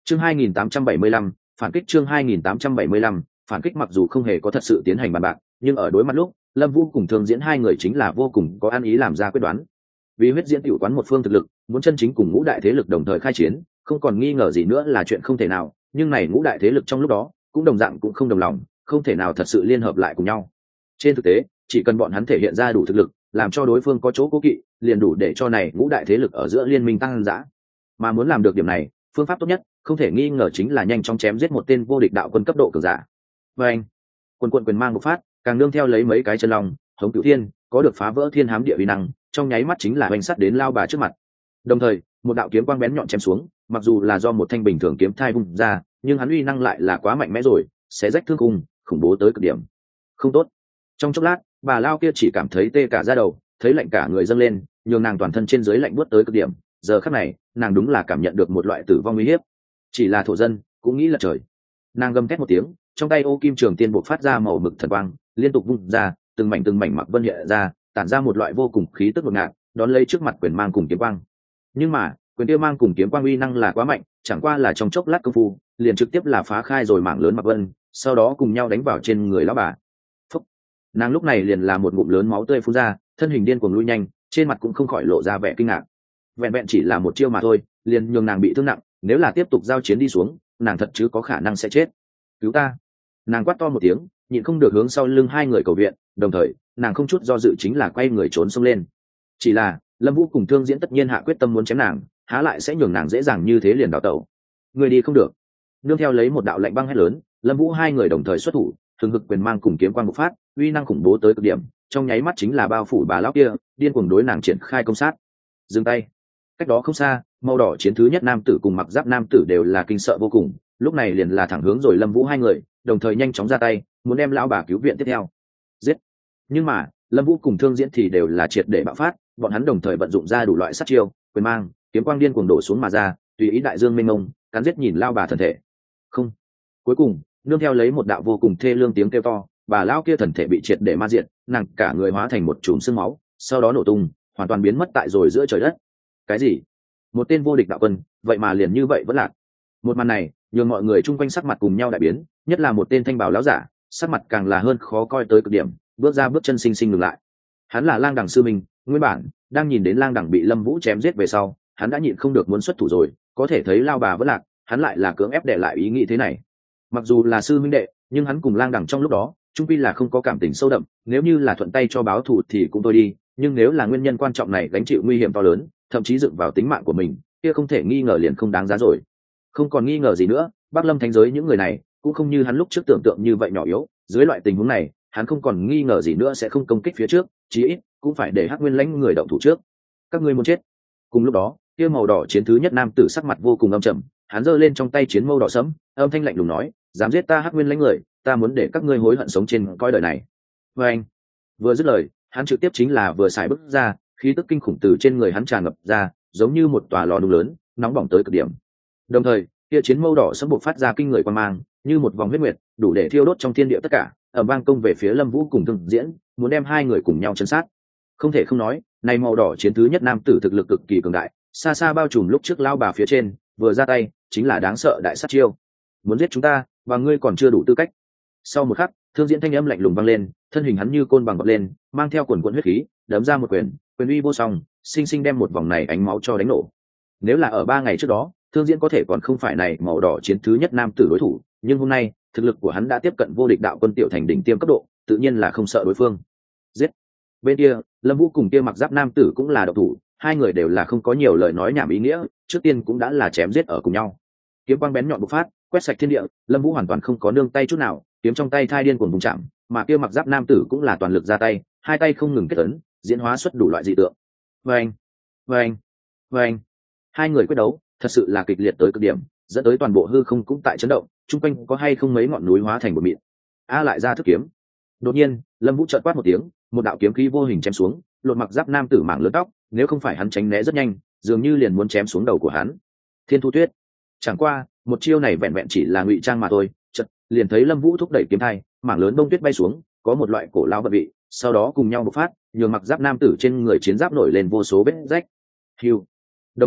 Chương 2875, phản kích. Chương 2875, phản kích. Mặc dù không hề có thật sự tiến hành bàn bạc, nhưng ở đối mặt lúc, Lâm Vũ cùng Thương Diễn hai người chính là vô cùng có ăn ý làm ra quyết đoán. Vì huyết diễn tiểu quán một phương thực lực, muốn chân chính cùng ngũ đại thế lực đồng thời khai chiến, không còn nghi ngờ gì nữa là chuyện không thể nào, nhưng này ngũ đại thế lực trong lúc đó, cũng đồng dạng cũng không đồng lòng, không thể nào thật sự liên hợp lại cùng nhau. Trên thực tế, chỉ cần bọn hắn thể hiện ra đủ thực lực, làm cho đối phương có chỗ cố kỵ, liền đủ để cho này ngũ đại thế lực ở giữa liên minh tăng dã. Mà muốn làm được điểm này, phương pháp tốt nhất, không thể nghi ngờ chính là nhanh chóng chém giết một tên vô địch đạo quân cấp độ cường giả. Và anh, quân quyền mang một phát, càng nương theo lấy mấy cái chân long, hống cửu thiên, có được phá vỡ thiên hám địa uy năng, trong nháy mắt chính là hoành sắt đến lao bà trước mặt. Đồng thời, một đạo kiếm quang bén nhọn chém xuống, mặc dù là do một thanh bình thường kiếm thai vung ra, nhưng hắn uy năng lại là quá mạnh mẽ rồi, sẽ rách thương cung, khủng bố tới cực điểm. Không tốt. Trong chốc lát, bà lao kia chỉ cảm thấy tê cả da đầu, thấy lạnh cả người dâng lên, nhường nàng toàn thân trên dưới lạnh buốt tới cực điểm. Giờ khắc này, nàng đúng là cảm nhận được một loại tử vong uy hiếp. Chỉ là thổ dân, cũng nghĩ là trời. Nàng gầm thét một tiếng, trong tay ô kim trường tiên bộc phát ra màu mực thần quang, liên tục vung ra, từng mảnh mặc vân hiện ra, tản ra một loại vô cùng khí tức ngột ngạt, đón lấy trước mặt quyền mang cùng kiếm quang. Nhưng mà, quyền kia mang cùng kiếm quang uy năng là quá mạnh, chẳng qua là trong chốc lát công phu, liền trực tiếp là phá khai rồi mảng lớn mặc vân, sau đó cùng nhau đánh vào trên người lão bà. Phúc. Nàng lúc này liền là một ngụm lớn máu tươi phun ra, thân hình điên cuồng lui nhanh, trên mặt cũng không khỏi lộ ra vẻ kinh ngạc. Vẹn vẹn chỉ là một chiêu mà thôi, liền nhường nàng bị thương nặng, nếu là tiếp tục giao chiến đi xuống, nàng thật chứ có khả năng sẽ chết. Cứu ta. Nàng quát to một tiếng, nhịn không được hướng sau lưng hai người cầu viện, đồng thời nàng không chút do dự chính là quay người trốn xông lên. Chỉ là Lâm Vũ cùng Thương Diễn tất nhiên hạ quyết tâm muốn chém nàng, há lại sẽ nhường nàng dễ dàng như thế liền đào tẩu. Người đi không được. Nương theo lấy một đạo lạnh băng hét lớn, Lâm Vũ hai người đồng thời xuất thủ, thường hực quyền mang cùng kiếm quang bộc phát, uy năng khủng bố tới cực điểm, trong nháy mắt chính là bao phủ bà lão kia, điên cuồng đối nàng triển khai công sát. Dừng tay. Cách đó không xa, màu đỏ chiến thứ nhất nam tử cùng mặc giáp nam tử đều là kinh sợ vô cùng, lúc này liền là thẳng hướng rồi Lâm Vũ hai người, đồng thời nhanh chóng ra tay, muốn đem lão bà cứu viện tiếp theo. Giết. Nhưng mà, Lâm Vũ cùng Thương Diễn thì đều là triệt để bạo phát, bọn hắn đồng thời vận dụng ra đủ loại sát chiêu, quyền mang, kiếm quang điên cuồng đổ xuống mà ra, tùy ý đại dương mênh mông, cắn giết nhìn lao bà thần thể. Không. Cuối cùng, nương theo lấy một đạo vô cùng thê lương tiếng kêu to, bà lão kia thần thể bị triệt để ma diệt, nàng cả người hóa thành một chùm sương máu, sau đó nổ tung, hoàn toàn biến mất tại rồi giữa trời đất. Cái gì? Một tên vô địch đạo quân, vậy mà liền như vậy vẫn lạc. Một màn này, nhường mọi người chung quanh sắc mặt cùng nhau đại biến, nhất là một tên thanh bảo lão giả, sắc mặt càng là hơn khó coi tới cực điểm, bước ra bước chân sinh ngừng lại. Hắn là Lang Đằng sư minh, nguyên bản đang nhìn đến Lang Đằng bị Lâm Vũ chém giết về sau, hắn đã nhịn không được muốn xuất thủ rồi, có thể thấy lao bà vẫn lạc, hắn lại là cưỡng ép để lại ý nghĩ thế này. Mặc dù là sư minh đệ, nhưng hắn cùng Lang Đằng trong lúc đó, chung quy là không có cảm tình sâu đậm, nếu như là thuận tay cho báo thù thì cũng thôi đi, nhưng nếu là nguyên nhân quan trọng này gánh chịu nguy hiểm to lớn, thậm chí dựng vào tính mạng của mình, kia không thể nghi ngờ liền không đáng giá rồi. Không còn nghi ngờ gì nữa, Bắc Lâm Thánh giới những người này cũng không như hắn lúc trước tưởng tượng như vậy nhỏ yếu, dưới loại tình huống này, hắn không còn nghi ngờ gì nữa sẽ không công kích phía trước, chí ít cũng phải để Hắc Nguyên Lãnh người động thủ trước. Các ngươi muốn chết. Cùng lúc đó, kia màu đỏ chiến thứ nhất nam tử sắc mặt vô cùng âm trầm, hắn giơ lên trong tay chiến mâu đỏ sẫm, âm thanh lạnh lùng nói, dám giết ta Hắc Nguyên Lãnh người, ta muốn để các ngươi hối hận sống trên cõi đời này. Và anh vừa dứt lời, hắn trực tiếp chính là vừa xài bước ra, khí tức kinh khủng từ trên người hắn tràn ngập ra, giống như một tòa lò đun lớn, nóng bỏng tới cực điểm. Đồng thời, kia chiến mâu đỏ sẫm bộc phát ra kinh người quang mang, như một vòng huyết nguyệt, đủ để thiêu đốt trong thiên địa tất cả, ở bang công về phía Lâm Vũ cùng Thương Diễn, muốn đem hai người cùng nhau chấn sát. Không thể không nói, này màu đỏ chiến thứ nhất nam tử thực lực cực kỳ cường đại, xa xa bao trùm lúc trước lao bà phía trên, vừa ra tay, chính là đáng sợ đại sát chiêu. Muốn giết chúng ta, và ngươi còn chưa đủ tư cách. Sau một khắc, Thương Diễn thanh âm lạnh lùng vang lên, thân hình hắn như côn bằng bật lên, mang theo quần quần huyết khí, đấm ra một quyền, quyền uy vô song, sinh sinh đem một vòng này ánh máu cho đánh nổ. Nếu là ở 3 ngày trước đó, Thương Diễn có thể còn không phải này màu đỏ chiến thứ nhất nam tử đối thủ, nhưng hôm nay, thực lực của hắn đã tiếp cận vô địch đạo quân tiểu thành đỉnh tiêm cấp độ, tự nhiên là không sợ đối phương. Giết. Bên kia, Lâm Vũ cùng kia mặc giáp nam tử cũng là độc thủ, hai người đều là không có nhiều lời nói nhảm ý nghĩa, trước tiên cũng đã là chém giết ở cùng nhau. Kiếm quang bén nhọn bộc phát, quét sạch thiên địa, Lâm Vũ hoàn toàn không có nương tay chút nào, kiếm trong tay thai điên cuồng vùng chạm, mà kia mặc giáp nam tử cũng là toàn lực ra tay, hai tay không ngừng kết ấn, diễn hóa xuất đủ loại dị tượng. Vâng, vâng, vâng. Hai người quyết đấu, thật sự là kịch liệt tới cực điểm, dẫn tới toàn bộ hư không cũng tại chấn động, chung quanh có hay không mấy ngọn núi hóa thành một mịn. Lại ra thức kiếm. Đột nhiên, Lâm Vũ chợt quát một tiếng, một đạo kiếm khí vô hình chém xuống, lột mặc giáp nam tử mảng lớn tóc, nếu không phải hắn tránh né rất nhanh, dường như liền muốn chém xuống đầu của hắn. Thiên Thu Tuyết. Chẳng qua, một chiêu này vẹn vẹn chỉ là ngụy trang mà thôi, chợt liền thấy Lâm Vũ thúc đẩy kiếm thai, mảng lớn bông tuyết bay xuống, có một loại cổ lao vật vị, sau đó cùng nhau bộc phát, nhường mặc giáp nam tử trên người chiến giáp nổi lên vô số vết rách. Hưu. Đồng thời,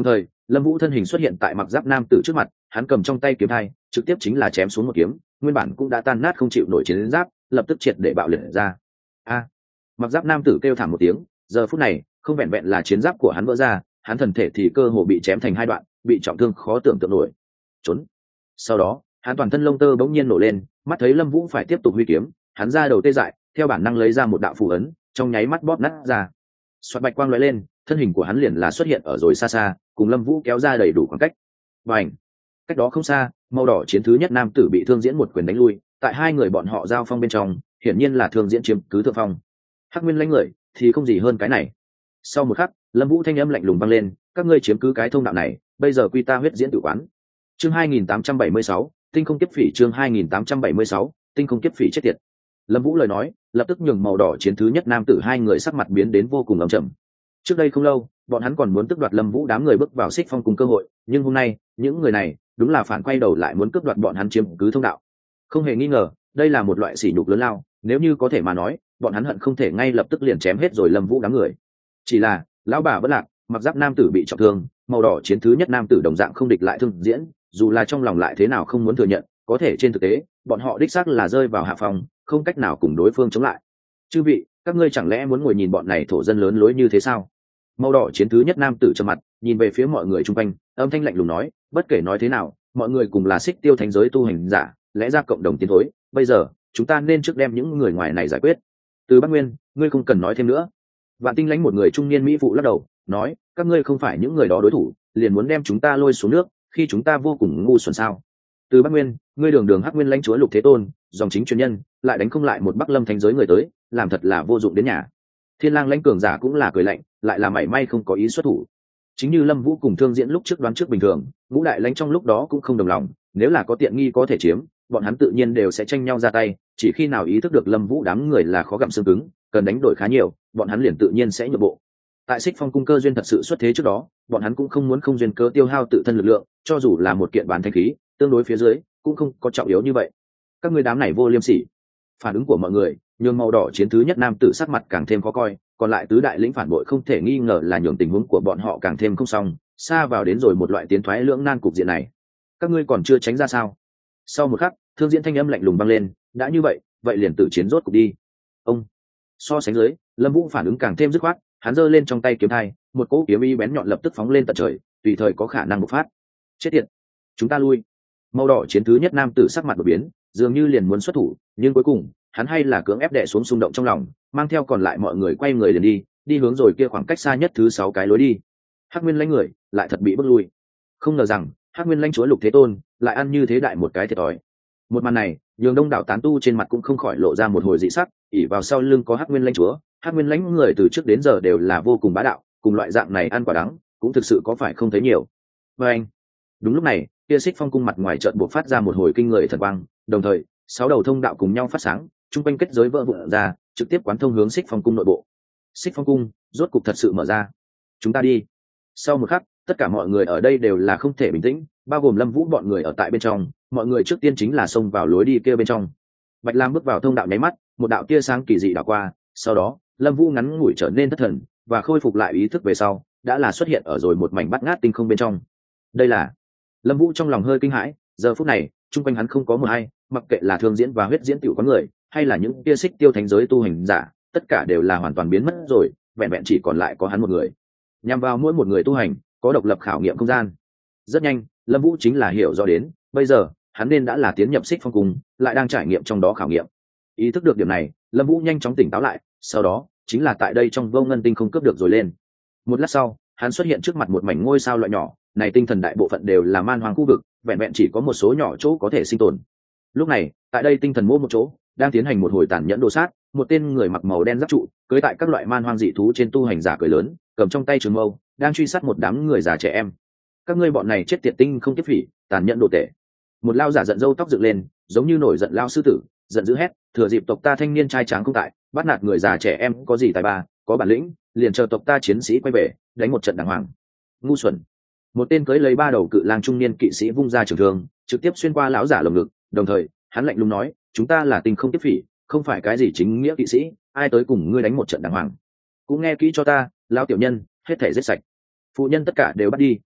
Lâm Vũ thân hình xuất hiện tại mặc giáp nam tử trước mặt, hắn cầm trong tay kiếm thai trực tiếp chính là chém xuống một kiếm, nguyên bản cũng đã tan nát không chịu nổi chiến giáp lập tức triệt để bạo liệt ra. A! Mặc giáp nam tử kêu thảm một tiếng, giờ phút này không vẹn vẹn là chiến giáp của hắn vỡ ra, hắn thần thể thì cơ hồ bị chém thành hai đoạn, bị trọng thương khó tưởng tượng nổi. Trốn. Sau đó hắn toàn thân lông tơ bỗng nhiên nổ lên, mắt thấy Lâm Vũ phải tiếp tục huy kiếm, hắn ra đầu tê dại, theo bản năng lấy ra một đạo phù ấn, trong nháy mắt bóp nát ra. Xoạt bạch quang lóe lên, thân hình của hắn liền là xuất hiện ở rồi xa xa, cùng Lâm Vũ kéo ra đầy đủ khoảng cách. Bành! Cách đó không xa, màu đỏ chiến thứ nhất nam tử bị Thương Diễn một quyền đánh lui, tại hai người bọn họ giao phong bên trong, hiển nhiên là Thương Diễn chiếm cứ thượng phong. Hắc Nguyên lãnh người thì không gì hơn cái này. Sau một khắc, Lâm Vũ thanh âm lạnh lùng vang lên, các ngươi chiếm cứ cái thông đạo này, bây giờ quy ta huyết diễn tự quán. Chương 2876, tinh không kiếp phỉ. Chương 2876, tinh không kiếp phỉ chết tiệt. Lâm Vũ lời nói lập tức nhường màu đỏ chiến thứ nhất nam tử hai người sắc mặt biến đến vô cùng ấm trầm. Trước đây không lâu, bọn hắn còn muốn tước đoạt Lâm Vũ đám người bước vào Xích Phong cùng cơ hội, nhưng hôm nay, những người này đúng là phản quay đầu lại muốn cướp đoạt bọn hắn chiếm cứ thông đạo. Không hề nghi ngờ, đây là một loại sỉ nhục lớn lao, nếu như có thể mà nói, bọn hắn hận không thể ngay lập tức liền chém hết rồi Lâm Vũ đám người. Chỉ là, lão bà bất lạc, mặc giáp nam tử bị trọng thương, màu đỏ chiến thứ nhất nam tử đồng dạng không địch lại Thương Diễn, dù là trong lòng lại thế nào không muốn thừa nhận, có thể trên thực tế, bọn họ đích xác là rơi vào hạ phòng, không cách nào cùng đối phương chống lại. Chư vị, các ngươi chẳng lẽ muốn ngồi nhìn bọn này thổ dân lớn lối như thế sao? Màu đỏ chiến thứ nhất nam tử trầm mặt, nhìn về phía mọi người chung quanh, âm thanh lạnh lùng nói, bất kể nói thế nào, mọi người cùng là Xích Tiêu thánh giới tu hành giả, lẽ ra cộng đồng tiến thối, bây giờ, chúng ta nên trước đem những người ngoài này giải quyết. Từ Bắc Nguyên, ngươi không cần nói thêm nữa. Vạn Tinh lãnh một người trung niên mỹ phụ lắc đầu, nói, các ngươi không phải những người đó đối thủ, liền muốn đem chúng ta lôi xuống nước, khi chúng ta vô cùng ngu xuẩn sao? Từ Bắc Nguyên, ngươi đường đường Hắc Nguyên lãnh chúa Lục Thế Tôn, dòng chính truyền nhân, lại đánh không lại một Bắc Lâm thánh giới người tới, làm thật là vô dụng đến nhà. Thiên Lang lãnh cường giả cũng là cười lạnh, lại là mảy may không có ý xuất thủ. Chính như Lâm Vũ cùng Thương Diễn lúc trước đoán trước bình thường, ngũ đại lãnh trong lúc đó cũng không đồng lòng, nếu là có tiện nghi có thể chiếm, bọn hắn tự nhiên đều sẽ tranh nhau ra tay, chỉ khi nào ý thức được Lâm Vũ đám người là khó gặm xương cứng, cần đánh đổi khá nhiều, bọn hắn liền tự nhiên sẽ nhượng bộ. Tại Xích Phong cung cơ duyên thật sự xuất thế trước đó, bọn hắn cũng không muốn không duyên cớ tiêu hao tự thân lực lượng, cho dù là một kiện bán thanh khí, tương đối phía dưới cũng không có trọng yếu như vậy. Các ngươi đám này vô liêm sỉ. Phản ứng của mọi người nhường màu đỏ chiến thứ nhất nam tử sắc mặt càng thêm khó coi, còn lại tứ đại lĩnh phản bội không thể nghi ngờ là nhường tình huống của bọn họ càng thêm không xong, xa vào đến rồi một loại tiến thoái lưỡng nan cục diện này. Các ngươi còn chưa tránh ra sao? Sau một khắc, Thương Diễn thanh âm lạnh lùng vang lên, đã như vậy, vậy liền tử chiến rốt cục đi. Ông. So sánh dưới, Lâm Vũ phản ứng càng thêm dứt khoát, hắn giơ lên trong tay kiếm thai, một cỗ kiếm ý bén nhọn lập tức phóng lên tận trời, tùy thời có khả năng bộc phát. Chết tiệt, chúng ta lui. Màu đỏ chiến thứ nhất nam tử sắc mặt đột biến, dường như liền muốn xuất thủ, nhưng cuối cùng hắn hay là cưỡng ép đè xuống xung động trong lòng, mang theo còn lại mọi người quay người liền đi hướng rồi kia khoảng cách xa nhất thứ 6 cái lối đi. Hắc Nguyên lãnh người lại thật bị bước lui. Không ngờ rằng Hắc Nguyên lãnh chúa Lục Thế Tôn lại ăn như thế đại một cái thiệt thòi. Một màn này nhường đông đảo tán tu trên mặt cũng không khỏi lộ ra một hồi dị sắc, ỉ vào sau lưng có Hắc Nguyên lãnh chúa, Hắc Nguyên lãnh người từ trước đến giờ đều là vô cùng bá đạo, cùng loại dạng này ăn quả đắng cũng thực sự có phải không thấy nhiều. Và anh, đúng lúc này, kia Xích Phong cung mặt ngoài chợt bộc phát ra một hồi kinh người thần quang, đồng thời 6 đầu thông đạo cùng nhau phát sáng, trung quanh kết giới vỡ vụn ra, trực tiếp quán thông hướng Xích Phong cung nội bộ. Xích Phong cung rốt cục thật sự mở ra. Chúng ta đi. Sau một khắc, tất cả mọi người ở đây đều là không thể bình tĩnh, bao gồm Lâm Vũ bọn người ở tại bên trong, mọi người trước tiên chính là xông vào lối đi kia bên trong. Bạch Lam bước vào thông đạo nháy mắt, một đạo tia sáng kỳ dị đảo qua, sau đó, Lâm Vũ ngắn ngủi trở nên thất thần và khôi phục lại ý thức về sau, đã là xuất hiện ở rồi một mảnh bát ngát tinh không bên trong. Đây là Lâm Vũ trong lòng hơi kinh hãi, giờ phút này, chung quanh hắn không có một ai, mặc kệ là Thương Diễn và huyết diễn tiểu có người, hay là những tia Xích Tiêu thánh giới tu hành giả, tất cả đều là hoàn toàn biến mất rồi, vẹn vẹn chỉ còn lại có hắn một người. Nhằm vào mỗi một người tu hành, có độc lập khảo nghiệm không gian. Rất nhanh, Lâm Vũ chính là hiểu rõ đến, bây giờ, hắn nên đã là tiến nhập Xích Phong cung, lại đang trải nghiệm trong đó khảo nghiệm. Ý thức được điểm này, Lâm Vũ nhanh chóng tỉnh táo lại, sau đó, chính là tại đây trong vô ngân tinh không cướp được rồi lên. Một lát sau, hắn xuất hiện trước mặt một mảnh ngôi sao loại nhỏ, này tinh thần đại bộ phận đều là man hoang khu vực, vẹn vẹn chỉ có một số nhỏ chỗ có thể sinh tồn. Lúc này, tại đây tinh thần mô một chỗ, đang tiến hành một hồi tàn nhẫn đồ sát, một tên người mặc màu đen giáp trụ, cưỡi tại các loại man hoang dị thú trên tu hành giả cười lớn, cầm trong tay trường mâu, đang truy sát một đám người già trẻ em. Các ngươi bọn này chết tiệt tinh không kiếp phỉ, tàn nhẫn đồ tệ. Một lao giả giận râu tóc dựng lên, giống như nổi giận lao sư tử, giận dữ hét, thừa dịp tộc ta thanh niên trai tráng không tại, bắt nạt người già trẻ em, có gì tài ba, có bản lĩnh, liền chờ tộc ta chiến sĩ quay về, đánh một trận đàng hoàng. Ngu xuẩn. Một tên cưỡi lấy 3 đầu cự lang trung niên kỵ sĩ vung ra trường thương, trực tiếp xuyên qua lão giả lồng ngực, đồng thời, hắn lạnh lùng nói, chúng ta là tinh không kiếp phỉ, không phải cái gì chính nghĩa kỵ sĩ, ai tới cùng ngươi đánh một trận đàng hoàng. Cũng nghe kỹ cho ta, lão tiểu nhân, hết thể giết sạch. Phụ nhân tất cả đều bắt đi,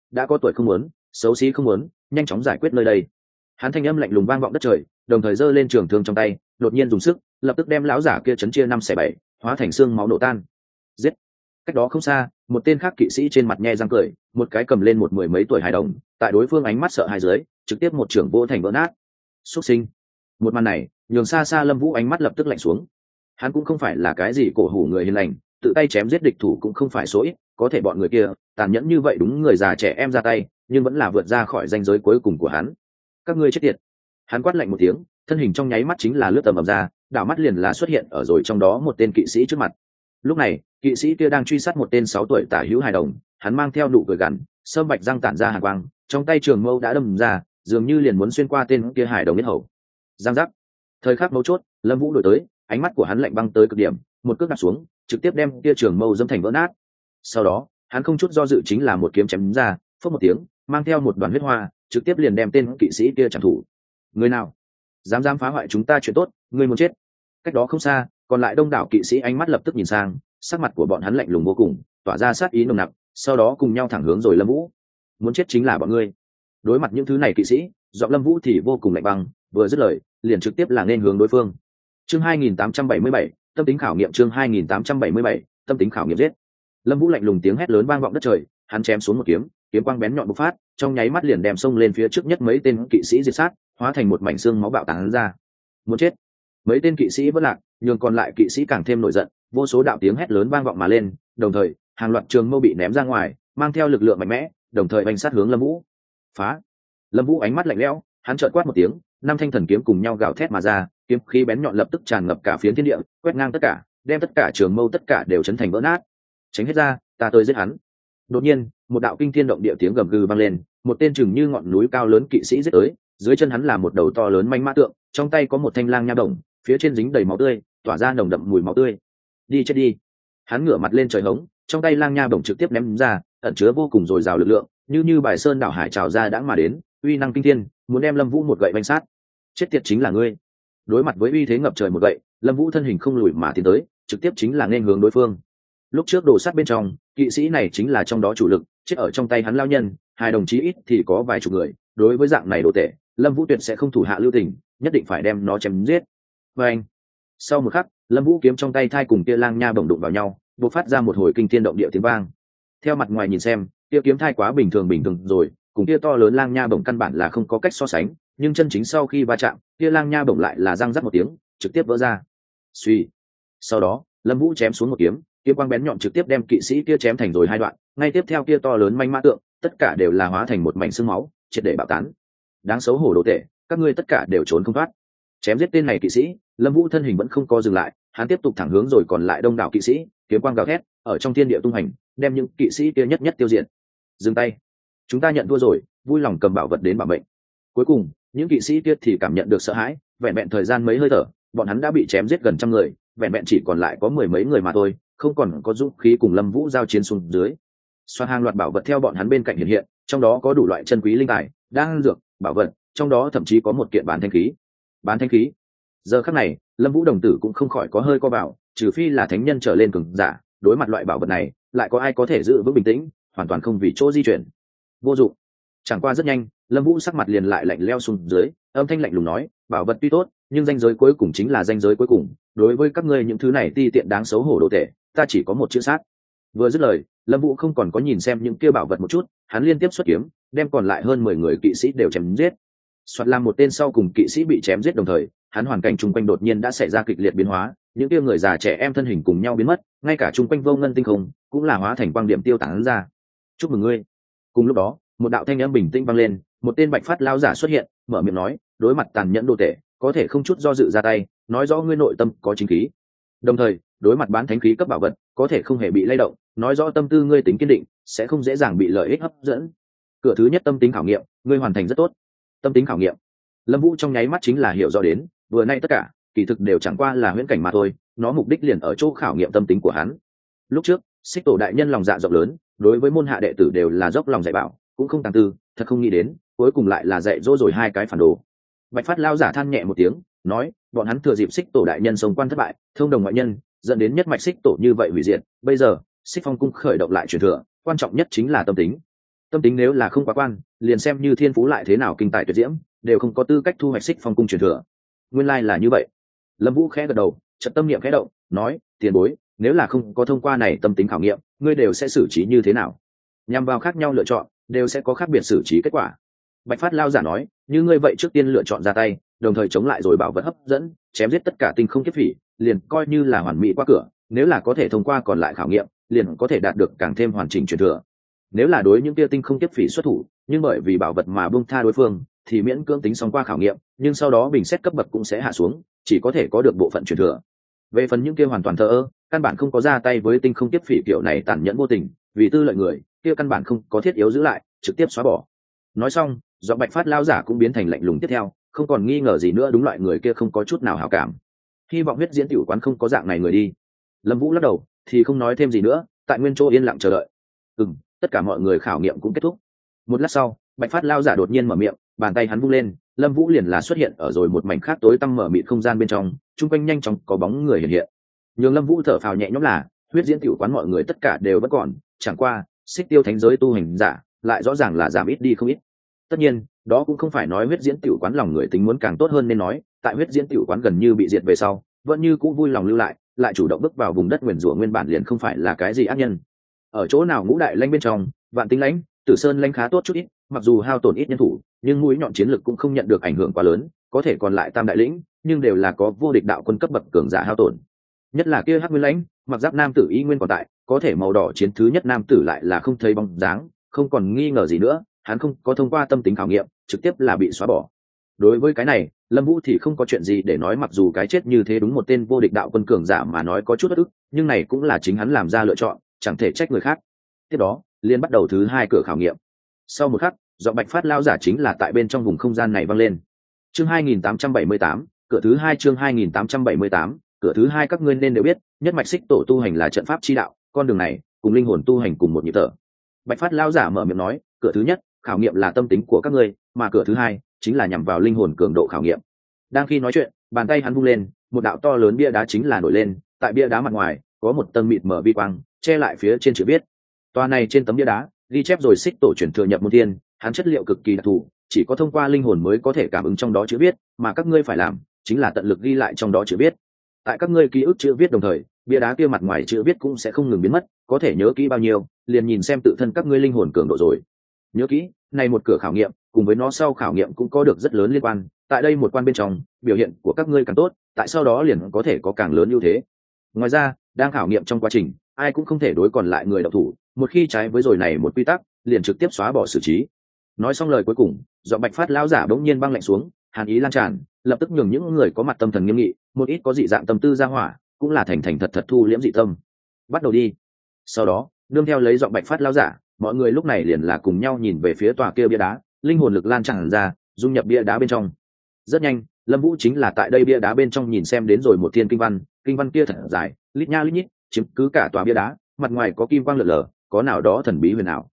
đã có tuổi không muốn, xấu xí không muốn, nhanh chóng giải quyết nơi đây. Hắn thanh âm lạnh lùng vang vọng đất trời, đồng thời giơ lên trường thương trong tay, đột nhiên dùng sức, lập tức đem lão giả kia chấn chia 5/7, hóa thành xương máu nổ tan. Giết! Cách đó không xa, một tên khác kỵ sĩ trên mặt nhe răng cười, một cái cầm lên một mười mấy tuổi hài đồng, tại đối phương ánh mắt sợ hãi dưới, trực tiếp một trưởng vô thành vỡ nát. Xuất sinh! Một màn này, nhường xa xa Lâm Vũ ánh mắt lập tức lạnh xuống. Hắn cũng không phải là cái gì cổ hủ người hiền lành, tự tay chém giết địch thủ cũng không phải số ít, có thể bọn người kia tàn nhẫn như vậy, đúng người già trẻ em ra tay, nhưng vẫn là vượt ra khỏi ranh giới cuối cùng của hắn. Các ngươi chết tiệt! Hắn quát lạnh một tiếng, thân hình trong nháy mắt chính là lướt tầm ầm ra, đảo mắt liền là xuất hiện ở rồi trong đó một tên kỵ sĩ trước mặt. Lúc này, kỵ sĩ kia đang truy sát một tên 6 tuổi tả hữu hài đồng, hắn mang theo nụ cười gằn, sâm bạch răng tản ra hàn quang, trong tay trường mâu đã đâm ra, dường như liền muốn xuyên qua tên kia hài đồng yết hầu. Giang giác. Thời khắc mấu chốt, Lâm Vũ đổi tới, ánh mắt của hắn lạnh băng tới cực điểm, một cước đạp xuống, trực tiếp đem kia trường mâu dẫm thành vỡ nát. Sau đó, hắn không chút do dự chính là một kiếm chém ra, phốc một tiếng, mang theo một đoàn huyết hoa, trực tiếp liền đem tên kỵ sĩ kia chặn thủ. Người nào dám phá hoại chúng ta chuyện tốt, ngươi muốn chết. Cách đó không xa, còn lại đông đảo kỵ sĩ ánh mắt lập tức nhìn sang, sắc mặt của bọn hắn lạnh lùng vô cùng, tỏa ra sát ý nồng nặc, sau đó cùng nhau thẳng hướng rồi Lâm Vũ. Muốn chết chính là bọn ngươi. Đối mặt những thứ này kỵ sĩ, giọng Lâm Vũ thì vô cùng lạnh băng, vừa dứt lời, liền trực tiếp là nên hướng đối phương. Chương 2877, tâm tính khảo nghiệm. Chương 2877, tâm tính khảo nghiệm. Giết! Lâm Vũ lạnh lùng tiếng hét lớn vang vọng đất trời, hắn chém xuống một kiếm, kiếm quang bén nhọn bộc phát, trong nháy mắt liền đem xông lên phía trước nhất mấy tên kỵ sĩ diệt sát, hóa thành một mảnh xương máu bạo tán ra. Muốn chết! Mấy tên kỵ sĩ vẫn lạc, nhưng còn lại kỵ sĩ càng thêm nổi giận, vô số đạo tiếng hét lớn vang vọng mà lên, đồng thời, hàng loạt trường mâu bị ném ra ngoài, mang theo lực lượng mạnh mẽ, đồng thời vành sát hướng Lâm Vũ. Phá! Lâm Vũ ánh mắt lạnh lẽo, hắn chợt quát một tiếng, năm thanh thần kiếm cùng nhau gào thét mà ra, kiếm khí bén nhọn lập tức tràn ngập cả phiến thiên địa, quét ngang tất cả, đem tất cả trường mâu tất cả đều chấn thành vỡ nát. Tránh hết ra, ta tới giết hắn. Đột nhiên, một đạo kinh thiên động địa tiếng gầm gừ vang lên, một tên chừng như ngọn núi cao lớn kỵ sĩ giết tới, dưới chân hắn là một đầu to lớn manh mã tượng, trong tay có một thanh lang nha đồng, phía trên dính đầy máu tươi, tỏa ra nồng đậm mùi máu tươi. Đi chết đi! Hắn ngửa mặt lên trời hống, trong tay lang nha đồng trực tiếp ném ra, ẩn chứa vô cùng dồi dào lực lượng, như bài sơn đảo hải trào ra đãng mà đến, uy năng kinh thiên, muốn đem Lâm Vũ một gậy vanh sát. Chết tiệt chính là ngươi! Đối mặt với uy thế ngập trời một gậy, Lâm Vũ thân hình không lùi mà tiến tới, trực tiếp chính là nên hướng đối phương. Lúc trước đổ sát bên trong, kỵ sĩ này chính là trong đó chủ lực, chết ở trong tay hắn lao nhân, hai đồng chí ít thì có vài chục người, đối với dạng này đồ tệ, Lâm Vũ tuyệt sẽ không thủ hạ lưu tình, nhất định phải đem nó chém giết. Và anh, sau một khắc, Lâm Vũ kiếm trong tay thai cùng kia lang nha bổng đụng vào nhau, bộc phát ra một hồi kinh thiên động địa tiếng vang. Theo mặt ngoài nhìn xem, kia kiếm thai quá bình thường rồi, cùng kia to lớn lang nha bổng căn bản là không có cách so sánh, nhưng chân chính sau khi va chạm, kia lang nha bổng lại là răng rắc một tiếng, trực tiếp vỡ ra. Suy. Sau đó, Lâm Vũ chém xuống một kiếm, kiếm quang bén nhọn trực tiếp đem kỵ sĩ kia chém thành rồi hai đoạn, ngay tiếp theo kia to lớn manh mã tượng, tất cả đều là hóa thành một mảnh xương máu, triệt để bạo tán. Đáng xấu hổ đồ tệ, các ngươi tất cả đều trốn không thoát. Chém giết tên này kỵ sĩ, Lâm Vũ thân hình vẫn không có dừng lại, hắn tiếp tục thẳng hướng rồi còn lại đông đảo kỵ sĩ, kiếm quang gào thét, ở trong thiên địa tung hành, đem những kỵ sĩ kia nhất nhất tiêu diệt. Dừng tay, chúng ta nhận thua rồi, vui lòng cầm bảo vật đến bảo mệnh. Cuối cùng, những kỵ sĩ kia thì cảm nhận được sợ hãi, vẹn vẹn thời gian mấy hơi thở, bọn hắn đã bị chém giết gần trăm người, vẹn vẹn chỉ còn lại có mười mấy người mà thôi, không còn có dũng khí cùng Lâm Vũ giao chiến xuống dưới. Xoát hàng loạt bảo vật theo bọn hắn bên cạnh hiện hiện, trong đó có đủ loại chân quý linh tài, đan dược, bảo vật, trong đó thậm chí có một kiện bán thanh khí. Bán thanh khí. Giờ khắc này, Lâm Vũ đồng tử cũng không khỏi có hơi co vào, trừ phi là thánh nhân trở lên cường giả, đối mặt loại bảo vật này, lại có ai có thể giữ vững bình tĩnh, hoàn toàn không vì chỗ di chuyển. Vô dụng. Chẳng qua rất nhanh, Lâm Vũ sắc mặt liền lại lạnh lẽo xuống dưới, âm thanh lạnh lùng nói, bảo vật tuy tốt, nhưng ranh giới cuối cùng chính là ranh giới cuối cùng, đối với các ngươi những thứ này ti tiện đáng xấu hổ đồ tệ, ta chỉ có một chữ sát. Vừa dứt lời, Lâm Vũ không còn có nhìn xem những kia bảo vật một chút, hắn liên tiếp xuất kiếm, đem còn lại hơn 10 người kỵ sĩ đều chém giết. Soạt làm một tên sau cùng kỵ sĩ bị chém giết đồng thời, hắn hoàn cảnh chung quanh đột nhiên đã xảy ra kịch liệt biến hóa, những kia người già trẻ em thân hình cùng nhau biến mất, ngay cả chung quanh vô ngân tinh không cũng là hóa thành quang điểm tiêu tán ra. Chúc mừng ngươi. Cùng lúc đó, một đạo thanh âm bình tĩnh vang lên, một tên bạch phát lão giả xuất hiện, mở miệng nói, đối mặt tàn nhẫn đồ tệ, có thể không chút do dự ra tay, nói rõ ngươi nội tâm có chính khí. Đồng thời, đối mặt bán thánh khí cấp bảo vật, có thể không hề bị lay động, nói rõ tâm tư ngươi tính kiên định, sẽ không dễ dàng bị lợi ích hấp dẫn. Cửa thứ nhất tâm tính khảo nghiệm, ngươi hoàn thành rất tốt. Tâm tính khảo nghiệm. Lâm Vũ trong nháy mắt chính là hiểu rõ đến, vừa nay tất cả, kỳ thực đều chẳng qua là huyễn cảnh mà thôi, nó mục đích liền ở chỗ khảo nghiệm tâm tính của hắn. Lúc trước, Xích Tổ đại nhân lòng dạ rộng lớn, đối với môn hạ đệ tử đều là dốc lòng dạy bảo, cũng không tàng tư, thật không nghĩ đến, cuối cùng lại là dạy dỗ rồi hai cái phản đồ. Bạch phát lão giả than nhẹ một tiếng, nói, bọn hắn thừa dịp Xích Tổ đại nhân xông quan thất bại, thông đồng ngoại nhân, dẫn đến nhất mạch Xích Tổ như vậy hủy diệt, bây giờ, Xích Phong cung khởi động lại truyền thừa, quan trọng nhất chính là tâm tính. Tâm tính nếu là không quá quan, liền xem như thiên phú lại thế nào kinh tài tuyệt diễm, đều không có tư cách thu hoạch Xích Phong cung truyền thừa. Nguyên lai là như vậy. Lâm Vũ khẽ gật đầu, chợt tâm niệm khẽ động, nói: "Tiền bối, nếu là không có thông qua này tâm tính khảo nghiệm, ngươi đều sẽ xử trí như thế nào?" Nhằm vào khác nhau lựa chọn, đều sẽ có khác biệt xử trí kết quả. Bạch Phát lão giả nói: "Như ngươi vậy trước tiên lựa chọn ra tay, đồng thời chống lại rồi bảo vật hấp dẫn, chém giết tất cả tinh không kiếp phỉ, liền coi như là hoàn mỹ qua cửa, nếu là có thể thông qua còn lại khảo nghiệm, liền có thể đạt được càng thêm hoàn chỉnh truyền thừa. Nếu là đối những kia tinh không kiếp phỉ xuất thủ, nhưng bởi vì bảo vật mà buông tha đối phương, thì miễn cưỡng tính xong qua khảo nghiệm, nhưng sau đó bình xét cấp bậc cũng sẽ hạ xuống, chỉ có thể có được bộ phận truyền thừa. Về phần những kia hoàn toàn thờ ơ, căn bản không có ra tay với tinh không kiếp phỉ kiểu này tàn nhẫn vô tình, vì tư lợi người, kia căn bản không có thiết yếu giữ lại, trực tiếp xóa bỏ." Nói xong, giọng Bạch Phát lão giả cũng biến thành lạnh lùng tiếp theo, không còn nghi ngờ gì nữa, đúng loại người kia không có chút nào hảo cảm. Hy vọng huyết diễn tiểu quán không có dạng này người đi. Lâm Vũ lắc đầu, thì không nói thêm gì nữa, tại nguyên chỗ yên lặng chờ đợi. Tất cả mọi người khảo nghiệm cũng kết thúc. Một lát sau, Bạch Phát lão giả đột nhiên mở miệng, bàn tay hắn vung lên, Lâm Vũ liền là xuất hiện ở rồi một mảnh khác tối tăm mở mịt không gian bên trong, chung quanh nhanh chóng có bóng người hiện hiện. Nhưng Lâm Vũ thở phào nhẹ nhõm là, huyết diễn tiểu quán mọi người tất cả đều vẫn còn, chẳng qua, Xích Tiêu thánh giới tu hành giả, lại rõ ràng là giảm ít đi không ít. Tất nhiên, đó cũng không phải nói huyết diễn tiểu quán lòng người tính muốn càng tốt hơn nên nói, tại huyết diễn tiểu quán gần như bị diệt về sau, vẫn như cũ vui lòng lưu lại chủ động bước vào vùng đất nguyền rủa nguyên bản liền không phải là cái gì ác nhân. Ở chỗ nào Ngũ Đại Lãnh bên trong, Vạn Tinh Lãnh, Tử Sơn Lãnh khá tốt chút ít, mặc dù hao tổn ít nhân thủ, nhưng mũi nhọn chiến lực cũng không nhận được ảnh hưởng quá lớn, có thể còn lại Tam Đại Lĩnh, nhưng đều là có vô địch đạo quân cấp bậc cường giả hao tổn. Nhất là kia Hắc Nguyên Lãnh, mặc giáp nam tử y nguyên còn tại, có thể màu đỏ chiến thứ nhất nam tử lại là không thấy bóng dáng, không còn nghi ngờ gì nữa, hắn không có thông qua tâm tính khảo nghiệm, trực tiếp là bị xóa bỏ. Đối với cái này, Lâm Vũ thì không có chuyện gì để nói, mặc dù cái chết như thế đúng một tên vô địch đạo quân cường giả mà nói có chút bất ức, nhưng này cũng là chính hắn làm ra lựa chọn, chẳng thể trách người khác. Tiếp đó, liền bắt đầu thứ hai cửa khảo nghiệm. Sau một khắc, giọng Bạch Phát lão giả chính là tại bên trong vùng không gian này vang lên. Chương 2878, cửa thứ hai. Chương 2878, cửa thứ hai. Các ngươi nên đều biết, nhất mạch Xích Tổ tu hành là trận pháp chi đạo, con đường này cùng linh hồn tu hành cùng một nhịp thở. Bạch Phát lão giả mở miệng nói, cửa thứ nhất, khảo nghiệm là tâm tính của các ngươi, mà cửa thứ hai chính là nhằm vào linh hồn cường độ khảo nghiệm. Đang khi nói chuyện, bàn tay hắn vung lên, một đạo to lớn bia đá chính là nổi lên, tại bia đá mặt ngoài có một tầng mịt mờ vi quang che lại phía trên chữ viết. Toa này trên tấm bia đá ghi chép rồi Xích Tổ truyền thừa nhập môn thiên, hắn chất liệu cực kỳ đặc thù, chỉ có thông qua linh hồn mới có thể cảm ứng trong đó chữ viết, mà các ngươi phải làm chính là tận lực ghi lại trong đó chữ viết. Tại các ngươi ký ức chữ viết đồng thời, bia đá kia mặt ngoài chữ viết cũng sẽ không ngừng biến mất, có thể nhớ kỹ bao nhiêu, liền nhìn xem tự thân các ngươi linh hồn cường độ rồi. Nhớ kỹ, này một cửa khảo nghiệm, cùng với nó sau khảo nghiệm cũng có được rất lớn liên quan, tại đây một quan bên trong, biểu hiện của các ngươi càng tốt, tại sau đó liền có thể có càng lớn ưu thế. Ngoài ra, đang khảo nghiệm trong quá trình, ai cũng không thể đối còn lại người độc thủ, một khi trái với rồi này một quy tắc, liền trực tiếp xóa bỏ xử trí. Nói xong lời cuối cùng, giọng Bạch Phát lão giả bỗng nhiên băng lạnh xuống, hàn ý lan tràn, lập tức nhường những người có mặt tâm thần nghiêm nghị, một ít có dị dạng tâm tư ra hỏa, cũng là thành thành thật thật thu liễm dị tâm. Bắt đầu đi. Sau đó, nương theo lấy giọng Bạch Phát lão giả, mọi người lúc này liền là cùng nhau nhìn về phía tòa kia bia đá, linh hồn lực lan tràn ra, dung nhập bia đá bên trong. Rất nhanh, Lâm Vũ chính là tại đây bia đá bên trong nhìn xem đến rồi một thiên kinh văn kia thật dài, lít nha lít nhít, chiếm cứ cả tòa bia đá, mặt ngoài có kim quang lượn lờ, có nào đó thần bí huyền ảo.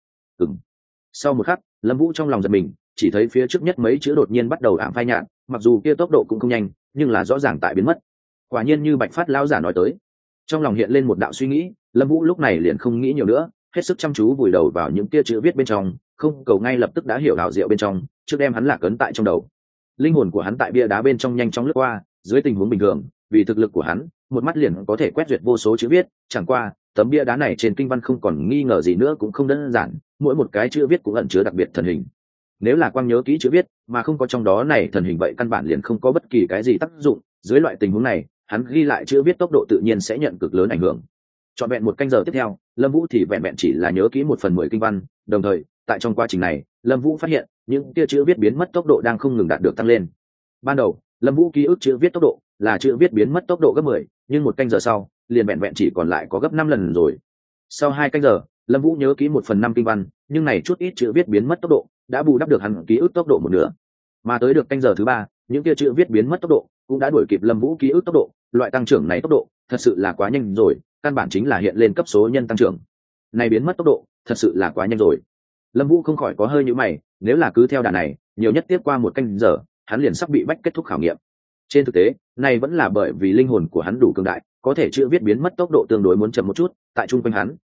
Sau một khắc, Lâm Vũ trong lòng giật mình, chỉ thấy phía trước nhất mấy chữ đột nhiên bắt đầu ảm phai nhạt, mặc dù kia tốc độ cũng không nhanh, nhưng là rõ ràng tại biến mất. Quả nhiên như Bạch Phát lão giả nói tới. Trong lòng hiện lên một đạo suy nghĩ, Lâm Vũ lúc này liền không nghĩ nhiều nữa, hết sức chăm chú vùi đầu vào những kia chữ viết bên trong, không cầu ngay lập tức đã hiểu đạo diệu bên trong, trước đem hắn lạc ấn tại trong đầu. Linh hồn của hắn tại bia đá bên trong nhanh chóng lướt qua, dưới tình huống bình thường, vì thực lực của hắn, một mắt liền có thể quét duyệt vô số chữ viết, chẳng qua, tấm bia đá này trên kinh văn không còn nghi ngờ gì nữa cũng không đơn giản, mỗi một cái chữ viết cũng ẩn chứa đặc biệt thần hình. Nếu là quang nhớ kỹ chữ viết, mà không có trong đó này thần hình vậy căn bản liền không có bất kỳ cái gì tác dụng, dưới loại tình huống này, hắn ghi lại chữ viết tốc độ tự nhiên sẽ nhận cực lớn ảnh hưởng. Trọn vẹn một canh giờ tiếp theo, Lâm Vũ thì vẹn vẹn chỉ là nhớ kỹ 1/10 kinh văn, đồng thời, tại trong quá trình này, Lâm Vũ phát hiện, những kia chữ viết biến mất tốc độ đang không ngừng đạt được tăng lên. Ban đầu, Lâm Vũ ký ức chữ viết tốc độ là chữ viết biến mất tốc độ gấp 10, nhưng một canh giờ sau, liền vẹn vẹn chỉ còn lại có gấp 5 lần rồi. Sau 2 canh giờ, Lâm Vũ nhớ kỹ 1/5 kinh văn, nhưng này chút ít chữ viết biến mất tốc độ đã bù đắp được hắn ký ức tốc độ một nửa. Mà tới được canh giờ thứ 3, những kia chữ viết biến mất tốc độ cũng đã đuổi kịp Lâm Vũ ký ức tốc độ, loại tăng trưởng này tốc độ thật sự là quá nhanh rồi, căn bản chính là hiện lên cấp số nhân tăng trưởng. Này biến mất tốc độ thật sự là quá nhanh rồi. Lâm Vũ không khỏi có hơi nhíu mày, nếu là cứ theo đà này, nhiều nhất tiếp qua 1 canh giờ, hắn liền sắp bị bách kết thúc khảo nghiệm. Trên thực tế, này vẫn là bởi vì linh hồn của hắn đủ cường đại, có thể chữ viết biến mất tốc độ tương đối muốn chậm một chút, tại trung quanh hắn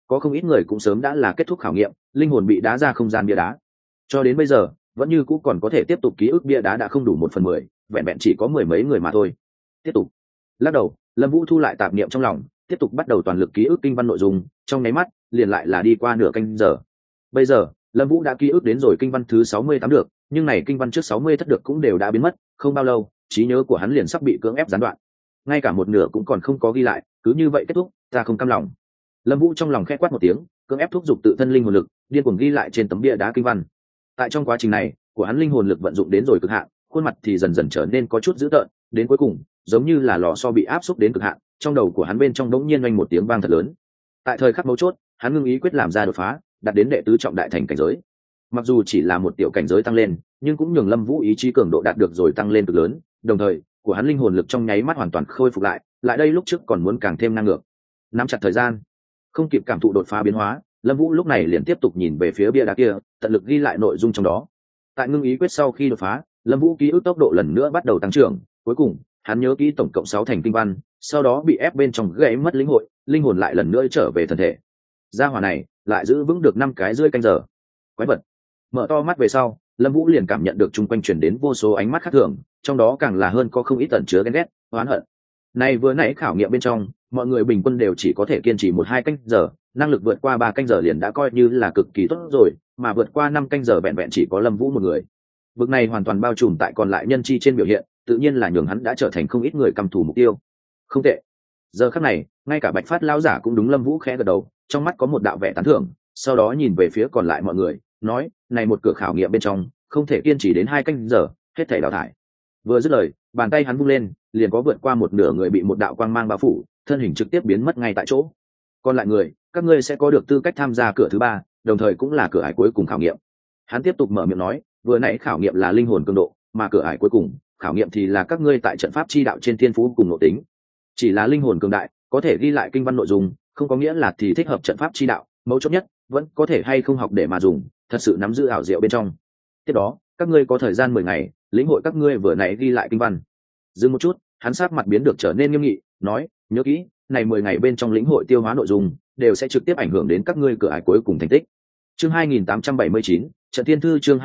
có không ít người cũng sớm đã là kết thúc khảo nghiệm, linh hồn bị đá ra không gian bia đá. Cho đến bây giờ vẫn như cũ còn có thể tiếp tục ký ức bia đá đã không đủ 1/10, vẹn vẹn chỉ có mười mấy người mà thôi. Tiếp tục. Lắc đầu, Lâm Vũ thu lại tạp niệm trong lòng, tiếp tục bắt đầu toàn lực ký ức kinh văn nội dung, trong nháy mắt liền lại là đi qua nửa canh giờ. Bây giờ Lâm Vũ đã ký ức đến rồi kinh văn thứ 68 được, nhưng này kinh văn trước 60 thất được cũng đều đã biến mất, không bao lâu trí nhớ của hắn liền sắp bị cưỡng ép gián đoạn, ngay cả một nửa cũng còn không có ghi lại, cứ như vậy kết thúc, ta không cam lòng. Lâm Vũ trong lòng khẽ quát một tiếng, cưỡng ép thúc giục tự thân linh hồn lực, điên cuồng ghi lại trên tấm bia đá kinh văn. Tại trong quá trình này, của hắn linh hồn lực vận dụng đến rồi cực hạn, khuôn mặt thì dần dần trở nên có chút dữ tợn, đến cuối cùng giống như là lò xo bị áp xúc đến cực hạn, trong đầu của hắn bên trong đống nhiên oanh một tiếng vang thật lớn. Tại thời khắc mấu chốt, hắn ngưng ý quyết làm ra đột phá, đạt đến đệ tứ trọng đại thành cảnh giới. Mặc dù chỉ là một tiểu cảnh giới tăng lên, nhưng cũng nhường Lâm Vũ ý chí cường độ đạt được rồi tăng lên cực lớn, đồng thời của hắn linh hồn lực trong nháy mắt hoàn toàn khôi phục lại, lại đây lúc trước còn muốn càng thêm năng lượng. Nắm chặt thời gian, không kịp cảm thụ đột phá biến hóa, Lâm Vũ lúc này liền tiếp tục nhìn về phía bia đá kia, tận lực ghi lại nội dung trong đó. Tại ngưng ý quyết sau khi đột phá, Lâm Vũ ký ức tốc độ lần nữa bắt đầu tăng trưởng, cuối cùng hắn nhớ kỹ tổng cộng 6 thành kinh văn, sau đó bị ép bên trong gãy mất lĩnh hội, linh hồn lại lần nữa trở về thân thể. Gia hỏa này lại giữ vững được 5 cái rưỡi canh giờ. Quái vật. Mở to mắt về sau, Lâm Vũ liền cảm nhận được chung quanh truyền đến vô số ánh mắt khác thường, trong đó càng là hơn có không ít tẩn chứa ghen ghét, oán hận. Này vừa nãy khảo nghiệm bên trong, mọi người bình quân đều chỉ có thể kiên trì 1-2 canh giờ, năng lực vượt qua 3 canh giờ liền đã coi như là cực kỳ tốt rồi, mà vượt qua 5 canh giờ vẹn vẹn chỉ có Lâm Vũ một người. Vực này hoàn toàn bao trùm tại còn lại nhân chi trên biểu hiện, tự nhiên là nhường hắn đã trở thành không ít người căm thù mục tiêu. Không tệ. Giờ khắc này, ngay cả Bạch Phát lão giả cũng đúng Lâm Vũ khẽ gật đầu, trong mắt có một đạo vẻ tán thưởng, sau đó nhìn về phía còn lại mọi người, nói, này một cửa khảo nghiệm bên trong, không thể kiên trì đến 2 canh giờ, hết thảy đào thải. Vừa dứt lời, bàn tay hắn vung lên, liền có vượt qua một nửa người bị một đạo quang mang bao phủ, thân hình trực tiếp biến mất ngay tại chỗ. Còn lại người, các ngươi sẽ có được tư cách tham gia cửa thứ 3, đồng thời cũng là cửa ải cuối cùng khảo nghiệm. Hắn tiếp tục mở miệng nói, vừa nãy khảo nghiệm là linh hồn cường độ, mà cửa ải cuối cùng, khảo nghiệm thì là các ngươi tại trận pháp chi đạo trên thiên phú cùng nội tính. Chỉ là linh hồn cường đại, có thể ghi lại kinh văn nội dung, không có nghĩa là thì thích hợp trận pháp chi đạo, mấu chốt nhất, vẫn có thể hay không học để mà dùng, thật sự nắm giữ ảo diệu bên trong. Tiếp đó, các ngươi có thời gian 10 ngày, lĩnh hội các ngươi vừa nãy ghi lại kinh văn. Dừng một chút, hắn sát mặt biến được trở nên nghiêm nghị, nói, nhớ kỹ, này 10 ngày bên trong lĩnh hội tiêu hóa nội dung, đều sẽ trực tiếp ảnh hưởng đến các ngươi cửa ải cuối cùng thành tích. Chương 2879, Trận Thiên Thư chương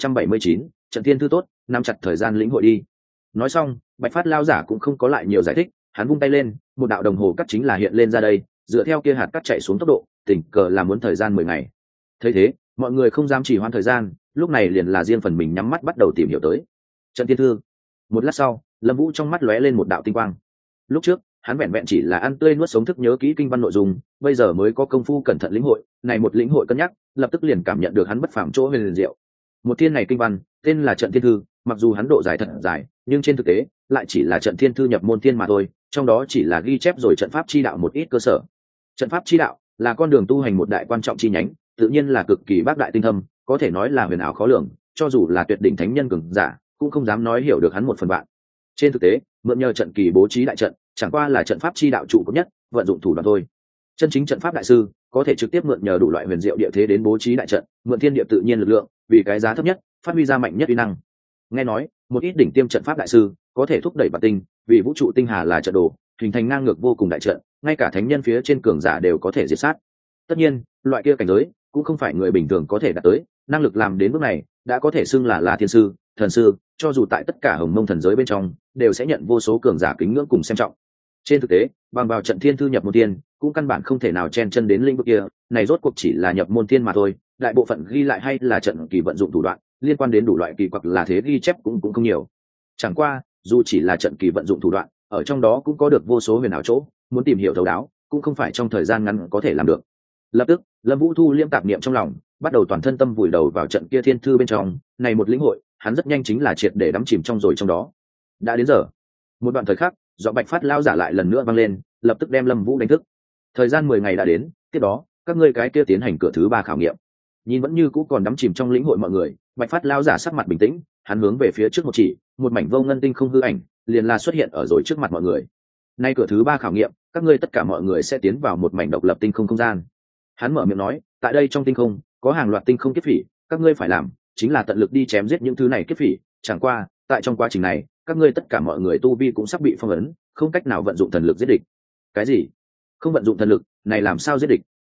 2879, Trận Thiên Thư tốt, nắm chặt thời gian lĩnh hội đi. Nói xong, Bạch Phát lão giả cũng không có lại nhiều giải thích, hắn vung tay lên, một đạo đồng hồ cắt chính là hiện lên ra đây, dựa theo kia hạt cắt chạy xuống tốc độ, tình cờ là muốn thời gian 10 ngày. Thấy thế, mọi người không dám trì hoãn thời gian, lúc này liền là riêng phần mình nhắm mắt bắt đầu tìm hiểu tới Trận Thiên Thư. Một lát sau, Lâm Vũ trong mắt lóe lên một đạo tinh quang. Lúc trước, hắn vẹn vẹn chỉ là ăn tươi nuốt sống thức nhớ kỹ kinh văn nội dung, bây giờ mới có công phu cẩn thận lĩnh hội, này một lĩnh hội cân nhắc, lập tức liền cảm nhận được hắn bất phàm chỗ huyền diệu. Một thiên này kinh văn, tên là Trận Thiên Thư, mặc dù hắn độ dài thật dài, nhưng trên thực tế, lại chỉ là Trận Thiên Thư nhập môn thiên mà thôi, trong đó chỉ là ghi chép rồi trận pháp chi đạo một ít cơ sở. Trận pháp chi đạo là con đường tu hành một đại quan trọng chi nhánh, tự nhiên là cực kỳ bác đại tinh thâm, có thể nói là huyền ảo khó lường, cho dù là tuyệt đỉnh thánh nhân cường giả, cũng không dám nói hiểu được hắn 1/10. Trên thực tế, mượn nhờ trận kỳ bố trí đại trận, chẳng qua là trận pháp chi đạo trụ cột nhất, vận dụng thủ đoạn thôi. Chân chính trận pháp đại sư có thể trực tiếp mượn nhờ đủ loại huyền diệu địa thế đến bố trí đại trận, mượn thiên địa tự nhiên lực lượng, vì cái giá thấp nhất, phát huy ra mạnh nhất uy năng. Nghe nói, một ít đỉnh tiêm trận pháp đại sư có thể thúc đẩy bản tinh, vì vũ trụ tinh hà là trận đồ, hình thành ngang ngược vô cùng đại trận, ngay cả thánh nhân phía trên cường giả đều có thể diệt sát. Tất nhiên, loại kia cảnh giới cũng không phải người bình thường có thể đạt tới, năng lực làm đến bước này, đã có thể xưng là thiên sư, thần sư, cho dù tại tất cả Hồng Mông thần giới bên trong, đều sẽ nhận vô số cường giả kính ngưỡng cùng xem trọng. Trên thực tế, bằng vào Trận Thiên Thư nhập môn thiên, cũng căn bản không thể nào chen chân đến lĩnh vực kia, này rốt cuộc chỉ là nhập môn thiên mà thôi, đại bộ phận ghi lại hay là trận kỳ vận dụng thủ đoạn, liên quan đến đủ loại kỳ hoặc là thế ghi chép cũng không nhiều. Chẳng qua, dù chỉ là trận kỳ vận dụng thủ đoạn, ở trong đó cũng có được vô số huyền ảo chỗ, muốn tìm hiểu thấu đáo, cũng không phải trong thời gian ngắn có thể làm được. Lập tức, Lâm Vũ thu liêm tạp niệm trong lòng, bắt đầu toàn thân tâm vùi đầu vào trận kia thiên thư bên trong, này một lĩnh hội, hắn rất nhanh chính là triệt để đắm chìm trong rồi trong đó. Đã đến giờ. Một đoạn thời khắc, giọng Bạch Phát lão giả lại lần nữa vang lên, lập tức đem Lâm Vũ đánh thức. Thời gian 10 ngày đã đến, tiếp đó, các ngươi cái kia tiến hành cửa thứ 3 khảo nghiệm. Nhìn vẫn như cũ còn đắm chìm trong lĩnh hội mọi người, Bạch Phát lão giả sắc mặt bình tĩnh, hắn hướng về phía trước một chỉ, một mảnh vô ngân tinh không hư ảnh, liền là xuất hiện ở rồi trước mặt mọi người. Nay cửa thứ 3 khảo nghiệm, các ngươi tất cả mọi người sẽ tiến vào một mảnh độc lập tinh không không gian. Hắn mở miệng nói, tại đây trong tinh không, có hàng loạt tinh không kiếp phỉ, các ngươi phải làm chính là tận lực đi chém giết những thứ này kiếp phỉ, chẳng qua, tại trong quá trình này, các ngươi tất cả mọi người tu vi cũng sắp bị phong ấn, không cách nào vận dụng thần lực giết địch. Cái gì? Không vận dụng thần lực, này làm sao giết địch?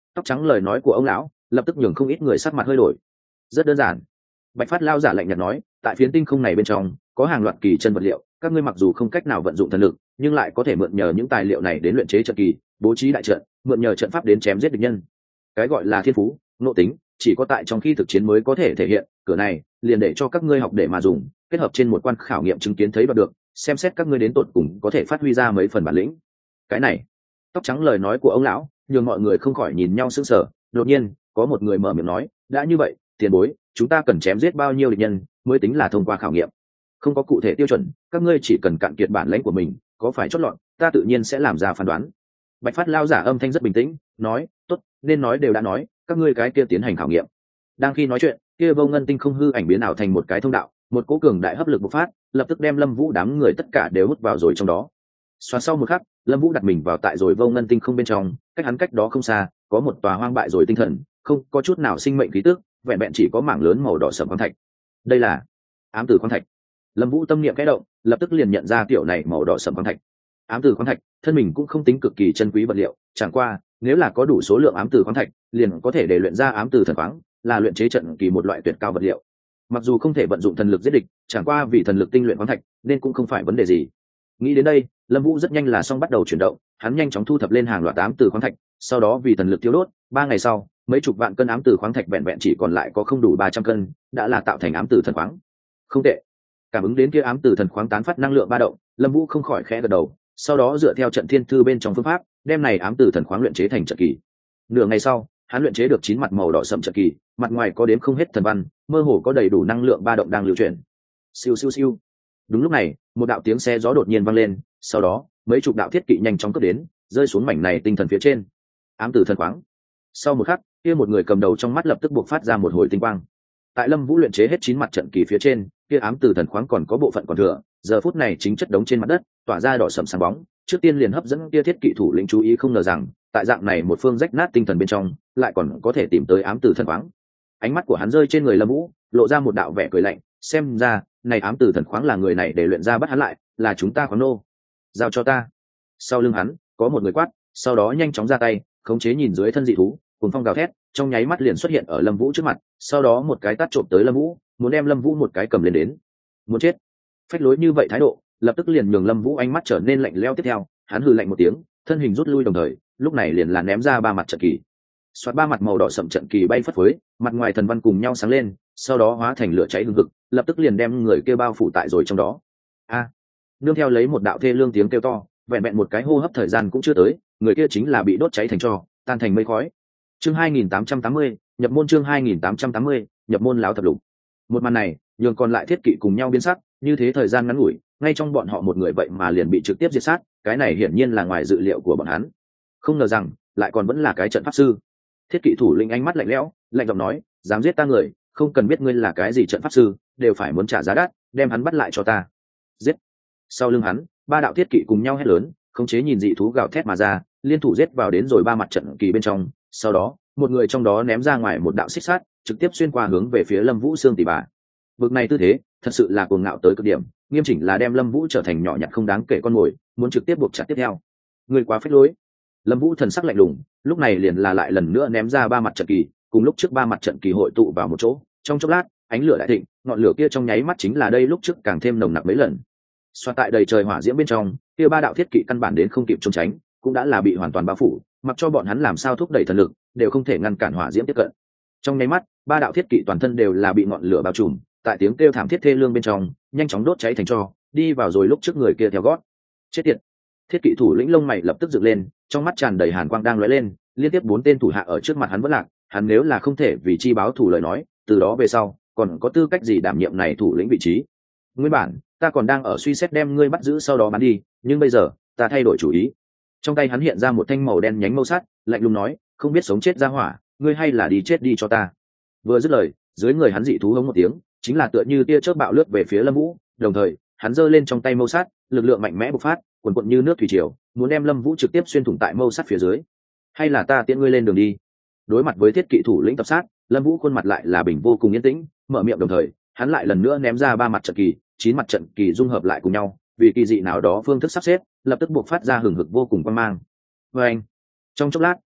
Tóc trắng lời nói của ông lão lập tức nhường không ít người sắc mặt hơi đổi. Rất đơn giản. Bạch Phát lao giả lạnh nhạt nói, tại phiến tinh không này bên trong có hàng loạt kỳ chân vật liệu, các ngươi mặc dù không cách nào vận dụng thần lực, nhưng lại có thể mượn nhờ những tài liệu này đến luyện chế trận kỳ, bố trí đại trận, mượn nhờ trận pháp đến chém giết địch nhân. Cái gọi là thiên phú, nội tính, chỉ có tại trong khi thực chiến mới có thể thể hiện. Cửa này liền để cho các ngươi học để mà dùng, kết hợp trên một quan khảo nghiệm chứng kiến thấy đoạt được, xem xét các ngươi đến tột cùng có thể phát huy ra mấy phần bản lĩnh. Cái này, tóc trắng lời nói của ông lão nhường mọi người không khỏi nhìn nhau sững sờ. Đột nhiên có một người mở miệng nói, đã như vậy, tiền bối, chúng ta cần chém giết bao nhiêu địch nhân mới tính là thông qua khảo nghiệm? Không có cụ thể tiêu chuẩn, các ngươi chỉ cần cạn kiệt bản lãnh của mình, có phải chót lọt, ta tự nhiên sẽ làm ra phán đoán. Bạch Phát lao giả âm thanh rất bình tĩnh, nói, tốt, nên nói đều đã nói, các ngươi cái kia tiến hành khảo nghiệm. Đang khi nói chuyện, kia vô ngân tinh không hư ảnh biến ảo thành một cái thông đạo, một cỗ cường đại hấp lực bộc phát, lập tức đem Lâm Vũ đám người tất cả đều hút vào rồi trong đó. Xoắn sau một khắc, Lâm Vũ đặt mình vào tại rồi vô ngân tinh không bên trong, cách hắn cách đó không xa, có một tòa hoang bại rồi tinh thần, không có chút nào sinh mệnh khí tức, vẹn vẹn chỉ có mảng lớn màu đỏ sẫm khoáng thạch. Đây là ám tử khoáng thạch. Lâm Vũ tâm niệm khẽ động, lập tức liền nhận ra kiểu này màu đỏ sẫm khoáng thạch. Ám tử khoáng thạch, thân mình cũng không tính cực kỳ chân quý vật liệu, chẳng qua, nếu là có đủ số lượng ám tử khoáng thạch, liền có thể để luyện ra ám tử thần khoáng, là luyện chế trận kỳ một loại tuyệt cao vật liệu. Mặc dù không thể vận dụng thần lực giết địch, chẳng qua vì thần lực tinh luyện khoáng thạch, nên cũng không phải vấn đề gì. Nghĩ đến đây, Lâm Vũ rất nhanh là xong bắt đầu chuyển động, hắn nhanh chóng thu thập lên hàng loạt ám tử khoáng thạch, sau đó vì thần lực tiêu đốt, 3 ngày sau, mấy chục vạn cân ám tử khoáng thạch vẹn vẹn chỉ còn lại có không đủ 300 cân, đã là tạo thành ám tử thần khoáng. Không tệ. Cảm ứng đến kia ám tử thần khoáng tán phát năng lượng ba động, Lâm Vũ không khỏi khẽ gật đầu, sau đó dựa theo trận thiên thư bên trong phương pháp, đem này ám tử thần khoáng luyện chế thành trận kỳ. Nửa ngày sau, hắn luyện chế được 9 mặt màu đỏ sẫm trận kỳ, mặt ngoài có đếm không hết thần văn, mơ hồ có đầy đủ năng lượng ba động đang lưu chuyển. Siêu siêu siêu. Đúng lúc này, một đạo tiếng xe gió đột nhiên vang lên, sau đó, mấy chục đạo thiết kỵ nhanh chóng cướp đến, rơi xuống mảnh này tinh thần phía trên. Ám tử thần khoáng. Sau một khắc, kia một người cầm đầu trong mắt lập tức bộc phát ra một hồi tinh quang. Tại Lâm Vũ luyện chế hết 9 mặt trận kỳ phía trên, kia ám tử thần khoáng còn có bộ phận còn thừa, giờ phút này chính chất đống trên mặt đất, tỏa ra đỏ sẫm sáng bóng, trước tiên liền hấp dẫn kia thiết kỵ thủ lĩnh chú ý, không ngờ rằng, tại dạng này một phương rách nát tinh thần bên trong, lại còn có thể tìm tới ám tử thần khoáng. Ánh mắt của hắn rơi trên người Lâm Vũ, lộ ra một đạo vẻ cười lạnh, xem ra, này ám tử thần khoáng là người này để luyện ra bắt hắn lại, là chúng ta khoáng nô. Giao cho ta. Sau lưng hắn, có một người quát, sau đó nhanh chóng ra tay, khống chế nhìn dưới thân dị thú, cuồng phong gào thét, trong nháy mắt liền xuất hiện ở Lâm Vũ trước mặt, sau đó một cái tát trộm tới Lâm Vũ, muốn đem Lâm Vũ một cái cầm lên đến. Muốn chết. Phách lối như vậy thái độ, lập tức liền nhường Lâm Vũ ánh mắt trở nên lạnh lẽo. Tiếp theo, hắn hừ lạnh một tiếng, thân hình rút lui, đồng thời, lúc này liền là ném ra 3 mặt trận kỳ. Xoát 3 mặt màu đỏ sẫm trận kỳ bay phất phới, mặt ngoài thần văn cùng nhau sáng lên, sau đó hóa thành lửa cháy hừng hực, lập tức liền đem người kia bao phủ tại rồi trong đó. A! Nương theo lấy một đạo thê lương tiếng kêu to, vẹn vẹn một cái hô hấp thời gian cũng chưa tới, người kia chính là bị đốt cháy thành tro, tan thành mây khói. Chương 2880, nhập môn. Chương 2880, nhập môn láo thập lục. Một màn này, nhường còn lại thiết kỵ cùng nhau biến sắc, như thế thời gian ngắn ngủi, ngay trong bọn họ một người vậy mà liền bị trực tiếp diệt sát, cái này hiển nhiên là ngoài dự liệu của bọn hắn. Không ngờ rằng, lại còn vẫn là cái trận pháp sư. Thiết kỵ thủ lĩnh ánh mắt lạnh lẽo, lạnh giọng nói, dám giết ta người, không cần biết ngươi là cái gì trận pháp sư, đều phải muốn trả giá đắt, đem hắn bắt lại cho ta. Giết. Sau lưng hắn, 3 đạo thiết kỵ cùng nhau hét lớn, khống chế nhìn dị thú gào thét mà ra, liên thủ giết vào đến rồi 3 mặt trận kỳ bên trong, sau đó, một người trong đó ném ra ngoài một đạo xích sắt, trực tiếp xuyên qua hướng về phía Lâm Vũ xương tỉ bà. Vực này tư thế, thật sự là cuồng ngạo tới cực điểm, nghiêm chỉnh là đem Lâm Vũ trở thành nhỏ nhặt không đáng kể con mồi, muốn trực tiếp buộc chặt tiếp theo. Người quá phách lối. Lâm Vũ thần sắc lạnh lùng, lúc này liền là lại lần nữa ném ra 3 mặt trận kỳ, cùng lúc trước 3 mặt trận kỳ hội tụ vào một chỗ, trong chốc lát, ánh lửa đại thịnh, ngọn lửa kia trong nháy mắt chính là đây lúc trước càng thêm nồng nặc mấy lần. Xoa tại đầy trời hỏa diễm bên trong, kia 3 đạo thiết kỵ căn bản đến không kịp trốn tránh, cũng đã là bị hoàn toàn bao phủ, mặc cho bọn hắn làm sao thúc đẩy thần lực, đều không thể ngăn cản hỏa diễm tiếp cận. Trong nháy mắt, 3 đạo thiết kỵ toàn thân đều là bị ngọn lửa bao trùm, tại tiếng kêu thảm thiết thê lương bên trong, nhanh chóng đốt cháy thành tro, đi vào rồi lúc trước người kia theo gót. Chết tiệt. Thiết kỵ thủ lĩnh lông mày lập tức dựng lên, trong mắt tràn đầy hàn quang đang lóe lên, liên tiếp 4 tên thủ hạ ở trước mặt hắn vẫn lạc, hắn nếu là không thể vì chi báo thù lời nói, từ đó về sau, còn có tư cách gì đảm nhiệm này thủ lĩnh vị trí? Nguyên bản, ta còn đang ở suy xét đem ngươi bắt giữ sau đó bắn đi, nhưng bây giờ, ta thay đổi chủ ý. Trong tay hắn hiện ra một thanh màu đen nhánh mâu sắt, lạnh lùng nói, không biết sống chết ra hỏa, ngươi hay là đi chết đi cho ta. Vừa dứt lời, dưới người hắn dị thú hống một tiếng, chính là tựa như tia chớp bạo lướt về phía Lâm Vũ, đồng thời, hắn giơ lên trong tay mâu sắt, lực lượng mạnh mẽ bộc phát, cuồn cuộn như nước thủy triều, muốn đem Lâm Vũ trực tiếp xuyên thủng tại mâu sắt phía dưới. Hay là ta tiễn ngươi lên đường đi? Đối mặt với thiết kỵ thủ lĩnh tập sát, Lâm Vũ khuôn mặt lại là bình vô cùng yên tĩnh, mở miệng đồng thời, hắn lại lần nữa ném ra 3 mặt trận kỳ, 9 mặt trận kỳ dung hợp lại cùng nhau, vì kỳ dị nào đó phương thức sắp xếp, lập tức buộc phát ra hừng hực vô cùng quang mang. Và anh, trong chốc lát,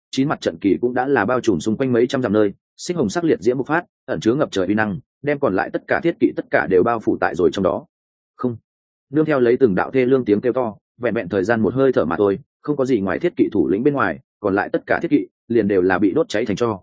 chín mặt trận kỳ cũng đã là bao trùm xung quanh mấy trăm dặm nơi, xích hồng sắc liệt diễm bộc phát, ẩn chứa ngập trời uy năng, đem còn lại tất cả thiết kỵ tất cả đều bao phủ tại rồi trong đó. Không, nương theo lấy từng đạo thê lương tiếng kêu to, vẹn vẹn thời gian một hơi thở mà thôi, không có gì ngoài thiết kỵ thủ lĩnh bên ngoài, còn lại tất cả thiết kỵ liền đều là bị đốt cháy thành tro.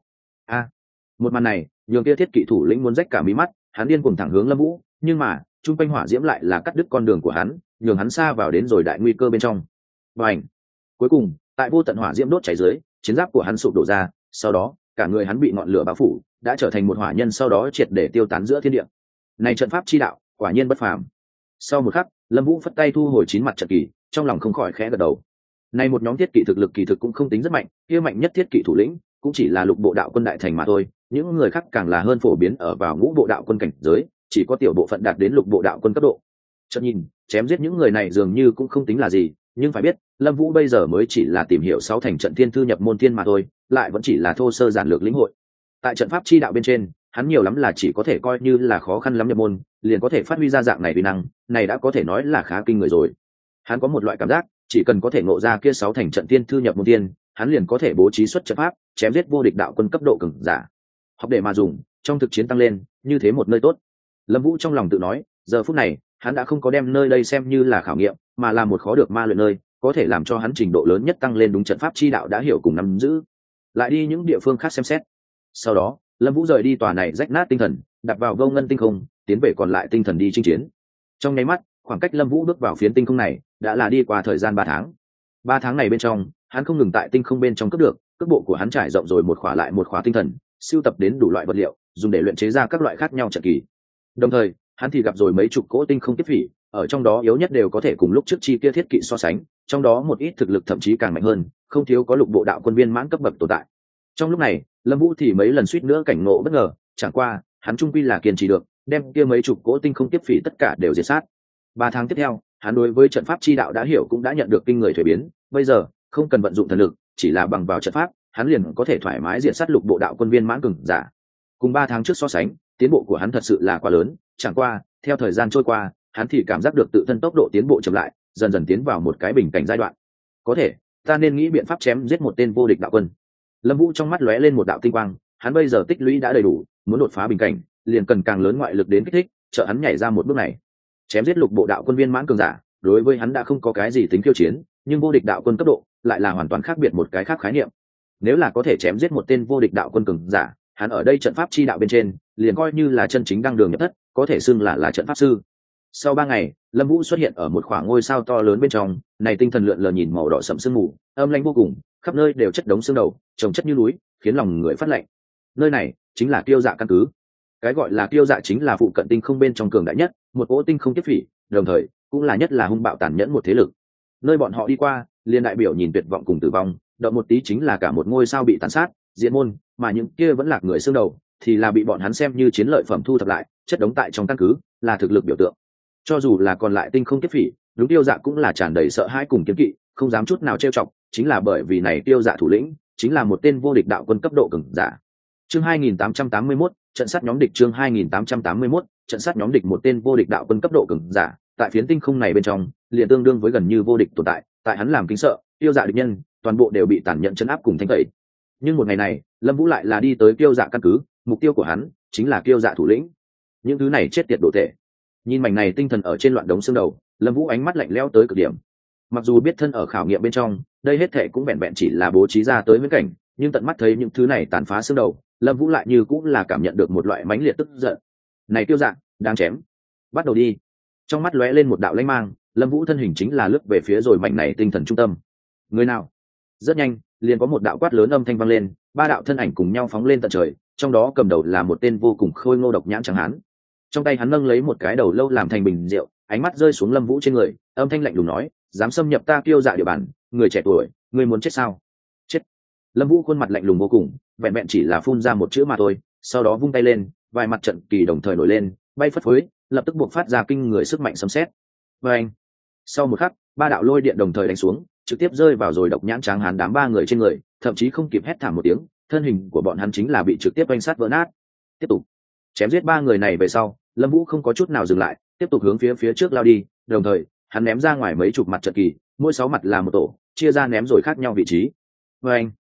Một màn này nhường kia thiết kỵ thủ lĩnh muốn rách cả mí mắt, hắn điên cuồng thẳng hướng Lâm Vũ, nhưng mà trung quanh hỏa diễm lại là cắt đứt con đường của hắn, nhường hắn xa vào đến rồi đại nguy cơ bên trong. Bành! Cuối cùng, tại vô tận hỏa diễm đốt cháy dưới, chiến giáp của hắn sụp đổ ra, sau đó, cả người hắn bị ngọn lửa bao phủ, đã trở thành một hỏa nhân, sau đó triệt để tiêu tán giữa thiên địa. Này trận pháp chi đạo, quả nhiên bất phàm. Sau một khắc, Lâm Vũ phất tay thu hồi chín mặt trận kỳ, trong lòng không khỏi khẽ gật đầu. Này một nhóm thiết kỵ thực lực kỳ thực cũng không tính rất mạnh, kia mạnh nhất thiết kỵ thủ lĩnh cũng chỉ là lục bộ đạo quân đại thành mà thôi, những người khác càng là hơn phổ biến ở vào ngũ bộ đạo quân cảnh giới, chỉ có tiểu bộ phận đạt đến lục bộ đạo quân cấp độ. Chợt nhìn, chém giết những người này dường như cũng không tính là gì, nhưng phải biết, Lâm Vũ bây giờ mới chỉ là tìm hiểu sáu thành trận thiên thư nhập môn thiên mà thôi, lại vẫn chỉ là thô sơ giản lược lĩnh hội. Tại trận pháp chi đạo bên trên, hắn nhiều lắm là chỉ có thể coi như là khó khăn lắm nhập môn, liền có thể phát huy ra dạng này uy năng, này đã có thể nói là khá kinh người rồi. Hắn có một loại cảm giác, chỉ cần có thể ngộ ra kia sáu thành trận thiên thư nhập môn thiên, hắn liền có thể bố trí xuất trận pháp, chém giết vô địch đạo quân cấp độ cường giả. Học để mà dùng, trong thực chiến tăng lên, như thế một nơi tốt. Lâm Vũ trong lòng tự nói, giờ phút này, hắn đã không có đem nơi đây xem như là khảo nghiệm, mà là một khó được ma luyện nơi, có thể làm cho hắn trình độ lớn nhất tăng lên đúng trận pháp chi đạo đã hiểu cùng nắm giữ. Lại đi những địa phương khác xem xét. Sau đó, Lâm Vũ rời đi tòa này rách nát tinh thần, đặt vào vô ngân tinh không, tiến về còn lại tinh thần đi chinh chiến. Trong nháy mắt, khoảng cách Lâm Vũ bước vào phiến tinh không này, đã là đi qua thời gian 3 tháng. 3 tháng này bên trong, hắn không ngừng tại tinh không bên trong cướp được, cước bộ của hắn trải rộng rồi một khóa lại một khóa tinh thần, sưu tập đến đủ loại vật liệu, dùng để luyện chế ra các loại khác nhau trận kỳ. Đồng thời, hắn thì gặp rồi mấy chục cỗ tinh không kiếp phỉ, ở trong đó yếu nhất đều có thể cùng lúc trước chi kia thiết kỵ so sánh, trong đó một ít thực lực thậm chí càng mạnh hơn, không thiếu có lục bộ đạo quân viên mãn cấp bậc tồn tại. Trong lúc này, Lâm Vũ thì mấy lần suýt nữa cảnh ngộ bất ngờ, chẳng qua, hắn trung quy là kiên trì được, đem kia mấy chục cỗ tinh không kiếp phỉ tất cả đều diệt sát. 3 tháng tiếp theo, hắn đối với trận pháp chi đạo đã hiểu cũng đã nhận được kinh người thuế biến, bây giờ, không cần vận dụng thần lực, chỉ là bằng vào trận pháp, hắn liền có thể thoải mái diệt sát lục bộ đạo quân viên mãn cường giả. Cùng 3 tháng trước so sánh, tiến bộ của hắn thật sự là quá lớn, chẳng qua, theo thời gian trôi qua, hắn thì cảm giác được tự thân tốc độ tiến bộ chậm lại, dần dần tiến vào một cái bình cảnh giai đoạn. Có thể, ta nên nghĩ biện pháp chém giết một tên vô địch đạo quân. Lâm Vũ trong mắt lóe lên một đạo tinh quang, hắn bây giờ tích lũy đã đầy đủ, muốn đột phá bình cảnh, liền cần càng lớn ngoại lực đến kích thích, trợ hắn nhảy ra một bước này. Chém giết lục bộ đạo quân viên mãn cường giả, đối với hắn đã không có cái gì tính khiêu chiến, nhưng vô địch đạo quân cấp độ lại là hoàn toàn khác biệt một cái khác khái niệm. Nếu là có thể chém giết một tên vô địch đạo quân cường giả, hắn ở đây trận pháp chi đạo bên trên, liền coi như là chân chính đăng đường nhập thất, có thể xưng là trận pháp sư. Sau 3 ngày, Lâm Vũ xuất hiện ở một khoảng ngôi sao to lớn bên trong, này tinh thần lượn lờ nhìn màu đỏ sẫm sương mù, âm lãnh vô cùng, khắp nơi đều chất đống xương đầu, chồng chất như núi, khiến lòng người phát lạnh. Nơi này chính là Kiêu Dạ căn cứ. Cái gọi là Kiêu Dạ chính là phụ cận tinh không bên trong cường đại nhất, một cỗ tinh không kiếp phỉ, đồng thời cũng là nhất là hung bạo tàn nhẫn một thế lực. Nơi bọn họ đi qua, liền đại biểu nhìn tuyệt vọng cùng tử vong, động một tí chính là cả một ngôi sao bị tàn sát, diệt môn, mà những kia vẫn lạc người xương đầu, thì là bị bọn hắn xem như chiến lợi phẩm thu thập lại, chất đống tại trong căn cứ, là thực lực biểu tượng. Cho dù là còn lại tinh không kiếp phỉ, đúng Kiêu Dạ cũng là tràn đầy sợ hãi cùng kiêng kỵ, không dám chút nào trêu chọc, chính là bởi vì này Kiêu Dạ thủ lĩnh chính là một tên vô địch đạo quân cấp độ cường giả. Chương 2881, trận sát nhóm địch. Chương 2881, trận sát nhóm địch. Một tên vô địch đạo quân cấp độ cường giả, tại phiến tinh không này bên trong, liền tương đương với gần như vô địch tồn tại, tại hắn làm kính sợ, Kiêu Dạ địch nhân, toàn bộ đều bị tàn nhẫn trấn áp cùng thanh tẩy. Nhưng một ngày này, Lâm Vũ lại là đi tới Kiêu Dạ căn cứ, mục tiêu của hắn chính là Kiêu Dạ thủ lĩnh. Những thứ này chết tiệt đồ tệ. Nhìn mảnh này tinh thần ở trên loạn đống xương đầu, Lâm Vũ ánh mắt lạnh lẽo tới cực điểm. Mặc dù biết thân ở khảo nghiệm bên trong, đây hết thệ cũng vẹn vẹn chỉ là bố trí ra tới viễn cảnh, nhưng tận mắt thấy những thứ này tàn phá xương đầu, Lâm Vũ lại như cũng là cảm nhận được một loại mãnh liệt tức giận. Này Kiêu Dạ, đang chém. Bắt đầu đi. Trong mắt lóe lên một đạo lãnh mang, Lâm Vũ thân hình chính là lướt về phía rồi mảnh này tinh thần trung tâm. Người nào? Rất nhanh, liền có một đạo quát lớn âm thanh vang lên, 3 đạo thân ảnh cùng nhau phóng lên tận trời, trong đó cầm đầu là một tên vô cùng khôi ngô độc nhãn trắng hán. Trong tay hắn nâng lấy một cái đầu lâu làm thành bình rượu, ánh mắt rơi xuống Lâm Vũ trên người, âm thanh lạnh lùng nói, dám xâm nhập ta Kiêu Dạ địa bàn, người trẻ tuổi, ngươi muốn chết sao? Chết. Lâm Vũ khuôn mặt lạnh lùng vô cùng, vẹn vẹn chỉ là phun ra một chữ mà thôi, sau đó vung tay lên, vài mặt trận kỳ đồng thời nổi lên, bay phất phới, lập tức buộc phát ra kinh người sức mạnh sấm sét. Và anh. Sau một khắc, 3 đạo lôi điện đồng thời đánh xuống, trực tiếp rơi vào rồi độc nhãn tráng hán đám 3 người trên người, thậm chí không kịp hét thảm một tiếng, thân hình của bọn hắn chính là bị trực tiếp oanh sát vỡ nát. Tiếp tục chém giết 3 người này về sau, Lâm Vũ không có chút nào dừng lại, tiếp tục hướng phía trước lao đi, đồng thời, hắn ném ra ngoài mấy chục mặt trận kỳ, mỗi 6 mặt là một tổ, chia ra ném rồi khác nhau vị trí. Và anh.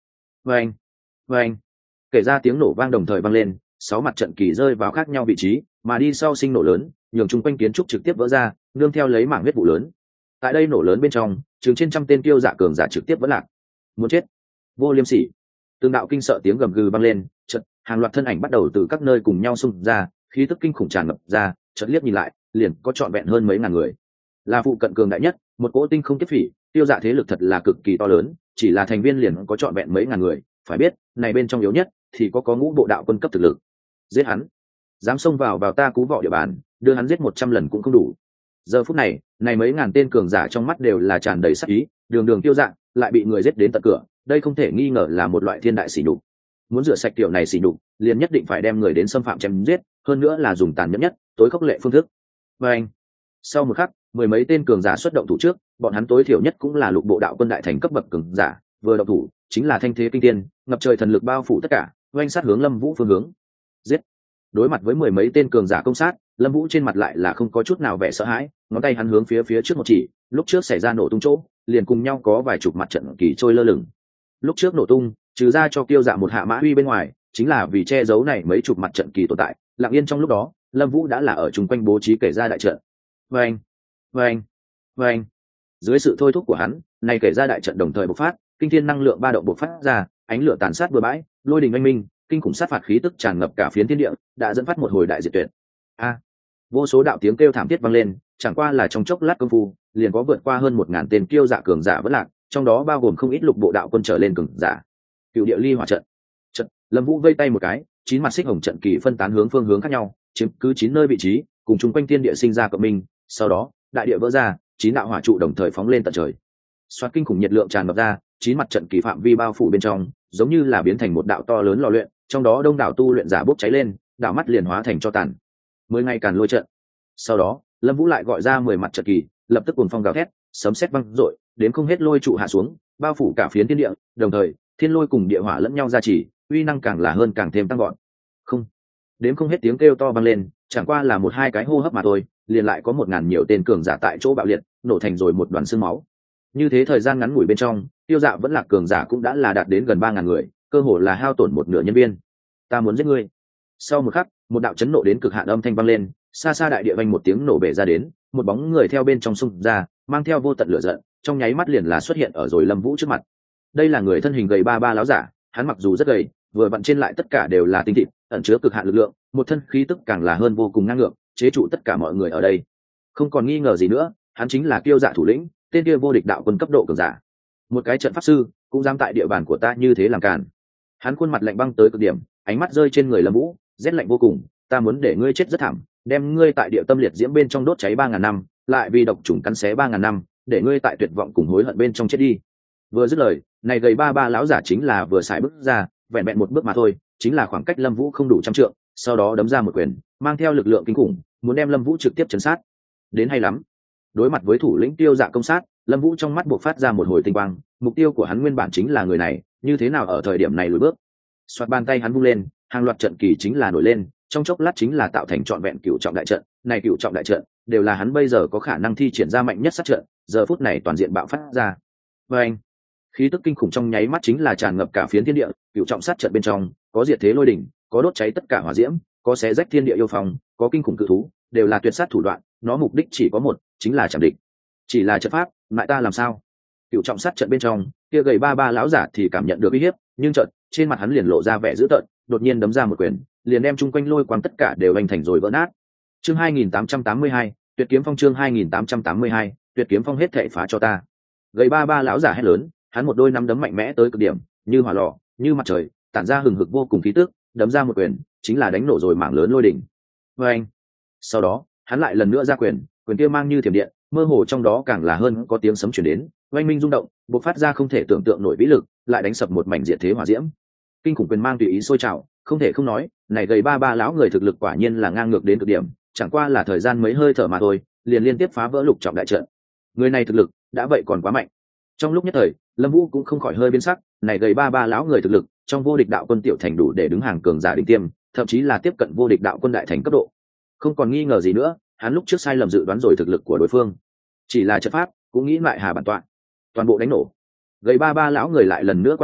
Vâng, vâng. Kể ra tiếng nổ vang đồng thời vang lên, 6 mặt trận kỳ rơi vào khác nhau vị trí, mà đi sau sinh nổ lớn, nhường chung quanh kiến trúc trực tiếp vỡ ra, nương theo lấy mảng huyết vụ lớn. Tại đây nổ lớn bên trong, chừng trên trăm tên kiêu dạ cường giả trực tiếp vỡ lạc. Muốn chết! Vô liêm sỉ! Từng đạo kinh sợ tiếng gầm gừ vang lên, chợt hàng loạt thân ảnh bắt đầu từ các nơi cùng nhau xung ra, khí tức kinh khủng tràn ngập ra, chợt liếc nhìn lại, liền có trọn vẹn hơn mấy ngàn người. Là phụ cận cường đại nhất, một cỗ tinh không kiếp phỉ, tiêu dạ thế lực thật là cực kỳ to lớn, chỉ là thành viên liền có trọn vẹn mấy ngàn người, phải biết, này bên trong yếu nhất thì có ngũ bộ đạo quân cấp thực lực. Giết hắn! Dám xông vào ta Cú Vọ địa bàn, đưa hắn giết 100 lần cũng không đủ. Giờ phút này, này mấy ngàn tên cường giả trong mắt đều là tràn đầy sát ý, đường đường tiêu dạ lại bị người giết đến tận cửa, đây không thể nghi ngờ là một loại thiên đại sỉ nhục. Muốn rửa sạch tiểu này sỉ nhục, liền nhất định phải đem người đến xâm phạm chém giết, hơn nữa là dùng tàn nhẫn nhất, tối khốc lệ phương thức. Và anh, sau một khắc, mười mấy tên cường giả xuất động thủ trước, bọn hắn tối thiểu nhất cũng là lục bộ đạo quân đại thành cấp bậc cường giả, vừa động thủ chính là thanh thế kinh thiên, ngập trời thần lực bao phủ tất cả, oanh sát hướng Lâm Vũ phương hướng. Giết! Đối mặt với mười mấy tên cường giả công sát, Lâm Vũ trên mặt lại là không có chút nào vẻ sợ hãi, ngón tay hắn hướng phía trước một chỉ, lúc trước xảy ra nổ tung chỗ, liền cùng nhau có vài chục mặt trận kỳ trôi lơ lửng. Lúc trước nổ tung, trừ ra cho Kiêu Dạ một hạ mã uy bên ngoài, chính là vì che giấu này mấy chục mặt trận kỳ tồn tại, lặng yên trong lúc đó, Lâm Vũ đã là ở chung quanh bố trí kể ra đại trận. Vâng, vâng, vâng. Dưới sự thôi thúc của hắn, này kể ra đại trận đồng thời bộc phát, kinh thiên năng lượng ba động bộc phát ra, ánh lửa tàn sát bừa bãi, lôi đình oanh minh, kinh khủng sát phạt khí tức tràn ngập cả phiến thiên địa, đã dẫn phát một hồi đại diệt tuyệt. A! Vô số đạo tiếng kêu thảm thiết vang lên, chẳng qua là trong chốc lát công phu, liền có vượt qua hơn 1000 tên kiêu dạ cường giả vẫn lạc, trong đó bao gồm không ít lục bộ đạo quân trở lên cường giả. Cựu địa ly hỏa trận. Trận, Lâm Vũ vây tay một cái, 9 mặt xích hồng trận kỳ phân tán hướng phương hướng khác nhau, chiếm cứ 9 nơi vị trí, cùng chung quanh thiên địa sinh ra cộng minh, sau đó, đại địa vỡ ra, 9 đạo hỏa trụ đồng thời phóng lên tận trời. Xoát kinh khủng nhiệt lượng tràn ngập ra, 9 mặt trận kỳ phạm vi bao phủ bên trong, giống như là biến thành một đạo to lớn lò luyện, trong đó đông đảo tu luyện giả bốc cháy lên, đảo mắt liền hóa thành cho tàn. 10 ngày càn lôi trận. Sau đó, Lâm Vũ lại gọi ra 10 mặt trận kỳ, lập tức cuồng phong gào thét, sấm sét vang rội, đến không hết lôi trụ hạ xuống, bao phủ cả phiến thiên địa, đồng thời, thiên lôi cùng địa hỏa lẫn nhau gia trì, uy năng càng là hơn càng thêm tăng gọn. Không, đến không hết tiếng kêu to vang lên, chẳng qua là một hai cái hô hấp mà thôi, liền lại có 1000 nhiều tên cường giả tại chỗ bạo liệt, nổ thành rồi một đoàn xương máu. Như thế thời gian ngắn ngủi bên trong, tiêu dạ vẫn là cường giả cũng đã là đạt đến gần 3000 người, cơ hồ là hao tổn một nửa nhân viên. Ta muốn giết ngươi. Sau một khắc, một đạo chấn nộ đến cực hạn âm thanh vang lên, xa xa đại địa vang một tiếng nổ bể ra đến, một bóng người theo bên trong xung ra, mang theo vô tận lửa giận, trong nháy mắt liền là xuất hiện ở rồi Lâm Vũ trước mặt. Đây là người thân hình gầy ba láo giả, hắn mặc dù rất gầy, vừa vặn trên lại tất cả đều là tinh thịt, ẩn chứa cực hạn lực lượng, một thân khí tức càng là hơn vô cùng ngang ngược, chế trụ tất cả mọi người ở đây. Không còn nghi ngờ gì nữa, hắn chính là Kiêu Dạ thủ lĩnh, tên kia vô địch đạo quân cấp độ cường giả. Một cái trận pháp sư, cũng dám tại địa bàn của ta như thế làm càn. Hắn khuôn mặt lạnh băng tới cực điểm, ánh mắt rơi trên người Lâm Vũ, rét lạnh vô cùng, ta muốn để ngươi chết rất thảm, đem ngươi tại địa tâm liệt diễm bên trong đốt cháy 3000 năm, lại vì độc trùng cắn xé 3000 năm, để ngươi tại tuyệt vọng cùng hối hận bên trong chết đi. Vừa dứt lời, này gầy ba lão giả chính là vừa xài bước ra, vẹn vẹn một bước mà thôi, chính là khoảng cách Lâm Vũ không đủ trăm trượng, sau đó đấm ra một quyền, mang theo lực lượng kinh khủng, muốn đem Lâm Vũ trực tiếp chấn sát. Đến hay lắm. Đối mặt với thủ lĩnh Tiêu Dạ công sát, Lâm Vũ trong mắt bộc phát ra một hồi tinh quang, mục tiêu của hắn nguyên bản chính là người này, như thế nào ở thời điểm này lùi bước. Xoạt bàn tay hắn vung lên, hàng loạt trận kỳ chính là nổi lên, trong chốc lát chính là tạo thành trọn vẹn cửu trọng đại trận, này cửu trọng đại trận đều là hắn bây giờ có khả năng thi triển ra mạnh nhất sát trận, giờ phút này toàn diện bạo phát ra. Và anh, khí tức kinh khủng trong nháy mắt chính là tràn ngập cả phiến thiên địa, cửu trọng sát trận bên trong, có diệt thế lôi đỉnh, có đốt cháy tất cả hỏa diễm, có xé rách thiên địa yêu phong, có kinh khủng cự thú, đều là tuyệt sát thủ đoạn, nó mục đích chỉ có một, chính là chạm địch. Chỉ là trận pháp, lại ta làm sao? Cửu trọng sát trận bên trong, kia gầy ba lão giả thì cảm nhận được uy hiếp, nhưng chợt, trên mặt hắn liền lộ ra vẻ dữ tợn, đột nhiên đấm ra một quyền, liền đem chung quanh lôi quang tất cả đều vành thành rồi vỡ nát. Chương 2882, Tuyệt kiếm phong chương 2882, Tuyệt kiếm phong hết thảy phá cho ta. Gầy ba lão giả hét lớn, hắn một đôi nắm đấm mạnh mẽ tới cực điểm, như hỏa lò, như mặt trời, tản ra hừng hực vô cùng khí tức, đấm ra một quyền, chính là đánh nổ rồi mảng lớn lôi đỉnh. Oeng. Sau đó, hắn lại lần nữa ra quyền, quyền kia mang như thiểm điện, mơ hồ trong đó càng là hơn có tiếng sấm truyền đến, oanh minh rung động, bộc phát ra không thể tưởng tượng nổi vĩ lực, lại đánh sập một mảnh diệt thế hỏa diễm. Kinh khủng quyền mang tùy ý sôi trào, không thể không nói, này gầy ba lão người thực lực quả nhiên là ngang ngược đến cực điểm, chẳng qua là thời gian mấy hơi thở mà thôi, liền liên tiếp phá vỡ lục trọng đại trận. Người này thực lực đã vậy còn quá mạnh. Trong lúc nhất thời, Lâm Vũ cũng không khỏi hơi biến sắc, này gầy ba lão người thực lực, trong vô địch đạo quân tiểu thành đủ để đứng hàng cường giả đỉnh tiêm, thậm chí là tiếp cận vô địch đạo quân đại thành cấp độ. Không còn nghi ngờ gì nữa, hắn lúc trước sai lầm dự đoán rồi thực lực của đối phương. Chỉ là trận pháp, cũng nghĩ lại hà bản tọa, toàn bộ đánh nổ. Gầy ba lão người lại lần nữa quát lớn,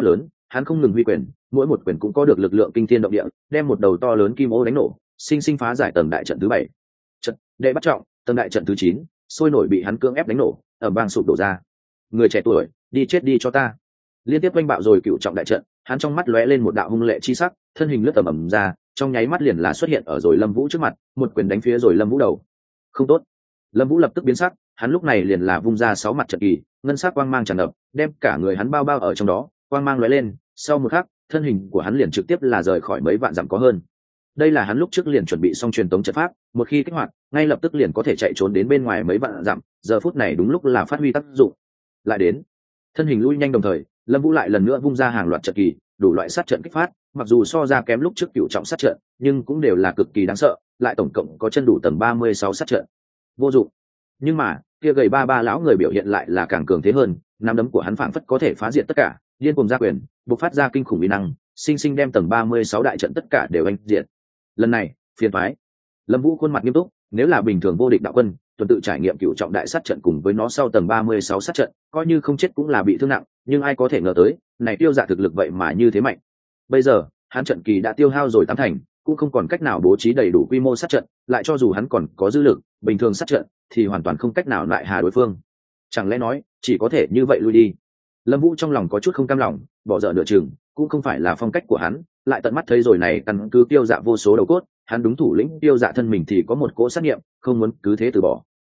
hắn không ngừng huy quyền, mỗi một quyền cũng có được lực lượng kinh thiên động địa, đem một đầu to lớn kim ô đánh nổ, sinh sinh phá giải tầng đại trận thứ 7. Trận đệ bắt trọng, tầng đại trận thứ 9, sôi nổi bị hắn cưỡng ép đánh nổ, ở bang sụp đổ ra. Người trẻ tuổi, đi chết đi cho ta. Liên tiếp oanh bạo rồi cựu trọng đại trận, hắn trong mắt lóe lên một đạo hung lệ chi sắc, thân hình lướt tầm ầm ra, trong nháy mắt liền là xuất hiện ở rồi Lâm Vũ trước mặt, một quyền đánh phía rồi Lâm Vũ đầu. Không tốt. Lâm Vũ lập tức biến sắc, hắn lúc này liền là vung ra 6 mặt trận kỳ, ngân sắc quang mang tràn ngập, đem cả người hắn bao bao ở trong đó, quang mang lóe lên, sau một khắc, thân hình của hắn liền trực tiếp là rời khỏi mấy vạn dặm có hơn. Đây là hắn lúc trước liền chuẩn bị xong truyền tống trận pháp, một khi kích hoạt, ngay lập tức liền có thể chạy trốn đến bên ngoài mấy vạn dặm, giờ phút này đúng lúc là phát huy tác dụng. Lại đến, thân hình lui nhanh đồng thời, Lâm Vũ lại lần nữa vung ra hàng loạt trận kỳ, đủ loại sát trận kích phát, mặc dù so ra kém lúc trước cựu trọng sát trận, nhưng cũng đều là cực kỳ đáng sợ, lại tổng cộng có chân đủ tầng 36 sát trận. Vô dụng. Nhưng mà, kia gầy ba ba lão người biểu hiện lại là càng cường thế hơn, nắm đấm của hắn phảng phất có thể phá diệt tất cả, điên cuồng ra quyền, bộc phát ra kinh khủng uy năng, sinh sinh đem tầng 36 đại trận tất cả đều anh diệt. Lần này, phiền toái. Lâm Vũ khuôn mặt nghiêm túc, nếu là bình thường vô địch đạo quân, tuần tự trải nghiệm cựu trọng đại sát trận cùng với nó sau tầng 36 sát trận, coi như không chết cũng là bị thương nặng, nhưng ai có thể ngờ tới, này tiêu dạ thực lực vậy mà như thế mạnh. Bây giờ, hắn trận kỳ đã tiêu hao rồi 8 thành, cũng không còn cách nào bố trí đầy đủ quy mô sát trận, lại cho dù hắn còn có dư lực, bình thường sát trận thì hoàn toàn không cách nào lại hà đối phương. Chẳng lẽ nói, chỉ có thể như vậy lui đi. Lâm Vũ trong lòng có chút không cam lòng, bỏ dở nửa chừng, cũng không phải là phong cách của hắn, lại tận mắt thấy rồi này căn cứ tiêu dạ vô số đầu cốt, hắn đúng thủ lĩnh tiêu dạ thân mình thì có một cỗ sát nghiệm, không muốn cứ thế từ bỏ.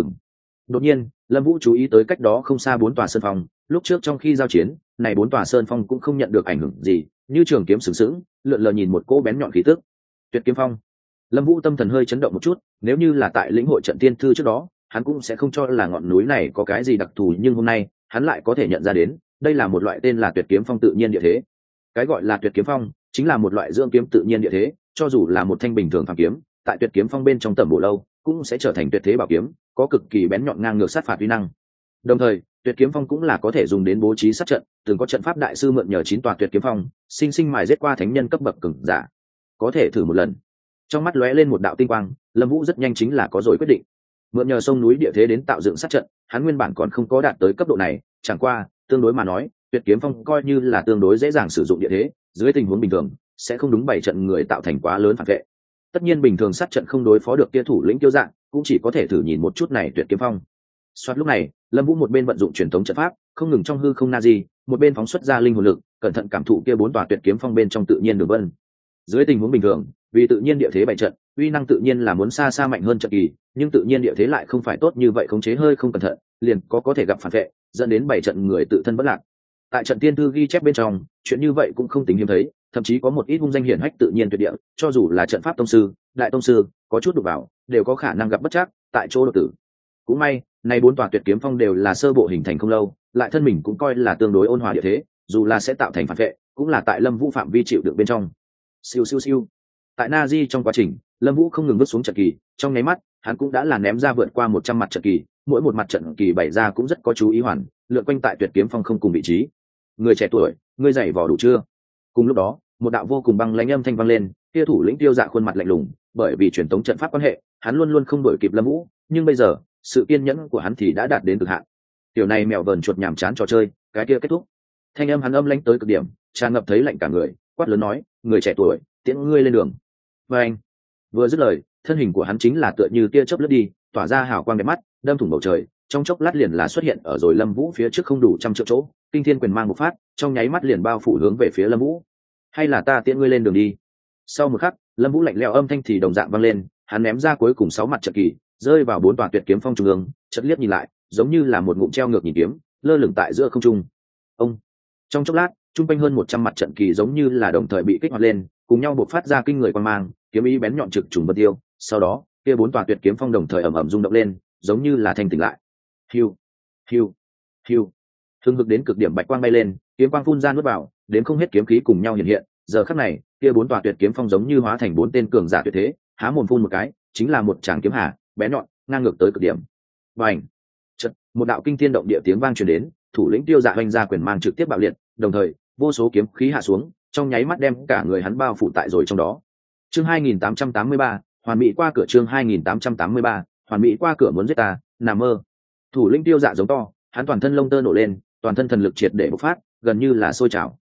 Đột nhiên, Lâm Vũ chú ý tới cách đó không xa 4 tòa sơn phong, lúc trước trong khi giao chiến, này 4 tòa sơn phong cũng không nhận được ảnh hưởng gì, như trường kiếm sừng sững, lượn lờ nhìn một cỗ bén nhọn khí tức. Tuyệt kiếm phong. Lâm Vũ tâm thần hơi chấn động một chút, nếu như là tại lĩnh hội trận tiên thư trước đó, hắn cũng sẽ không cho là ngọn núi này có cái gì đặc thù, nhưng hôm nay, hắn lại có thể nhận ra đến, đây là một loại tên là Tuyệt kiếm phong tự nhiên địa thế. Cái gọi là Tuyệt kiếm phong, chính là một loại dưỡng kiếm tự nhiên địa thế, cho dù là một thanh bình thường phàm kiếm, tại Tuyệt kiếm phong bên trong tầm bổ lâu, cũng sẽ trở thành tuyệt thế bảo kiếm, có cực kỳ bén nhọn ngang ngược sát phạt uy năng. Đồng thời, Tuyệt kiếm phong cũng là có thể dùng đến bố trí sát trận, từng có trận pháp đại sư mượn nhờ 9 tòa Tuyệt kiếm phong, sinh sinh mài giết qua thánh nhân cấp bậc cường giả. Có thể thử một lần. Trong mắt lóe lên một đạo tinh quang, Lâm Vũ rất nhanh chính là có rồi quyết định. Mượn nhờ sông núi địa thế đến tạo dựng sát trận, hắn nguyên bản còn không có đạt tới cấp độ này, chẳng qua, tương đối mà nói, Tuyệt kiếm phong coi như là tương đối dễ dàng sử dụng địa thế, dưới tình huống bình thường, sẽ không đúng 7 trận người tạo thành quá lớn phản vệ. Tất nhiên bình thường sát trận không đối phó được kia thủ lĩnh Tiêu Dạng, cũng chỉ có thể thử nhìn một chút này Tuyệt kiếm phong. Soát lúc này, Lâm Vũ một bên vận dụng truyền thống trận pháp, không ngừng trong hư không na di, một bên phóng xuất ra linh hồn lực, cẩn thận cảm thụ kia 4 tòa Tuyệt kiếm phong bên trong tự nhiên đường vân. Dưới tình huống bình thường, vì tự nhiên địa thế bày trận, uy năng tự nhiên là muốn xa xa mạnh hơn trận kỳ, nhưng tự nhiên địa thế lại không phải tốt như vậy, khống chế hơi không cẩn thận, liền có thể gặp phản vệ, dẫn đến bày trận người tự thân bất lạc. Tại trận tiên thư ghi chép bên trong, chuyện như vậy cũng không tính hiếm thấy, thậm chí có một ít hung danh hiển hách tự nhiên tuyệt địa, cho dù là trận pháp tông sư, đại tông sư, có chút đụng vào, đều có khả năng gặp bất trắc, tại chỗ đột tử. Cũng may, nay 4 tòa Tuyệt kiếm phong đều là sơ bộ hình thành không lâu, lại thân mình cũng coi là tương đối ôn hòa địa thế, dù là sẽ tạo thành phản vệ, cũng là tại Lâm Vũ phạm vi chịu đựng bên trong. Siêu siêu siêu. Tại Na Di trong quá trình, Lâm Vũ không ngừng vứt xuống trận kỳ, trong nháy mắt, hắn cũng đã là ném ra vượt qua 100 mặt trận kỳ, mỗi một mặt trận kỳ bày ra cũng rất có chú ý hoàn, lượn quanh tại Tuyệt kiếm phong không cùng vị trí. Người trẻ tuổi, ngươi dạy vò đủ chưa? Cùng lúc đó, một đạo vô cùng băng lãnh âm thanh vang lên, kia thủ lĩnh Tiêu Dạ khuôn mặt lạnh lùng, bởi vì truyền thống trận pháp quan hệ, hắn luôn luôn không đuổi kịp Lâm Vũ, nhưng bây giờ, sự kiên nhẫn của hắn thì đã đạt đến cực hạn. Tiểu này mèo vờn chuột nhàm chán trò chơi, cái kia kết thúc. Thanh âm hắn âm lãnh tới cực điểm, tràn ngập thấy lạnh cả người, quát lớn nói, người trẻ tuổi, tiễn ngươi lên đường. Và anh vừa dứt lời, thân hình của hắn chính là tựa như tia chớp lướt đi, tỏa ra hào quang đẹp mắt, đâm thủng bầu trời, trong chốc lát liền là xuất hiện ở rồi Lâm Vũ phía trước không đủ 100 triệu chỗ, kinh thiên quyền mang một phát, trong nháy mắt liền bao phủ hướng về phía Lâm Vũ. Hay là ta tiễn ngươi lên đường đi. Sau một khắc, Lâm Vũ lạnh lẽo âm thanh thì đồng dạng vang lên, hắn ném ra cuối cùng 6 mặt trận kỳ, rơi vào 4 tòa Tuyệt kiếm phong trung ương, chợt liếc nhìn lại, giống như là một ngụm treo ngược nhìn kiếm, lơ lửng tại giữa không trung. Ông. Trong chốc lát, trung quanh hơn 100 mặt trận kỳ giống như là đồng thời bị kích hoạt lên, cùng nhau bộc phát ra kinh người quang mang, kiếm ý bén nhọn trực trùng vân tiêu. Sau đó, kia 4 tòa Tuyệt kiếm phong đồng thời ầm ầm rung động lên, giống như là thanh tỉnh lại. Hiu, hiu, hiu. Hưng hực đến cực điểm bạch quang bay lên, kiếm quang phun ra nuốt vào, đến không hết kiếm khí cùng nhau hiện hiện. Giờ khắc này, kia 4 tòa Tuyệt kiếm phong giống như hóa thành 4 tên cường giả tuyệt thế, há mồm phun một cái, chính là một tràng kiếm hà, bén nhọn, ngang ngược tới cực điểm. Bành! Chợt, một đạo kinh thiên động địa tiếng vang truyền đến, thủ lĩnh Tiêu Dạ hoành ra quyền mang trực tiếp bạo liệt, đồng thời, vô số kiếm khí hạ xuống, trong nháy mắt đem cả người hắn bao phủ tại rồi trong đó. Chương 2883, hoàn mỹ qua cửa. Chương 2883, hoàn mỹ qua cửa. Muốn giết ta, nằm mơ. Thủ lĩnh Tiêu Dạ giống to, hắn toàn thân lông tơ nổ lên, toàn thân thần lực triệt để bộc phát, gần như là sôi trào.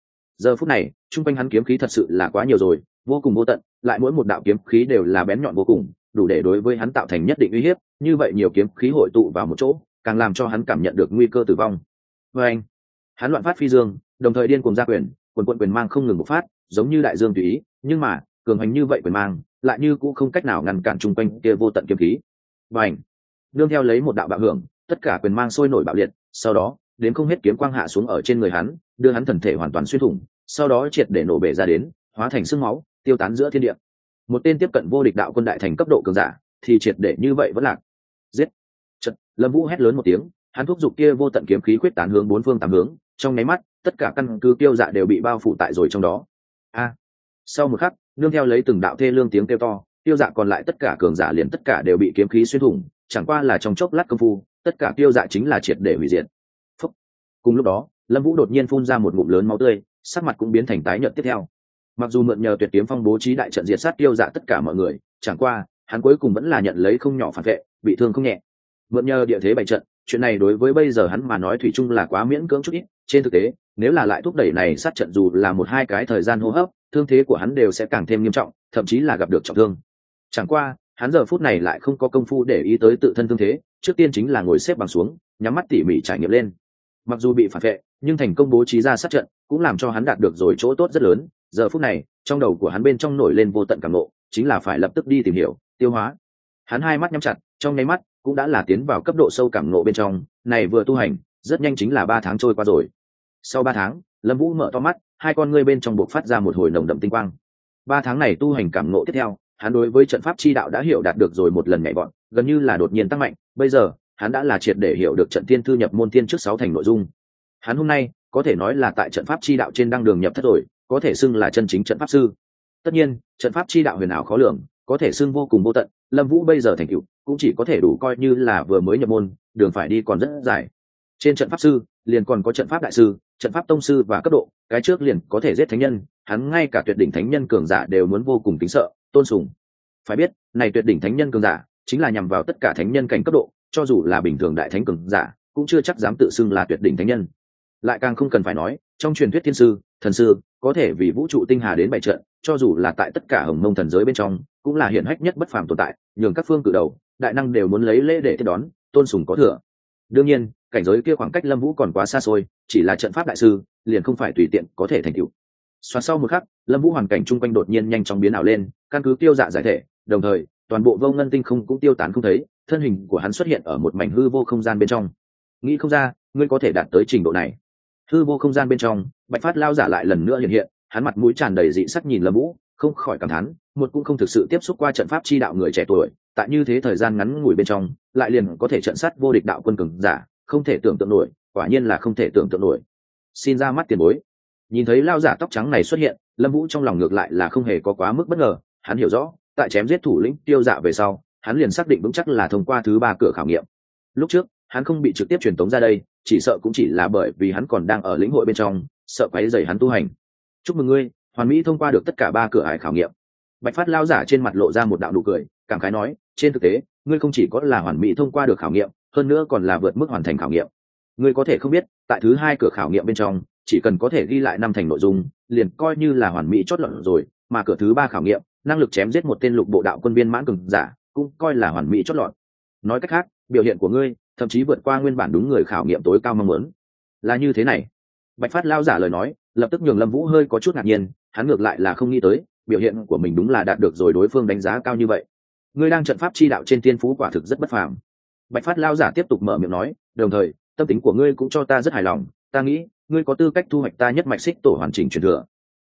giờ phút này chung quanh hắn kiếm khí thật sự là quá nhiều rồi, vô cùng vô tận, lại mỗi một đạo kiếm khí đều là bén nhọn vô cùng, đủ để đối với hắn tạo thành nhất định uy hiếp. Như vậy nhiều kiếm khí hội tụ vào một chỗ, càng làm cho hắn cảm nhận được nguy cơ tử vong. Và anh, hắn loạn phát phi dương, đồng thời điên cuồng ra quyền, quần quận quyền mang không ngừng bộc phát, giống như đại dương tùy ý, nhưng mà cường hành như vậy quyền mang lại như cũng không cách nào ngăn cản chung quanh kia vô tận kiếm khí. Và anh, nương theo lấy một đạo bạo hưởng, tất cả quyền mang sôi nổi bạo liệt, sau đó đến không hết kiếm quang hạ xuống ở trên người hắn, đưa hắn thần thể hoàn toàn xuyên thủng, sau đó triệt để nổ bể ra đến, hóa thành sương máu, tiêu tán giữa thiên địa. Một tên tiếp cận vô địch đạo quân đại thành cấp độ cường giả, thì triệt để như vậy vẫn lạc. Giết! Chợt, Lâm Vũ hét lớn một tiếng, hắn thúc giục kia vô tận kiếm khí quyết tán hướng bốn phương tám hướng, trong nháy mắt, tất cả căn cứ tiêu dạ đều bị bao phủ tại rồi trong đó. A! Sau một khắc, nương theo lấy từng đạo thê lương tiếng kêu to, tiêu dạ còn lại tất cả cường giả liền tất cả đều bị kiếm khí xuyên thủng, chẳng qua là trong chốc lát công phu, tất cả tiêu dạ chính là triệt để hủy diệt. Phúc. Cùng lúc đó, Lâm Vũ đột nhiên phun ra một ngụm lớn máu tươi, sắc mặt cũng biến thành tái nhợt tiếp theo. Mặc dù mượn nhờ Tuyệt Kiếm Phong bố trí đại trận diệt sát tiêu dạ tất cả mọi người, chẳng qua, hắn cuối cùng vẫn là nhận lấy không nhỏ phản vệ, bị thương không nhẹ. Mượn nhờ địa thế bày trận, chuyện này đối với bây giờ hắn mà nói thủy chung là quá miễn cưỡng chút ít, trên thực tế, nếu là lại thúc đẩy này sát trận dù là một hai cái thời gian hô hấp, thương thế của hắn đều sẽ càng thêm nghiêm trọng, thậm chí là gặp được trọng thương. Chẳng qua, hắn giờ phút này lại không có công phu để ý tới tự thân thương thế, trước tiên chính là ngồi xếp bằng xuống, nhắm mắt tỉ mỉ trải nghiệm lên. Mặc dù bị phản vệ, nhưng thành công bố trí ra sát trận cũng làm cho hắn đạt được rồi chỗ tốt rất lớn. Giờ phút này, trong đầu của hắn bên trong nổi lên vô tận cảm ngộ, chính là phải lập tức đi tìm hiểu, tiêu hóa. Hắn hai mắt nhắm chặt, trong nháy mắt cũng đã là tiến vào cấp độ sâu cảm ngộ bên trong, này vừa tu hành, rất nhanh chính là 3 tháng trôi qua rồi. Sau 3 tháng, Lâm Vũ mở to mắt, hai con ngươi bên trong bộc phát ra một hồi nồng đậm tinh quang. 3 tháng này tu hành cảm ngộ tiếp theo, hắn đối với trận pháp chi đạo đã hiểu đạt được rồi một lần nhảy vọt, gần như là đột nhiên tăng mạnh. Bây giờ, hắn đã là triệt để hiểu được trận tiên thư nhập môn tiên trước 6 thành nội dung. Hắn hôm nay có thể nói là tại trận pháp chi đạo trên đăng đường nhập thất rồi, có thể xưng là chân chính trận pháp sư. Tất nhiên, trận pháp chi đạo huyền ảo khó lường, có thể xưng vô cùng vô tận, Lâm Vũ bây giờ thành tựu cũng chỉ có thể đủ coi như là vừa mới nhập môn, đường phải đi còn rất dài. Trên trận pháp sư, liền còn có trận pháp đại sư, trận pháp tông sư và cấp độ, cái trước liền có thể giết thánh nhân, hắn ngay cả tuyệt đỉnh thánh nhân cường giả đều muốn vô cùng kính sợ, tôn sùng. Phải biết, này tuyệt đỉnh thánh nhân cường giả, chính là nhằm vào tất cả thánh nhân cảnh cấp độ, cho dù là bình thường đại thánh cường giả, cũng chưa chắc dám tự xưng là tuyệt đỉnh thánh nhân. Lại càng không cần phải nói, trong truyền thuyết thiên sư, thần sư, có thể vì vũ trụ tinh hà đến bày trận, cho dù là tại tất cả hồng mông thần giới bên trong, cũng là hiển hách nhất bất phàm tồn tại, nhường các phương cử đầu, đại năng đều muốn lấy lễ để tiếp đón, tôn sùng có thừa. Đương nhiên, cảnh giới kia khoảng cách Lâm Vũ còn quá xa xôi, chỉ là trận pháp đại sư, liền không phải tùy tiện có thể thành tựu. Xoát sau một khắc, Lâm Vũ hoàn cảnh chung quanh đột nhiên nhanh chóng biến ảo lên, căn cứ tiêu dạ giải thể, đồng thời, toàn bộ vô ngân tinh không cũng tiêu tán không thấy, thân hình của hắn xuất hiện ở một mảnh hư vô không gian bên trong. Nghĩ không ra, ngươi có thể đạt tới trình độ này. Hư vô không gian bên trong, Bạch Phát lão giả lại lần nữa hiện hiện, hắn mặt mũi tràn đầy dị sắc nhìn Lâm Vũ, không khỏi cảm thán, một cũng không thực sự tiếp xúc qua trận pháp chi đạo người trẻ tuổi, tại như thế thời gian ngắn ngủi bên trong, lại liền có thể trận sát vô địch đạo quân cường giả, không thể tưởng tượng nổi, quả nhiên là không thể tưởng tượng nổi. Xin ra mắt tiền bối. Nhìn thấy lão giả tóc trắng này xuất hiện, Lâm Vũ trong lòng ngược lại là không hề có quá mức bất ngờ, hắn hiểu rõ, tại chém giết thủ lĩnh Tiêu Dạ về sau, hắn liền xác định vững chắc là thông qua thứ 3 cửa khảo nghiệm. Lúc trước, hắn không bị trực tiếp truyền tống ra đây, chỉ sợ cũng chỉ là bởi vì hắn còn đang ở lĩnh hội bên trong, sợ quấy rầy hắn tu hành. Chúc mừng ngươi, hoàn mỹ thông qua được tất cả 3 cửa ải khảo nghiệm. Bạch Phát lão giả trên mặt lộ ra một đạo nụ cười, cảm khái nói, trên thực tế, ngươi không chỉ có là hoàn mỹ thông qua được khảo nghiệm, hơn nữa còn là vượt mức hoàn thành khảo nghiệm. Ngươi có thể không biết, tại thứ 2 cửa khảo nghiệm bên trong, chỉ cần có thể ghi lại 5 thành nội dung, liền coi như là hoàn mỹ chót lọt rồi, mà cửa thứ 3 khảo nghiệm, năng lực chém giết một tên lục bộ đạo quân viên mãn cường giả, cũng coi là hoàn mỹ chót lọt. Nói cách khác, biểu hiện của ngươi, thậm chí vượt qua nguyên bản đúng người khảo nghiệm tối cao mong muốn. Là như thế này. Bạch Phát lão giả lời nói, lập tức nhường Lâm Vũ hơi có chút ngạc nhiên, hắn ngược lại là không nghĩ tới, biểu hiện của mình đúng là đạt được rồi đối phương đánh giá cao như vậy. Ngươi đang trận pháp chi đạo trên tiên phú quả thực rất bất phàm. Bạch Phát lão giả tiếp tục mở miệng nói, đồng thời, tâm tính của ngươi cũng cho ta rất hài lòng, ta nghĩ, ngươi có tư cách thu hoạch ta nhất mạch xích tổ hoàn chỉnh truyền thừa.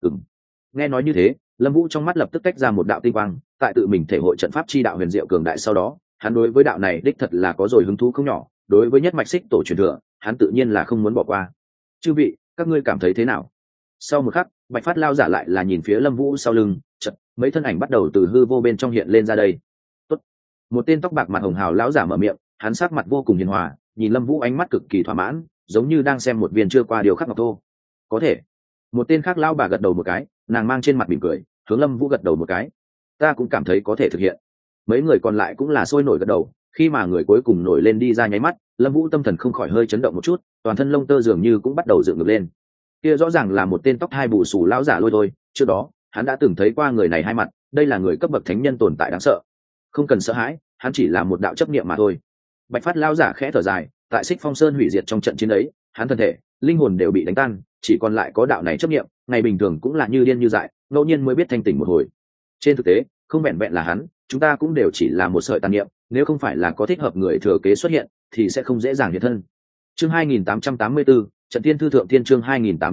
Nghe nói như thế, Lâm Vũ trong mắt lập tức tách ra một đạo tinh quang, tại tự mình thể hội trận pháp chi đạo huyền diệu cường đại sau đó, hắn đối với đạo này đích thật là có rồi hứng thú không nhỏ, đối với nhất mạch xích tổ truyền thừa, hắn tự nhiên là không muốn bỏ qua. Chư vị, các ngươi cảm thấy thế nào? Sau một khắc, Bạch Phát lão giả lại là nhìn phía Lâm Vũ sau lưng, chợt, mấy thân ảnh bắt đầu từ hư vô bên trong hiện lên ra đây. Tốt. Một tên tóc bạc mặt hồng hào lão giả mở miệng, hắn sắc mặt vô cùng hiền hòa, nhìn Lâm Vũ ánh mắt cực kỳ thỏa mãn, giống như đang xem một viên chưa qua điều khắc ngọc thô. Có thể. Một tên khác lão bà gật đầu một cái, nàng mang trên mặt mỉm cười, hướng Lâm Vũ gật đầu một cái. Ta cũng cảm thấy có thể thực hiện. Mấy người còn lại cũng là sôi nổi gật đầu, khi mà người cuối cùng nổi lên đi ra nháy mắt, Lâm Vũ tâm thần không khỏi hơi chấn động một chút, toàn thân lông tơ dường như cũng bắt đầu dựng ngược lên. kia rõ ràng là một tên tóc hai bù xù lão giả lôi thôi. Trước đó hắn đã từng thấy qua người này hai mặt, đây là người cấp bậc thánh nhân tồn tại đáng sợ. Không cần sợ hãi, hắn chỉ là một đạo chấp niệm mà thôi. Bạch phát lão giả khẽ thở dài, tại Xích Phong Sơn hủy diệt trong trận chiến ấy, hắn thân thể linh hồn đều bị đánh tan, chỉ còn lại có đạo này chấp niệm, ngày bình thường cũng là như điên như dại, ngẫu nhiên mới biết thanh tỉnh một hồi. Trên thực tế không vẹn vẹn là hắn, chúng ta cũng đều chỉ là một sợi tàn niệm, nếu không phải là có thích hợp người thừa kế xuất hiện thì sẽ không dễ dàng hiện thân. Chương 2884, trận thiên thư thượng thiên. Chương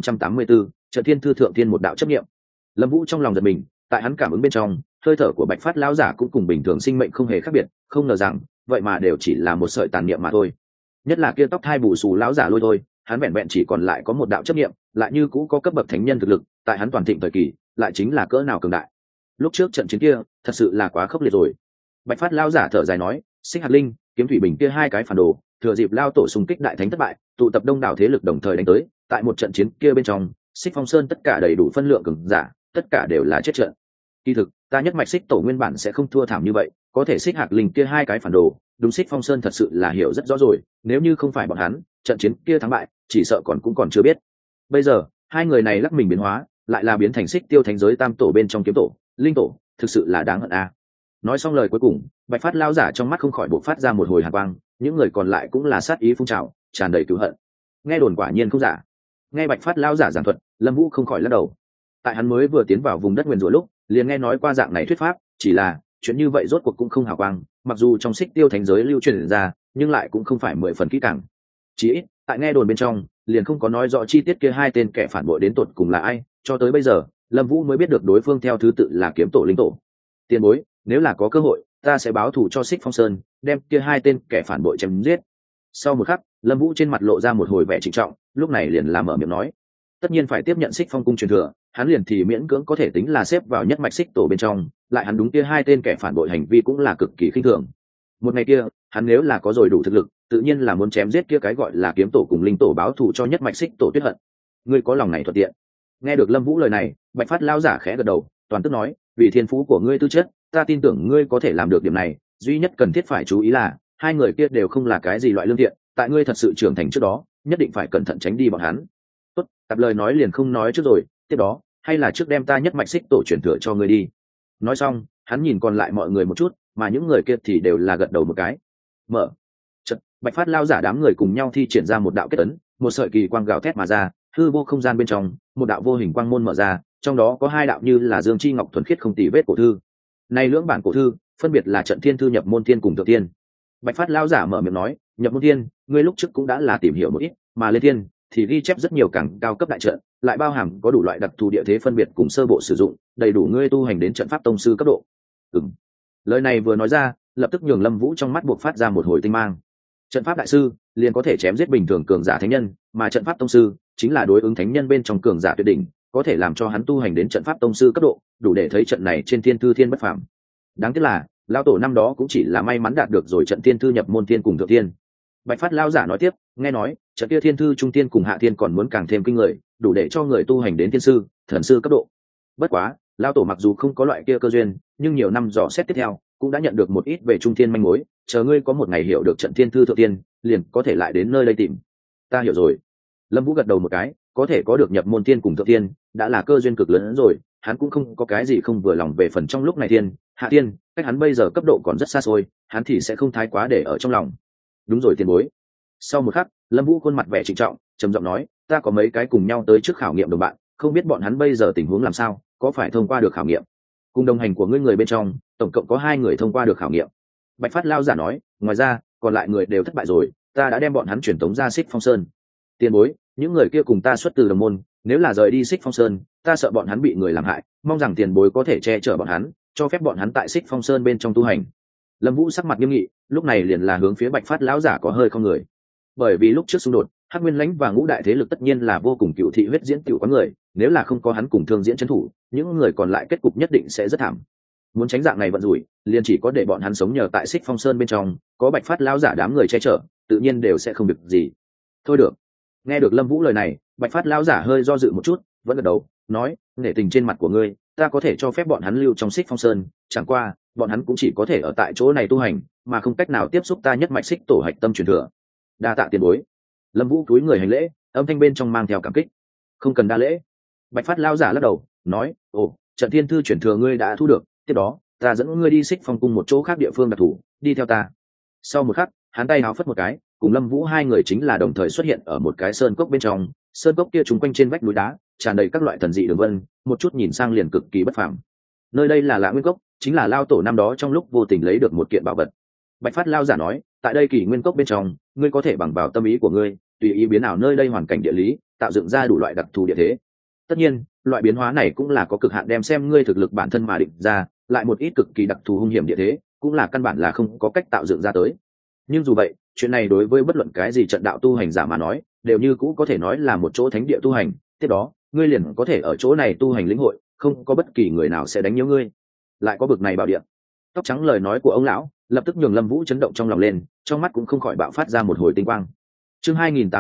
2884, trận thiên thư thượng thiên. Một đạo chấp niệm. Lâm Vũ trong lòng giật mình, tại hắn cảm ứng bên trong, hơi thở của Bạch Phát lão giả cũng cùng bình thường sinh mệnh không hề khác biệt, không ngờ rằng vậy mà đều chỉ là một sợi tàn niệm mà thôi. Nhất là kia tóc hai bù xù lão giả lôi thôi, hắn vẹn vẹn chỉ còn lại có một đạo chấp niệm, lại như cũ có cấp bậc thánh nhân thực lực, tại hắn toàn thịnh thời kỳ, lại chính là cỡ nào cường đại. Lúc trước trận chiến kia, thật sự là quá khốc liệt rồi. Bạch Phát lão giả thở dài nói, Xích Hạt Linh, Kiếm Thủy Bình kia hai cái phản đồ, thừa dịp lao tổ xung kích đại thánh thất bại, tụ tập đông đảo thế lực đồng thời đánh tới, tại một trận chiến kia bên trong, Xích Phong Sơn tất cả đầy đủ phân lượng cường giả, tất cả đều là chết trận. Kỳ thực, ta nhất mạch Xích tổ nguyên bản sẽ không thua thảm như vậy, có thể Xích Hạt Linh kia hai cái phản đồ, đúng Xích Phong Sơn thật sự là hiểu rất rõ rồi, nếu như không phải bọn hắn, trận chiến kia thắng bại, chỉ sợ cũng còn chưa biết. Bây giờ, hai người này lắc mình biến hóa, lại là biến thành Xích Tiêu Thánh giới tam tổ bên trong kiếm tổ, linh tổ, thực sự là đáng hận a. Nói xong lời cuối cùng, Bạch Phát lão giả trong mắt không khỏi bộc phát ra một hồi hàn quang, những người còn lại cũng là sát ý phun trào, tràn đầy cừu hận. Nghe đồn quả nhiên không giả. Nghe Bạch Phát lão giả giảng thuật, Lâm Vũ không khỏi lắc đầu. Tại hắn mới vừa tiến vào vùng đất nguyên rủa lúc, liền nghe nói qua dạng này thuyết pháp, chỉ là chuyện như vậy rốt cuộc cũng không hào quang, mặc dù trong Xích Tiêu Thánh giới lưu truyền ra, nhưng lại cũng không phải 10 phần kỹ càng. Chỉ ít, tại nghe đồn bên trong, liền không có nói rõ chi tiết kia hai tên kẻ phản bội đến tột cùng là ai, cho tới bây giờ, Lâm Vũ mới biết được đối phương theo thứ tự là kiếm tổ linh tổ. Tiền bối, nếu là có cơ hội, ta sẽ báo thù cho Xích Phong Sơn, đem kia hai tên kẻ phản bội chém giết. Sau một khắc, Lâm Vũ trên mặt lộ ra một hồi vẻ trịnh trọng, lúc này liền làm mở miệng nói, tất nhiên phải tiếp nhận Xích Phong cung truyền thừa, hắn liền thì miễn cưỡng có thể tính là xếp vào nhất mạch Xích tổ bên trong, lại hắn đúng kia hai tên kẻ phản bội hành vi cũng là cực kỳ khinh thường. Một ngày kia, hắn nếu là có rồi đủ thực lực, tự nhiên là muốn chém giết kia cái gọi là kiếm tổ cùng linh tổ báo thù cho nhất mạch Xích tổ tuyết hận. Ngươi có lòng này thuận tiện. Nghe được Lâm Vũ lời này, Bạch Phát lão giả khẽ gật đầu, toàn tức nói, vì thiên phú của ngươi tư chất, ta tin tưởng ngươi có thể làm được điểm này, duy nhất cần thiết phải chú ý là hai người kia đều không là cái gì loại lương thiện, tại ngươi thật sự trưởng thành trước đó, nhất định phải cẩn thận tránh đi bọn hắn. Tốt, tập lời nói liền không nói trước rồi, tiếp đó, hay là trước đem ta nhất mạch Xích tổ truyền thừa cho ngươi đi. Nói xong, hắn nhìn còn lại mọi người một chút, mà những người kia thì đều là gật đầu một cái. Mở. Chợt, Bạch Phát lão giả đám người cùng nhau thi triển ra một đạo kết ấn, một sợi kỳ quang gào thét mà ra, hư vô không gian bên trong, một đạo vô hình quang môn mở ra, trong đó có hai đạo như là dương chi ngọc thuần khiết không tì vết cổ thư. Này lưỡng bản cổ thư, phân biệt là trận thiên thư nhập môn thiên cùng thượng thiên. Bạch Phát lão giả mở miệng nói, nhập môn thiên, ngươi lúc trước cũng đã là tìm hiểu một ít, mà lên thiên thì ghi chép rất nhiều càng cao cấp đại trận, lại bao hàm có đủ loại đặc thù địa thế phân biệt cùng sơ bộ sử dụng, đầy đủ ngươi tu hành đến trận pháp tông sư cấp độ. Lời này vừa nói ra, lập tức nhường Lâm Vũ trong mắt buộc phát ra một hồi tinh mang. Trận pháp đại sư liền có thể chém giết bình thường cường giả thánh nhân, mà trận pháp tông sư chính là đối ứng thánh nhân bên trong cường giả tuyệt đỉnh, có thể làm cho hắn tu hành đến trận pháp tông sư cấp độ, đủ để thấy trận này trên thiên thư thiên bất phàm. Đáng tiếc là, lão tổ năm đó cũng chỉ là may mắn đạt được rồi trận thiên thư nhập môn thiên cùng thượng thiên. Bạch Phát lão giả nói tiếp, nghe nói, trận kia thiên thư trung thiên cùng hạ thiên còn muốn càng thêm kinh người, đủ để cho người tu hành đến thiên sư, thần sư cấp độ. Bất quá, lão tổ mặc dù không có loại kia cơ duyên, nhưng nhiều năm dò xét tiếp theo, cũng đã nhận được một ít về trung thiên manh mối, chờ ngươi có một ngày hiểu được trận thiên thư thượng thiên, liền có thể lại đến nơi đây tìm. Ta hiểu rồi. Lâm Vũ gật đầu một cái, có thể có được nhập môn thiên cùng thượng thiên, đã là cơ duyên cực lớn rồi, hắn cũng không có cái gì không vừa lòng về phần trong lúc này thiên, hạ thiên, cách hắn bây giờ cấp độ còn rất xa xôi, hắn thì sẽ không thái quá để ở trong lòng. Đúng rồi tiền bối. Sau một khắc, Lâm Vũ khuôn mặt vẻ trịnh trọng, trầm giọng nói, ta có mấy cái cùng nhau tới trước khảo nghiệm đồng bạn, không biết bọn hắn bây giờ tình huống làm sao, có phải thông qua được khảo nghiệm? Cùng đồng hành của ngươi người bên trong, tổng cộng có 2 người thông qua được khảo nghiệm. Bạch Phát lão giả nói, ngoài ra, còn lại người đều thất bại rồi, ta đã đem bọn hắn truyền tống ra Xích Phong Sơn. Tiền bối, những người kia cùng ta xuất từ đồng môn, nếu là rời đi Xích Phong Sơn, ta sợ bọn hắn bị người làm hại, mong rằng tiền bối có thể che chở bọn hắn, cho phép bọn hắn tại Xích Phong Sơn bên trong tu hành. Lâm Vũ sắc mặt nghiêm nghị, lúc này liền là hướng phía Bạch Phát lão giả có hơi không người. Bởi vì lúc trước xung đột, Hắc Nguyên Lãnh và Ngũ Đại thế lực tất nhiên là vô cùng cựu thị huyết diễn tiểu có người, nếu là không có hắn cùng Thương Diễn trấn thủ, những người còn lại kết cục nhất định sẽ rất thảm. Muốn tránh dạng này vận rủi, liền chỉ có để bọn hắn sống nhờ tại Xích Phong Sơn bên trong, có Bạch Phát lão giả đám người che chở, tự nhiên đều sẽ không việc gì. Thôi được. Nghe được Lâm Vũ lời này, Bạch Phát lão giả hơi do dự một chút, vẫn gật đầu, nói, nể tình trên mặt của ngươi, ta có thể cho phép bọn hắn lưu trong Xích Phong Sơn, chẳng qua, bọn hắn cũng chỉ có thể ở tại chỗ này tu hành, mà không cách nào tiếp xúc ta nhất mạch Xích tổ hạch tâm truyền thừa. Đa tạ tiền bối. Lâm Vũ cúi người hành lễ, âm thanh bên trong mang theo cảm kích. Không cần đa lễ. Bạch Phát lao giả lắc đầu nói, ồ, trận thiên thư chuyển thừa ngươi đã thu được, tiếp đó ta dẫn ngươi đi Xích Phong cung một chỗ khác địa phương đặc thù, đi theo ta. Sau một khắc, hắn tay háo phất một cái, cùng Lâm Vũ hai người chính là đồng thời xuất hiện ở một cái sơn cốc bên trong. Sơn cốc kia trúng quanh trên vách núi đá tràn đầy các loại thần dị đường vân, một chút nhìn sang liền cực kỳ bất phàm. Nơi đây là Lạ Nguyên Cốc, chính là lao tổ năm đó trong lúc vô tình lấy được một kiện bảo vật. Bạch Phát lao giả nói, tại đây Kỷ Nguyên Cốc bên trong, ngươi có thể bằng vào tâm ý của ngươi, tùy ý biến ảo nơi đây hoàn cảnh địa lý, tạo dựng ra đủ loại đặc thù địa thế. Tất nhiên, loại biến hóa này cũng là có cực hạn đem xem ngươi thực lực bản thân mà định ra, lại một ít cực kỳ đặc thù hung hiểm địa thế, cũng là căn bản là không có cách tạo dựng ra tới. Nhưng dù vậy, chuyện này đối với bất luận cái gì trận đạo tu hành giả mà nói, đều như cũ có thể nói là một chỗ thánh địa tu hành, tiếp đó, ngươi liền có thể ở chỗ này tu hành lĩnh hội, không có bất kỳ người nào sẽ đánh nhiễu ngươi. Lại có bực này bảo địa. Tóc trắng lời nói của ông lão, lập tức nhường Lâm Vũ chấn động trong lòng lên, trong mắt cũng không khỏi bạo phát ra một hồi tinh quang. Chương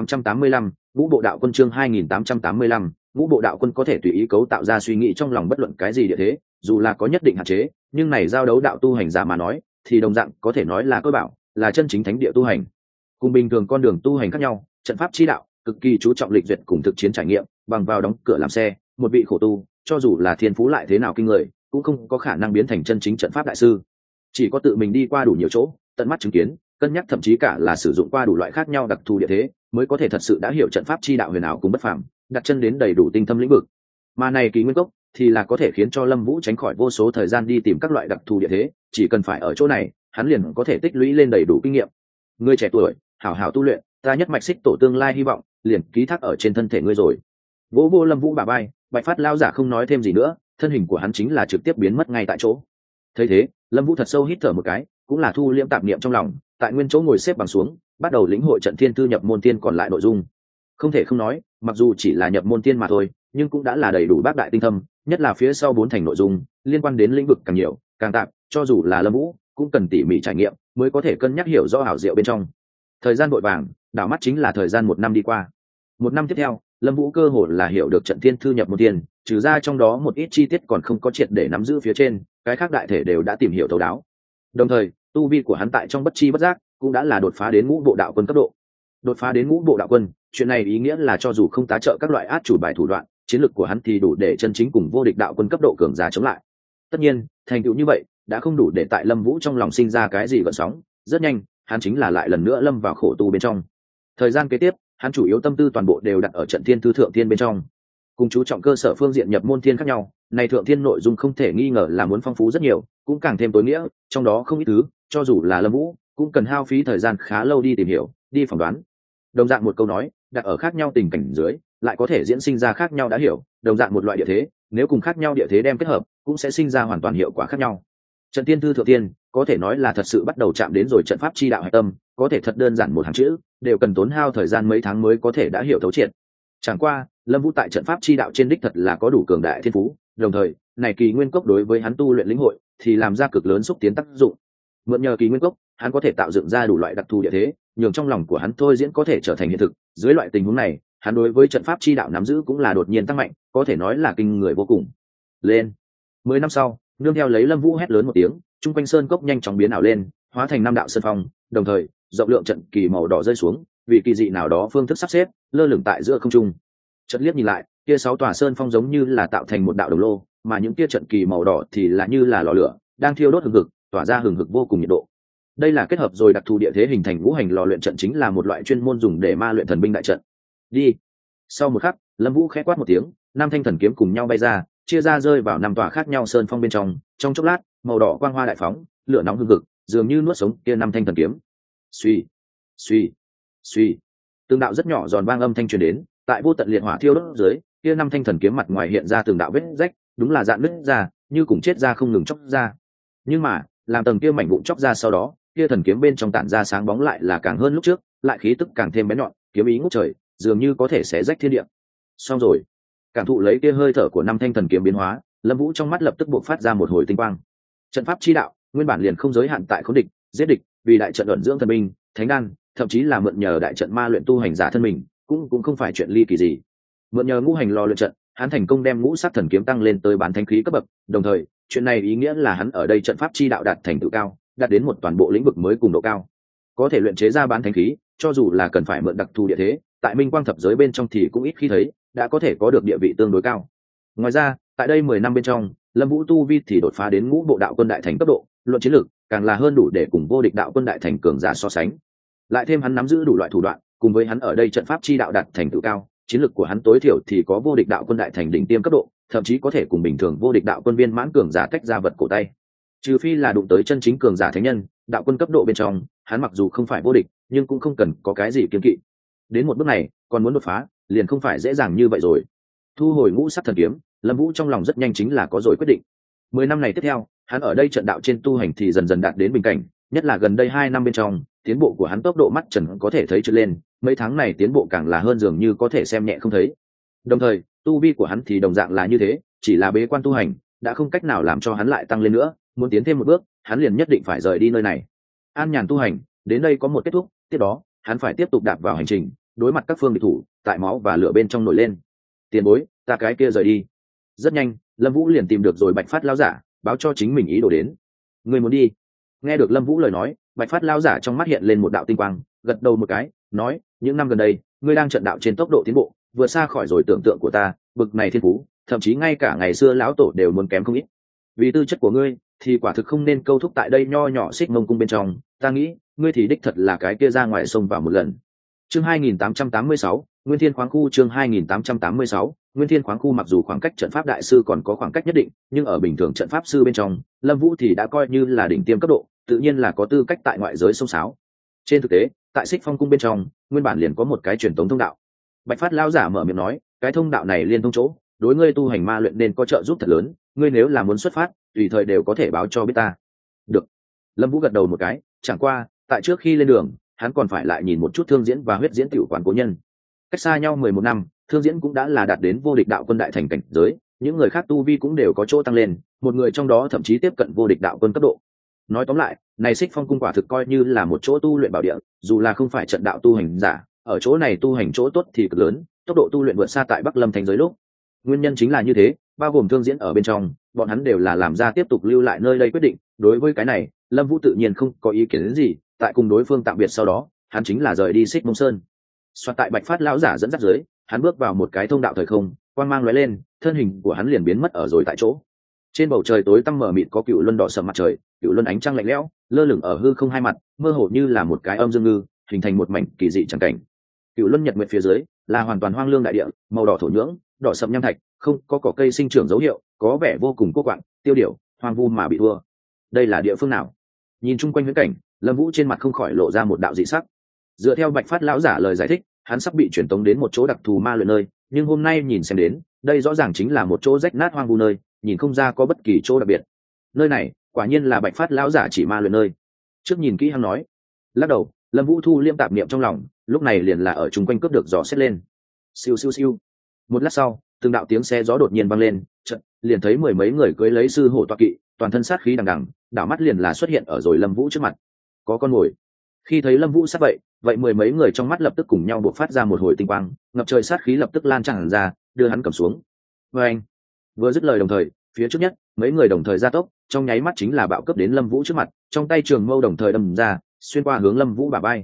2885, Ngũ Bộ Đạo Quân. Chương 2885, Ngũ Bộ Đạo Quân có thể tùy ý cấu tạo ra suy nghĩ trong lòng bất luận cái gì địa thế, dù là có nhất định hạn chế, nhưng này giao đấu đạo tu hành giả mà nói, thì đồng dạng có thể nói là cơ bảo, là chân chính thánh địa tu hành. Cùng bình thường con đường tu hành khác nhau, trận pháp chi đạo cực kỳ chú trọng lịch duyệt cùng thực chiến trải nghiệm, bằng vào đóng cửa làm xe, một vị khổ tu, cho dù là thiên phú lại thế nào kinh người, cũng không có khả năng biến thành chân chính trận pháp đại sư. Chỉ có tự mình đi qua đủ nhiều chỗ, tận mắt chứng kiến, cân nhắc thậm chí cả là sử dụng qua đủ loại khác nhau đặc thù địa thế, mới có thể thật sự đã hiểu trận pháp chi đạo huyền ảo cùng bất phàm, đặt chân đến đầy đủ tinh thâm lĩnh vực. Mà này Kỷ Nguyên Cốc thì là có thể khiến cho Lâm Vũ tránh khỏi vô số thời gian đi tìm các loại đặc thù địa thế, chỉ cần phải ở chỗ này, hắn liền có thể tích lũy lên đầy đủ kinh nghiệm. Ngươi trẻ tuổi, hảo hảo tu luyện, ta nhất mạch Xích tổ tương lai hy vọng liền ký thác ở trên thân thể ngươi rồi. Vỗ vô Lâm Vũ bả vai, Bạch Phát lao giả không nói thêm gì nữa, thân hình của hắn chính là trực tiếp biến mất ngay tại chỗ. Thấy thế, Lâm Vũ thật sâu hít thở một cái, cũng là thu liễm tạp niệm trong lòng, tại nguyên chỗ ngồi xếp bằng xuống, bắt đầu lĩnh hội trận thiên thư nhập môn tiên còn lại nội dung. Không thể không nói, mặc dù chỉ là nhập môn tiên mà thôi, nhưng cũng đã là đầy đủ bác đại tinh thâm, nhất là phía sau 4 thành nội dung liên quan đến lĩnh vực càng nhiều, càng tạp, cho dù là Lâm Vũ cũng cần tỉ mỉ trải nghiệm mới có thể cân nhắc hiểu rõ hảo diệu bên trong. Thời gian vội vàng, đảo mắt chính là thời gian 1 năm đi qua. 1 năm tiếp theo, Lâm Vũ cơ hồ là hiểu được trận thiên thư nhập môn tiên, trừ ra trong đó một ít chi tiết còn không có triệt để nắm giữ phía trên, cái khác đại thể đều đã tìm hiểu thấu đáo. Đồng thời, tu vi của hắn tại trong bất chi bất giác cũng đã là đột phá đến Ngũ Bộ Đạo Quân cấp độ. Đột phá đến Ngũ Bộ Đạo Quân, chuyện này ý nghĩa là cho dù không tá trợ các loại át chủ bài thủ đoạn, chiến lực của hắn thì đủ để chân chính cùng vô địch đạo quân cấp độ cường giả chống lại. Tất nhiên, thành tựu như vậy đã không đủ để tại Lâm Vũ trong lòng sinh ra cái gì gợn sóng, rất nhanh, hắn chính là lại lần nữa lâm vào khổ tu bên trong. Thời gian kế tiếp, hắn chủ yếu tâm tư toàn bộ đều đặt ở trận thiên thư thượng thiên bên trong. Cùng chú trọng cơ sở phương diện nhập môn thiên khác nhau, này thượng thiên nội dung không thể nghi ngờ là muốn phong phú rất nhiều, cũng càng thêm tối nghĩa, trong đó không ít thứ, cho dù là Lâm Vũ, cũng cần hao phí thời gian khá lâu đi tìm hiểu, đi phỏng đoán. Đồng dạng một câu nói, đặt ở khác nhau tình cảnh dưới, lại có thể diễn sinh ra khác nhau đã hiểu, đồng dạng một loại địa thế, nếu cùng khác nhau địa thế đem kết hợp, cũng sẽ sinh ra hoàn toàn hiệu quả khác nhau. Trận thiên thư thượng thiên, có thể nói là thật sự bắt đầu chạm đến rồi trận pháp chi đạo hải tâm, có thể thật đơn giản một hàng chữ, đều cần tốn hao thời gian mấy tháng mới có thể đã hiểu thấu triệt. Chẳng qua, Lâm Vũ tại trận pháp chi đạo trên đích thật là có đủ cường đại thiên phú, đồng thời, này Kỷ Nguyên Cốc đối với hắn tu luyện lĩnh hội thì làm ra cực lớn xúc tiến tác dụng. Mượn nhờ Kỷ Nguyên Cốc, hắn có thể tạo dựng ra đủ loại đặc thù địa thế, nhường trong lòng của hắn thôi diễn có thể trở thành hiện thực. Dưới loại tình huống này, hắn đối với trận pháp chi đạo nắm giữ cũng là đột nhiên tăng mạnh, có thể nói là kinh người vô cùng. Lên. 10 năm sau, nương theo lấy Lâm Vũ hét lớn một tiếng, trung quanh sơn cốc nhanh chóng biến ảo lên, hóa thành 5 đạo sơn phong, đồng thời, rộng lượng trận kỳ màu đỏ rơi xuống, vì kỳ dị nào đó phương thức sắp xếp, lơ lửng tại giữa không trung. Chợt liếc nhìn lại, kia 6 tòa sơn phong giống như là tạo thành một đạo đồng lô, mà những kia trận kỳ màu đỏ thì là như là lò lửa, đang thiêu đốt hừng hực, tỏa ra hừng hực vô cùng nhiệt độ. Đây là kết hợp rồi đặc thù địa thế hình thành ngũ hành lò luyện trận, chính là một loại chuyên môn dùng để ma luyện thần binh đại trận. Đi. Sau một khắc, Lâm Vũ khẽ quát một tiếng, 5 thanh thần kiếm cùng nhau bay ra, chia ra rơi vào 5 tòa khác nhau sơn phong bên trong. Trong chốc lát, màu đỏ quang hoa đại phóng, lửa nóng hừng hực, dường như nuốt sống kia 5 thanh thần kiếm. Suy, suy, suy. Từng đạo rất nhỏ giòn vang âm thanh truyền đến, tại vô tận liệt hỏa thiêu đốt dưới, kia 5 thanh thần kiếm mặt ngoài hiện ra từng đạo vết rách, đúng là dạn nứt ra, như cùng chết ra không ngừng chốc ra. Nhưng mà, làm tầng kia mảnh vụn chốc ra sau đó, kia thần kiếm bên trong tản ra sáng bóng lại là càng hơn lúc trước, lại khí tức càng thêm bén nhọn, kiếm ý ngút trời, dường như có thể xé rách thiên địa. Xong rồi. Cảm thụ lấy kia hơi thở của 5 thanh thần kiếm biến hóa, Lâm Vũ trong mắt lập tức bộc phát ra một hồi tinh quang. Trận pháp chi đạo, nguyên bản liền không giới hạn tại khống địch, giết địch, vì đại trận ẩn dưỡng thần binh, thánh đan, thậm chí là mượn nhờ đại trận ma luyện tu hành giả thân mình, cũng không phải chuyện ly kỳ gì. Mượn nhờ ngũ hành lò luyện trận, hắn thành công đem ngũ sát thần kiếm tăng lên tới bán thánh khí cấp bậc, đồng thời, chuyện này ý nghĩa là hắn ở đây trận pháp chi đạo đạt thành tựu cao, đạt đến một toàn bộ lĩnh vực mới cùng độ cao. Có thể luyện chế ra bán thánh khí, cho dù là cần phải mượn đặc thù địa thế, tại minh quang thập giới bên trong thì cũng ít khi thấy, đã có thể có được địa vị tương đối cao. Ngoài ra tại đây 10 năm bên trong, Lâm Vũ tu vi thì đột phá đến ngũ bộ đạo quân đại thành cấp độ, luận chiến lược càng là hơn đủ để cùng vô địch đạo quân đại thành cường giả so sánh. Lại thêm hắn nắm giữ đủ loại thủ đoạn, cùng với hắn ở đây trận pháp chi đạo đạt thành tựu cao, chiến lược của hắn tối thiểu thì có vô địch đạo quân đại thành đỉnh tiêm cấp độ, thậm chí có thể cùng bình thường vô địch đạo quân viên mãn cường giả tách ra vật cổ tay. Trừ phi là đụng tới chân chính cường giả thánh nhân, đạo quân cấp độ bên trong, hắn mặc dù không phải vô địch, nhưng cũng không cần có cái gì kiêng kỵ. Đến một bước này, còn muốn đột phá, liền không phải dễ dàng như vậy rồi. Thu hồi ngũ sắc thần kiếm, Lâm Vũ trong lòng rất nhanh chính là có rồi quyết định. 10 năm này tiếp theo, hắn ở đây trận đạo trên tu hành thì dần dần đạt đến bình cảnh, nhất là gần đây 2 năm bên trong, tiến bộ của hắn tốc độ mắt trần có thể thấy trượt lên, mấy tháng này tiến bộ càng là hơn dường như có thể xem nhẹ không thấy. Đồng thời, tu vi của hắn thì đồng dạng là như thế, chỉ là bế quan tu hành, đã không cách nào làm cho hắn lại tăng lên nữa, muốn tiến thêm một bước, hắn liền nhất định phải rời đi nơi này. An nhàn tu hành, đến đây có một kết thúc, tiếp đó, hắn phải tiếp tục đạp vào hành trình, đối mặt các phương địch thủ, tại máu và lửa bên trong nổi lên. Tiền bối, ta cái kia rời đi. Rất nhanh, Lâm Vũ liền tìm được rồi Bạch Phát lão giả, báo cho chính mình ý đồ đến. Ngươi muốn đi? Nghe được Lâm Vũ lời nói, Bạch Phát lão giả trong mắt hiện lên một đạo tinh quang, gật đầu một cái, nói: những năm gần đây, ngươi đang trận đạo trên tốc độ tiến bộ, vượt xa khỏi rồi tưởng tượng của ta, bực này thiên phú, thậm chí ngay cả ngày xưa lão tổ đều muốn kém không ít. Vì tư chất của ngươi, thì quả thực không nên câu thúc tại đây nho nhỏ Xích Mông cung bên trong, ta nghĩ, ngươi thì đích thật là cái kia ra ngoài sông vào một lần. Chương 2886, Nguyên Thiên khoáng khu. Chương 2886, Nguyên Thiên khoáng khu. Mặc dù khoảng cách trận pháp đại sư còn có khoảng cách nhất định, nhưng ở bình thường trận pháp sư bên trong, Lâm Vũ thì đã coi như là đỉnh tiêm cấp độ, tự nhiên là có tư cách tại ngoại giới sông sáo. Trên thực tế, tại Xích Phong cung bên trong, nguyên bản liền có một cái truyền tống thông đạo. Bạch Phát lão giả mở miệng nói, cái thông đạo này liên thông chỗ, đối ngươi tu hành ma luyện nên có trợ giúp thật lớn, ngươi nếu là muốn xuất phát, tùy thời đều có thể báo cho biết ta. Được. Lâm Vũ gật đầu một cái, chẳng qua, tại trước khi lên đường, hắn còn phải lại nhìn một chút Thương Diễn và Huyết Diễn tiểu quán cố nhân. Cách xa nhau 11 năm, Thương Diễn cũng đã là đạt đến vô địch đạo quân đại thành cảnh giới, những người khác tu vi cũng đều có chỗ tăng lên, một người trong đó thậm chí tiếp cận vô địch đạo quân cấp độ. Nói tóm lại, này Xích Phong cung quả thực coi như là một chỗ tu luyện bảo địa, dù là không phải trận đạo tu hành giả, ở chỗ này tu hành chỗ tốt thì cực lớn, tốc độ tu luyện vượt xa tại Bắc Lâm thành giới lúc. Nguyên nhân chính là như thế, bao gồm Thương Diễn ở bên trong, bọn hắn đều là làm ra tiếp tục lưu lại nơi đây quyết định. Đối với cái này, Lâm Vũ tự nhiên không có ý kiến gì, tại cùng đối phương tạm biệt sau đó, hắn chính là rời đi Xích Mông Sơn. Soạt tại Bạch Phát lão giả dẫn dắt dưới, hắn bước vào một cái thông đạo thời không, quang mang lóe lên, thân hình của hắn liền biến mất ở rồi tại chỗ. Trên bầu trời tối tăm mờ mịt có cựu luân đỏ sầm mặt trời, cựu luân ánh trăng lạnh lẽo, lơ lửng ở hư không hai mặt, mơ hồ như là một cái âm dương ngư, hình thành một mảnh kỳ dị chẳng cảnh. Cựu luân nhật nguyệt phía dưới là hoàn toàn hoang lương đại địa, màu đỏ thổ nhưỡng, đỏ sậm nham thạch, không có cỏ cây sinh trưởng dấu hiệu, có vẻ vô cùng cô quạng, tiêu điều, hoang vu mà bị thua. Đây là địa phương nào? Nhìn chung quanh viễn cảnh, Lâm Vũ trên mặt không khỏi lộ ra một đạo dị sắc. Dựa theo Bạch Phát lão giả lời giải thích, hắn sắp bị chuyển tống đến một chỗ đặc thù ma luyện nơi, nhưng hôm nay nhìn xem đến, đây rõ ràng chính là một chỗ rách nát hoang vu nơi, nhìn không ra có bất kỳ chỗ đặc biệt. Nơi này, quả nhiên là Bạch Phát lão giả chỉ ma luyện nơi. Trước nhìn kỹ hắn nói. Lắc đầu, Lâm Vũ thu liêm tạp niệm trong lòng, lúc này liền là ở chung quanh cướp được dò xét lên. Siêu siêu siêu. Một lát sau, từng đạo tiếng xe gió đột nhiên vang lên, chợt liền thấy mười mấy người cưỡi lấy sư hổ tọa kỵ, toàn thân sát khí đằng đằng, đảo mắt liền là xuất hiện ở rồi Lâm Vũ trước mặt. Có con mồi. Khi thấy Lâm Vũ sắp vậy mười mấy người trong mắt lập tức cùng nhau bộc phát ra một hồi tinh quang, ngập trời sát khí lập tức lan tràn ra, đưa hắn cầm xuống. Anh vừa dứt lời đồng thời, phía trước nhất, mấy người đồng thời gia tốc, trong nháy mắt chính là bạo cấp đến Lâm Vũ trước mặt, trong tay trường mâu đồng thời đâm ra, xuyên qua hướng Lâm Vũ bả vai.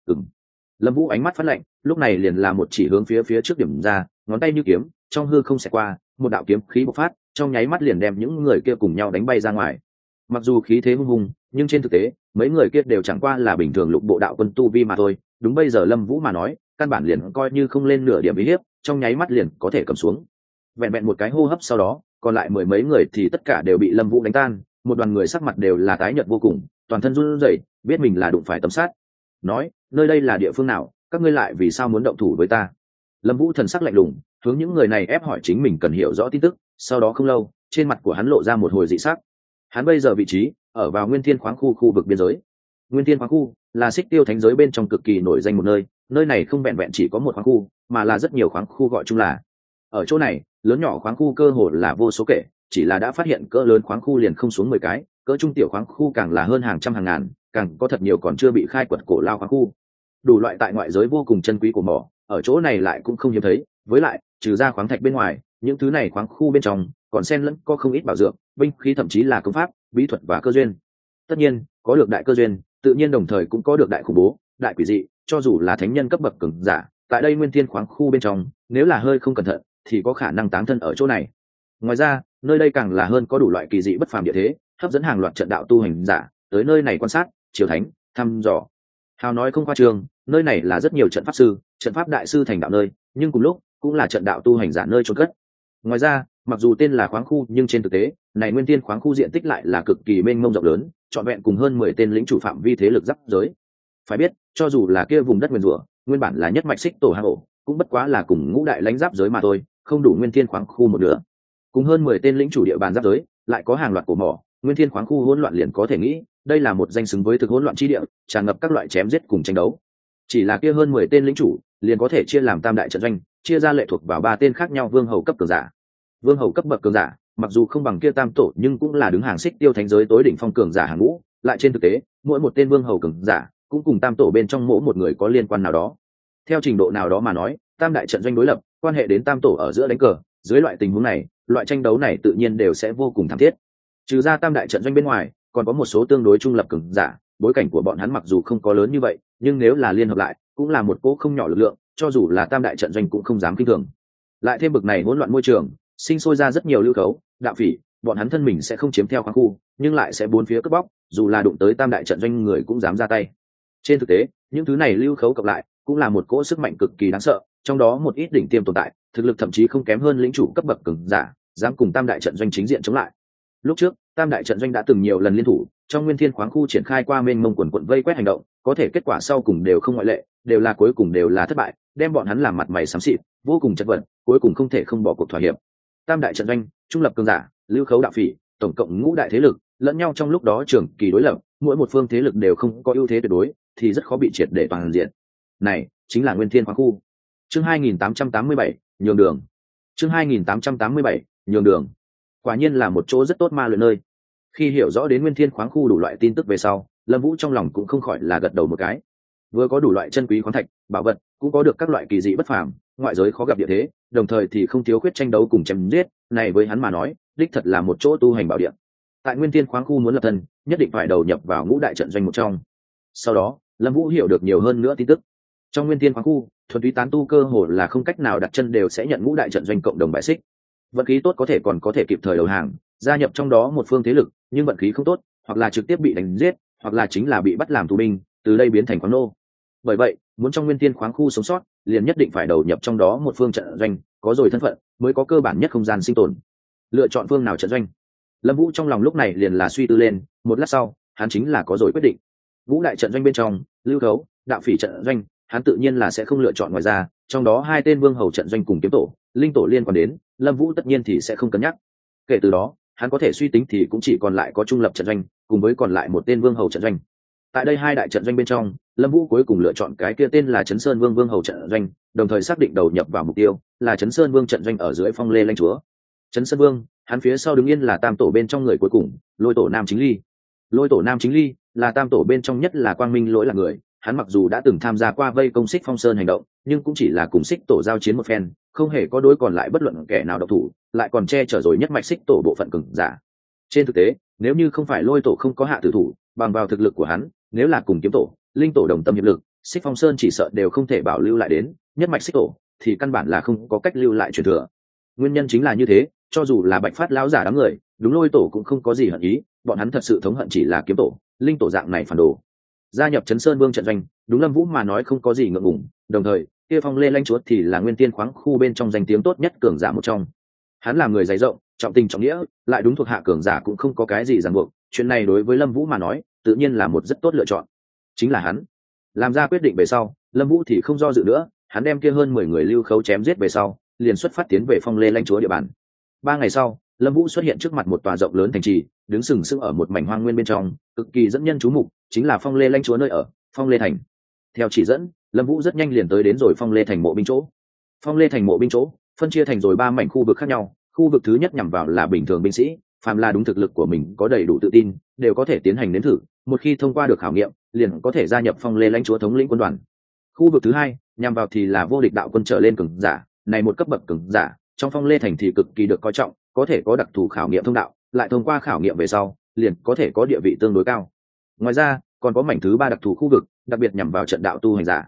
Lâm Vũ ánh mắt phát lạnh, lúc này liền là một chỉ hướng phía trước điểm ra, ngón tay như kiếm, trong hư không xẹt qua, một đạo kiếm khí bộc phát, trong nháy mắt liền đem những người kia cùng nhau đánh bay ra ngoài. Mặc dù khí thế hung hùng, nhưng trên thực tế, mấy người kia đều chẳng qua là bình thường lục bộ đạo quân tu vi mà thôi. Đúng bây giờ Lâm Vũ mà nói, căn bản liền coi như không lên nửa điểm uy hiếp, trong nháy mắt liền có thể cầm xuống. Vẹn vẹn một cái hô hấp sau đó, còn lại mười mấy người thì tất cả đều bị Lâm Vũ đánh tan, một đoàn người sắc mặt đều là tái nhợt vô cùng, toàn thân run rẩy, biết mình là đụng phải tấm sát. Nói, nơi đây là địa phương nào, các ngươi lại vì sao muốn động thủ với ta? Lâm Vũ thần sắc lạnh lùng, hướng những người này ép hỏi chính mình cần hiểu rõ tin tức, sau đó không lâu, trên mặt của hắn lộ ra một hồi dị sắc. Hắn bây giờ vị trí ở vào Nguyên Thiên khoáng khu khu vực biên giới. Nguyên Thiên khoáng khu là Xích Tiêu thánh giới bên trong cực kỳ nổi danh một nơi, nơi này không vẹn vẹn chỉ có một khoáng khu, mà là rất nhiều khoáng khu gọi chung là. Ở chỗ này, lớn nhỏ khoáng khu cơ hồ là vô số kể, chỉ là đã phát hiện cỡ lớn khoáng khu liền không xuống 10 cái, cỡ trung tiểu khoáng khu càng là hơn hàng trăm hàng ngàn, càng có thật nhiều còn chưa bị khai quật cổ lao khoáng khu. Đủ loại tại ngoại giới vô cùng chân quý của mỏ, ở chỗ này lại cũng không hiếm thấy, với lại, trừ ra khoáng thạch bên ngoài, những thứ này khoáng khu bên trong còn xen lẫn có không ít bảo dưỡng, binh khí thậm chí là công pháp, bí thuật và cơ duyên. Tất nhiên, có được đại cơ duyên, tự nhiên đồng thời cũng có được đại khủng bố, đại quỷ dị, cho dù là thánh nhân cấp bậc cường giả, tại đây nguyên thiên khoáng khu bên trong nếu là hơi không cẩn thận thì có khả năng táng thân ở chỗ này. Ngoài ra nơi đây càng là hơn có đủ loại kỳ dị bất phàm địa thế, hấp dẫn hàng loạt trận đạo tu hành giả tới nơi này quan sát, chiếu thánh, thăm dò. Hào nói không khoa trương, nơi này là rất nhiều trận pháp sư, trận pháp đại sư thành đạo nơi, nhưng cùng lúc cũng là trận đạo tu hành giả nơi chôn cất. Ngoài ra, mặc dù tên là khoáng khu nhưng trên thực tế, này nguyên thiên khoáng khu diện tích lại là cực kỳ mênh mông rộng lớn, trọn vẹn cùng hơn 10 tên lĩnh chủ phạm vi thế lực giáp giới. Phải biết, cho dù là kia vùng đất nguyên rủa, nguyên bản là nhất mạch xích tổ hang ổ, cũng bất quá là cùng ngũ đại lãnh giáp giới mà thôi, không đủ nguyên thiên khoáng khu một nửa. Cùng hơn 10 tên lĩnh chủ địa bàn giáp giới, lại có hàng loạt cổ mỏ, nguyên thiên khoáng khu hỗn loạn liền có thể nghĩ, đây là một danh xứng với thực hỗn loạn chi địa, tràn ngập các loại chém giết cùng tranh đấu. Chỉ là kia hơn 10 tên lĩnh chủ, liền có thể chia làm tam đại trận doanh, chia ra lệ thuộc vào 3 tên khác nhau vương hầu cấp cường giả. Vương hầu cấp bậc cường giả, mặc dù không bằng kia tam tổ, nhưng cũng là đứng hàng xích tiêu thánh giới tối đỉnh phong cường giả hàng ngũ, lại trên thực tế, mỗi một tên vương hầu cường giả cũng cùng tam tổ bên trong mỗi một người có liên quan nào đó. Theo trình độ nào đó mà nói, tam đại trận doanh đối lập, quan hệ đến tam tổ ở giữa đánh cờ, dưới loại tình huống này, loại tranh đấu này tự nhiên đều sẽ vô cùng thảm thiết. Trừ ra tam đại trận doanh bên ngoài, còn có một số tương đối trung lập cường giả, bối cảnh của bọn hắn mặc dù không có lớn như vậy, nhưng nếu là liên hợp lại, cũng là một cỗ không nhỏ lực lượng, cho dù là tam đại trận doanh cũng không dám kinh thường. Lại thêm bực này hỗn loạn môi trường, sinh sôi ra rất nhiều lưu khấu, đạo phỉ, bọn hắn thân mình sẽ không chiếm theo khoáng khu, nhưng lại sẽ bốn phía cướp bóc, dù là đụng tới tam đại trận doanh người cũng dám ra tay. Trên thực tế, những thứ này lưu khấu cộng lại, cũng là một cỗ sức mạnh cực kỳ đáng sợ, trong đó một ít đỉnh tiêm tồn tại, thực lực thậm chí không kém hơn lĩnh chủ cấp bậc cường giả, dám cùng tam đại trận doanh chính diện chống lại. Lúc trước, tam đại trận doanh đã từng nhiều lần liên thủ, trong nguyên thiên khoáng khu triển khai qua mênh mông quần quận vây quét hành động, có thể kết quả sau cùng đều không ngoại lệ, đều là cuối cùng đều là thất bại, đem bọn hắn làm mặt mày xám xịt, vô cùng chật vật, cuối cùng không thể không bỏ cuộc thỏa hiệp. Tam đại trận doanh, trung lập cường giả, lưu khấu đạo phỉ, tổng cộng ngũ đại thế lực, lẫn nhau trong lúc đó trường kỳ đối lập, mỗi một phương thế lực đều không có ưu thế tuyệt đối, thì rất khó bị triệt để toàn diện. Này chính là nguyên thiên khoáng khu. Chương 2887, nhường đường. Chương 2887, nhường đường. Quả nhiên là một chỗ rất tốt ma luyện nơi. Khi hiểu rõ đến nguyên thiên khoáng khu đủ loại tin tức về sau, Lâm Vũ trong lòng cũng không khỏi là gật đầu một cái. Vừa có đủ loại chân quý khoáng thạch, bảo vật, cũng có được các loại kỳ dị bất phàm, ngoại giới khó gặp địa thế, đồng thời thì không thiếu khuyết tranh đấu cùng chém giết, này với hắn mà nói, đích thật là một chỗ tu hành bảo địa. Tại nguyên thiên khoáng khu muốn lập thân, nhất định phải đầu nhập vào ngũ đại trận doanh một trong. Sau đó, Lâm Vũ hiểu được nhiều hơn nữa tin tức. Trong nguyên thiên khoáng khu, thuần túy tán tu cơ hồ là không cách nào đặt chân đều sẽ nhận ngũ đại trận doanh cộng đồng bại xích. Vận khí tốt có thể còn có thể kịp thời đầu hàng, gia nhập trong đó một phương thế lực, nhưng vận khí không tốt, hoặc là trực tiếp bị đánh giết, hoặc là chính là bị bắt làm tù binh, từ đây biến thành khoáng nô. Bởi vậy, muốn trong nguyên thiên khoáng khu sống sót, liền nhất định phải đầu nhập trong đó một phương trận doanh, có rồi thân phận, mới có cơ bản nhất không gian sinh tồn. Lựa chọn phương nào trận doanh? Lâm Vũ trong lòng lúc này liền là suy tư lên, một lát sau, hắn chính là có rồi quyết định. Ngũ đại trận doanh bên trong, lưu khấu, đạo phỉ trận doanh, hắn tự nhiên là sẽ không lựa chọn ngoài ra, trong đó hai tên vương hầu trận doanh cùng kiếm tổ, linh tổ liên quan đến, Lâm Vũ tất nhiên thì sẽ không cân nhắc. Kể từ đó, hắn có thể suy tính thì cũng chỉ còn lại có trung lập trận doanh, cùng với còn lại một tên vương hầu trận doanh. Tại đây hai đại trận doanh bên trong, Lâm Vũ cuối cùng lựa chọn cái kia tên là Trấn Sơn Vương vương hầu trận doanh, đồng thời xác định đầu nhập vào mục tiêu là Trấn Sơn Vương trận doanh ở dưới Phong Lê lãnh chúa. Trấn Sơn Vương, hắn phía sau đứng yên là tam tổ bên trong người cuối cùng, Lôi tổ Nam Chính Ly. Lôi tổ Nam Chính Ly là tam tổ bên trong nhất là quang minh lỗi là người, hắn mặc dù đã từng tham gia qua vây công Xích Phong Sơn hành động, nhưng cũng chỉ là cùng Xích tổ giao chiến một phen, không hề có đối còn lại bất luận kẻ nào độc thủ, lại còn che chở rồi nhất mạch Xích tổ bộ phận cường giả. Trên thực tế, nếu như không phải Lôi tổ không có hạ tử thủ, bằng vào thực lực của hắn, nếu là cùng kiếm tổ, linh tổ đồng tâm hiệp lực, Xích Phong Sơn chỉ sợ đều không thể bảo lưu lại đến, nhất mạch Xích tổ thì căn bản là không có cách lưu lại truyền thừa. Nguyên nhân chính là như thế, cho dù là Bạch Phát lão giả đám người, đúng Lôi tổ cũng không có gì hận ý, bọn hắn thật sự thống hận chỉ là kiếm tổ, linh tổ dạng này phản đồ. Gia nhập Trấn Sơn Vương trận doanh, đúng Lâm Vũ mà nói không có gì ngượng ngùng, đồng thời, kia Phong Lê lãnh chúa thì là nguyên tiên khoáng khu bên trong danh tiếng tốt nhất cường giả một trong. Hắn là người dày rộng, trọng tình trọng nghĩa, lại đúng thuộc hạ cường giả cũng không có cái gì ràng buộc, chuyện này đối với Lâm Vũ mà nói, tự nhiên là một rất tốt lựa chọn. Chính là hắn. Làm ra quyết định về sau, Lâm Vũ thì không do dự nữa, hắn đem kia hơn 10 người lưu khấu chém giết về sau, liền xuất phát tiến về Phong Lê lãnh chúa địa bàn. 3 ngày sau, Lâm Vũ xuất hiện trước mặt một tòa rộng lớn thành trì, đứng sừng sững ở một mảnh hoang nguyên bên trong, cực kỳ dẫn nhân chú mục, chính là Phong Lê lãnh chúa nơi ở, Phong Lê thành. Theo chỉ dẫn, Lâm Vũ rất nhanh liền tới đến rồi Phong Lê thành mộ binh chỗ. Phong Lê thành mộ binh chỗ, phân chia thành rồi 3 mảnh khu vực khác nhau, khu vực thứ nhất nhằm vào là bình thường binh sĩ, phàm là đúng thực lực của mình có đầy đủ tự tin, đều có thể tiến hành nếm thử, một khi thông qua được khảo nghiệm, liền có thể gia nhập Phong Lê lãnh chúa thống lĩnh quân đoàn. Khu vực thứ hai, nhằm vào thì là vô địch đạo quân trở lên cường giả, này một cấp bậc cường giả, trong Phong Lê thành thì cực kỳ được coi trọng, có thể có đặc thù khảo nghiệm thông đạo, lại thông qua khảo nghiệm về sau, liền có thể có địa vị tương đối cao. Ngoài ra, còn có mảnh thứ 3 đặc thù khu vực, đặc biệt nhằm vào trận đạo tu hành giả.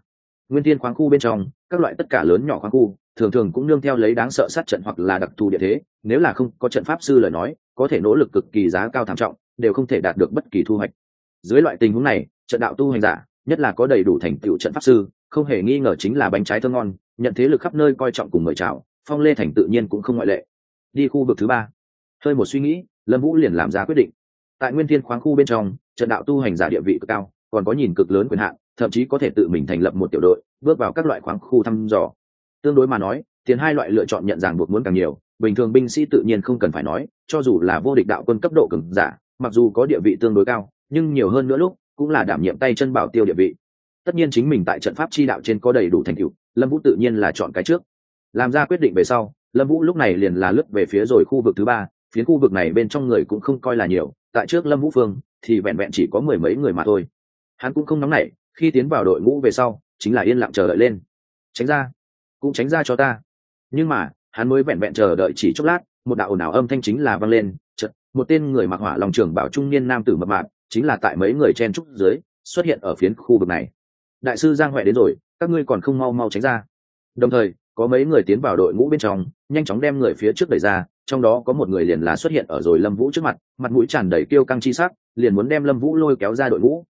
Nguyên Thiên khoáng khu bên trong, các loại tất cả lớn nhỏ khoáng khu thường thường cũng nương theo lấy đáng sợ sát trận hoặc là đặc thù địa thế, nếu là không có trận pháp sư lời nói, có thể nỗ lực cực kỳ giá cao thảm trọng, đều không thể đạt được bất kỳ thu hoạch. Dưới loại tình huống này, trận đạo tu hành giả, nhất là có đầy đủ thành tựu trận pháp sư, không hề nghi ngờ chính là bánh trái thơm ngon, nhận thế lực khắp nơi coi trọng cùng mời chào, Phong Lê Thành tự nhiên cũng không ngoại lệ. Đi khu vực thứ ba, hơi một suy nghĩ, Lâm Vũ liền làm ra quyết định. Tại Nguyên Thiên khoáng khu bên trong, trận đạo tu hành giả địa vị cực cao, còn có nhìn cực lớn quyền hạn, thậm chí có thể tự mình thành lập một tiểu đội, bước vào các loại khoáng khu thăm dò. Tương đối mà nói, tiền hai loại lựa chọn nhận ràng buộc muốn càng nhiều, bình thường binh sĩ tự nhiên không cần phải nói, cho dù là vô địch đạo quân cấp độ cường giả, mặc dù có địa vị tương đối cao, nhưng nhiều hơn nữa lúc cũng là đảm nhiệm tay chân bảo tiêu địa vị. Tất nhiên chính mình tại trận pháp chi đạo trên có đầy đủ thành tựu, Lâm Vũ tự nhiên là chọn cái trước. Làm ra quyết định về sau, Lâm Vũ lúc này liền là lướt về phía rồi khu vực thứ ba, phía khu vực này bên trong người cũng không coi là nhiều, tại trước Lâm Vũ phương thì vẹn vẹn chỉ có mười mấy người mà thôi. Hắn cũng không nóng nảy, khi tiến vào đội ngũ về sau, chính là yên lặng chờ đợi lên. Tránh ra, cũng tránh ra cho ta. Nhưng mà, hắn mới vẹn vẹn chờ đợi chỉ chốc lát, một đạo ồn ào âm thanh chính là vang lên, chợt, một tên người mặc hỏa long trường bảo trung niên nam tử mập mạp, chính là tại mấy người chen trúc dưới, xuất hiện ở phiến khu vực này. Đại sư Giang Hoè đến rồi, các ngươi còn không mau mau tránh ra. Đồng thời, có mấy người tiến vào đội ngũ bên trong, nhanh chóng đem người phía trước đẩy ra, trong đó có một người liền là xuất hiện ở rồi Lâm Vũ trước mặt, mặt mũi tràn đầy kiêu căng chi sắc, liền muốn đem Lâm Vũ lôi kéo ra đội ngũ.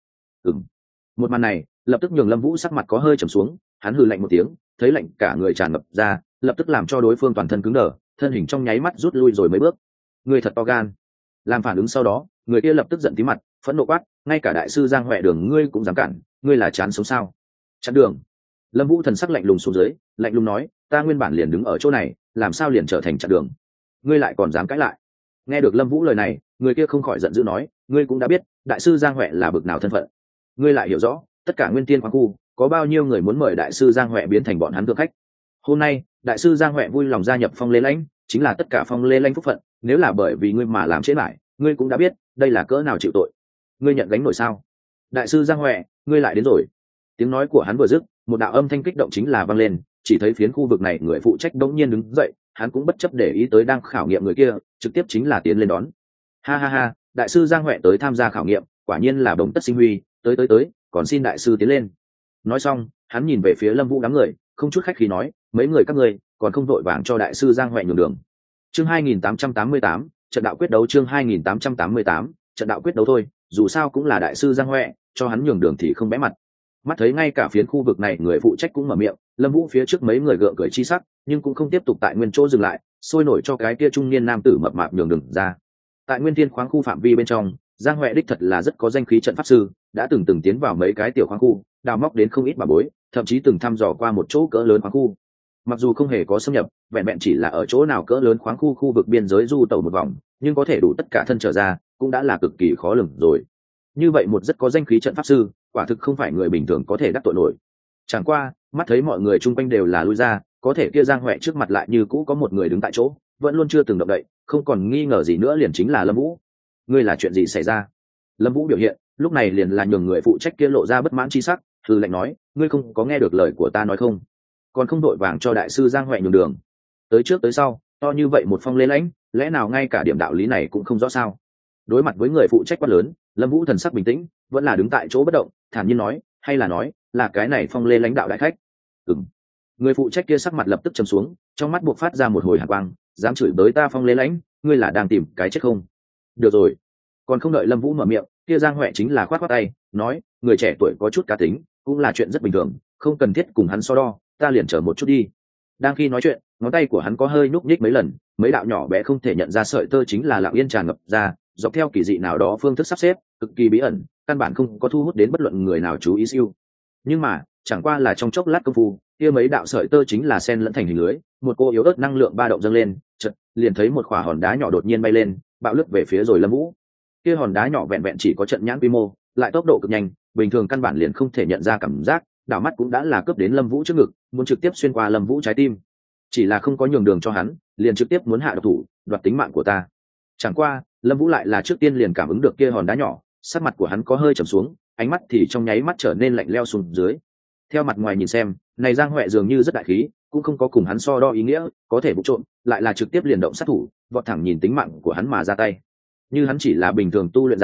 Một màn này, lập tức nhường Lâm Vũ sắc mặt có hơi trầm xuống, hắn hừ lạnh một tiếng, thấy lạnh cả người tràn ngập ra, lập tức làm cho đối phương toàn thân cứng đờ, thân hình trong nháy mắt rút lui rồi mấy bước. Người thật to gan. Làm phản ứng sau đó, người kia lập tức giận tí mặt, phẫn nộ quát, ngay cả đại sư Giang Hoè Đường ngươi cũng dám cản, ngươi là chán sống sao? Chặn đường. Lâm Vũ thần sắc lạnh lùng xuống dưới, lạnh lùng nói, ta nguyên bản liền đứng ở chỗ này, làm sao liền trở thành chặn đường? Ngươi lại còn dám cãi lại? Nghe được Lâm Vũ lời này, người kia không khỏi giận dữ nói, ngươi cũng đã biết, đại sư Giang Hoè là bực nào thân phận. Ngươi lại hiểu rõ, tất cả Nguyên Tiên khoáng khu, có bao nhiêu người muốn mời đại sư Giang Hoè biến thành bọn hắn thượng khách. Hôm nay, đại sư Giang Hoè vui lòng gia nhập Phong Lê Lãnh, chính là tất cả Phong Lê Lãnh phúc phận, nếu là bởi vì ngươi mà làm trễ lại, ngươi cũng đã biết, đây là cỡ nào chịu tội. Ngươi nhận gánh nổi sao? Đại sư Giang Hoè, ngươi lại đến rồi. Tiếng nói của hắn vừa dứt, một đạo âm thanh kích động chính là vang lên, chỉ thấy phiến khu vực này người phụ trách đống nhiên đứng dậy, hắn cũng bất chấp để ý tới đang khảo nghiệm người kia, trực tiếp chính là tiến lên đón. Ha ha ha, đại sư Giang Hoè tới tham gia khảo nghiệm, quả nhiên là bồng tất sinh huy, tới, còn xin đại sư tiến lên. Nói xong, hắn nhìn về phía Lâm Vũ đám người, không chút khách khí nói, mấy người các ngươi còn không vội vàng cho đại sư Giang Hoè nhường đường. Chương 2888, trận đạo quyết đấu chương 2888, trận đạo quyết đấu thôi, dù sao cũng là đại sư Giang Hoè, cho hắn nhường đường thì không bẽ mặt. Mắt thấy ngay cả phiến khu vực này người phụ trách cũng mở miệng, Lâm Vũ phía trước mấy người gượng cười chi sắc, nhưng cũng không tiếp tục tại nguyên chỗ dừng lại, sôi nổi cho cái kia trung niên nam tử mập mạp nhường đường ra. Tại Nguyên Thiên khoáng khu phạm vi bên trong, Giang Hoè đích thật là rất có danh khí trận pháp sư, đã từng tiến vào mấy cái tiểu khoáng khu, đào móc đến không ít bảo bối, thậm chí từng thăm dò qua một chỗ cỡ lớn khoáng khu. Mặc dù không hề có xâm nhập, vẹn vẹn chỉ là ở chỗ nào cỡ lớn khoáng khu khu vực biên giới du tẩu một vòng, nhưng có thể đủ tất cả thân trở ra, cũng đã là cực kỳ khó lường rồi. Như vậy một rất có danh khí trận pháp sư, quả thực không phải người bình thường có thể đắc tội nổi. Chẳng qua, mắt thấy mọi người chung quanh đều là lui ra, có thể kia Giang Hoè trước mặt lại như cũ có một người đứng tại chỗ, vẫn luôn chưa từng động đậy, không còn nghi ngờ gì nữa liền chính là Lâm Vũ. Ngươi là chuyện gì xảy ra? Lâm Vũ biểu hiện, lúc này liền là nhường người phụ trách kia lộ ra bất mãn chi sắc, hừ lạnh nói, ngươi không có nghe được lời của ta nói không? Còn không đội vàng cho đại sư Giang Hoè nhường đường. Tới trước tới sau, to như vậy một Phong Lê Lãnh, lẽ nào ngay cả điểm đạo lý này cũng không rõ sao? Đối mặt với người phụ trách quát lớn, Lâm Vũ thần sắc bình tĩnh, vẫn là đứng tại chỗ bất động, thản nhiên nói, hay là nói, là cái này Phong Lê Lãnh đạo đại khách? Người phụ trách kia sắc mặt lập tức trầm xuống, trong mắt buộc phát ra một hồi hàn quang, dám chửi bới ta Phong Lê Lãnh, ngươi là đang tìm cái chết không? Được rồi. Còn không đợi Lâm Vũ mở miệng, kia Giang Hoè chính là khoát khoát tay, nói, người trẻ tuổi có chút cá tính, cũng là chuyện rất bình thường, không cần thiết cùng hắn so đo, ta liền chờ một chút đi. Đang khi nói chuyện, ngón tay của hắn có hơi nhúc nhích mấy lần, mấy đạo nhỏ bé không thể nhận ra sợi tơ chính là lặng yên tràn ngập ra, dọc theo kỳ dị nào đó phương thức sắp xếp, cực kỳ bí ẩn, căn bản không có thu hút đến bất luận người nào chú ý siêu. Nhưng mà, chẳng qua là trong chốc lát công phu, kia mấy đạo sợi tơ chính là xen lẫn thành hình lưới, một cô yếu ớt năng lượng ba động dâng lên, chợt liền thấy một quả hòn đá nhỏ đột nhiên bay lên, bạo lướt về phía rồi Lâm Vũ. Kia hòn đá nhỏ vẹn vẹn chỉ có trận nhãn quy mô, lại tốc độ cực nhanh, bình thường căn bản liền không thể nhận ra cảm giác, đảo mắt cũng đã là cướp đến Lâm Vũ trước ngực, muốn trực tiếp xuyên qua Lâm Vũ trái tim. Chỉ là không có nhường đường cho hắn, liền trực tiếp muốn hạ độc thủ, đoạt tính mạng của ta. Chẳng qua, Lâm Vũ lại là trước tiên liền cảm ứng được kia hòn đá nhỏ, sắc mặt của hắn có hơi trầm xuống, ánh mắt thì trong nháy mắt trở nên lạnh lẽo xuống dưới. Theo mặt ngoài nhìn xem, này Giang Hoè dường như rất đại khí, cũng không có cùng hắn so đo ý nghĩa, có thể vụ trộm, lại là trực tiếp liền động sát thủ, vọt thẳng nhìn tính mạng của hắn mà ra tay. Như hắn chỉ là bình thường tu luyện giả,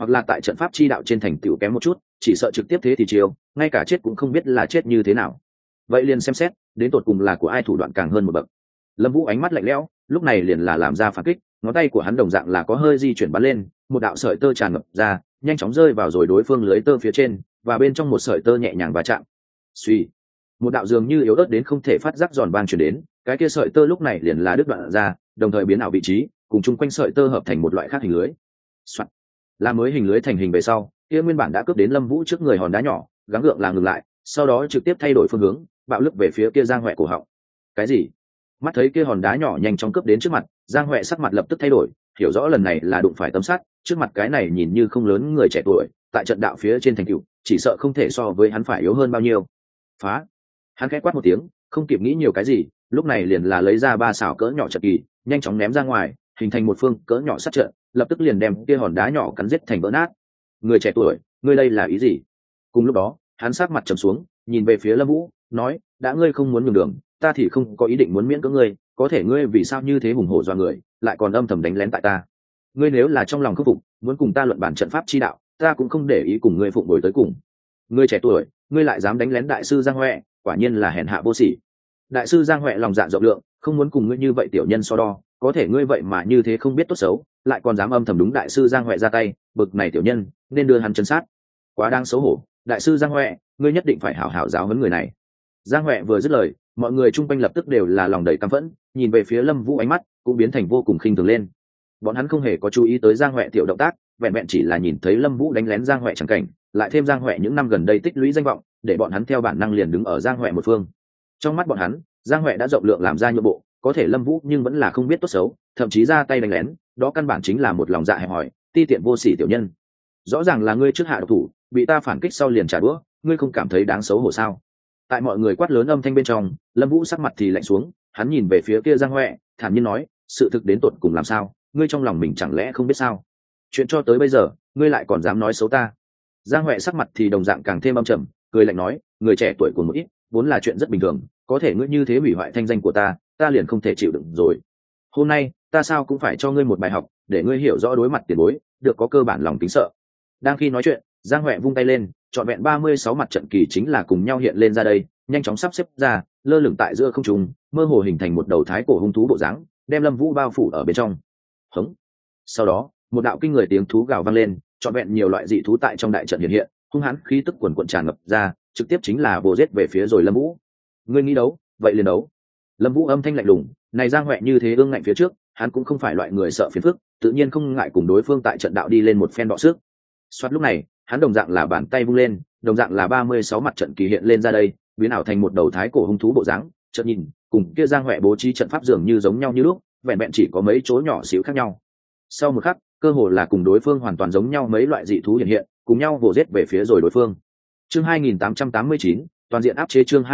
hoặc là tại trận pháp chi đạo trên thành tựu kém một chút, chỉ sợ trực tiếp thế thì chiều, ngay cả chết cũng không biết là chết như thế nào. Vậy liền xem xét đến tột cùng là của ai thủ đoạn càng hơn một bậc. Lâm Vũ ánh mắt lạnh lẽo, lúc này liền là làm ra phản kích, ngón tay của hắn đồng dạng là có hơi di chuyển bắn lên, một đạo sợi tơ tràn ngập ra, nhanh chóng rơi vào rồi đối phương lưới tơ phía trên, và bên trong một sợi tơ nhẹ nhàng va chạm. Suy, một đạo dường như yếu ớt đến không thể phát giác giòn vang truyền đến, cái kia sợi tơ lúc này liền là đứt đoạn ra, đồng thời biến ảo vị trí, cùng chung quanh sợi tơ hợp thành một loại khác hình lưới. Soạn. Là mới hình lưới thành hình về sau, kia nguyên bản đã cướp đến Lâm Vũ trước người hòn đá nhỏ, gắng gượng là ngừng lại, sau đó trực tiếp thay đổi phương hướng, bạo lực về phía kia Giang Hoè cổ họng. Cái gì? Mắt thấy kia hòn đá nhỏ nhanh chóng cướp đến trước mặt, Giang Hoè sắc mặt lập tức thay đổi, hiểu rõ lần này là đụng phải tấm sắt, trước mặt cái này nhìn như không lớn người trẻ tuổi, tại trận đạo phía trên thành tựu, chỉ sợ không thể so với hắn phải yếu hơn bao nhiêu. Phá! Hắn khẽ quát một tiếng, không kịp nghĩ nhiều cái gì, lúc này liền là lấy ra 3 xảo cỡ nhỏ trận kỳ, nhanh chóng ném ra ngoài, hình thành một phương cỡ nhỏ sát trận, lập tức liền đem kia hòn đá nhỏ cắn giết thành vỡ nát. Người trẻ tuổi, ngươi đây là ý gì? Cùng lúc đó, hắn sắc mặt trầm xuống, nhìn về phía Lâm Vũ, nói, đã ngươi không muốn nhường đường, ta thì không có ý định muốn miễn cưỡng ngươi, có thể ngươi vì sao như thế hùng hổ dọa người, lại còn âm thầm đánh lén tại ta? Ngươi nếu là trong lòng khâm phục, muốn cùng ta luận bản trận pháp chi đạo, ta cũng không để ý cùng ngươi phụng bồi tới cùng. Ngươi trẻ tuổi, ngươi lại dám đánh lén đại sư Giang Hoè, quả nhiên là hèn hạ vô sỉ. Đại sư Giang Hoè lòng dạ rộng lượng, không muốn cùng ngươi như vậy tiểu nhân so đo, có thể ngươi vậy mà như thế không biết tốt xấu, lại còn dám âm thầm đúng đại sư Giang Hoè ra tay, bực này tiểu nhân, nên đưa hắn trấn sát. Quá đáng xấu hổ, đại sư Giang Hoè, ngươi nhất định phải hảo hảo giáo huấn người này. Giang Hoè vừa dứt lời, mọi người chung quanh lập tức đều là lòng đầy căm phẫn, nhìn về phía Lâm Vũ ánh mắt cũng biến thành vô cùng khinh thường lên. Bọn hắn không hề có chú ý tới Giang Hoè tiểu động tác, vẹn vẹn chỉ là nhìn thấy Lâm Vũ đánh lén Giang Hoè chẳng cảnh, lại thêm Giang Hoè những năm gần đây tích lũy danh vọng, để bọn hắn theo bản năng liền đứng ở Giang Hoè một phương. Trong mắt bọn hắn, Giang Hoè đã rộng lượng làm ra nhượng bộ, có thể Lâm Vũ nhưng vẫn là không biết tốt xấu, thậm chí ra tay đánh lén, đó căn bản chính là một lòng dạ hẹp hòi, ti tiện vô sỉ tiểu nhân. Rõ ràng là ngươi trước hạ độc thủ, bị ta phản kích sau liền trả đũa, ngươi không cảm thấy đáng xấu hổ sao? Tại mọi người quát lớn âm thanh bên trong, Lâm Vũ sắc mặt thì lạnh xuống, hắn nhìn về phía kia Giang Hoè, thản nhiên nói, sự thực đến tột cùng làm sao, ngươi trong lòng mình chẳng lẽ không biết sao? Chuyện cho tới bây giờ, ngươi lại còn dám nói xấu ta? Giang Hoè sắc mặt thì đồng dạng càng thêm âm trầm, cười lạnh nói, người trẻ tuổi của một ít, vốn là chuyện rất bình thường, có thể ngươi như thế hủy hoại thanh danh của ta liền không thể chịu đựng rồi. Hôm nay, ta sao cũng phải cho ngươi một bài học, để ngươi hiểu rõ đối mặt tiền bối, được có cơ bản lòng kính sợ. Đang khi nói chuyện, Giang Hoè vung tay lên, trọn vẹn 36 mặt trận kỳ chính là cùng nhau hiện lên ra đây, nhanh chóng sắp xếp ra, lơ lửng tại giữa không trung, mơ hồ hình thành một đầu thái cổ hung thú bộ dáng, đem Lâm Vũ bao phủ ở bên trong. Hống. Sau đó, một đạo kinh người tiếng thú gào vang lên, trọn vẹn nhiều loại dị thú tại trong đại trận hiện hiện, hung hãn khí tức quần quần tràn ngập ra, trực tiếp chính là vồ giết về phía rồi Lâm Vũ. Ngươi nghĩ đấu, vậy liền đấu. Lâm Vũ âm thanh lạnh lùng, này Giang Hoè như thế ương ngạnh phía trước, hắn cũng không phải loại người sợ phiền phức, tự nhiên không ngại cùng đối phương tại trận đạo đi lên một phen đọ sức. Soát lúc này, hắn đồng dạng là bàn tay vung lên, đồng dạng là 36 mặt trận kỳ hiện lên ra đây, biến ảo thành một đầu thái cổ hung thú bộ dáng, chợt nhìn, cùng kia Giang Hoè bố trí trận pháp dường như giống nhau như lúc, vẹn vẹn chỉ có mấy chỗ nhỏ xíu khác nhau. Sau một khắc, cơ hồ là cùng đối phương hoàn toàn giống nhau mấy loại dị thú hiện hiện, cùng nhau vồ giết về phía rồi đối phương. Chương 2889, toàn diện áp chế chương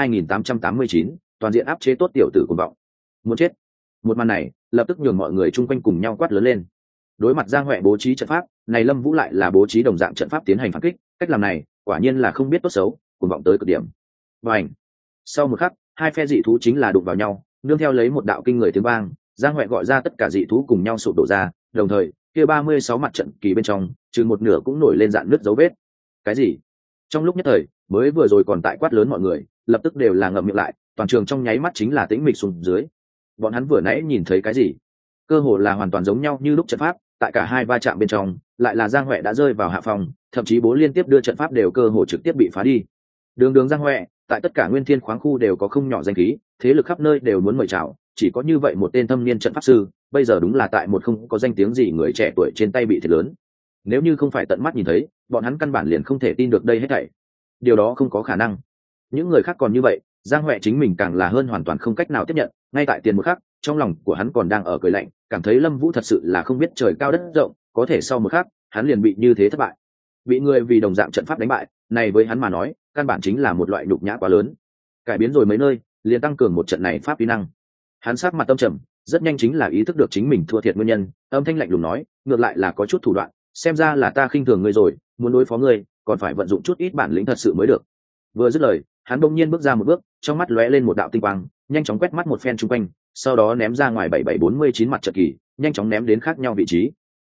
2889, toàn diện áp chế tốt tiểu tử cuồng vọng. Muốn chết. Một màn này, lập tức nhường mọi người chung quanh cùng nhau quát lớn lên. Đối mặt Giang Hoè bố trí trận pháp, này Lâm Vũ lại là bố trí đồng dạng trận pháp tiến hành phản kích, cách làm này, quả nhiên là không biết tốt xấu, cuồng vọng tới cực điểm. Bành. Sau một khắc, hai phe dị thú chính là đụng vào nhau, nương theo lấy một đạo kinh người tiếng vang, Giang Hoè gọi ra tất cả dị thú cùng nhau sụp đổ ra, đồng thời, kia 36 mặt trận kỳ bên trong, trừ một nửa cũng nổi lên dạn nứt dấu vết. Cái gì? Trong lúc nhất thời, mới vừa rồi còn tại quát lớn mọi người, lập tức đều là ngậm miệng lại, toàn trường trong nháy mắt chính là tĩnh mịch xuống dưới. Bọn hắn vừa nãy nhìn thấy cái gì? Cơ hồ là hoàn toàn giống nhau như lúc trận pháp, tại cả hai va chạm bên trong, lại là Giang Hoè đã rơi vào hạ phòng, thậm chí bố liên tiếp đưa trận pháp đều cơ hồ trực tiếp bị phá đi. Đường Giang Hoè, tại tất cả nguyên thiên khoáng khu đều có không nhỏ danh khí, thế lực khắp nơi đều muốn mời chào, chỉ có như vậy một tên thâm niên trận pháp sư, bây giờ đúng là tại một không có danh tiếng gì người trẻ tuổi trên tay bị thiệt lớn. Nếu như không phải tận mắt nhìn thấy, bọn hắn căn bản liền không thể tin được đây hết thảy. Điều đó không có khả năng. Những người khác còn như vậy, Giang Hoè chính mình càng là hơn hoàn toàn không cách nào tiếp nhận, ngay tại tiền một khắc, trong lòng của hắn còn đang ở cười lạnh, cảm thấy Lâm Vũ thật sự là không biết trời cao đất rộng, có thể sau một khắc, hắn liền bị như thế thất bại. Bị người vì đồng dạng trận pháp đánh bại, này với hắn mà nói, căn bản chính là một loại nhục nhã quá lớn. Cải biến rồi mấy nơi, liền tăng cường một trận này pháp uy năng. Hắn sắc mặt tâm trầm, rất nhanh chính là ý thức được chính mình thua thiệt nguyên nhân, âm thanh lạnh lùng nói, ngược lại là có chút thủ đoạn, xem ra là ta khinh thường ngươi rồi, muốn đối phó ngươi, còn phải vận dụng chút ít bản lĩnh thật sự mới được. Vừa dứt lời, hắn bỗng nhiên bước ra một bước, trong mắt lóe lên một đạo tinh quang, nhanh chóng quét mắt một phen xung quanh, sau đó ném ra ngoài 7749 mặt trận kỳ, nhanh chóng ném đến khác nhau vị trí.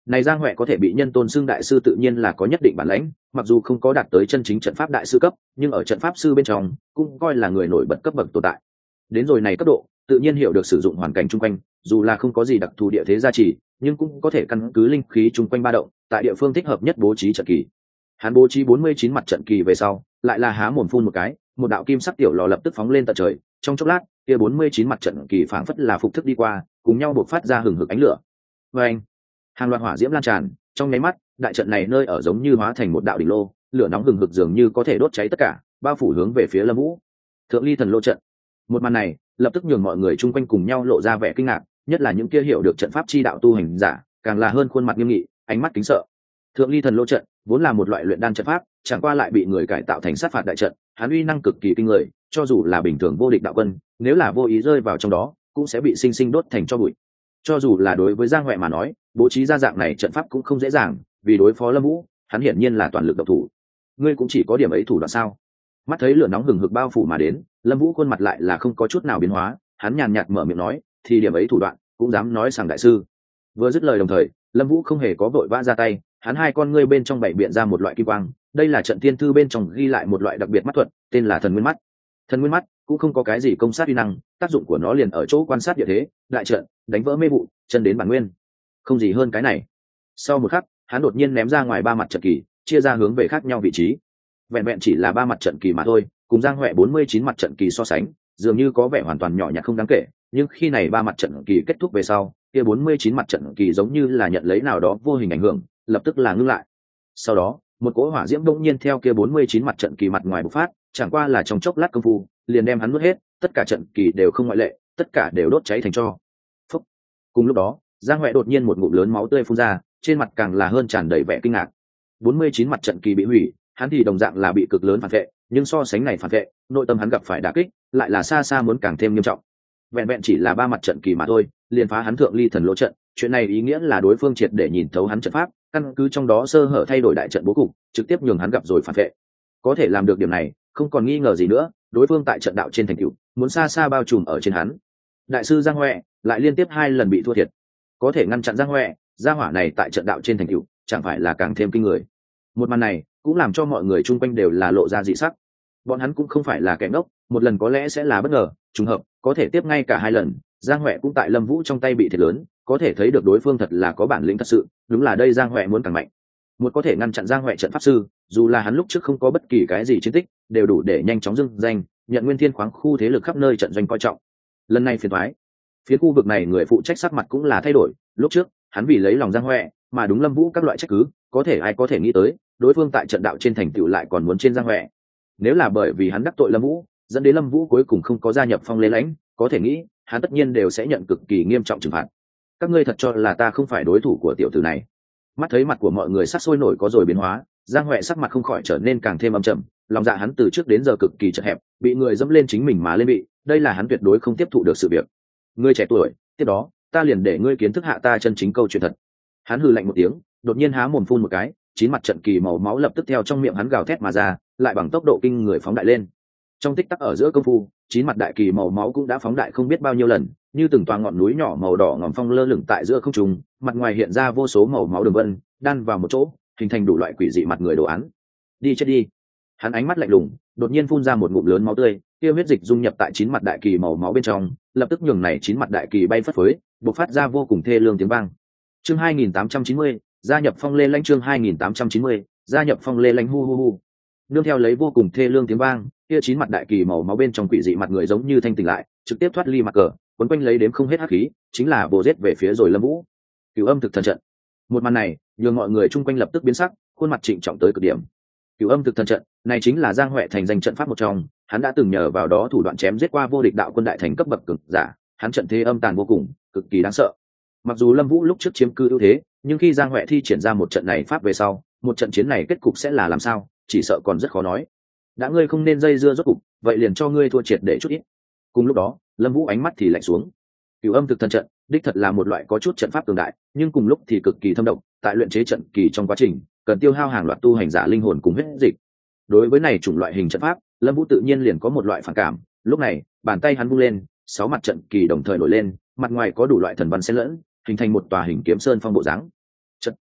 Này Giang Hoè có thể bị nhân tôn xưng đại sư tự nhiên là có nhất định bản lãnh, mặc dù không có đạt tới chân chính trận pháp đại sư cấp, nhưng ở trận pháp sư bên trong cũng coi là người nổi bật cấp bậc tồn tại. Đến rồi này cấp độ, tự nhiên hiểu được sử dụng hoàn cảnh chung quanh, dù là không có gì đặc thù địa thế gia trì, nhưng cũng có thể căn cứ linh khí chung quanh ba động, tại địa phương thích hợp nhất bố trí trận kỳ. Hắn bố trí 49 mặt trận kỳ về sau, lại là há mồm phun một cái, một đạo kim sắc tiểu lò lập tức phóng lên tận trời, trong chốc lát, kia 49 mặt trận kỳ phảng phất là phục thức đi qua, cùng nhau bộc phát ra hừng hực ánh lửa. Oeng! Hàng loạt hỏa diễm lan tràn, trong nháy mắt, đại trận này nơi ở giống như hóa thành một đạo đỉnh lô, lửa nóng hừng hực dường như có thể đốt cháy tất cả, bao phủ hướng về phía Lâm Vũ. Thượng ly thần lô trận. Một màn này, lập tức nhường mọi người chung quanh cùng nhau lộ ra vẻ kinh ngạc, nhất là những kia hiểu được trận pháp chi đạo tu hành giả, càng là hơn khuôn mặt nghiêm nghị, ánh mắt kính sợ. Thượng ly thần lô trận vốn là một loại luyện đan trận pháp, chẳng qua lại bị người cải tạo thành sát phạt đại trận, hắn uy năng cực kỳ kinh người, cho dù là bình thường vô địch đạo quân, nếu là vô ý rơi vào trong đó, cũng sẽ bị sinh sinh đốt thành tro bụi. Cho dù là đối với Giang Hoè mà nói, bố trí ra dạng này trận pháp cũng không dễ dàng, vì đối phó Lâm Vũ, hắn hiển nhiên là toàn lực độc thủ. Ngươi cũng chỉ có điểm ấy thủ đoạn sao? Mắt thấy lửa nóng hừng hực bao phủ mà đến, Lâm Vũ khuôn mặt lại là không có chút nào biến hóa, hắn nhàn nhạt mở miệng nói, thì điểm ấy thủ đoạn, cũng dám nói rằng đại sư. Vừa dứt lời đồng thời, Lâm Vũ không hề có vội vã ra tay, hắn hai con ngươi bên trong bảy biện ra một loại kim quang, đây là trận thiên thư bên trong ghi lại một loại đặc biệt mắt thuật, tên là thần nguyên mắt. Thần nguyên mắt cũng không có cái gì công sát uy năng, tác dụng của nó liền ở chỗ quan sát địa thế, đại trận, đánh vỡ mê vụ, chân đến bản nguyên. Không gì hơn cái này. Sau một khắc, hắn đột nhiên ném ra ngoài ba mặt trận kỳ, chia ra hướng về khác nhau vị trí. Vẹn vẹn chỉ là ba mặt trận kỳ mà thôi, cùng Giang Hoè 49 mặt trận kỳ so sánh, dường như có vẻ hoàn toàn nhỏ nhặt không đáng kể, nhưng khi này ba mặt trận kỳ kết thúc về sau, kia 49 mặt trận kỳ giống như là nhận lấy nào đó vô hình ảnh hưởng, lập tức là ngưng lại. Sau đó, một cỗ hỏa diễm bỗng nhiên theo kia 49 mặt trận kỳ mặt ngoài bộc phát, chẳng qua là trong chốc lát công phu, liền đem hắn nuốt hết, tất cả trận kỳ đều không ngoại lệ, tất cả đều đốt cháy thành tro. Phúc. Cùng lúc đó, Giang Hoè đột nhiên một ngụm lớn máu tươi phun ra, trên mặt càng là hơn tràn đầy vẻ kinh ngạc. 49 mặt trận kỳ bị hủy, hắn thì đồng dạng là bị cực lớn phản vệ, nhưng so sánh này phản vệ, nội tâm hắn gặp phải đả kích, lại là xa xa muốn càng thêm nghiêm trọng. Vẹn vẹn chỉ là ba mặt trận kỳ mà thôi, liền phá hắn thượng ly thần lỗ trận, chuyện này ý nghĩa là đối phương triệt để nhìn thấu hắn trận pháp, căn cứ trong đó sơ hở thay đổi đại trận bố cục, trực tiếp nhường hắn gặp rồi phản vệ. Có thể làm được điểm này, không còn nghi ngờ gì nữa, đối phương tại trận đạo trên thành tựu, muốn xa xa bao trùm ở trên hắn. Đại sư Giang Hoè lại liên tiếp 2 lần bị thua thiệt, có thể ngăn chặn Giang Hoè, gia hỏa này tại trận đạo trên thành tựu, chẳng phải là càng thêm kinh người. Một màn này cũng làm cho mọi người chung quanh đều là lộ ra dị sắc. Bọn hắn cũng không phải là kẻ ngốc, một lần có lẽ sẽ là bất ngờ, trùng hợp, có thể tiếp ngay cả 2 lần, Giang Hoè cũng tại Lâm Vũ trong tay bị thiệt lớn, có thể thấy được đối phương thật là có bản lĩnh thật sự, đúng là đây Giang Hoè muốn càng mạnh. Một có thể ngăn chặn Giang Hoè trận pháp sư, dù là hắn lúc trước không có bất kỳ cái gì chiến tích, đều đủ để nhanh chóng dưng danh, nhận nguyên thiên khoáng khu thế lực khắp nơi trận doanh coi trọng. Lần này phiền toái. Phía khu vực này người phụ trách sắc mặt cũng là thay đổi, lúc trước, hắn vì lấy lòng Giang Hoè, mà đúng Lâm Vũ các loại trách cứ, có thể ai có thể nghĩ tới, đối phương tại trận đạo trên thành tựu lại còn muốn trên Giang Hoè. Nếu là bởi vì hắn đắc tội Lâm Vũ, dẫn đến Lâm Vũ cuối cùng không có gia nhập Phong Lê Lãnh, có thể nghĩ, hắn tất nhiên đều sẽ nhận cực kỳ nghiêm trọng trừng phạt. Các ngươi thật cho là ta không phải đối thủ của tiểu tử này? Mắt thấy mặt của mọi người sắc sôi nổi có rồi biến hóa, Giang Hoè sắc mặt không khỏi trở nên càng thêm âm trầm, lòng dạ hắn từ trước đến giờ cực kỳ chật hẹp, bị người dẫm lên chính mình mà lên bị, đây là hắn tuyệt đối không tiếp thụ được sự việc. Ngươi trẻ tuổi, tiếp đó, ta liền để ngươi kiến thức hạ ta chân chính câu chuyện thật. Hắn hừ lạnh một tiếng, đột nhiên há mồm phun một cái, 9 mặt trận kỳ màu máu lập tức theo trong miệng hắn gào thét mà ra, lại bằng tốc độ kinh người phóng đại lên. Trong tích tắc ở giữa công phu, 9 mặt đại kỳ màu máu cũng đã phóng đại không biết bao nhiêu lần, như từng toà ngọn núi nhỏ màu đỏ ngòm phong lơ lửng tại giữa không trung, mặt ngoài hiện ra vô số màu máu đường vân, đan vào một chỗ, hình thành đủ loại quỷ dị mặt người đồ án. Đi chết đi! Hắn ánh mắt lạnh lùng, đột nhiên phun ra một ngụm lớn máu tươi, kia huyết dịch dung nhập tại 9 mặt đại kỳ màu máu bên trong, lập tức nhường này 9 mặt đại kỳ bay phất phới, bộc phát ra vô cùng thê lương tiếng vang. Chương 2890, gia nhập Phong Lê Lãnh. Chương 2890, gia nhập Phong Lê Lãnh. Hu hu hu. Nương theo lấy vô cùng thê lương tiếng vang, kia 9 mặt đại kỳ màu máu bên trong quỷ dị mặt người giống như thanh tỉnh lại, trực tiếp thoát ly mặt cờ, quấn quanh lấy đếm không hết hắc khí, chính là bổ giết về phía rồi Lâm Vũ. Cửu Âm thực thần trận. Một màn này, nhường mọi người chung quanh lập tức biến sắc, khuôn mặt trịnh trọng tới cực điểm. Cửu Âm thực thần trận, này chính là Giang Hoè thành danh trận pháp một trong, hắn đã từng nhờ vào đó thủ đoạn chém giết qua vô địch đạo quân đại thành cấp bậc cường giả, hắn trận thế âm tàn vô cùng, cực kỳ đáng sợ. Mặc dù Lâm Vũ lúc trước chiếm cư ưu thế, nhưng khi Giang Hoè thi triển ra một trận này pháp về sau, một trận chiến này kết cục sẽ là làm sao, chỉ sợ còn rất khó nói. Đã ngươi không nên dây dưa rốt cục, vậy liền cho ngươi thua triệt để chút ít. Cùng lúc đó, Lâm Vũ ánh mắt thì lạnh xuống. Cửu Âm thực thần trận, đích thật là một loại có chút trận pháp cường đại, nhưng cùng lúc thì cực kỳ thâm độc, tại luyện chế trận kỳ trong quá trình, cần tiêu hao hàng loạt tu hành giả linh hồn cùng huyết dịch. Đối với này chủng loại hình trận pháp, Lâm Vũ tự nhiên liền có một loại phản cảm, lúc này, bàn tay hắn vung lên, 6 mặt trận kỳ đồng thời nổi lên, mặt ngoài có đủ loại thần văn xen lẫn, hình thành một tòa hình kiếm sơn phong bộ dáng. Trận,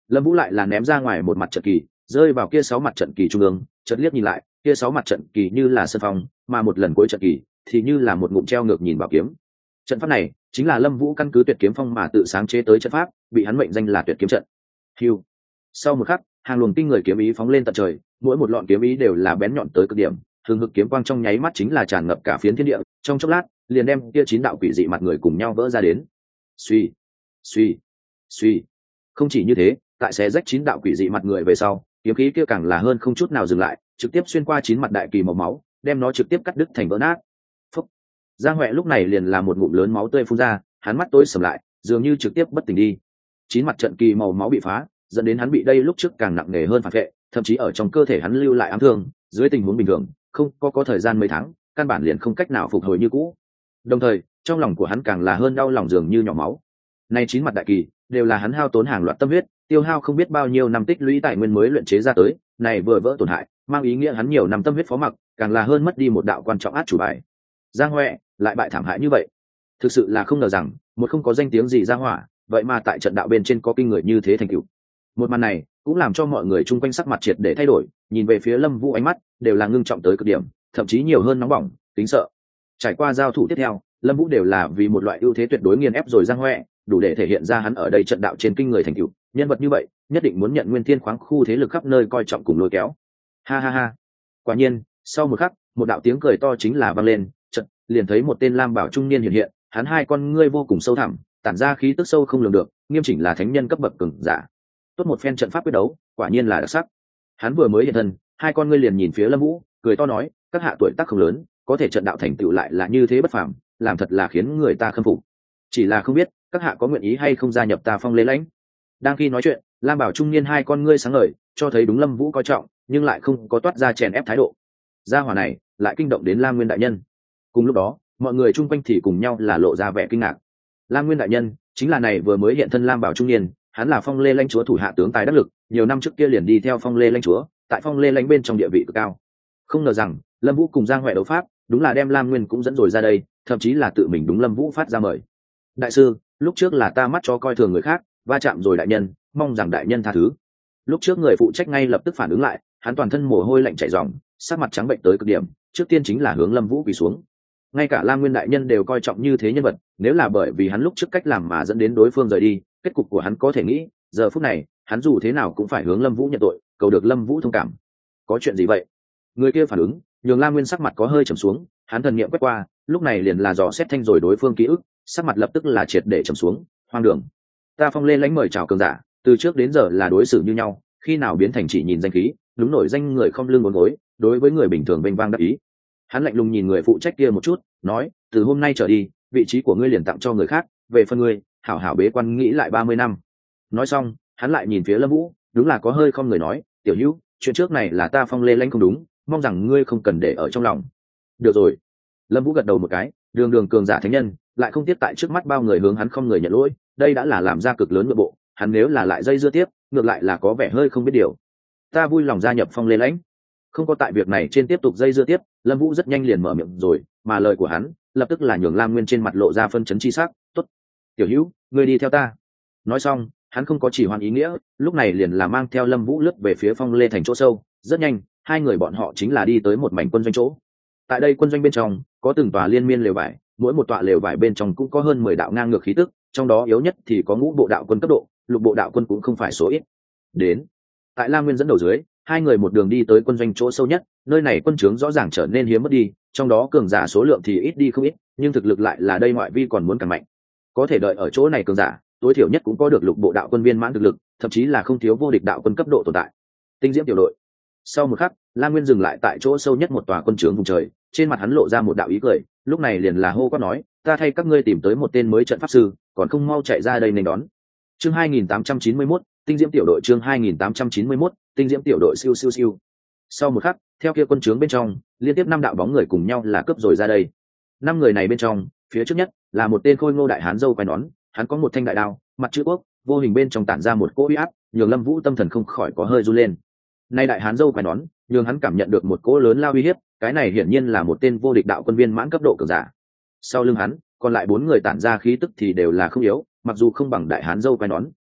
Lâm Vũ lại là ném ra ngoài một mặt trận kỳ, rơi vào kia 6 mặt trận kỳ trung ương, chợt liếc nhìn lại, kia 6 mặt trận kỳ như là sân phong, mà một lần cuối trận kỳ thì như là một ngụm treo ngược nhìn bảo kiếm. Trận pháp này chính là Lâm Vũ căn cứ Tuyệt Kiếm Phong mà tự sáng chế tới trận pháp, bị hắn mệnh danh là Tuyệt Kiếm trận. Hưu. Sau một khắc, hàng luồng kinh người kiếm ý phóng lên tận trời, mỗi một lọn kiếm ý đều là bén nhọn tới cực điểm, thường hực kiếm quang trong nháy mắt chính là tràn ngập cả phiến thiên địa, trong chốc lát, liền đem kia 9 đạo quỷ dị mặt người cùng nhau vỡ ra đến. Suy, suy, suy. Không chỉ như thế, tại xé rách 9 đạo quỷ dị mặt người về sau, kiếm khí kia càng là hơn không chút nào dừng lại, trực tiếp xuyên qua 9 mặt đại kỳ màu máu, đem nó trực tiếp cắt đứt thành vỡ nát. Phúc. Giang Hoè lúc này liền là một ngụm lớn máu tươi phun ra, hắn mắt tối sầm lại, dường như trực tiếp bất tỉnh đi. 9 mặt trận kỳ màu máu bị phá, dẫn đến hắn bị đây lúc trước càng nặng nề hơn phản vệ, thậm chí ở trong cơ thể hắn lưu lại ám thương, dưới tình huống bình thường, không có thời gian mấy tháng, căn bản liền không cách nào phục hồi như cũ. Đồng thời, trong lòng của hắn càng là hơn đau lòng dường như nhỏ máu. Nay 9 mặt đại kỳ đều là hắn hao tốn hàng loạt tâm huyết, tiêu hao không biết bao nhiêu năm tích lũy tài nguyên mới luyện chế ra tới, này vừa vỡ tổn hại, mang ý nghĩa hắn nhiều năm tâm huyết phó mặc, càng là hơn mất đi một đạo quan trọng át chủ bài. Giang Hoè lại bại thảm hại như vậy, thực sự là không ngờ rằng, một không có danh tiếng gì ra hỏa, vậy mà tại trận đạo bên trên có kinh người như thế thành tựu. Một màn này cũng làm cho mọi người chung quanh sắc mặt triệt để thay đổi, nhìn về phía Lâm Vũ ánh mắt đều là ngưng trọng tới cực điểm, thậm chí nhiều hơn nóng bỏng, kính sợ. Trải qua giao thủ tiếp theo, Lâm Vũ đều là vì một loại ưu thế tuyệt đối nghiền ép rồi Giang Hoè, đủ để thể hiện ra hắn ở đây trận đạo trên kinh người thành tựu, nhân vật như vậy, nhất định muốn nhận Nguyên Thiên khoáng khu thế lực khắp nơi coi trọng cùng lôi kéo. Ha ha ha. Quả nhiên, sau một khắc, một đạo tiếng cười to chính là vang lên, chợt liền thấy một tên lam bảo trung niên hiện hiện, hắn hai con ngươi vô cùng sâu thẳm, tản ra khí tức sâu không lường được, nghiêm chỉnh là thánh nhân cấp bậc cường giả. Tốt một phen trận pháp quyết đấu, quả nhiên là đặc sắc. Hắn vừa mới hiện thân, hai con ngươi liền nhìn phía Lâm Vũ, cười to nói, các hạ tuổi tác không lớn, có thể trận đạo thành tựu lại là như thế bất phàm, làm thật là khiến người ta khâm phục. Chỉ là không biết, các hạ có nguyện ý hay không gia nhập ta Phong Lê Lãnh. Đang khi nói chuyện, lam bảo trung niên hai con ngươi sáng ngời, cho thấy đúng Lâm Vũ coi trọng, nhưng lại không có toát ra chèn ép thái độ. Gia hỏa này lại kinh động đến Lam Nguyên đại nhân. Cùng lúc đó, mọi người chung quanh thì cùng nhau là lộ ra vẻ kinh ngạc. Lam Nguyên đại nhân chính là này vừa mới hiện thân lam bảo trung niên, hắn là Phong Lê Lãnh chúa thủ hạ tướng tài đắc lực, nhiều năm trước kia liền đi theo Phong Lê Lãnh chúa, tại Phong Lê Lãnh bên trong địa vị cực cao. Không ngờ rằng Lâm Vũ cùng Giang Hoè đấu pháp, đúng là đem Lam Nguyên cũng dẫn rồi ra đây, thậm chí là tự mình đúng Lâm Vũ phát ra mời. Đại sư, lúc trước là ta mắt cho coi thường người khác, va chạm rồi đại nhân, mong rằng đại nhân tha thứ. Lúc trước người phụ trách ngay lập tức phản ứng lại, hắn toàn thân mồ hôi lạnh chảy ròng, sắc mặt trắng bệnh tới cực điểm, trước tiên chính là hướng Lâm Vũ quỳ xuống. Ngay cả Lam Nguyên đại nhân đều coi trọng như thế nhân vật, nếu là bởi vì hắn lúc trước cách làm mà dẫn đến đối phương rời đi, kết cục của hắn có thể nghĩ, giờ phút này, hắn dù thế nào cũng phải hướng Lâm Vũ nhận tội, cầu được Lâm Vũ thông cảm. Có chuyện gì vậy? Người kia phản ứng, nhường Lam Nguyên sắc mặt có hơi trầm xuống, hắn thần niệm quét qua, lúc này liền là dò xét thanh rồi đối phương ký ức, sắc mặt lập tức là triệt để trầm xuống, hoang đường. Ta Phong Lê Lãnh mời chào cường giả, từ trước đến giờ là đối xử như nhau, khi nào biến thành chỉ nhìn danh khí, đúng nổi danh người không lưng uốn gối, đối với người bình thường vênh vang đắc ý. Hắn lạnh lùng nhìn người phụ trách kia một chút, nói, từ hôm nay trở đi, vị trí của ngươi liền tặng cho người khác, về phần ngươi, hảo hảo bế quan nghĩ lại 30 năm. Nói xong, hắn lại nhìn phía Lâm Vũ, đúng là có hơi không người nói, tiểu hữu, chuyện trước này là ta Phong Lê Lãnh không đúng, mong rằng ngươi không cần để ở trong lòng. Được rồi. Lâm Vũ gật đầu một cái, đường đường cường giả thánh nhân, lại không tiếp tại trước mắt bao người hướng hắn không người nhận lỗi, đây đã là làm ra cực lớn nội bộ, hắn nếu là lại dây dưa tiếp, ngược lại là có vẻ hơi không biết điều. Ta vui lòng gia nhập Phong Lê Lãnh. Không có tại việc này trên tiếp tục dây dưa tiếp, Lâm Vũ rất nhanh liền mở miệng rồi, mà lời của hắn lập tức là nhường Lam Nguyên trên mặt lộ ra phân chấn chi sắc, "Tốt, tiểu hữu, ngươi đi theo ta." Nói xong, hắn không có chỉ hoan ý nghĩa, lúc này liền là mang theo Lâm Vũ lướt về phía Phong Lê thành chỗ sâu, rất nhanh, hai người bọn họ chính là đi tới một mảnh quân doanh chỗ. Tại đây quân doanh bên trong, có từng tòa liên miên lều vải, mỗi một tọa lều vải bên trong cũng có hơn 10 đạo ngang ngược khí tức, trong đó yếu nhất thì có ngũ bộ đạo quân cấp độ, lục bộ đạo quân cũng không phải số ít. Đến, tại Lam Nguyên dẫn đầu dưới, hai người một đường đi tới quân doanh chỗ sâu nhất, nơi này quân trướng rõ ràng trở nên hiếm mất đi, trong đó cường giả số lượng thì ít đi không ít, nhưng thực lực lại là đây ngoại vi còn muốn càng mạnh. Có thể đợi ở chỗ này cường giả, tối thiểu nhất cũng có được lục bộ đạo quân viên mãn thực lực, thậm chí là không thiếu vô địch đạo quân cấp độ tồn tại. Tinh diễm tiểu đội. Sau một khắc, Lam Nguyên dừng lại tại chỗ sâu nhất một tòa quân trướng vùng trời, trên mặt hắn lộ ra một đạo ý cười, lúc này liền là hô quát nói, ta thay các ngươi tìm tới một tên mới trận pháp sư, còn không mau chạy ra đây nên đón. Chương 2891, tinh diễm tiểu đội. Chương 2891, tinh diễm tiểu đội. Siêu siêu siêu. Sau một khắc, theo kia quân trướng bên trong, liên tiếp 5 đạo bóng người cùng nhau là cướp rồi ra đây. 5 người này bên trong, phía trước nhất là một tên khôi ngô đại hán râu quai nón, hắn có một thanh đại đao, mặt chữ quốc, vô hình bên trong tản ra một cỗ uy áp, nhường Lâm Vũ tâm thần không khỏi có hơi run lên. Nay đại hán râu quai nón, nhường hắn cảm nhận được một cỗ lớn lao uy hiếp, cái này hiển nhiên là một tên vô địch đạo quân viên mãn cấp độ cường giả. Sau lưng hắn, còn lại 4 người tản ra khí tức thì đều là không yếu, mặc dù không bằng đại hán râu quai nón,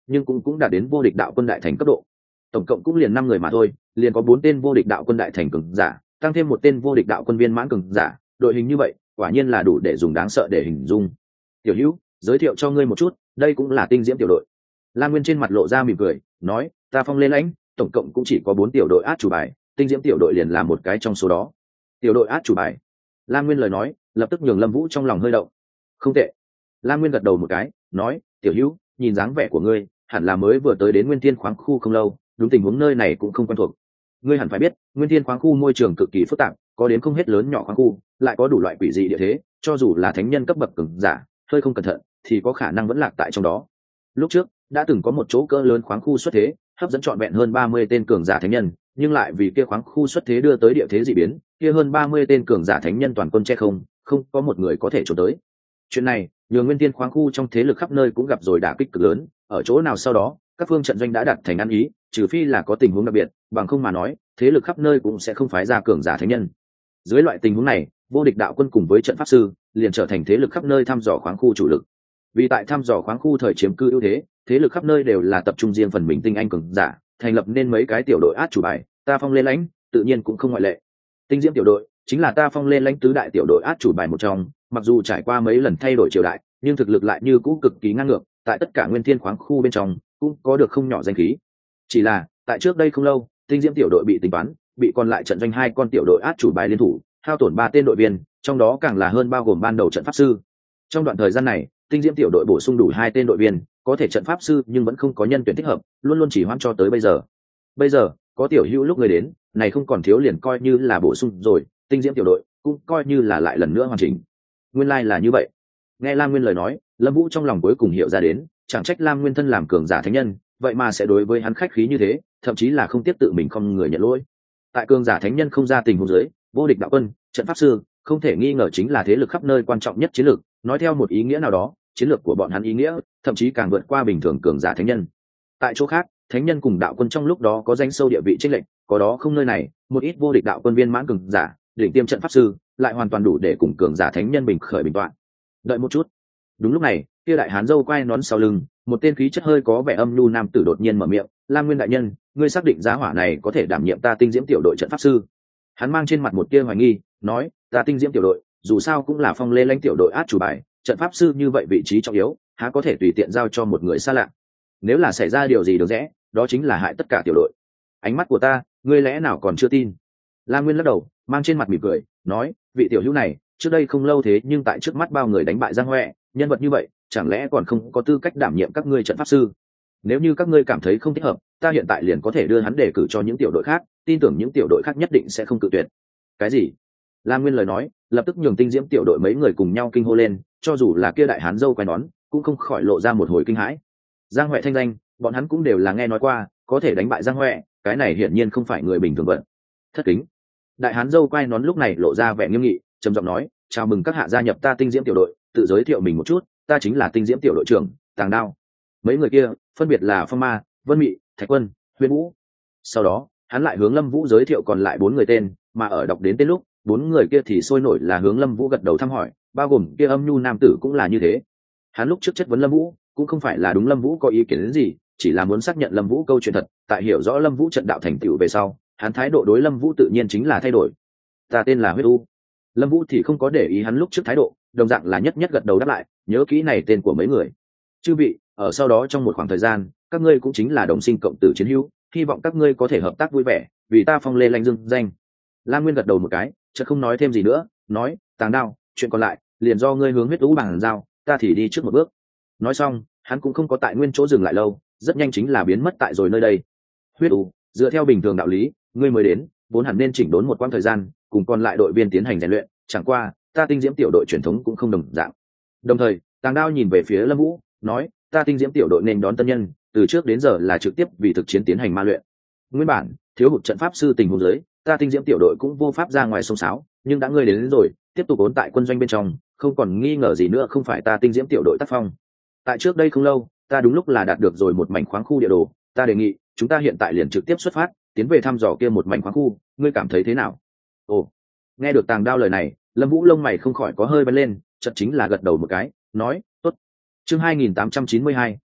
nhưng cũng đạt đến vô địch đạo quân đại thành cấp độ. Tổng cộng cũng liền 5 người mà thôi, liền có 4 tên vô địch đạo quân đại thành cường giả, tăng thêm một tên vô địch đạo quân viên mãn cường giả, đội hình như vậy quả nhiên là đủ để dùng đáng sợ để hình dung. Tiểu Hữu, giới thiệu cho ngươi một chút, đây cũng là tinh diễm tiểu đội. Lam Nguyên trên mặt lộ ra mỉm cười, nói, ta Phong Lê Lãnh, tổng cộng cũng chỉ có 4 tiểu đội át chủ bài, tinh diễm tiểu đội liền là một cái trong số đó. Tiểu đội át chủ bài. Lam Nguyên lời nói lập tức nhường Lâm Vũ trong lòng hơi động. Không tệ. Lam Nguyên gật đầu một cái, nói, Tiểu Hữu, nhìn dáng vẻ của ngươi hẳn là mới vừa tới đến Nguyên Thiên khoáng khu không lâu, đúng tình huống nơi này cũng không quen thuộc. Ngươi hẳn phải biết, Nguyên Thiên khoáng khu môi trường cực kỳ phức tạp, có đến không hết lớn nhỏ khoáng khu, lại có đủ loại quỷ dị địa thế, cho dù là thánh nhân cấp bậc cường giả, hơi không cẩn thận thì có khả năng vẫn lạc tại trong đó. Lúc trước đã từng có một chỗ cỡ lớn khoáng khu xuất thế, hấp dẫn trọn vẹn hơn 30 tên cường giả thánh nhân, nhưng lại vì kia khoáng khu xuất thế đưa tới địa thế dị biến, kia hơn 30 tên cường giả thánh nhân toàn quân che không có một người có thể trốn tới. Chuyện này nhường Nguyên Thiên khoáng khu trong thế lực khắp nơi cũng gặp rồi đả kích cực lớn, ở chỗ nào sau đó các phương trận doanh đã đạt thành ăn ý, trừ phi là có tình huống đặc biệt, bằng không mà nói thế lực khắp nơi cũng sẽ không phái ra cường giả thánh nhân. Dưới loại tình huống này, vô địch đạo quân cùng với trận pháp sư liền trở thành thế lực khắp nơi thăm dò khoáng khu chủ lực. Vì tại thăm dò khoáng khu thời chiếm cư ưu thế, thế lực khắp nơi đều là tập trung riêng phần mình tinh anh cường giả, thành lập nên mấy cái tiểu đội át chủ bài, ta Phong Lê Lãnh tự nhiên cũng không ngoại lệ. Tinh diễm tiểu đội chính là ta Phong Lê Lãnh tứ đại tiểu đội át chủ bài một trong, mặc dù trải qua mấy lần thay đổi triều đại, nhưng thực lực lại như cũ cực kỳ ngang ngược, tại tất cả Nguyên Thiên khoáng khu bên trong cũng có được không nhỏ danh khí. Chỉ là tại trước đây không lâu, tinh diễm tiểu đội bị tính toán, bị còn lại trận doanh 2 con tiểu đội át chủ bài liên thủ, hao tổn 3 tên đội viên, trong đó càng là hơn bao gồm ban đầu trận pháp sư. Trong đoạn thời gian này, tinh diễm tiểu đội bổ sung đủ 2 tên đội viên, có thể trận pháp sư nhưng vẫn không có nhân tuyển thích hợp, luôn luôn chỉ hoãn cho tới bây giờ. Bây giờ có Tiểu Hữu lúc người đến, này không còn thiếu liền coi như là bổ sung rồi, tinh diễm tiểu đội cũng coi như là lại lần nữa hoàn chỉnh. Nguyên lai là như vậy. Nghe Lam Nguyên lời nói, Lâm Vũ trong lòng cuối cùng hiểu ra đến, chẳng trách Lam Nguyên thân làm cường giả thánh nhân, vậy mà sẽ đối với hắn khách khí như thế, thậm chí là không tiếp tự mình không người nhận lỗi. Tại cường giả thánh nhân không ra tình huống dưới, vô địch đạo quân, trận pháp sư, không thể nghi ngờ chính là thế lực khắp nơi quan trọng nhất chiến lược, nói theo một ý nghĩa nào đó, chiến lược của bọn hắn ý nghĩa thậm chí càng vượt qua bình thường cường giả thánh nhân. Tại chỗ khác, thánh nhân cùng đạo quân trong lúc đó có danh sâu địa vị chênh lệch, có đó không nơi này, một ít vô địch đạo quân viên mãn cường giả, đỉnh tiêm trận pháp sư, lại hoàn toàn đủ để cùng cường giả thánh nhân bình khởi bình toạn. Đợi một chút. Đúng lúc này, kia đại hán dâu quay nón sau lưng, một tên khí chất hơi có vẻ âm nhu nam tử đột nhiên mở miệng, Lam Nguyên đại nhân, ngươi xác định giá hỏa này có thể đảm nhiệm ta tinh diễm tiểu đội trận pháp sư? Hắn mang trên mặt một tia hoài nghi, nói, ta tinh diễm tiểu đội dù sao cũng là Phong Lê Lãnh tiểu đội át chủ bài, trận pháp sư như vậy vị trí trọng yếu, há có thể tùy tiện giao cho một người xa lạ? Nếu là xảy ra điều gì được rẽ, đó chính là hại tất cả tiểu đội. Ánh mắt của ta, ngươi lẽ nào còn chưa tin? Lam Nguyên lắc đầu, mang trên mặt mỉm cười, nói, vị tiểu hữu này trước đây không lâu thế nhưng tại trước mắt bao người đánh bại Giang Hoè, nhân vật như vậy chẳng lẽ còn không có tư cách đảm nhiệm các ngươi trận pháp sư? Nếu như các ngươi cảm thấy không thích hợp, ta hiện tại liền có thể đưa hắn đề cử cho những tiểu đội khác, tin tưởng những tiểu đội khác nhất định sẽ không cự tuyệt. Cái gì? Lam Nguyên lời nói lập tức nhường tinh diễm tiểu đội mấy người cùng nhau kinh hô lên, cho dù là kia đại hán dâu quay nón cũng không khỏi lộ ra một hồi kinh hãi. Giang Hoè thanh danh bọn hắn cũng đều là nghe nói qua, có thể đánh bại Giang Hoè, cái này hiển nhiên không phải người bình thường vận. Thất kính. Đại hán dâu quay nón lúc này lộ ra vẻ nghiêm nghị, trầm giọng nói, chào mừng các hạ gia nhập ta tinh diễm tiểu đội, tự giới thiệu mình một chút, ta chính là tinh diễm tiểu đội trưởng Tàng Đao. Mấy người kia phân biệt là Phong Ma, Vân Mị, Thạch Quân, Huyền Vũ. Sau đó hắn lại hướng Lâm Vũ giới thiệu còn lại 4 người tên, mà ở đọc đến tên lúc 4 người kia thì sôi nổi là hướng Lâm Vũ gật đầu thăm hỏi, bao gồm kia âm nhu nam tử cũng là như thế. Hắn lúc trước chất vấn Lâm Vũ cũng không phải là đúng Lâm Vũ có ý kiến đến gì, chỉ là muốn xác nhận Lâm Vũ câu chuyện thật, tại hiểu rõ Lâm Vũ trận đạo thành tựu về sau, hắn thái độ đối Lâm Vũ tự nhiên chính là thay đổi. Ta tên là Huyết U. Lâm Vũ thì không có để ý hắn lúc trước thái độ, đồng dạng là nhất nhất gật đầu đáp lại, nhớ kỹ này tên của mấy người. Chư vị, ở sau đó trong một khoảng thời gian, các ngươi cũng chính là đồng sinh cộng tử chiến hữu, hy vọng các ngươi có thể hợp tác vui vẻ, vì ta Phong Lê Lãnh dương danh. Lam Nguyên gật đầu một cái, chợt không nói thêm gì nữa, nói, Tàng Đao, chuyện còn lại liền do ngươi hướng Huyết U bàn giao, ta thì đi trước một bước. Nói xong, hắn cũng không có tại nguyên chỗ dừng lại lâu, rất nhanh chính là biến mất tại rồi nơi đây. Huyết U, dựa theo bình thường đạo lý, ngươi mới đến, vốn hẳn nên chỉnh đốn một quãng thời gian, cùng còn lại đội viên tiến hành rèn luyện, chẳng qua ta tinh diễm tiểu đội truyền thống cũng không đồng dạng. Đồng thời Tàng Đao nhìn về phía Lâm Vũ, nói, ta tinh diễm tiểu đội nên đón tân nhân, từ trước đến giờ là trực tiếp vì thực chiến tiến hành ma luyện. Nguyên bản thiếu hụt trận pháp sư tình huống dưới, ta tinh diễm tiểu đội cũng vô pháp ra ngoài sông sáo, nhưng đã ngươi đến rồi, tiếp tục ổn tại quân doanh bên trong, không còn nghi ngờ gì nữa không phải ta tinh diễm tiểu đội tác phong. Tại trước đây không lâu, ta đúng lúc là đạt được rồi một mảnh khoáng khu địa đồ, ta đề nghị chúng ta hiện tại liền trực tiếp xuất phát, tiến về thăm dò kia một mảnh khoáng khu, ngươi cảm thấy thế nào? Ồ. Nghe được Tàng Đao lời này, Lâm Vũ lông mày không khỏi có hơi bắn lên, chợt chính là gật đầu một cái, nói, tốt. Chương 2892,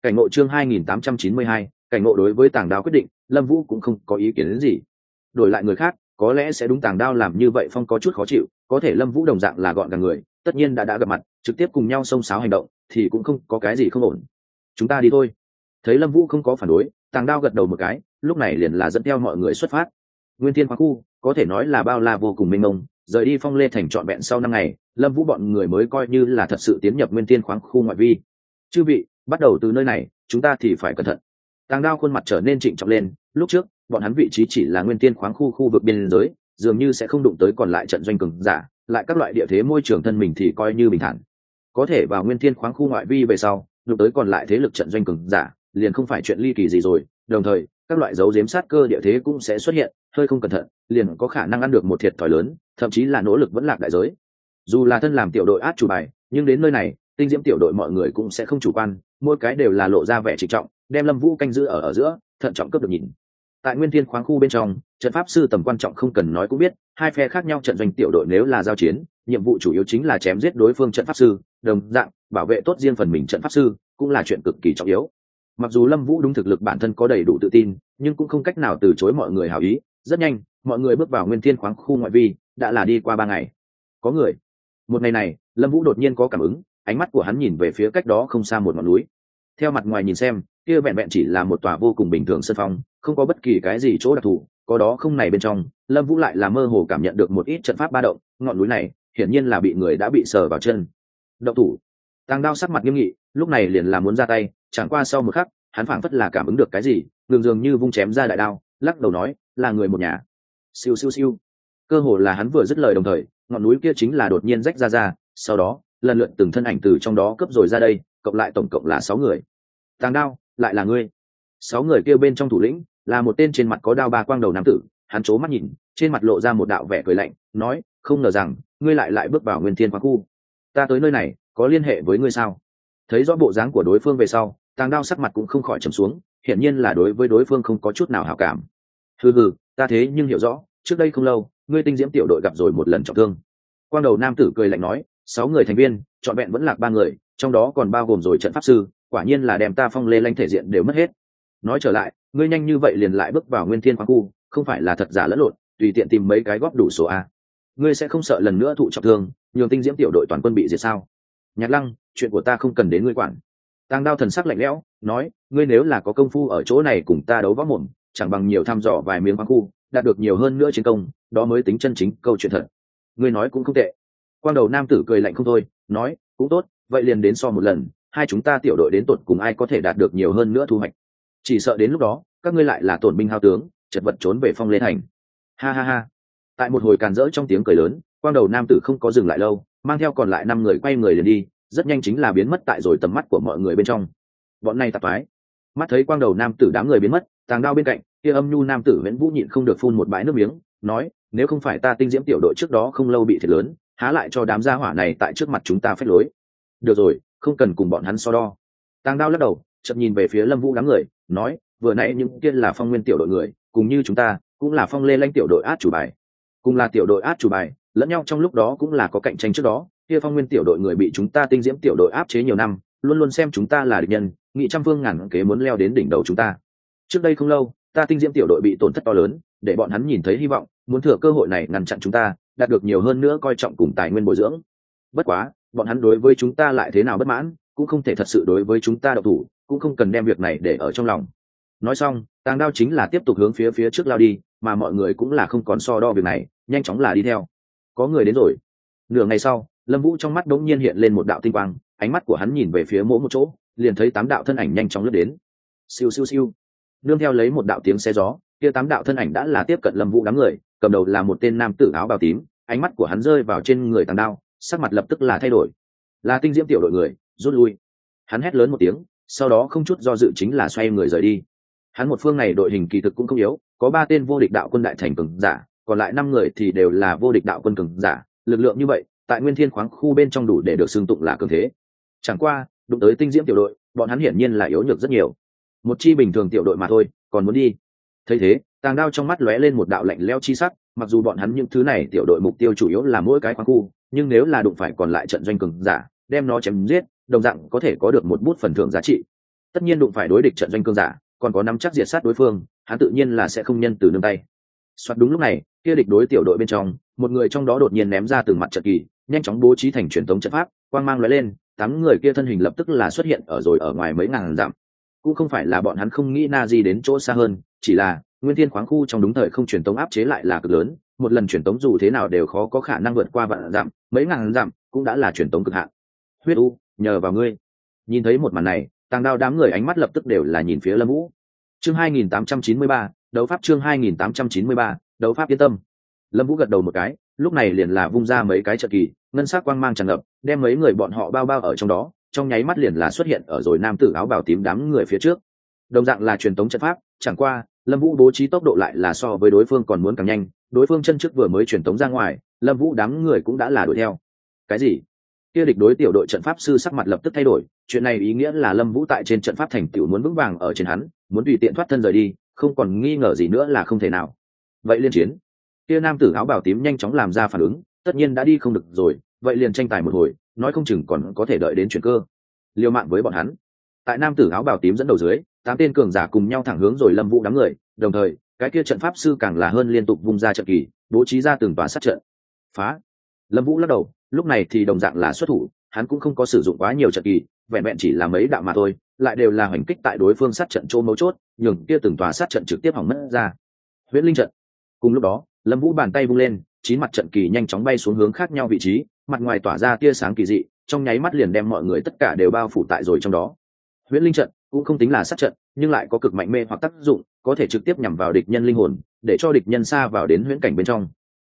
Cảnh ngộ chương 2892, cảnh ngộ đối với Tàng Đao quyết định, Lâm Vũ cũng không có ý kiến đến gì. Đổi lại người khác, có lẽ sẽ đúng Tàng Đao làm như vậy phong có chút khó chịu, có thể Lâm Vũ đồng dạng là gọn gàng người, tất nhiên đã gặp mặt, trực tiếp cùng nhau xông xáo hành động, thì cũng không có cái gì không ổn. Chúng ta đi thôi. Thấy Lâm Vũ không có phản đối, Tàng Đao gật đầu một cái, lúc này liền là dẫn theo mọi người xuất phát. Nguyên Thiên khoáng khu, có thể nói là bao la vô cùng mênh mông, rời đi Phong Lê thành trọn vẹn sau 5 ngày, Lâm Vũ bọn người mới coi như là thật sự tiến nhập Nguyên Thiên khoáng khu ngoại vi. Chư vị, bắt đầu từ nơi này, chúng ta thì phải cẩn thận. Tàng Đao khuôn mặt trở nên trịnh trọng lên, lúc trước, bọn hắn vị trí chỉ là Nguyên Thiên khoáng khu vực biên giới, dường như sẽ không đụng tới còn lại trận doanh cường giả, lại các loại địa thế môi trường thân mình thì coi như bình thản. Có thể vào Nguyên Thiên khoáng khu ngoại vi về sau, đụng tới còn lại thế lực trận doanh cường giả, liền không phải chuyện ly kỳ gì rồi, đồng thời, các loại dấu giếm sát cơ địa thế cũng sẽ xuất hiện, hơi không cẩn thận, liền có khả năng ăn được một thiệt thòi lớn, thậm chí là nỗ lực vẫn lạc đại giới. Dù là thân làm tiểu đội át chủ bài, nhưng đến nơi này, tinh diễm tiểu đội mọi người cũng sẽ không chủ quan, mỗi cái đều là lộ ra vẻ trịnh trọng, đem Lâm Vũ canh giữ ở giữa, thận trọng cướp được nhìn. Tại Nguyên Thiên khoáng khu bên trong, trận pháp sư tầm quan trọng không cần nói cũng biết, hai phe khác nhau trận doanh tiểu đội nếu là giao chiến, nhiệm vụ chủ yếu chính là chém giết đối phương trận pháp sư, đồng dạng, bảo vệ tốt riêng phần mình trận pháp sư, cũng là chuyện cực kỳ trọng yếu. Mặc dù Lâm Vũ đúng thực lực bản thân có đầy đủ tự tin, nhưng cũng không cách nào từ chối mọi người hảo ý. Rất nhanh, mọi người bước vào Nguyên Thiên khoáng khu ngoại vi, đã là đi qua 3 ngày. Có người. Một ngày này, Lâm Vũ đột nhiên có cảm ứng, ánh mắt của hắn nhìn về phía cách đó không xa một ngọn núi. Theo mặt ngoài nhìn xem, kia vẹn vẹn chỉ là một tòa vô cùng bình thường sân phong, không có bất kỳ cái gì chỗ đặc thù, có đó không này bên trong, Lâm Vũ lại là mơ hồ cảm nhận được một ít trận pháp ba động, ngọn núi này, hiển nhiên là bị người đã bị sờ vào chân. Động thủ. Tàng Đao sắc mặt nghiêm nghị, lúc này liền là muốn ra tay, chẳng qua sau một khắc, hắn phảng phất là cảm ứng được cái gì, dường như vung chém ra đại đao, lắc đầu nói, là người một nhà. Siêu siêu siêu. Cơ hồ là hắn vừa dứt lời đồng thời, ngọn núi kia chính là đột nhiên rách ra, sau đó, lần lượt từng thân ảnh từ trong đó cấp rồi ra đây, cộng lại tổng cộng là 6 người. Tàng Đao, lại là ngươi. 6 người kia bên trong thủ lĩnh, là một tên trên mặt có đao ba quang đầu nam tử, hắn trố mắt nhìn, trên mặt lộ ra một đạo vẻ cười lạnh, nói, không ngờ rằng, ngươi lại bước vào Nguyên Thiên khoáng khu. Ta tới nơi này, có liên hệ với ngươi sao? Thấy rõ bộ dáng của đối phương về sau, Tàng Đao sắc mặt cũng không khỏi trầm xuống, hiển nhiên là đối với đối phương không có chút nào hảo cảm. Hừ, ta thế nhưng hiểu rõ, trước đây không lâu, ngươi tinh diễm tiểu đội gặp rồi một lần trọng thương. Quang đầu nam tử cười lạnh nói, 6 người thành viên, trọn vẹn vẫn lạc 3 người, trong đó còn bao gồm rồi trận pháp sư, quả nhiên là đem ta Phong Lê Lanh thể diện đều mất hết. Nói trở lại, ngươi nhanh như vậy liền lại bước vào Nguyên Thiên khoáng khu, không phải là thật giả lẫn lộn, tùy tiện tìm mấy cái góp đủ số a. Ngươi sẽ không sợ lần nữa thụ trọng thương, nhường tinh diễm tiểu đội toàn quân bị diệt sao? Nhạc Lăng, chuyện của ta không cần đến ngươi quản. Tàng Đao thần sắc lạnh lẽo, nói, ngươi nếu là có công phu ở chỗ này cùng ta đấu võ mồm, chẳng bằng nhiều thăm dò vài miếng khoáng khu, đạt được nhiều hơn nữa chiến công, đó mới tính chân chính câu chuyện thật. Ngươi nói cũng không tệ. Quang đầu nam tử cười lạnh không thôi, nói, cũng tốt, vậy liền đến so một lần, hai chúng ta tiểu đội đến tột cùng ai có thể đạt được nhiều hơn nữa thu hoạch. Chỉ sợ đến lúc đó, các ngươi lại là tổn binh hao tướng, chật vật trốn về Phong Lê thành. Ha ha ha. Tại một hồi càn rỡ trong tiếng cười lớn, quang đầu nam tử không có dừng lại lâu, mang theo còn lại 5 người quay người liền đi, rất nhanh chính là biến mất tại rồi tầm mắt của mọi người bên trong. Bọn này tạp thoái. Mắt thấy quang đầu nam tử đám người biến mất, Tàng Đao bên cạnh, kia âm nhu nam tử Viễn Vũ nhịn không được phun một bãi nước miếng, nói, nếu không phải ta tinh diễm tiểu đội trước đó không lâu bị thiệt lớn, há lại cho đám gia hỏa này tại trước mặt chúng ta phách lối. Được rồi, không cần cùng bọn hắn so đo. Tàng Đao lắc đầu, chợt nhìn về phía Lâm Vũ đám người, nói, vừa nãy những kia là Phong Nguyên tiểu đội người, cùng như chúng ta, cũng là Phong Lê Lanh tiểu đội át chủ bài. Cùng là tiểu đội át chủ bài, lẫn nhau trong lúc đó cũng là có cạnh tranh trước đó, kia Phong Nguyên tiểu đội người bị chúng ta tinh diễm tiểu đội áp chế nhiều năm, luôn luôn xem chúng ta là địch nhân, nghị trăm phương ngàn kế muốn leo đến đỉnh đầu chúng ta. Trước đây không lâu, ta tinh diễm tiểu đội bị tổn thất to lớn, để bọn hắn nhìn thấy hy vọng, muốn thừa cơ hội này ngăn chặn chúng ta, đạt được nhiều hơn nữa coi trọng cùng tài nguyên bồi dưỡng. Bất quá, bọn hắn đối với chúng ta lại thế nào bất mãn, cũng không thể thật sự đối với chúng ta độc thủ, cũng không cần đem việc này để ở trong lòng. Nói xong, Tàng Đao chính là tiếp tục hướng phía trước lao đi, mà mọi người cũng là không còn so đo việc này, nhanh chóng là đi theo. Có người đến rồi. Nửa ngày sau, Lâm Vũ trong mắt đống nhiên hiện lên một đạo tinh quang, ánh mắt của hắn nhìn về phía mỗi một chỗ, liền thấy 8 đạo thân ảnh nhanh chóng lướt đến. Siêu siêu siêu. Nương theo lấy một đạo tiếng xe gió, kia 8 đạo thân ảnh đã là tiếp cận Lâm Vũ đám người, cầm đầu là một tên nam tử áo bào tím, ánh mắt của hắn rơi vào trên người Tàng Đao, sắc mặt lập tức là thay đổi. Là tinh diễm tiểu đội người, rút lui. Hắn hét lớn một tiếng, sau đó không chút do dự chính là xoay người rời đi. Hắn một phương này đội hình kỳ thực cũng không yếu, có 3 tên vô địch đạo quân đại thành cường giả, còn lại 5 người thì đều là vô địch đạo quân cường giả, lực lượng như vậy, tại Nguyên Thiên khoáng khu bên trong đủ để được xưng tụng là cường thế. Chẳng qua, đụng tới tinh diễm tiểu đội, bọn hắn hiển nhiên là yếu nhược rất nhiều. Một chi bình thường tiểu đội mà thôi, còn muốn đi. Thấy thế, Tàng Đao trong mắt lóe lên một đạo lạnh lẽo chi sắc, mặc dù bọn hắn những thứ này tiểu đội mục tiêu chủ yếu là mỗi cái khoáng khu, nhưng nếu là đụng phải còn lại trận doanh cường giả, đem nó chém giết, đồng dạng có thể có được một bút phần thưởng giá trị. tất nhiên đụng phải đối địch trận doanh cương giả, còn có nắm chắc diệt sát đối phương, hắn tự nhiên là sẽ không nhân từ nương tay. Soạt đúng lúc này, kia địch đối tiểu đội bên trong, một người trong đó đột nhiên ném ra từng mặt trận kỳ, nhanh chóng bố trí thành truyền tống trận pháp, quang mang lóe lên, 8 người kia thân hình lập tức là xuất hiện ở ngoài mấy ngàn dặm. Cũng không phải là bọn hắn không nghĩ Nazi đến chỗ xa hơn, chỉ là nguyên thiên khoáng khu trong đúng thời không truyền tống áp chế lại là cực lớn, một lần truyền tống dù thế nào đều khó có khả năng vượt qua vạn dặm, mấy ngàn dặm cũng đã là truyền tống cực hạn. Huyết u, nhờ vào ngươi. Nhìn thấy một màn này, Tàng Đao đám người ánh mắt lập tức đều là nhìn phía Lâm Vũ. Chương 2893, đấu pháp chương 2893, đấu pháp yên tâm. Lâm Vũ gật đầu một cái, lúc này liền là vung ra mấy cái trận kỳ, ngân sắc quang mang tràn ngập, đem mấy người bọn họ bao bao ở trong đó, trong nháy mắt liền là xuất hiện ở rồi nam tử áo bào tím đám người phía trước. Đồng dạng là truyền tống trận pháp, chẳng qua, Lâm Vũ bố trí tốc độ lại là so với đối phương còn muốn càng nhanh, đối phương chân trước vừa mới truyền tống ra ngoài, Lâm Vũ đám người cũng đã là đuổi theo. Cái gì? Kia địch đối tiểu đội trận pháp sư sắc mặt lập tức thay đổi, chuyện này ý nghĩa là Lâm Vũ tại trên trận pháp thành tựu muốn vững vàng ở trên hắn, muốn tùy tiện thoát thân rời đi, không còn nghi ngờ gì nữa là không thể nào. Vậy liên chiến. Kia nam tử áo bào tím nhanh chóng làm ra phản ứng, tất nhiên đã đi không được rồi, vậy liền tranh tài một hồi, nói không chừng còn có thể đợi đến chuyển cơ. Liều mạng với bọn hắn. Tại nam tử áo bào tím dẫn đầu dưới, 8 tên cường giả cùng nhau thẳng hướng rồi Lâm Vũ đám người, đồng thời, cái kia trận pháp sư càng là hơn liên tục vung ra trận kỳ, bố trí ra từng tòa sát trận. Phá. Lâm Vũ lắc đầu, lúc này thì đồng dạng là xuất thủ, hắn cũng không có sử dụng quá nhiều trận kỳ, vẹn vẹn chỉ là mấy đạo mà thôi, lại đều là hoành kích tại đối phương sát trận chỗ mấu chốt, nhường kia từng tòa sát trận trực tiếp hỏng mất ra. Huyễn linh trận. Cùng lúc đó, Lâm Vũ bàn tay vung lên, 9 mặt trận kỳ nhanh chóng bay xuống hướng khác nhau vị trí, mặt ngoài tỏa ra tia sáng kỳ dị, trong nháy mắt liền đem mọi người tất cả đều bao phủ tại rồi trong đó. Huyễn linh trận cũng không tính là sát trận, nhưng lại có cực mạnh mê hoặc tác dụng, có thể trực tiếp nhắm vào địch nhân linh hồn, để cho địch nhân xa vào đến huyễn cảnh bên trong.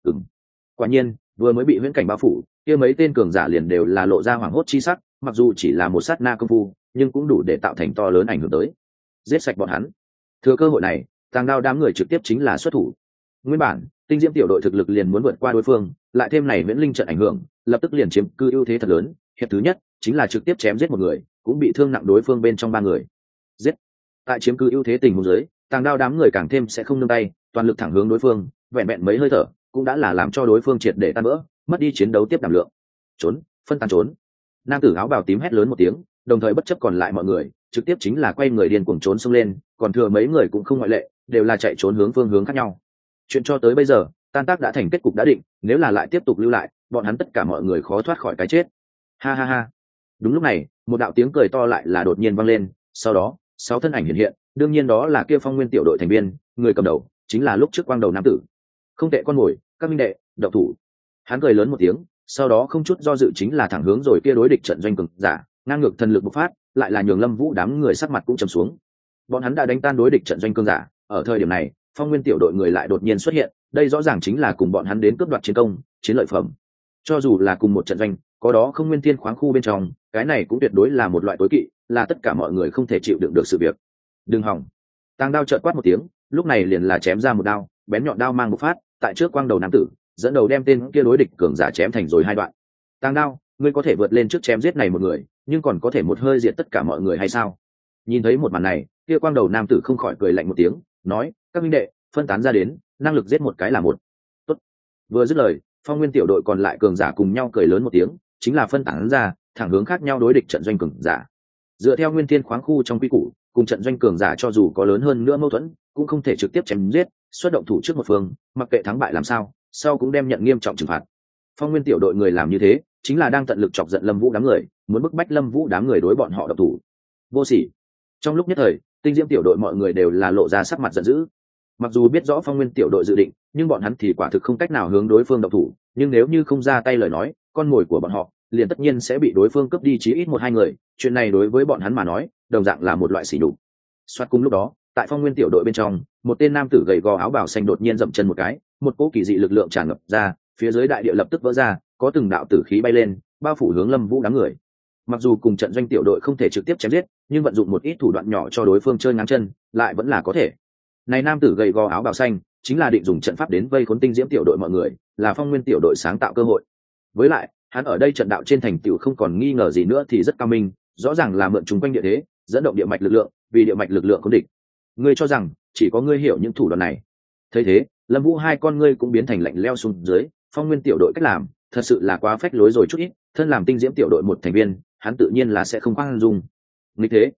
Quả nhiên, vừa mới bị huyễn cảnh bao phủ, kia mấy tên cường giả liền đều là lộ ra hoảng hốt chi sắc, mặc dù chỉ là một sát na công phu, nhưng cũng đủ để tạo thành to lớn ảnh hưởng tới. Giết sạch bọn hắn. Thừa cơ hội này, Tàng Đao đám người trực tiếp chính là xuất thủ. Nguyên bản, Tinh Diễm tiểu đội thực lực liền muốn vượt qua đối phương, lại thêm này huyễn linh trận ảnh hưởng, lập tức liền chiếm cư ưu thế thật lớn. Hiệp thứ nhất chính là trực tiếp chém giết một người, cũng bị thương nặng đối phương bên trong 3 người. Giết. Tại chiếm cư ưu thế tình huống dưới, Tàng Đao đám người càng thêm sẽ không nương tay, toàn lực thẳng hướng đối phương, vẹn vẹn mấy hơi thở, cũng đã là làm cho đối phương triệt để tan vỡ, mất đi chiến đấu tiếp đảm lượng. Trốn, phân tán trốn. Nam tử áo bào tím hét lớn một tiếng, đồng thời bất chấp còn lại mọi người, trực tiếp chính là quay người điên cuồng trốn xông lên, còn thừa mấy người cũng không ngoại lệ, đều là chạy trốn hướng phương hướng khác nhau. Chuyện cho tới bây giờ, tan tác đã thành kết cục đã định, nếu là lại tiếp tục lưu lại, bọn hắn tất cả mọi người khó thoát khỏi cái chết. Ha ha ha. Đúng lúc này, một đạo tiếng cười to lại là đột nhiên vang lên, sau đó, 6 thân ảnh hiện hiện, đương nhiên đó là kia Phong Nguyên tiểu đội thành viên, người cầm đầu chính là lúc trước quang đầu nam tử. Không tệ con mồi, các minh đệ, động thủ. Hắn cười lớn một tiếng, sau đó không chút do dự chính là thẳng hướng rồi kia đối địch trận doanh cường giả, ngang ngược thần lực bộc phát, lại là nhường Lâm Vũ đám người sắc mặt cũng trầm xuống. Bọn hắn đã đánh tan đối địch trận doanh cường giả, ở thời điểm này, Phong Nguyên tiểu đội người lại đột nhiên xuất hiện, đây rõ ràng chính là cùng bọn hắn đến cướp đoạt chiến công, chiến lợi phẩm. Cho dù là cùng một trận doanh, có đó không nguyên thiên khoáng khu bên trong, cái này cũng tuyệt đối là một loại tối kỵ, là tất cả mọi người không thể chịu đựng được sự việc. Đừng hỏng. Tàng Đao chợt quát một tiếng, lúc này liền là chém ra một đao, bén nhọn đao mang một phát, tại trước quang đầu nam tử, dẫn đầu đem tên kia đối địch cường giả chém thành rồi 2 đoạn. Tàng Đao, ngươi có thể vượt lên trước chém giết này một người, nhưng còn có thể một hơi diệt tất cả mọi người hay sao? Nhìn thấy một màn này, kia quang đầu nam tử không khỏi cười lạnh một tiếng, nói: các minh đệ, phân tán ra đến, năng lực giết một cái là một. Tốt. Vừa dứt lời, Phong Nguyên tiểu đội còn lại cường giả cùng nhau cười lớn một tiếng, chính là phân tán ra, thẳng hướng khác nhau đối địch trận doanh cường giả. Dựa theo nguyên thiên khoáng khu trong quy củ, cùng trận doanh cường giả cho dù có lớn hơn nữa mâu thuẫn, cũng không thể trực tiếp chém giết, xuất động thủ trước một phương, mặc kệ thắng bại làm sao, sau cũng đem nhận nghiêm trọng trừng phạt. Phong Nguyên tiểu đội người làm như thế, chính là đang tận lực chọc giận Lâm Vũ đám người, muốn bức bách Lâm Vũ đám người đối bọn họ động thủ. Vô sỉ. Trong lúc nhất thời, Tinh Diễm tiểu đội mọi người đều là lộ ra sắc mặt giận dữ. Mặc dù biết rõ Phong Nguyên tiểu đội dự định, nhưng bọn hắn thì quả thực không cách nào hướng đối phương động thủ, nhưng nếu như không ra tay lời nói, con mồi của bọn họ liền tất nhiên sẽ bị đối phương cướp đi chí ít 1-2 người, chuyện này đối với bọn hắn mà nói, đồng dạng là một loại sỉ nhục. Soát cùng lúc đó, tại Phong Nguyên tiểu đội bên trong, một tên nam tử gầy gò áo bào xanh đột nhiên dậm chân một cái, một cỗ kỳ dị lực lượng tràn ngập ra, phía dưới đại địa lập tức vỡ ra, có từng đạo tử khí bay lên, bao phủ hướng Lâm Vũ đám người. Mặc dù cùng trận doanh tiểu đội không thể trực tiếp chém giết, nhưng vận dụng một ít thủ đoạn nhỏ cho đối phương chơi ngang chân, lại vẫn là có thể. Này nam tử gầy gò áo bào xanh, chính là định dùng trận pháp đến vây khốn Tinh Diễm tiểu đội mọi người, là Phong Nguyên tiểu đội sáng tạo cơ hội. Với lại, hắn ở đây trận đạo trên thành tựu không còn nghi ngờ gì nữa thì rất cao minh, rõ ràng là mượn trùng quanh địa thế, dẫn động địa mạch lực lượng, vì địa mạch lực lượng khống địch. Ngươi cho rằng chỉ có ngươi hiểu những thủ đoạn này? Thấy thế, Lâm Vũ hai con ngươi cũng biến thành lạnh lẽo xuống dưới, Phong Nguyên tiểu đội cách làm, thật sự là quá phách lối rồi chút ít, thân làm Tinh Diễm tiểu đội một thành viên, hắn tự nhiên là sẽ không khoan dung. Nghịch thế.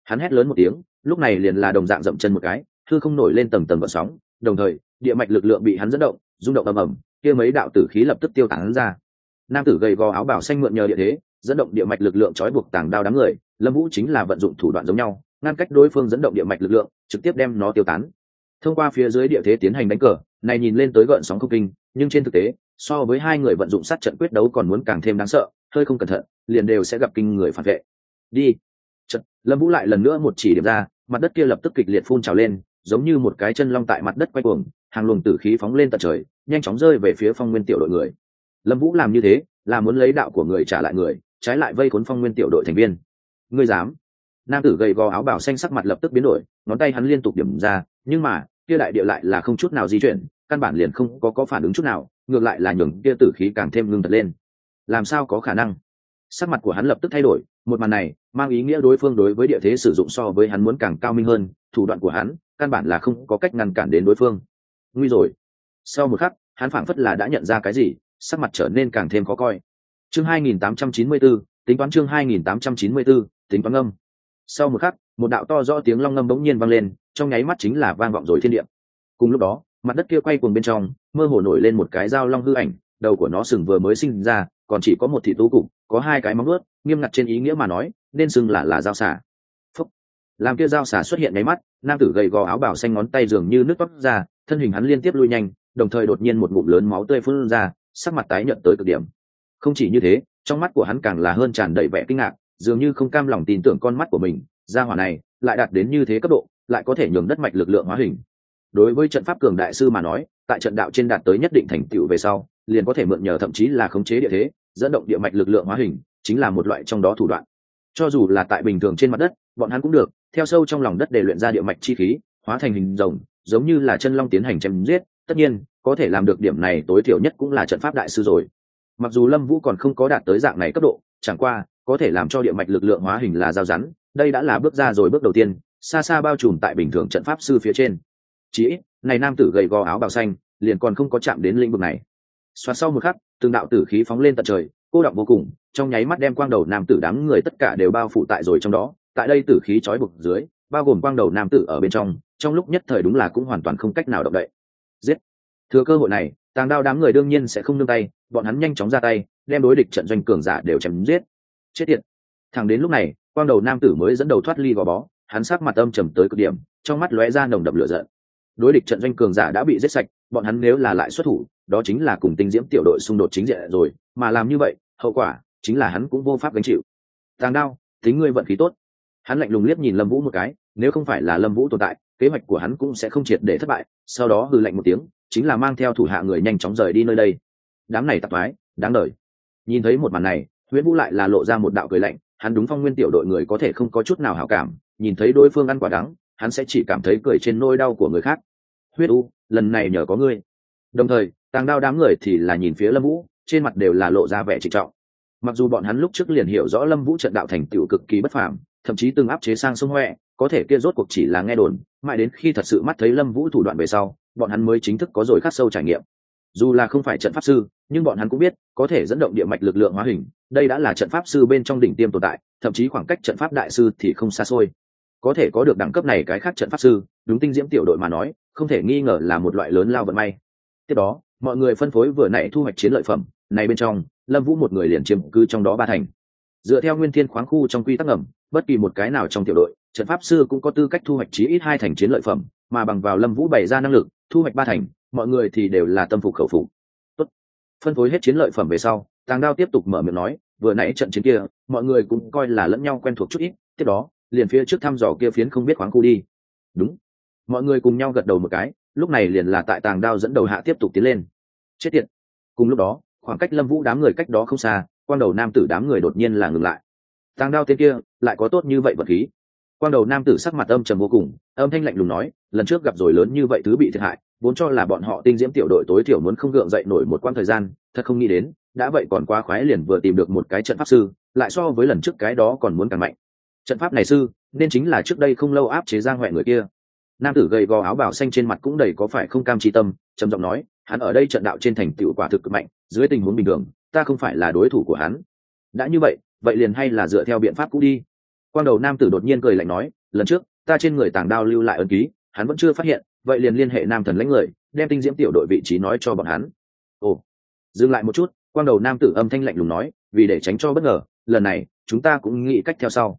Hắn hét lớn một tiếng, lúc này liền là đồng dạng dậm chân một cái, hư không nổi lên tầng tầng gợn sóng, đồng thời địa mạch lực lượng bị hắn dẫn động, rung động ầm ầm, kia mấy đạo tử khí lập tức tiêu tán ra. Nam tử gầy gò áo bào xanh mượn nhờ địa thế dẫn động địa mạch lực lượng trói buộc Tàng Đao đám người. Lâm Vũ chính là vận dụng thủ đoạn giống nhau, ngăn cách đối phương dẫn động địa mạch lực lượng, trực tiếp đem nó tiêu tán. Thông qua phía dưới địa thế tiến hành đánh cờ, này nhìn lên tới gợn sóng không kinh, nhưng trên thực tế, so với hai người vận dụng sát trận quyết đấu còn muốn càng thêm đáng sợ, hơi không cẩn thận, liền đều sẽ gặp kinh người phản vệ. Đi. Chợt, Lâm Vũ lại lần nữa một chỉ điểm ra, mặt đất kia lập tức kịch liệt phun trào lên, giống như một cái chân long tại mặt đất quay cuồng, hàng luồng tử khí phóng lên tận trời, nhanh chóng rơi về phía Phong Nguyên tiểu đội người. Lâm Vũ làm như thế, là muốn lấy đạo của người trả lại người, trái lại vây khốn Phong Nguyên tiểu đội thành viên. Ngươi dám? Nam tử gầy gò áo bào xanh sắc mặt lập tức biến đổi, ngón tay hắn liên tục điểm ra, nhưng mà kia đại địa lại là không chút nào di chuyển, căn bản liền không có phản ứng chút nào, ngược lại là nhường kia tử khí càng thêm ngưng thật lên. Làm sao có khả năng? Sắc mặt của hắn lập tức thay đổi, một màn này mang ý nghĩa đối phương đối với địa thế sử dụng so với hắn muốn càng cao minh hơn, thủ đoạn của hắn căn bản là không có cách ngăn cản đến đối phương. Nguy rồi. Sau một khắc, hắn phảng phất là đã nhận ra cái gì, sắc mặt trở nên càng thêm khó coi. Chương 2894, tính toán chương 2894, tính toán âm. Sau một khắc, một đạo to rõ tiếng long ngâm bỗng nhiên vang lên, trong nháy mắt chính là vang vọng rồi thiên địa. Cùng lúc đó, mặt đất kia quay cuồng bên trong, mơ hồ nổi lên một cái dao long hư ảnh, đầu của nó sừng vừa mới sinh ra, còn chỉ có một thị tú cục, có hai cái móng vuốt, nghiêm ngặt trên ý nghĩa mà nói, nên sừng là dao xả. Phúc. Làm kia dao xả xuất hiện nháy mắt, nam tử gầy gò áo bào xanh ngón tay dường như nước toát ra, thân hình hắn liên tiếp lui nhanh, đồng thời đột nhiên một ngụm lớn máu tươi phun ra, sắc mặt tái nhợt tới cực điểm. Không chỉ như thế, trong mắt của hắn càng là hơn tràn đầy vẻ kinh ngạc, dường như không cam lòng tin tưởng con mắt của mình, gia hỏa này lại đạt đến như thế cấp độ, lại có thể nhường đất mạch lực lượng hóa hình. Đối với trận pháp cường đại sư mà nói, tại trận đạo trên đạt tới nhất định thành tựu về sau, liền có thể mượn nhờ thậm chí là khống chế địa thế, dẫn động địa mạch lực lượng hóa hình, chính là một loại trong đó thủ đoạn. Cho dù là tại bình thường trên mặt đất, bọn hắn cũng được, theo sâu trong lòng đất để luyện ra địa mạch chi khí, hóa thành hình rồng, giống như là chân long tiến hành chém giết, tất nhiên, có thể làm được điểm này tối thiểu nhất cũng là trận pháp đại sư rồi. Mặc dù Lâm Vũ còn không có đạt tới dạng này cấp độ, chẳng qua có thể làm cho địa mạch lực lượng hóa hình là dao rắn, đây đã là bước ra rồi bước đầu tiên, xa xa bao trùm tại bình thường trận pháp sư phía trên. Chỉ ít, này nam tử gầy gò áo bào xanh, liền còn không có chạm đến lĩnh vực này. Xoát sau một khắc, từng đạo tử khí phóng lên tận trời, cô đọng vô cùng, trong nháy mắt đem quang đầu nam tử đám người tất cả đều bao phủ tại rồi trong đó. Tại đây tử khí trói buộc dưới, bao gồm quang đầu nam tử ở bên trong lúc nhất thời đúng là cũng hoàn toàn không cách nào động đậy. Giết! Thừa cơ hội này, Tàng Đao đám người đương nhiên sẽ không nương tay, bọn hắn nhanh chóng ra tay, đem đối địch trận doanh cường giả đều chém giết. Chết tiệt! Thẳng đến lúc này, quang đầu nam tử mới dẫn đầu thoát ly gò bó, hắn sắc mặt âm trầm tới cực điểm, trong mắt lóe ra nồng đậm lửa giận. Đối địch trận doanh cường giả đã bị giết sạch, bọn hắn nếu là lại xuất thủ, đó chính là cùng Tinh Diễm tiểu đội xung đột chính diện rồi, mà làm như vậy, hậu quả chính là hắn cũng vô pháp gánh chịu. Tàng Đao, tính ngươi vận khí tốt. Hắn lạnh lùng liếc nhìn Lâm Vũ một cái, nếu không phải là Lâm Vũ tồn tại, kế hoạch của hắn cũng sẽ không triệt để thất bại. Sau đó hừ lạnh một tiếng, chính là mang theo thủ hạ người nhanh chóng rời đi nơi đây. Đám này tạp thoái, đáng đời. Nhìn thấy một màn này, Huyễn Vũ lại là lộ ra một đạo cười lạnh, hắn đúng Phong Nguyên tiểu đội người có thể không có chút nào hảo cảm, nhìn thấy đối phương ăn quả đắng, hắn sẽ chỉ cảm thấy cười trên nỗi đau của người khác. Huyết U, lần này nhờ có ngươi. Đồng thời, Tàng Đao đám người thì là nhìn phía Lâm Vũ, trên mặt đều là lộ ra vẻ trịnh trọng. Mặc dù bọn hắn lúc trước liền hiểu rõ Lâm Vũ trận đạo thành tựu cực kỳ bất phàm, thậm chí từng áp chế sang sông Hoè, có thể kia rốt cuộc chỉ là nghe đồn, mãi đến khi thật sự mắt thấy Lâm Vũ thủ đoạn về sau, bọn hắn mới chính thức có rồi khắc sâu trải nghiệm. Dù là không phải trận pháp sư, nhưng bọn hắn cũng biết, có thể dẫn động địa mạch lực lượng hóa hình, đây đã là trận pháp sư bên trong đỉnh tiêm tồn tại, thậm chí khoảng cách trận pháp đại sư thì không xa xôi. Có thể có được đẳng cấp này cái khác trận pháp sư, đúng Tinh Diễm tiểu đội mà nói, không thể nghi ngờ là một loại lớn lao vận may. Tiếp đó, mọi người phân phối vừa nãy thu hoạch chiến lợi phẩm, này bên trong, Lâm Vũ một người liền chiếm cứ trong đó 3 thành. Dựa theo Nguyên Thiên khoáng khu trong quy tắc ngầm, bất kỳ một cái nào trong tiểu đội, trận pháp sư cũng có tư cách thu hoạch chí ít 2 thành chiến lợi phẩm, mà bằng vào Lâm Vũ bày ra năng lực, thu hoạch 3 thành, mọi người thì đều là tâm phục khẩu phục. Tốt. Phân phối hết chiến lợi phẩm về sau, Tàng Đao tiếp tục mở miệng nói, vừa nãy trận chiến kia, mọi người cũng coi là lẫn nhau quen thuộc chút ít, tiếp đó, liền phía trước thăm dò kia phiến không biết khoáng khu đi. Đúng. Mọi người cùng nhau gật đầu một cái, lúc này liền là tại Tàng Đao dẫn đầu hạ tiếp tục tiến lên. Chết tiệt. Cùng lúc đó, khoảng cách Lâm Vũ đám người cách đó không xa, quang đầu nam tử đám người đột nhiên là ngừng lại. Tàng Đao tên kia lại có tốt như vậy vật khí. Quang đầu nam tử sắc mặt âm trầm vô cùng, âm thanh lạnh lùng nói, lần trước gặp rồi lớn như vậy thứ bị thiệt hại, vốn cho là bọn họ Tinh Diễm tiểu đội tối thiểu muốn không gượng dậy nổi một quãng thời gian, thật không nghĩ đến, đã vậy còn quá khoái liền vừa tìm được một cái trận pháp sư, lại so với lần trước cái đó còn muốn càng mạnh. Trận pháp này sư, nên chính là trước đây không lâu áp chế Giang Hoè người kia. Nam tử gầy gò áo bào xanh trên mặt cũng đầy có phải không cam chi tâm, trầm giọng nói, hắn ở đây trận đạo trên thành tựu quả thực cực mạnh, dưới tình huống bình thường, ta không phải là đối thủ của hắn. Đã như vậy, vậy liền hay là dựa theo biện pháp cũ đi. Quang đầu nam tử đột nhiên cười lạnh nói, lần trước ta trên người tàng đao lưu lại ấn ký, hắn vẫn chưa phát hiện, vậy liền liên hệ nam thần lãnh người, đem tinh diễm tiểu đội vị trí nói cho bọn hắn. Ồ, dừng lại một chút, quang đầu nam tử âm thanh lạnh lùng nói, vì để tránh cho bất ngờ, lần này chúng ta cũng nghĩ cách theo sau.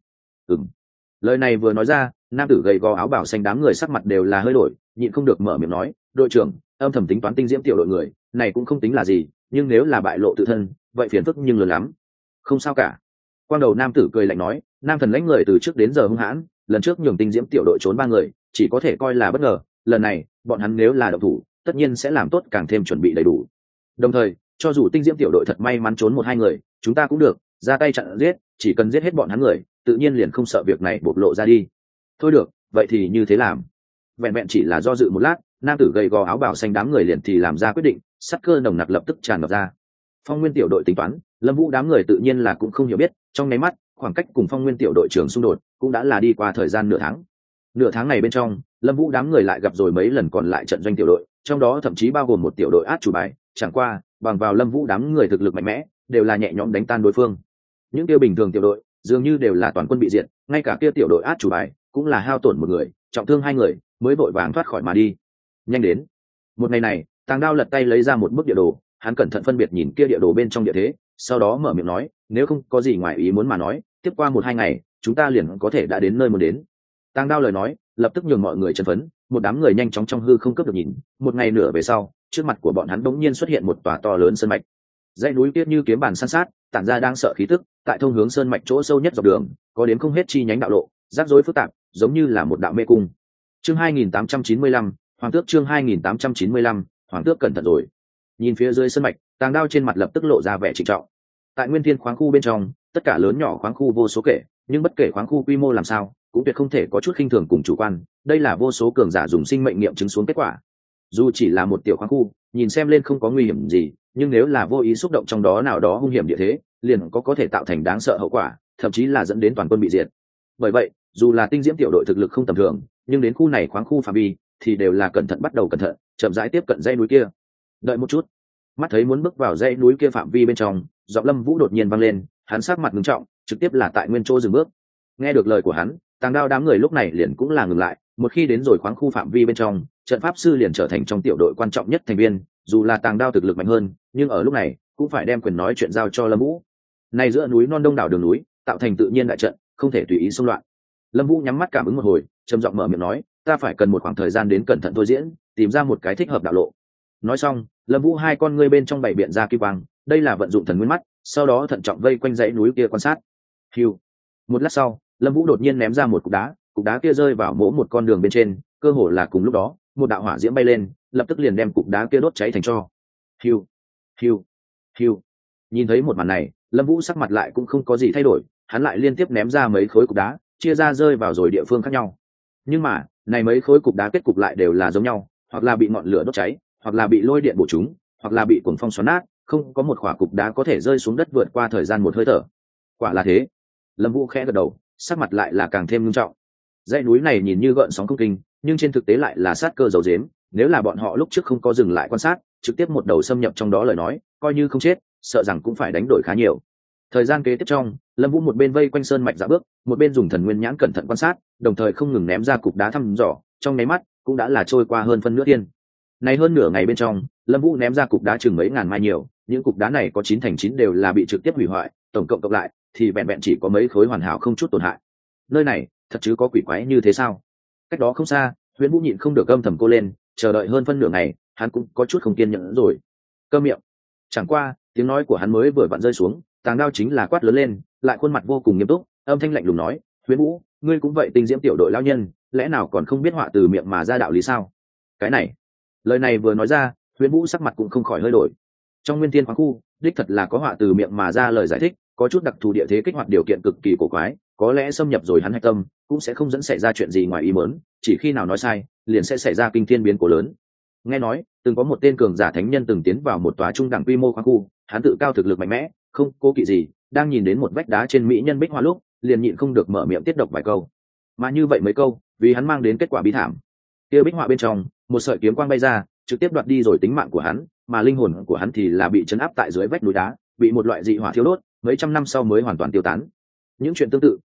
Lời này vừa nói ra, nam tử gầy gò áo bảo xanh đám người sắc mặt đều là hơi đổi, nhịn không được mở miệng nói, đội trưởng, âm thầm tính toán tinh diễm tiểu đội người này cũng không tính là gì, nhưng nếu là bại lộ tự thân vậy phiền phức nhưng lớn lắm. Không sao cả. Quang đầu nam tử cười lạnh nói, nam thần lãnh người từ trước đến giờ hung hãn, lần trước nhường tinh diễm tiểu đội trốn 3 người chỉ có thể coi là bất ngờ, lần này bọn hắn nếu là động thủ tất nhiên sẽ làm tốt càng thêm chuẩn bị đầy đủ. Đồng thời cho dù tinh diễm tiểu đội thật may mắn trốn 1-2 người, chúng ta cũng được ra tay chặn giết, chỉ cần giết hết bọn hắn người tự nhiên liền không sợ việc này bộc lộ ra đi. Thôi được, vậy thì như thế làm. Vẹn vẹn chỉ là do dự một lát, nam tử gầy gò áo bào xanh đám người liền thì làm ra quyết định, sát cơ nồng nặc lập tức tràn ngập ra. Phong Nguyên tiểu đội tính toán, Lâm Vũ đám người tự nhiên là cũng không hiểu biết, trong nháy mắt, khoảng cách cùng Phong Nguyên tiểu đội trưởng xung đột cũng đã là đi qua thời gian nửa tháng. Nửa tháng này bên trong, Lâm Vũ đám người lại gặp rồi mấy lần còn lại trận doanh tiểu đội, trong đó thậm chí bao gồm một tiểu đội át chủ bài, chẳng qua, bằng vào Lâm Vũ đám người thực lực mạnh mẽ, đều là nhẹ nhõm đánh tan đối phương. Những kia bình thường tiểu đội, dường như đều là toàn quân bị diệt, ngay cả kia tiểu đội át chủ bài cũng là hao tổn 1 người, trọng thương 2 người, mới vội vàng thoát khỏi mà đi. Nhanh đến. Một ngày này, Tàng Đao lật tay lấy ra một bức địa đồ, hắn cẩn thận phân biệt nhìn kia địa đồ bên trong địa thế, sau đó mở miệng nói, nếu không có gì ngoài ý muốn mà nói, tiếp qua 1-2 ngày chúng ta liền có thể đã đến nơi muốn đến. Tàng Đao lời nói lập tức nhường mọi người chấn phấn, một đám người nhanh chóng trong hư không cấp được nhìn, 1 ngày nửa về sau, trước mặt của bọn hắn bỗng nhiên xuất hiện một tòa to lớn sơn mạch. Dãy núi kia như kiếm bàn san sát, tản ra đang sợ khí tức, tại thông hướng sơn mạch chỗ sâu nhất dọc đường, có đến không hết chi nhánh đạo lộ, rắc rối phức tạp, giống như là một đạo mê cung. Chương 2895, Hoàng tước, chương 2895, Hoàng tước cẩn thận rồi. Nhìn phía dưới sơn mạch, Tàng Đao trên mặt lập tức lộ ra vẻ trịnh trọng. Tại Nguyên Thiên khoáng khu bên trong, tất cả lớn nhỏ khoáng khu vô số kể, nhưng bất kể khoáng khu quy mô làm sao, cũng tuyệt không thể có chút khinh thường cùng chủ quan, đây là vô số cường giả dùng sinh mệnh nghiệm chứng xuống kết quả. Dù chỉ là một tiểu khoáng khu, nhìn xem lên không có nguy hiểm gì, nhưng nếu là vô ý xúc động trong đó nào đó hung hiểm địa thế, liền có thể tạo thành đáng sợ hậu quả, thậm chí là dẫn đến toàn quân bị diệt. Bởi vậy, dù là tinh diễm tiểu đội thực lực không tầm thường, nhưng đến khu này khoáng khu phạm vi thì đều là cẩn thận, bắt đầu cẩn thận, chậm rãi tiếp cận dãy núi kia. Đợi một chút. Mắt thấy muốn bước vào dãy núi kia phạm vi bên trong, giọng Lâm Vũ đột nhiên vang lên, hắn sắc mặt nghiêm trọng, trực tiếp là tại nguyên chỗ dừng bước. Nghe được lời của hắn, Tàng Đao đám người lúc này liền cũng là ngừng lại, một khi đến rồi khoáng khu phạm vi bên trong, trận pháp sư liền trở thành trong tiểu đội quan trọng nhất thành viên, dù là Tàng Đao thực lực mạnh hơn, nhưng ở lúc này cũng phải đem quyền nói chuyện giao cho Lâm Vũ. Này giữa núi non đông đảo đường núi, tạo thành tự nhiên đại trận, không thể tùy ý xông loạn. Lâm Vũ nhắm mắt cảm ứng một hồi, trầm giọng mở miệng nói, ta phải cần một khoảng thời gian đến cẩn thận thôi diễn, tìm ra một cái thích hợp đạo lộ. Nói xong, Lâm Vũ hai con ngươi bên trong bảy biện ra kim quang, đây là vận dụng thần nguyên mắt, sau đó thận trọng vây quanh dãy núi kia quan sát. Hưu. Một lát sau, Lâm Vũ đột nhiên ném ra một cục đá kia rơi vào mỗi một con đường bên trên, cơ hồ là cùng lúc đó, một đạo hỏa diễm bay lên, lập tức liền đem cục đá kia đốt cháy thành tro. Hưu, hưu, hưu. Nhìn thấy một màn này, Lâm Vũ sắc mặt lại cũng không có gì thay đổi, hắn lại liên tiếp ném ra mấy khối cục đá, chia ra rơi vào rồi địa phương khác nhau. Nhưng mà, này mấy khối cục đá kết cục lại đều là giống nhau, hoặc là bị ngọn lửa đốt cháy, hoặc là bị lôi điện bổ trúng, hoặc là bị cuồng phong xoắn nát, không có một quả cục đá có thể rơi xuống đất vượt qua thời gian một hơi thở. Quả là thế. Lâm Vũ khẽ gật đầu, sắc mặt lại là càng thêm nghiêm trọng. Dãy núi này nhìn như gợn sóng không kinh, nhưng trên thực tế lại là sát cơ dầu dếm, nếu là bọn họ lúc trước không có dừng lại quan sát, trực tiếp một đầu xâm nhập trong đó lời nói, coi như không chết, sợ rằng cũng phải đánh đổi khá nhiều. Thời gian kế tiếp trong, Lâm Vũ một bên vây quanh sơn mạch dạo bước, một bên dùng thần nguyên nhãn cẩn thận quan sát, đồng thời không ngừng ném ra cục đá thăm dò, trong nháy mắt cũng đã là trôi qua hơn phân nửa thiên. Này hơn nửa ngày bên trong, Lâm Vũ ném ra cục đá chừng mấy ngàn mai nhiều, những cục đá này có 9/9 đều là bị trực tiếp hủy hoại, tổng cộng cộng lại thì vẹn vẹn chỉ có mấy khối hoàn hảo không chút tổn hại. Nơi này, thật chứ có quỷ quái như thế sao? Cách đó không xa, Huyền Vũ nhịn không được âm thầm cô lên, chờ đợi hơn phân nửa ngày, hắn cũng có chút không kiên nhẫn rồi. Câm miệng. Chẳng qua, tiếng nói của hắn mới vừa vặn rơi xuống, Tàng Đao chính là quát lớn lên, lại khuôn mặt vô cùng nghiêm túc, âm thanh lạnh lùng nói, "Huyền Vũ, ngươi cũng vậy tinh diễm tiểu đội lão nhân, lẽ nào còn không biết họa từ miệng mà ra đạo lý sao?" Cái này, lời này vừa nói ra, Huyền Vũ sắc mặt cũng không khỏi hơi đổi. Trong Nguyên Thiên khoáng khu, đích thật là có họa từ miệng mà ra lời giải thích, có chút đặc thù địa thế kích hoạt điều kiện cực kỳ cổ quái, có lẽ xâm nhập rồi hắn hạch tâm, cũng sẽ không dẫn xảy ra chuyện gì ngoài ý muốn, chỉ khi nào nói sai, liền sẽ xảy ra kinh thiên biến cố lớn. Nghe nói, từng có một tên cường giả thánh nhân từng tiến vào một tòa trung đẳng quy mô khoáng khu, hắn tự cao thực lực mạnh mẽ, không cố kỵ gì, đang nhìn đến một vách đá trên mỹ nhân bích hoa lúc, liền nhịn không được mở miệng tiết độc vài câu. Mà như vậy mấy câu, vì hắn mang đến kết quả bi thảm. Kia bích họa bên trong, một sợi kiếm quang bay ra, trực tiếp đoạt đi rồi tính mạng của hắn, mà linh hồn của hắn thì là bị trấn áp tại dưới vách núi đá, bị một loại dị hỏa thiêu đốt, mấy trăm năm sau mới hoàn toàn tiêu tán. Những chuyện tương tự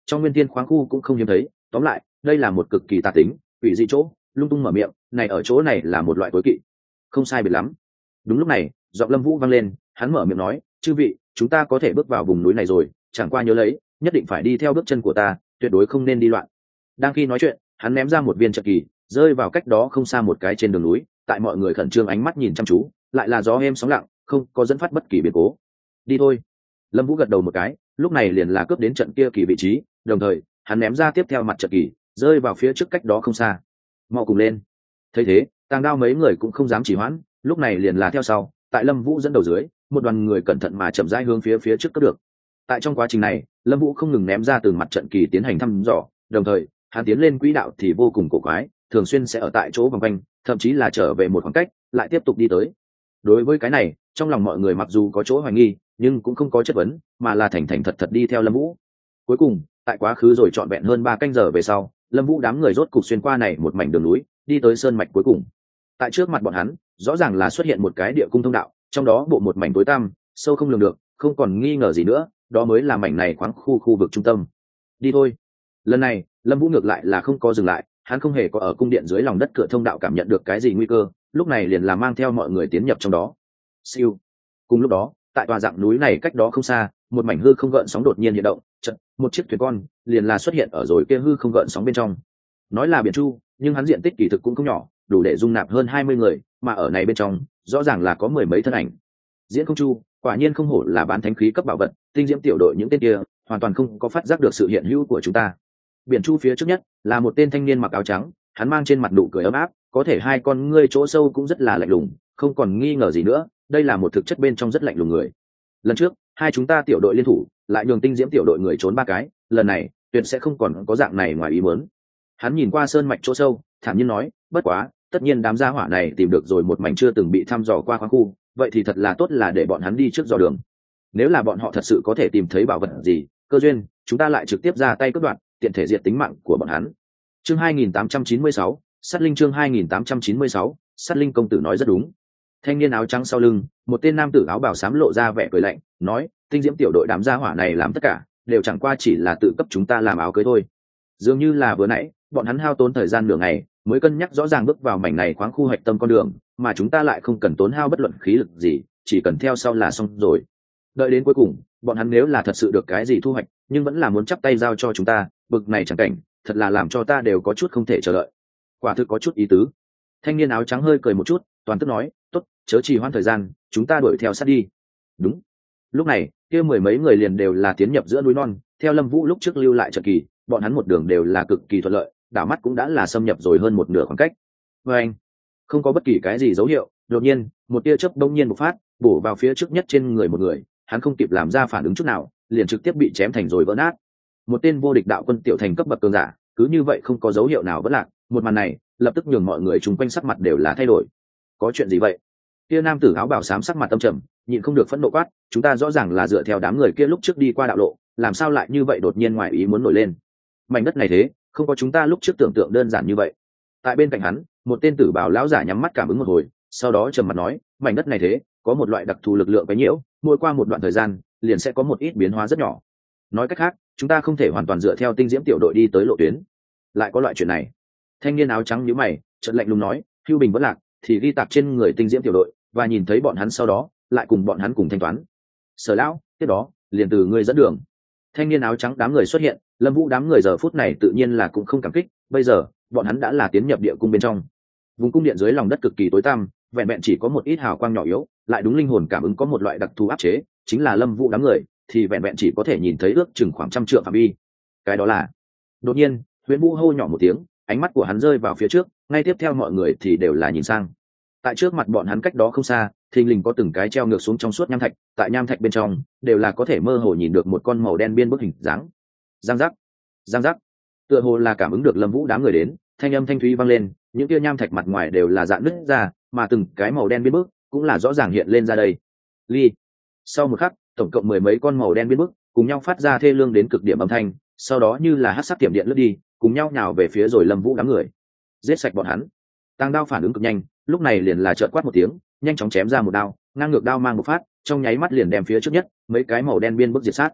trong nguyên thiên khoáng khu cũng không hiếm thấy. Tóm lại đây là một cực kỳ tà tính quỷ dị chỗ, lung tung mở miệng này ở chỗ này là một loại tối kỵ. Không sai biệt lắm. Đúng lúc này giọng Lâm Vũ vang lên, hắn mở miệng nói, chư vị, chúng ta có thể bước vào vùng núi này rồi, chẳng qua nhớ lấy nhất định phải đi theo bước chân của ta, tuyệt đối không nên đi loạn. Đang khi nói chuyện hắn ném ra một viên trận kỳ rơi vào cách đó không xa một cái trên đường núi, tại mọi người khẩn trương ánh mắt nhìn chăm chú, lại là gió êm sóng lặng, không có dẫn phát bất kỳ biến cố. Đi thôi. Lâm Vũ gật đầu một cái, lúc này liền là cướp đến trận kia kỳ vị trí, đồng thời hắn ném ra tiếp theo mặt trận kỳ rơi vào phía trước cách đó không xa. Mau cùng lên. Thấy thế Tàng Đao mấy người cũng không dám trì hoãn, lúc này liền là theo sau, tại Lâm Vũ dẫn đầu dưới, một đoàn người cẩn thận mà chậm rãi hướng phía trước cướp được. Tại trong quá trình này Lâm Vũ không ngừng ném ra từng mặt trận kỳ tiến hành thăm dò, đồng thời hắn tiến lên quỹ đạo thì vô cùng cổ quái, thường xuyên sẽ ở tại chỗ vòng quanh, thậm chí là trở về một khoảng cách lại tiếp tục đi tới. Đối với cái này trong lòng mọi người mặc dù có chỗ hoài nghi nhưng cũng không có chất vấn, mà là thành thành thật thật đi theo Lâm Vũ. Cuối cùng tại quá khứ rồi trọn vẹn hơn 3 canh giờ về sau, Lâm Vũ đám người rốt cục xuyên qua này một mảnh đường núi, đi tới sơn mạch cuối cùng. Tại trước mặt bọn hắn rõ ràng là xuất hiện một cái địa cung thông đạo, trong đó bộ một mảnh tối tăm sâu không lường được, không còn nghi ngờ gì nữa, đó mới là mảnh này khoáng khu vực trung tâm. Đi thôi. Lần này Lâm Vũ ngược lại là không có dừng lại, hắn không hề có ở cung điện dưới lòng đất cửa thông đạo cảm nhận được cái gì nguy cơ, lúc này liền là mang theo mọi người tiến nhập trong đó. Siêu. Cùng lúc đó tại tòa dạng núi này cách đó không xa, một mảnh hư không gợn sóng đột nhiên hiện động, chợt một chiếc thuyền con liền là xuất hiện ở rồi kia hư không gợn sóng bên trong. Nói là biển chu nhưng hắn diện tích kỳ thực cũng không nhỏ, đủ để dung nạp hơn 20 người, mà ở này bên trong rõ ràng là có mười mấy thân ảnh. Diễn Không Chu quả nhiên không hổ là bán thánh khí cấp bảo vật, tinh diễm tiểu đội những tên kia hoàn toàn không có phát giác được sự hiện hữu của chúng ta. Biển chu phía trước nhất là một tên thanh niên mặc áo trắng, hắn mang trên mặt nụ cười ấm áp, có thể hai con ngươi chỗ sâu cũng rất là lạnh lùng, không còn nghi ngờ gì nữa, đây là một thực chất bên trong rất lạnh lùng người. Lần trước hai chúng ta tiểu đội liên thủ lại nhường tinh diễm tiểu đội người trốn 3 cái, lần này tuyệt sẽ không còn có dạng này ngoài ý muốn. Hắn nhìn qua sơn mạch chỗ sâu thản nhiên nói, bất quá tất nhiên đám gia hỏa này tìm được rồi một mảnh chưa từng bị thăm dò qua khoáng khu, vậy thì thật là tốt là để bọn hắn đi trước dò đường. Nếu là bọn họ thật sự có thể tìm thấy bảo vật gì cơ duyên, chúng ta lại trực tiếp ra tay cướp đoạt, tiện thể diệt tính mạng của bọn hắn. Chương 2896, sát linh. Chương 2896, sát linh. Công tử nói rất đúng. Thanh niên áo trắng sau lưng một tên nam tử áo bào xám lộ ra vẻ cười lạnh, nói, tinh diễm tiểu đội đám gia hỏa này làm tất cả đều chẳng qua chỉ là tự cấp chúng ta làm áo cưới thôi. Dường như là vừa nãy bọn hắn hao tốn thời gian nửa ngày mới cân nhắc rõ ràng bước vào mảnh này khoáng khu hạch tâm con đường, mà chúng ta lại không cần tốn hao bất luận khí lực gì, chỉ cần theo sau là xong rồi. Đợi đến cuối cùng bọn hắn nếu là thật sự được cái gì thu hoạch nhưng vẫn là muốn chắp tay giao cho chúng ta, bực này chẳng cảnh thật là làm cho ta đều có chút không thể chờ đợi. Quả thực có chút ý tứ. Thanh niên áo trắng hơi cười một chút, toàn tức nói, tốt, chớ trì hoãn thời gian, chúng ta đuổi theo sát đi. Đúng. Lúc này kia mười mấy người liền đều là tiến nhập giữa núi non, theo Lâm Vũ lúc trước lưu lại trận kỳ, bọn hắn một đường đều là cực kỳ thuận lợi, đảo mắt cũng đã là xâm nhập rồi hơn một nửa khoảng cách. Và anh, không có bất kỳ cái gì dấu hiệu, đột nhiên một tia chớp đông nhiên bộc phát, bổ vào phía trước nhất trên người một người, hắn không kịp làm ra phản ứng chút nào, liền trực tiếp bị chém thành rồi vỡ nát. Một tên vô địch đạo quân tiểu thành cấp bậc cường giả, cứ như vậy không có dấu hiệu nào vỡ lạc, một màn này lập tức nhường mọi người chung quanh sắc mặt đều là thay đổi. Có chuyện gì vậy? Kia nam tử áo bào xám sắc mặt âm trầm, nhịn không được phẫn nộ quát, chúng ta rõ ràng là dựa theo đám người kia lúc trước đi qua đạo lộ, làm sao lại như vậy đột nhiên ngoài ý muốn nổi lên? Mảnh đất này thế không có chúng ta lúc trước tưởng tượng đơn giản như vậy. Tại bên cạnh hắn một tên tử bào lão giả nhắm mắt cảm ứng một hồi, sau đó trầm mặt nói, mảnh đất này thế có một loại đặc thù lực lượng quấy nhiễu, mỗi qua một đoạn thời gian liền sẽ có một ít biến hóa rất nhỏ. Nói cách khác chúng ta không thể hoàn toàn dựa theo tinh diễm tiểu đội đi tới lộ tuyến. Lại có loại chuyện này? Thanh niên áo trắng nhíu mày, chợt lạnh lùng nói, hưu bình vẫn lạc thì ghi tạc trên người tinh diễm tiểu đội, và nhìn thấy bọn hắn sau đó lại cùng bọn hắn cùng thanh toán. Sở lão, tiếp đó liền từ ngươi dẫn đường. Thanh niên áo trắng đám người xuất hiện, Lâm Vũ đám người giờ phút này tự nhiên là cũng không cảm kích, bây giờ bọn hắn đã là tiến nhập địa cung bên trong. Vùng cung điện dưới lòng đất cực kỳ tối tăm, vẹn vẹn chỉ có một ít hào quang nhỏ yếu, lại đúng linh hồn cảm ứng có một loại đặc thù áp chế, chính là Lâm Vũ đám người thì vẹn vẹn chỉ có thể nhìn thấy ước chừng khoảng 100 trượng phạm vi. Cái đó là. Đột nhiên Huyền Vũ hô nhỏ một tiếng, ánh mắt của hắn rơi vào phía trước, ngay tiếp theo mọi người thì đều là nhìn sang. Tại trước mặt bọn hắn cách đó không xa, thình lình có từng cái treo ngược xuống trong suốt nham thạch, tại nham thạch bên trong đều là có thể mơ hồ nhìn được một con màu đen biên bức hình dáng. Giang giác, giang giác. Tựa hồ là cảm ứng được Lâm Vũ đám người đến, thanh âm thanh thúy vang lên, những kia nham thạch mặt ngoài đều là rạn nứt ra, mà từng cái màu đen biên bức cũng là rõ ràng hiện lên ra đây. Ly. Sau một khắc, tổng cộng mười mấy con màu đen biên bức cùng nhau phát ra thê lương đến cực điểm âm thanh, sau đó như là hắc sắc tiệm điện lướt đi, cùng nhau nhào về phía rồi Lâm Vũ đám người. Giết sạch bọn hắn. Tàng Đao phản ứng cực nhanh, lúc này liền là chợt quát một tiếng, nhanh chóng chém ra một đao, ngang ngược đao mang một phát, trong nháy mắt liền đem phía trước nhất mấy cái màu đen biên bức diệt sát.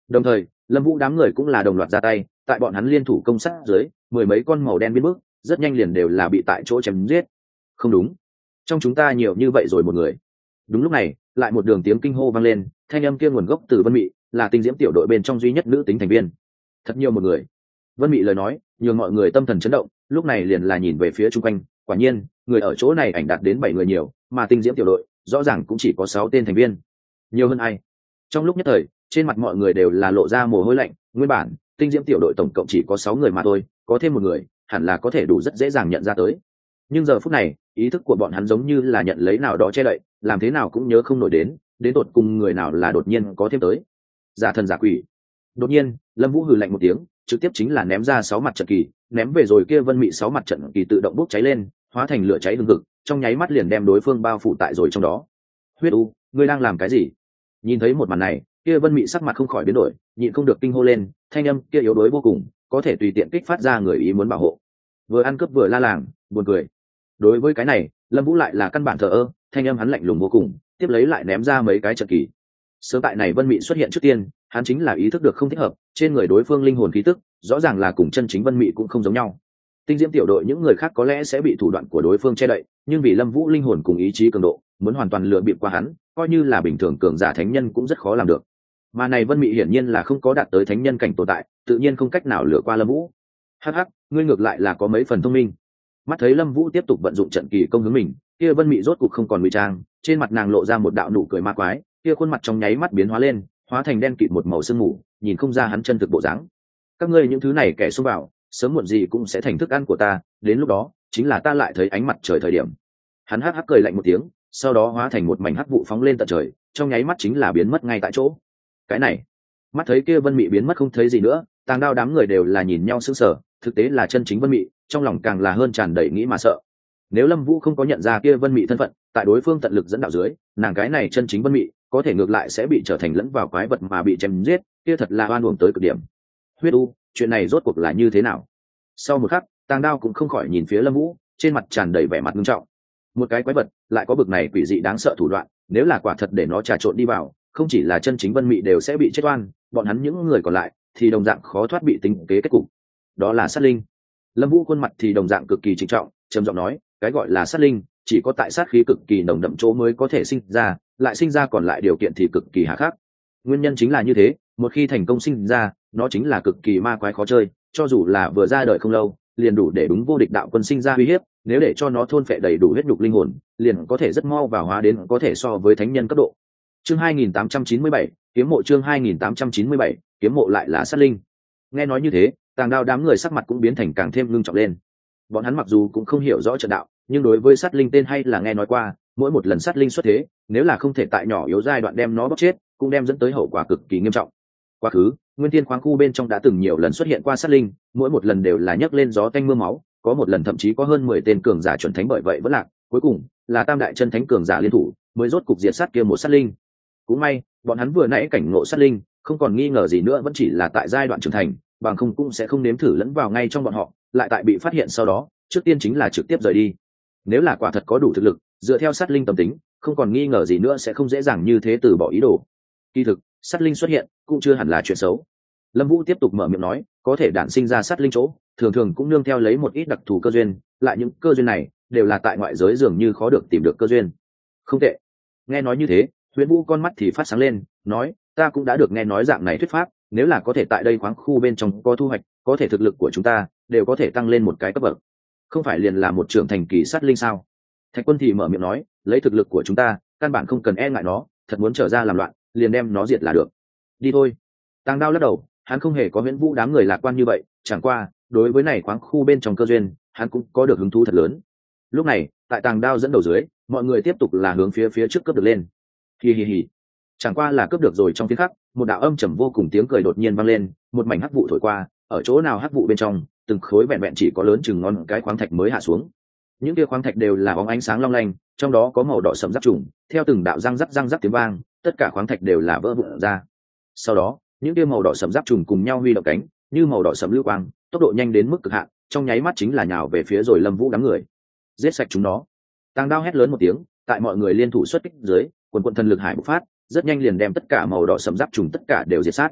Đồng thời Lâm Vũ đám người cũng là đồng loạt ra tay, tại bọn hắn liên thủ công sát dưới, mười mấy con màu đen biến bước rất nhanh liền đều là bị tại chỗ chém giết. Không đúng, trong chúng ta nhiều như vậy rồi một người. Đúng lúc này lại một đường tiếng kinh hô vang lên, thanh âm kia nguồn gốc từ Vân Mị, là tinh diễm tiểu đội bên trong duy nhất nữ tính thành viên. Thật nhiều một người. Vân Mị lời nói nhường mọi người tâm thần chấn động, lúc này liền là nhìn về phía chung quanh, quả nhiên người ở chỗ này ảnh đạt đến 7 người nhiều, mà tinh diễm tiểu đội rõ ràng cũng chỉ có 6 tên thành viên, nhiều hơn ai. Trong lúc nhất thời trên mặt mọi người đều là lộ ra mồ hôi lạnh, nguyên bản tinh diễm tiểu đội tổng cộng chỉ có 6 người mà thôi, có thêm một người hẳn là có thể đủ rất dễ dàng nhận ra tới. Nhưng giờ phút này ý thức của bọn hắn giống như là nhận lấy nào đó che đậy, làm thế nào cũng nhớ không nổi đến tột cùng người nào là đột nhiên có thêm tới. Giả thần giả quỷ. Đột nhiên Lâm Vũ hừ lạnh một tiếng, trực tiếp chính là ném ra 6 mặt trận kỳ, ném về rồi kia Vân Mị 6 mặt trận kỳ tự động bốc cháy lên, hóa thành lửa cháy hừng hực, trong nháy mắt liền đem đối phương bao phủ tại rồi trong đó. Huyết U, ngươi đang làm cái gì? Nhìn thấy một màn này, kia Vân Mị sắc mặt không khỏi biến đổi, nhịn không được kinh hô lên, thanh âm kia yếu đuối vô cùng, có thể tùy tiện kích phát ra người ý muốn bảo hộ. Vừa ăn cướp vừa la làng, buồn cười. Đối với cái này Lâm Vũ lại là căn bản thờ ơ, thanh âm hắn lạnh lùng vô cùng, tiếp lấy lại ném ra mấy cái trận kỳ. Sớm tại này Vân Mị xuất hiện trước tiên, hắn chính là ý thức được không thích hợp, trên người đối phương linh hồn khí tức rõ ràng là cùng chân chính Vân Mị cũng không giống nhau. Tinh diễm tiểu đội những người khác có lẽ sẽ bị thủ đoạn của đối phương che đậy, nhưng vì Lâm Vũ linh hồn cùng ý chí cường độ, muốn hoàn toàn lừa bịp qua hắn, coi như là bình thường cường giả thánh nhân cũng rất khó làm được. Mà này Vân Mị hiển nhiên là không có đạt tới thánh nhân cảnh tồn tại, tự nhiên không cách nào lừa qua Lâm Vũ. Hắc hắc, ngươi ngược lại là có mấy phần thông minh. Mắt thấy Lâm Vũ tiếp tục vận dụng trận kỳ công hướng mình, kia Vân Mị rốt cục không còn ngụy trang, trên mặt nàng lộ ra một đạo nụ cười ma quái, kia khuôn mặt trong nháy mắt biến hóa lên, hóa thành đen kịt một màu sương mù, nhìn không ra hắn chân thực bộ dáng. Các ngươi những thứ này kẻ xông vào, sớm muộn gì cũng sẽ thành thức ăn của ta, đến lúc đó chính là ta lại thấy ánh mặt trời thời điểm. Hắn hắc hắc cười lạnh một tiếng, sau đó hóa thành một mảnh hắc vụ phóng lên tận trời, trong nháy mắt chính là biến mất ngay tại chỗ. Cái này, mắt thấy kia Vân Mị biến mất không thấy gì nữa, Tàng Đao đám người đều là nhìn nhau sững sờ, thực tế là chân chính Vân Mị, trong lòng càng là hơn tràn đầy nghĩ mà sợ. Nếu Lâm Vũ không có nhận ra kia Vân Mị thân phận, tại đối phương tận lực dẫn đạo dưới, nàng cái này chân chính Vân Mị có thể ngược lại sẽ bị trở thành lẫn vào quái vật mà bị chém giết, kia thật là oan uổng tới cực điểm. Huyết U, chuyện này rốt cuộc là như thế nào? Sau một khắc, Tàng Đao cũng không khỏi nhìn phía Lâm Vũ, trên mặt tràn đầy vẻ mặt nghiêm trọng. Một cái quái vật lại có bực này quỷ dị đáng sợ thủ đoạn, nếu là quả thật để nó trà trộn đi vào, không chỉ là chân chính Vân Mị đều sẽ bị chết oan, bọn hắn những người còn lại thì đồng dạng khó thoát bị tính kế kết cục. Đó là sát linh. Lâm Vũ khuôn mặt thì đồng dạng cực kỳ trịnh trọng, trầm giọng nói, cái gọi là sát linh, chỉ có tại sát khí cực kỳ nồng đậm chỗ mới có thể sinh ra, lại sinh ra còn lại điều kiện thì cực kỳ hà khắc. Nguyên nhân chính là như thế, một khi thành công sinh ra, nó chính là cực kỳ ma quái khó chơi, cho dù là vừa ra đời không lâu, liền đủ để đúng vô địch đạo quân sinh ra uy hiếp, nếu để cho nó thôn phệ đầy đủ huyết nhục linh hồn, liền có thể rất mau vào hóa đến có thể so với thánh nhân cấp độ. Chương 2897, kiếm mộ. Chương 2897, kiếm mộ lại là sát linh. Nghe nói như thế, Tàng Đao đám người sắc mặt cũng biến thành càng thêm ngưng trọng lên. Bọn hắn mặc dù cũng không hiểu rõ trận đạo, nhưng đối với sát linh tên hay là nghe nói qua, mỗi một lần sát linh xuất thế, nếu là không thể tại nhỏ yếu giai đoạn đem nó bóc chết, cũng đem dẫn tới hậu quả cực kỳ nghiêm trọng. Quá khứ, Nguyên Thiên khoáng khu bên trong đã từng nhiều lần xuất hiện qua sát linh, mỗi một lần đều là nhấc lên gió tanh mưa máu, có một lần thậm chí có hơn 10 tên cường giả chuẩn thánh bởi vậy vẫn lạc, cuối cùng là tam đại chân thánh cường giả liên thủ, mới rốt cục diệt sát kia một sát linh. Cũng may, bọn hắn vừa nãy cảnh ngộ sát linh, không còn nghi ngờ gì nữa vẫn chỉ là tại giai đoạn trưởng thành, bằng không cũng sẽ không nếm thử lẫn vào ngay trong bọn họ, lại tại bị phát hiện sau đó, trước tiên chính là trực tiếp rời đi. Nếu là quả thật có đủ thực lực, dựa theo sát linh tâm tính, không còn nghi ngờ gì nữa sẽ không dễ dàng như thế từ bỏ ý đồ. Kỳ thực, sát linh xuất hiện cũng chưa hẳn là chuyện xấu. Lâm Vũ tiếp tục mở miệng nói, có thể đản sinh ra sát linh chỗ, thường thường cũng nương theo lấy một ít đặc thù cơ duyên, lại những cơ duyên này đều là tại ngoại giới dường như khó được tìm được cơ duyên. Không tệ. Nghe nói như thế, Huyền Vũ con mắt thì phát sáng lên, nói, ta cũng đã được nghe nói dạng này thuyết pháp, nếu là có thể tại đây khoáng khu bên trong có thu hoạch, có thể thực lực của chúng ta đều có thể tăng lên một cái cấp bậc. Không phải liền là một trưởng thành kỳ sát linh sao? Thạch Quân thì mở miệng nói, lấy thực lực của chúng ta, căn bản không cần e ngại nó, thật muốn trở ra làm loạn, liền đem nó diệt là được. Đi thôi. Tàng Đao lắc đầu, hắn không hề có Huyền Vũ đám người lạc quan như vậy, chẳng qua, đối với này khoáng khu bên trong cơ duyên, hắn cũng có được hứng thú thật lớn. Lúc này, tại Tàng Đao dẫn đầu dưới, mọi người tiếp tục là hướng phía trước cướp được lên. Hi hi hi. Chẳng qua là cướp được rồi trong tiếng khắc, một đạo âm trầm vô cùng tiếng cười đột nhiên vang lên, một mảnh hắc vụ thổi qua, ở chỗ nào hắc vụ bên trong, từng khối vẹn vẹn chỉ có lớn chừng ngón cái khoáng thạch mới hạ xuống. Những kia khoáng thạch đều là bóng ánh sáng long lanh, trong đó có màu đỏ sẫm giáp trùng, theo từng đạo răng rắc tiếng vang, tất cả khoáng thạch đều là vỡ vụn ra. Sau đó, những kia màu đỏ sẫm giáp trùng cùng nhau huy động cánh, như màu đỏ sẫm lưu quang, tốc độ nhanh đến mức cực hạn, trong nháy mắt chính là nhào về phía rồi Lâm Vũ đám người. Giết sạch chúng nó. Tàng Đao hét lớn một tiếng, tại mọi người liên thủ xuất kích dưới, quần thần lực hải bộc phát, rất nhanh liền đem tất cả màu đỏ sẫm giáp trùng tất cả đều diệt sát.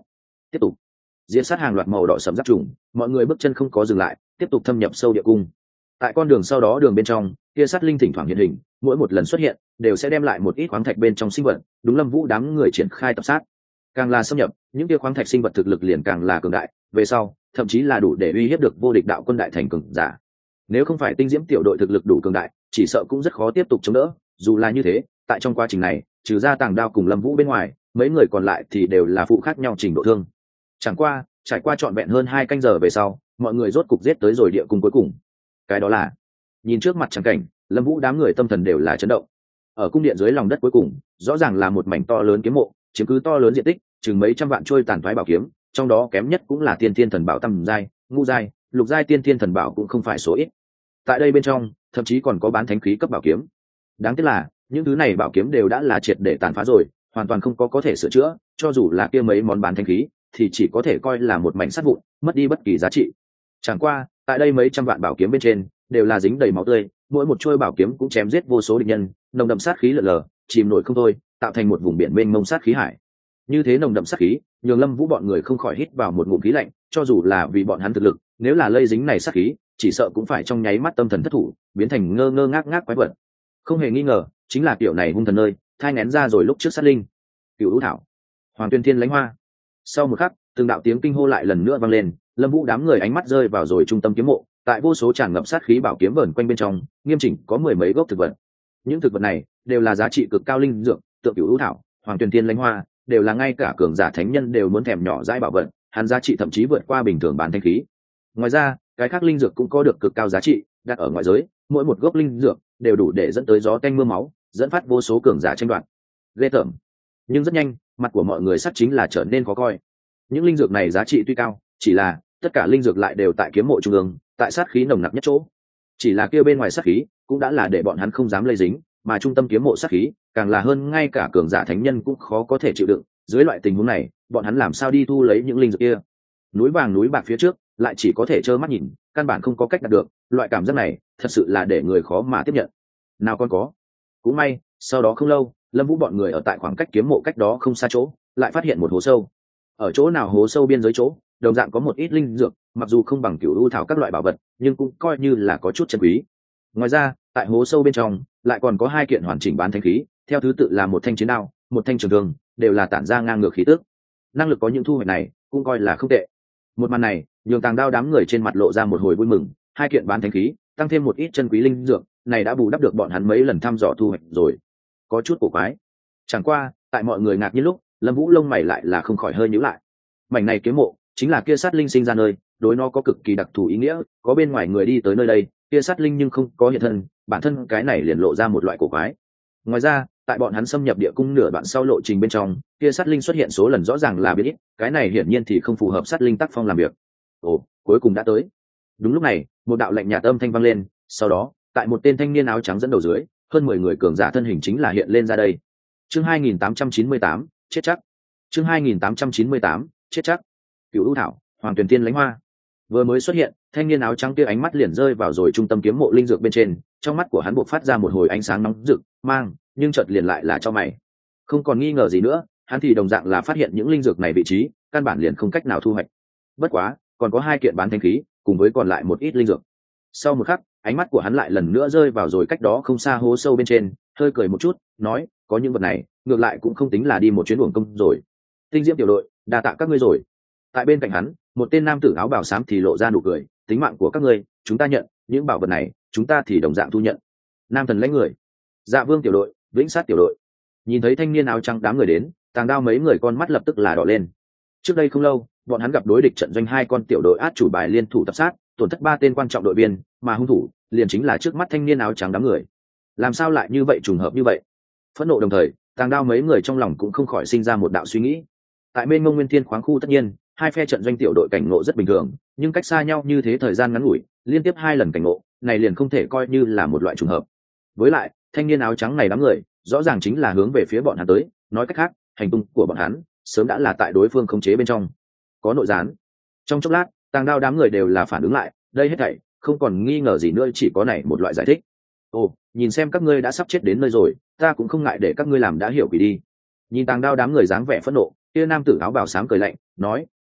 tiếp tục diễn sát hàng loạt màu đỏ sẫm giáp trùng, mọi người bước chân không có dừng lại, tiếp tục thâm nhập sâu địa cung. Tại con đường sau đó đường bên trong, kia sát linh thỉnh thoảng hiện hình, mỗi một lần xuất hiện đều sẽ đem lại một ít khoáng thạch bên trong sinh vật, đúng Lâm Vũ đám người triển khai tập sát. Càng là xâm nhập, những kia khoáng thạch sinh vật thực lực liền càng là cường đại, về sau, thậm chí là đủ để uy hiếp được vô địch đạo quân đại thành cường giả. Nếu không phải tinh diễm tiểu đội thực lực đủ cường đại, chỉ sợ cũng rất khó tiếp tục chống đỡ. Dù là như thế, tại trong quá trình này, trừ ra Tàng Đao cùng Lâm Vũ bên ngoài, mấy người còn lại thì đều là phụ khác nhau trình độ thương. Chẳng qua, trải qua trọn vẹn hơn 2 canh giờ về sau, mọi người rốt cục giết tới rồi địa cung cuối cùng. Cái đó là, nhìn trước mặt trắng cảnh, Lâm Vũ đám người tâm thần đều là chấn động. Ở cung điện dưới lòng đất cuối cùng, rõ ràng là một mảnh to lớn kiếm mộ, chiếm cứ to lớn diện tích, chừng mấy trăm vạn trôi tàn phái bảo kiếm, trong đó kém nhất cũng là tiên thiên thần bảo tầm giai, ngũ giai, lục giai tiên thiên thần bảo cũng không phải số ít. Tại đây bên trong, thậm chí còn có bán thánh khí cấp bảo kiếm. Đáng tiếc là, những thứ này bảo kiếm đều đã là triệt để tàn phá rồi, hoàn toàn không có thể sửa chữa, cho dù là kia mấy món bán thánh khí, thì chỉ có thể coi là một mảnh sắt vụn, mất đi bất kỳ giá trị. Chẳng qua, tại đây mấy trăm vạn bảo kiếm bên trên, đều là dính đầy máu tươi, mỗi một chuôi bảo kiếm cũng chém giết vô số địch nhân, nồng đậm sát khí lở lờ, chìm nổi không thôi, tạo thành một vùng biển mênh mông sát khí hải. Như thế nồng đậm sát khí, nhường Lâm Vũ bọn người không khỏi hít vào một ngụm khí lạnh, cho dù là vì bọn hắn thực lực, nếu là lây dính này sát khí, chỉ sợ cũng phải trong nháy mắt tâm thần thất thủ, biến thành ngơ ngơ ngác ngác quái vật. Không hề nghi ngờ, chính là kiểu này hung thần nơi, thai nghén ra rồi lúc trước sát linh. Cửu Vũ Thảo, Hoàng Tuyên Thiên lãnh hoa. Sau một khắc, từng đạo tiếng kinh hô lại lần nữa vang lên, Lâm Vũ đám người ánh mắt rơi vào rồi trung tâm kiếm mộ, tại vô số tràn ngập sát khí bảo kiếm vờn quanh bên trong, nghiêm chỉnh có mười mấy gốc thực vật. Những thực vật này đều là giá trị cực cao linh dược, tượng Cửu Vũ Thảo, Hoàng Tuyên Thiên lãnh hoa, đều là ngay cả cường giả thánh nhân đều muốn thèm nhỏ dãi bảo vật, hắn giá trị thậm chí vượt qua bình thường bán thanh khí. Ngoài ra, cái khác linh dược cũng có được cực cao giá trị, đặt ở ngoại giới, mỗi một gốc linh dược đều đủ để dẫn tới gió tanh mưa máu, dẫn phát vô số cường giả tranh đoạt. Ghê tởm. Nhưng rất nhanh, mặt của mọi người sắc chính là trở nên khó coi. Những linh dược này giá trị tuy cao, chỉ là tất cả linh dược lại đều tại kiếm mộ trung ương, tại sát khí nồng nặc nhất chỗ. Chỉ là kia bên ngoài sát khí, cũng đã là để bọn hắn không dám lây dính, mà trung tâm kiếm mộ sát khí, càng là hơn ngay cả cường giả thánh nhân cũng khó có thể chịu đựng. Dưới loại tình huống này, bọn hắn làm sao đi thu lấy những linh dược kia? Núi vàng núi bạc phía trước, lại chỉ có thể trơ mắt nhìn, căn bản không có cách đạt được. Loại cảm giác này, thật sự là để người khó mà tiếp nhận. Nào còn có. Cũng may, sau đó không lâu, Lâm Vũ bọn người ở tại khoảng cách kiếm mộ cách đó không xa chỗ, lại phát hiện một hố sâu. Ở chỗ nào hố sâu biên giới chỗ, đồng dạng có một ít linh dược, mặc dù không bằng Cửu U Thảo các loại bảo vật, nhưng cũng coi như là có chút chân quý. Ngoài ra, tại hố sâu bên trong, lại còn có 2 kiện hoàn chỉnh bán thánh khí, theo thứ tự là một thanh chiến đao, một thanh trường thương, đều là tản ra ngang ngược khí tức. Năng lực có những thu hoạch này, cũng coi là không tệ. Một màn này, nhường Tàng Đao đám người trên mặt lộ ra một hồi vui mừng, 2 kiện bán thánh khí, tăng thêm một ít chân quý linh dược, này đã bù đắp được bọn hắn mấy lần thăm dò thu hoạch rồi. Có chút cổ quái. Chẳng qua, tại mọi người ngạc nhiên lúc, Lâm Vũ lông mày lại là không khỏi hơi nhíu lại. Mảnh này kiếm mộ, chính là kia sát linh sinh ra nơi, đối nó có cực kỳ đặc thù ý nghĩa, có bên ngoài người đi tới nơi đây, kia sát linh nhưng không có hiện thân, bản thân cái này liền lộ ra một loại cổ quái. Ngoài ra, tại bọn hắn xâm nhập địa cung nửa đoạn sau lộ trình bên trong, kia sát linh xuất hiện số lần rõ ràng là biến ít, cái này hiển nhiên thì không phù hợp sát linh tác phong làm việc. Ồ, cuối cùng đã tới. Đúng lúc này, một đạo lạnh nhạt âm thanh vang lên, sau đó, tại một tên thanh niên áo trắng dẫn đầu dưới, hơn 10 người cường giả thân hình chính là hiện lên ra đây. Chương 2898, chết chắc. Chương 2898, chết chắc. Cửu U Thảo, Hoàng Tuyển Tiên lãnh hoa. Vừa mới xuất hiện, thanh niên áo trắng kia ánh mắt liền rơi vào rồi trung tâm kiếm mộ linh dược bên trên, trong mắt của hắn bộc phát ra một hồi ánh sáng nóng rực, mang, nhưng chợt liền lại là cho mày. Không còn nghi ngờ gì nữa, hắn thì đồng dạng là phát hiện những linh dược này vị trí, căn bản liền không cách nào thu hoạch. Bất quá, còn có 2 kiện bán thánh khí, cùng với còn lại một ít linh dược. Sau một khắc, ánh mắt của hắn lại lần nữa rơi vào rồi cách đó không xa hố sâu bên trên, hơi cười một chút, nói, có những vật này, ngược lại cũng không tính là đi một chuyến uổng công rồi. Tinh Diễm tiểu đội, đa tạ các ngươi rồi. Tại bên cạnh hắn, một tên nam tử áo bào xám thì lộ ra nụ cười, tính mạng của các ngươi, chúng ta nhận, những bảo vật này, chúng ta thì đồng dạng thu nhận. Nam thần lãnh người. Dạ Vương tiểu đội, Vĩnh Sát tiểu đội. Nhìn thấy thanh niên áo trắng đám người đến, Tàng Đao mấy người con mắt lập tức là đỏ lên. Trước đây không lâu, bọn hắn gặp đối địch trận doanh 2 con tiểu đội át chủ bài liên thủ tập sát, tổn thất 3 tên quan trọng đội viên, mà hung thủ liền chính là trước mắt thanh niên áo trắng đám người. Làm sao lại như vậy, trùng hợp như vậy? Phẫn nộ đồng thời, Tàng Đao mấy người trong lòng cũng không khỏi sinh ra một đạo suy nghĩ. Tại bên Mông Nguyên Thiên khoáng khu tất nhiên, 2 phe trận doanh tiểu đội cảnh ngộ rất bình thường, nhưng cách xa nhau như thế thời gian ngắn ngủi, liên tiếp 2 lần cảnh ngộ, này liền không thể coi như là một loại trùng hợp. Với lại, thanh niên áo trắng này đám người, rõ ràng chính là hướng về phía bọn hắn tới, nói cách khác, hành tung của bọn hắn sớm đã là tại đối phương khống chế bên trong. Có nội gián. Trong chốc lát, Tàng Đao đám người đều là phản ứng lại, đây hết thảy không còn nghi ngờ gì nữa, chỉ có này một loại giải thích. Ồ, nhìn xem các ngươi đã sắp chết đến nơi rồi, ta cũng không ngại để các ngươi làm đã hiểu quỷ đi. Nhìn Tàng Đao đám người dáng vẻ phẫn nộ, kia nam tử áo bào xám cười lạnh, nói,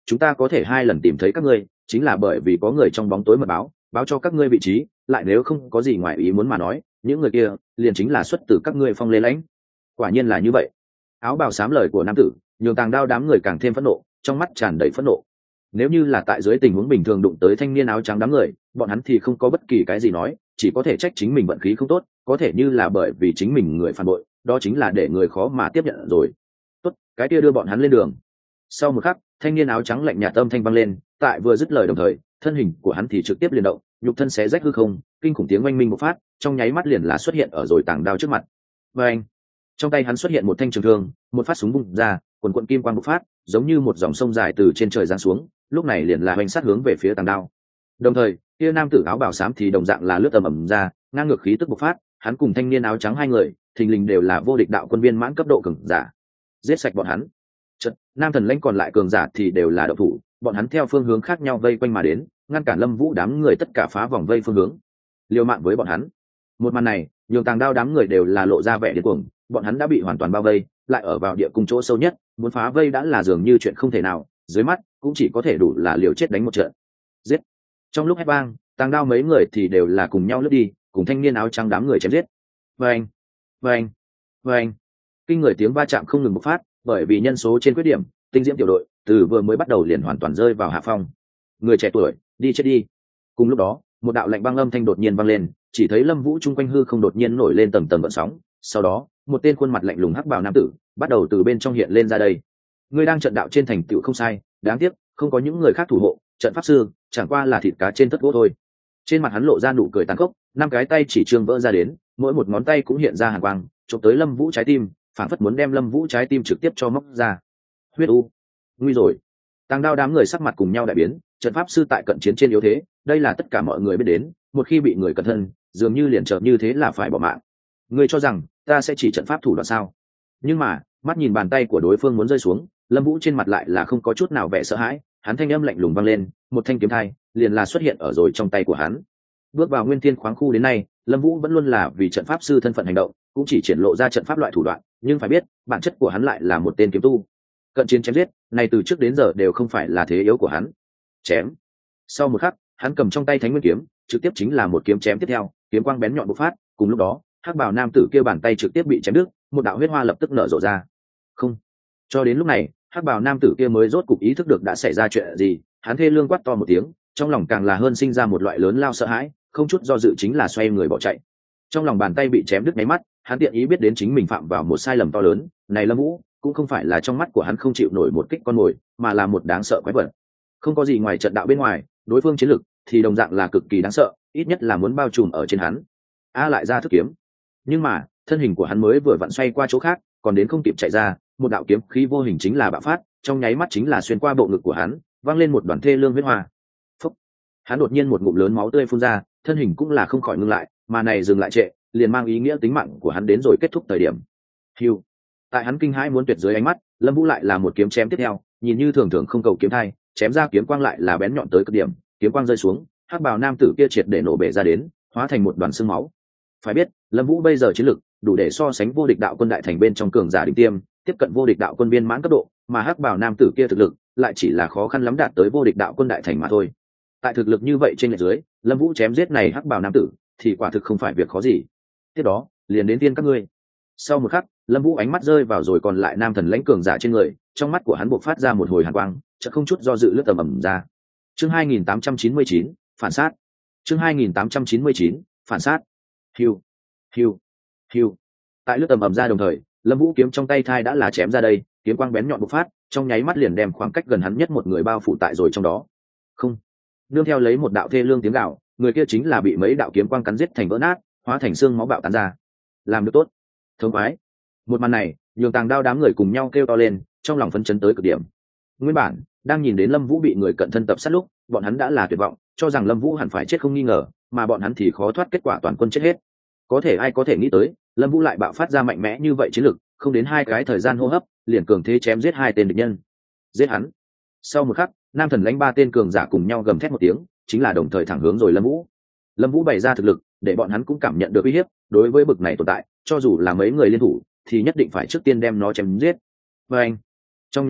chúng ta có thể 2 lần tìm thấy các ngươi chính là bởi vì có người trong bóng tối mật báo cho các ngươi vị trí, lại nếu không có gì ngoài ý muốn mà nói, những người kia liền chính là xuất từ các ngươi Phong Lê Lãnh. Quả nhiên là như vậy. Áo bào xám lời của nam tử nhường Tàng Đao đám người càng thêm phẫn nộ, trong mắt tràn đầy phẫn nộ. Nếu như là tại dưới tình huống bình thường đụng tới thanh niên áo trắng đám người, bọn hắn thì không có bất kỳ cái gì nói, chỉ có thể trách chính mình vận khí không tốt, có thể như là bởi vì chính mình người phản bội, đó chính là để người khó mà tiếp nhận rồi. Tốt, cái kia đưa bọn hắn lên đường. Sau một khắc, thanh niên áo trắng lạnh nhạt âm thanh vang lên, tại vừa dứt lời đồng thời, thân hình của hắn thì trực tiếp liền động, nhục thân xé rách hư không, kinh khủng tiếng oanh minh bộc phát, trong nháy mắt liền là xuất hiện ở rồi Tàng Đao trước mặt. Và anh, trong tay hắn xuất hiện một thanh trường thương, một phát súng bung ra, quần quần kim quang bộc phát, giống như một dòng sông dài từ trên trời giáng xuống, lúc này liền là hoành sát hướng về phía Tàng Đao. Đồng thời, kia nam tử áo bào xám thì đồng dạng là lướt tầm ầm ra, ngang ngược khí tức bộc phát, hắn cùng thanh niên áo trắng hai người, thình lình đều là vô địch đạo quân viên mãn cấp độ cường giả. Giết sạch bọn hắn. Chợt, Nam Thần Lãnh còn lại cường giả thì đều là độc thủ, bọn hắn theo phương hướng khác nhau vây quanh mà đến, ngăn cản Lâm Vũ đám người tất cả phá vòng vây phương hướng, liều mạng với bọn hắn. Một màn này, nhường Tàng Đao đám người đều là lộ ra vẻ điên cuồng, bọn hắn đã bị hoàn toàn bao vây, lại ở vào địa cung chỗ sâu nhất, muốn phá vây đã là dường như chuyện không thể nào, dưới mắt cũng chỉ có thể đủ là liều chết đánh một trận. Giết! Trong lúc hét vang, Tàng Đao mấy người thì đều là cùng nhau lướt đi, cùng thanh niên áo trắng đám người chém giết. Vâng, vâng, vâng. Kinh người tiếng va chạm không ngừng bộc phát, bởi vì nhân số trên quyết điểm, tinh diễm tiểu đội từ vừa mới bắt đầu liền hoàn toàn rơi vào hạ phong. Người trẻ tuổi, đi chết đi. Cùng lúc đó, một đạo lạnh băng âm thanh đột nhiên vang lên, chỉ thấy Lâm Vũ chung quanh hư không đột nhiên nổi lên tầng tầng gợn sóng, sau đó, một tên khuôn mặt lạnh lùng hắc bào nam tử bắt đầu từ bên trong hiện lên ra đây. Ngươi đang trận đạo trên thành tựu không sai, đáng tiếc không có những người khác thủ hộ, trận pháp sư chẳng qua là thịt cá trên tất gỗ thôi. Trên mặt hắn lộ ra nụ cười tàn khốc, 5 cái tay chỉ trương vỡ ra đến, mỗi một ngón tay cũng hiện ra hàn quang, chụp tới Lâm Vũ trái tim, phản phất muốn đem Lâm Vũ trái tim trực tiếp cho móc ra. Huyết u, nguy rồi. Tàng Đao đám người sắc mặt cùng nhau đại biến, trận pháp sư tại cận chiến trên yếu thế, đây là tất cả mọi người biết đến, một khi bị người cẩn thân, dường như liền trở như thế là phải bỏ mạng. Ngươi cho rằng ta sẽ chỉ trận pháp thủ đoạn sao? Nhưng mà, mắt nhìn bàn tay của đối phương muốn rơi xuống, Lâm Vũ trên mặt lại là không có chút nào vẻ sợ hãi, hắn thanh âm lạnh lùng vang lên, một thanh kiếm thai liền là xuất hiện ở rồi trong tay của hắn. Bước vào Nguyên Thiên khoáng khu đến nay, Lâm Vũ vẫn luôn là vì trận pháp sư thân phận hành động, cũng chỉ triển lộ ra trận pháp loại thủ đoạn, nhưng phải biết, bản chất của hắn lại là một tên kiếm tu. Cận chiến chém giết, này từ trước đến giờ đều không phải là thế yếu của hắn. Chém. Sau một khắc, hắn cầm trong tay Thánh Nguyên kiếm, trực tiếp chính là một kiếm chém tiếp theo, kiếm quang bén nhọn bộc phát, cùng lúc đó, hắc bào nam tử kia bàn tay trực tiếp bị chém đứt, một đạo huyết hoa lập tức nở rộ ra. Không. Cho đến lúc này, hắc bào nam tử kia mới rốt cục ý thức được đã xảy ra chuyện gì, hắn thê lương quát to một tiếng, trong lòng càng là hơn sinh ra một loại lớn lao sợ hãi, không chút do dự chính là xoay người bỏ chạy. Trong lòng bàn tay bị chém đứt mấy mắt, hắn tiện ý biết đến chính mình phạm vào một sai lầm to lớn, này Lâm Vũ cũng không phải là trong mắt của hắn không chịu nổi một kích con mồi, mà là một đáng sợ quái vật. Không có gì ngoài trận đạo bên ngoài, đối phương chiến lực thì đồng dạng là cực kỳ đáng sợ, ít nhất là muốn bao trùm ở trên hắn. Lại ra thức kiếm. Nhưng mà, thân hình của hắn mới vừa vặn xoay qua chỗ khác, còn đến không kịp chạy ra, một đạo kiếm khí vô hình chính là bạo phát, trong nháy mắt chính là xuyên qua bộ ngực của hắn, văng lên một đoàn thê lương huyết hoa. Phúc. Hắn đột nhiên một ngụm lớn máu tươi phun ra, thân hình cũng là không khỏi ngưng lại, mà này dừng lại trệ, liền mang ý nghĩa tính mạng của hắn đến rồi kết thúc thời điểm. Hưu. Tại hắn kinh hãi muốn tuyệt dưới ánh mắt, Lâm Vũ lại là một kiếm chém tiếp theo, nhìn như thường thường không cầu kiếm thai, chém ra kiếm quang lại là bén nhọn tới cực điểm, kiếm quang rơi xuống, hắc bào nam tử kia triệt để nổ bể ra đến, hóa thành một đoàn xương máu. Phải biết, Lâm Vũ bây giờ chiến lực đủ để so sánh vô địch đạo quân đại thành bên trong cường giả đỉnh tiêm, tiếp cận vô địch đạo quân viên mãn cấp độ, mà hắc bào nam tử kia thực lực lại chỉ là khó khăn lắm đạt tới vô địch đạo quân đại thành mà thôi. Tại thực lực như vậy trên lệch dưới, Lâm Vũ chém giết này hắc bào nam tử thì quả thực không phải việc khó gì. Tiếp đó, liền đến tiên các ngươi. Sau một khắc, Lâm Vũ ánh mắt rơi vào rồi còn lại Nam Thần Lãnh cường giả trên người, trong mắt của hắn bộc phát ra một hồi hàn quang, chợt không chút do dự lướt tầm ầm ra. Chương 2899, phản sát. Chương 2899, phản sát. Hiu, hiu, hiu. Tại lướt tầm ầm ra đồng thời, Lâm Vũ kiếm trong tay thai đã là chém ra đây, kiếm quang bén nhọn bộc phát, trong nháy mắt liền đem khoảng cách gần hắn nhất một người bao phủ tại rồi trong đó. Không. Nương theo lấy một đạo thê lương tiếng gào, người kia chính là bị mấy đạo kiếm quang cắn giết thành vỡ nát, hóa thành xương máu bạo tán ra. Làm được tốt. Thống khoái. Một màn này nhường Tàng Đao đám người cùng nhau kêu to lên, trong lòng phấn chấn tới cực điểm. Nguyên bản đang nhìn đến Lâm Vũ bị người cận thân tập sát lúc, bọn hắn đã là tuyệt vọng, cho rằng Lâm Vũ hẳn phải chết không nghi ngờ, mà bọn hắn thì khó thoát kết quả toàn quân chết hết. Có thể ai có thể nghĩ tới, Lâm Vũ lại bạo phát ra mạnh mẽ như vậy chiến lực, không đến 2 cái thời gian hô hấp, liền cường thế chém giết 2 tên địch nhân. Giết hắn. Sau một khắc, Nam Thần Lãnh 3 tên cường giả cùng nhau gầm thét một tiếng, chính là đồng thời thẳng hướng rồi Lâm Vũ. Lâm Vũ bày ra thực lực, để bọn hắn cũng cảm nhận được uy hiếp, đối với bực này tồn tại, cho dù là mấy người liên thủ, thì nhất định phải trước tiên đem nó chém giết. Và anh, trong nháy mắt,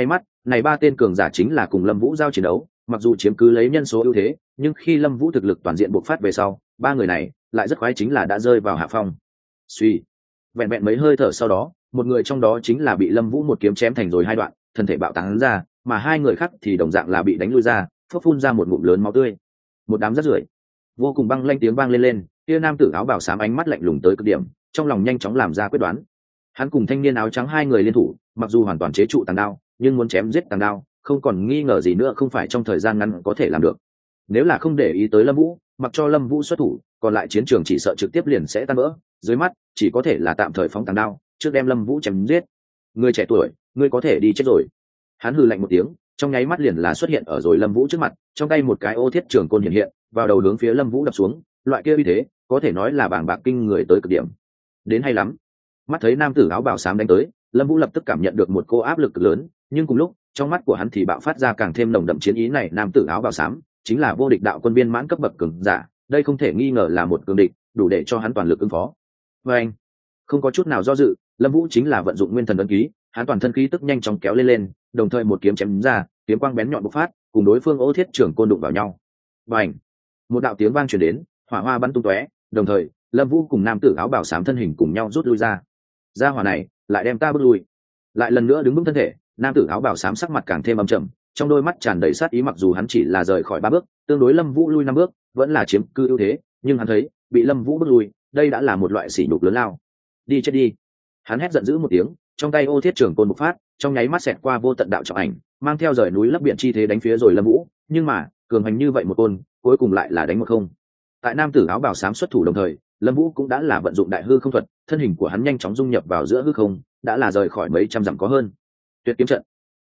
này ba tên cường giả chính là cùng Lâm Vũ giao chiến đấu, mặc dù chiếm cứ lấy nhân số ưu thế, nhưng khi Lâm Vũ thực lực toàn diện bộc phát về sau, ba người này lại rất khoái chính là đã rơi vào hạ phong. Suy, vẹn vẹn mấy hơi thở sau đó, một người trong đó chính là bị Lâm Vũ một kiếm chém thành rồi hai đoạn, thân thể bạo tán ra, mà hai người khác thì đồng dạng là bị đánh lui ra, phốc phun ra một ngụm lớn máu tươi. Một đám rác rưởi. Vô cùng băng lanh tiếng vang lên, kia nam tử áo bào xám ánh mắt lạnh lùng tới cực điểm, trong lòng nhanh chóng làm ra quyết đoán. Hắn cùng thanh niên áo trắng hai người liên thủ, mặc dù hoàn toàn chế trụ tàng đao, nhưng muốn chém giết tàng đao, không còn nghi ngờ gì nữa không phải trong thời gian ngắn có thể làm được. Nếu là không để ý tới Lâm Vũ, mặc cho Lâm Vũ xuất thủ, còn lại chiến trường chỉ sợ trực tiếp liền sẽ tan vỡ, dưới mắt chỉ có thể là tạm thời phóng tàng đao, trước đem Lâm Vũ chém giết. Người trẻ tuổi, ngươi có thể đi chết rồi. Hắn hừ lạnh một tiếng, trong nháy mắt liền là xuất hiện ở rồi Lâm Vũ trước mặt, trong tay một cái ô thiết trường côn hiện, vào đầu hướng phía Lâm Vũ đập xuống, loại kia uy thế, có thể nói là bàng bạc kinh người tới cực điểm. Đến hay lắm. Mắt thấy nam tử áo bào xám đánh tới, Lâm Vũ lập tức cảm nhận được một cô áp lực lớn, nhưng cùng lúc, trong mắt của hắn thì bạo phát ra càng thêm nồng đậm chiến ý này, nam tử áo bào xám chính là vô địch đạo quân viên mãn cấp bậc cường giả, đây không thể nghi ngờ là một cường địch, đủ để cho hắn toàn lực ứng phó. Và anh, không có chút nào do dự, Lâm Vũ chính là vận dụng nguyên thần ấn ký, hắn toàn thân khí tức nhanh chóng kéo lên, đồng thời một kiếm chém ra, kiếm quang bén nhọn bộc phát, cùng đối phương ô thiết trưởng côn đụng vào nhau. Bành! Một đạo tiếng vang truyền đến, hỏa hoa bắn tung tóe, đồng thời, Lâm Vũ cùng nam tử áo bào xám thân hình cùng nhau rút lui ra. Gia hỏa này, lại đem ta bước lui. Lại lần nữa đứng vững thân thể, nam tử áo bào xám sắc mặt càng thêm âm trầm, trong đôi mắt tràn đầy sát ý, mặc dù hắn chỉ là rời khỏi 3 bước, tương đối Lâm Vũ lui 5 bước, vẫn là chiếm cư ưu thế, nhưng hắn thấy, bị Lâm Vũ bước lui, đây đã là một loại sỉ nhục lớn lao. Đi chết đi. Hắn hét giận dữ một tiếng, trong tay ô thiết trường côn bộc phát, trong nháy mắt xẹt qua vô tận đạo trọng ảnh, mang theo rời núi lấp biển chi thế đánh phía rồi Lâm Vũ, nhưng mà, cường hành như vậy một côn, cuối cùng lại là đánh một không. Tại nam tử áo bào xám xuất thủ đồng thời, Lâm Vũ cũng đã là vận dụng đại hư không thuật, thân hình của hắn nhanh chóng dung nhập vào giữa hư không, đã là rời khỏi mấy trăm dặm có hơn. Tuyệt kiếm trận.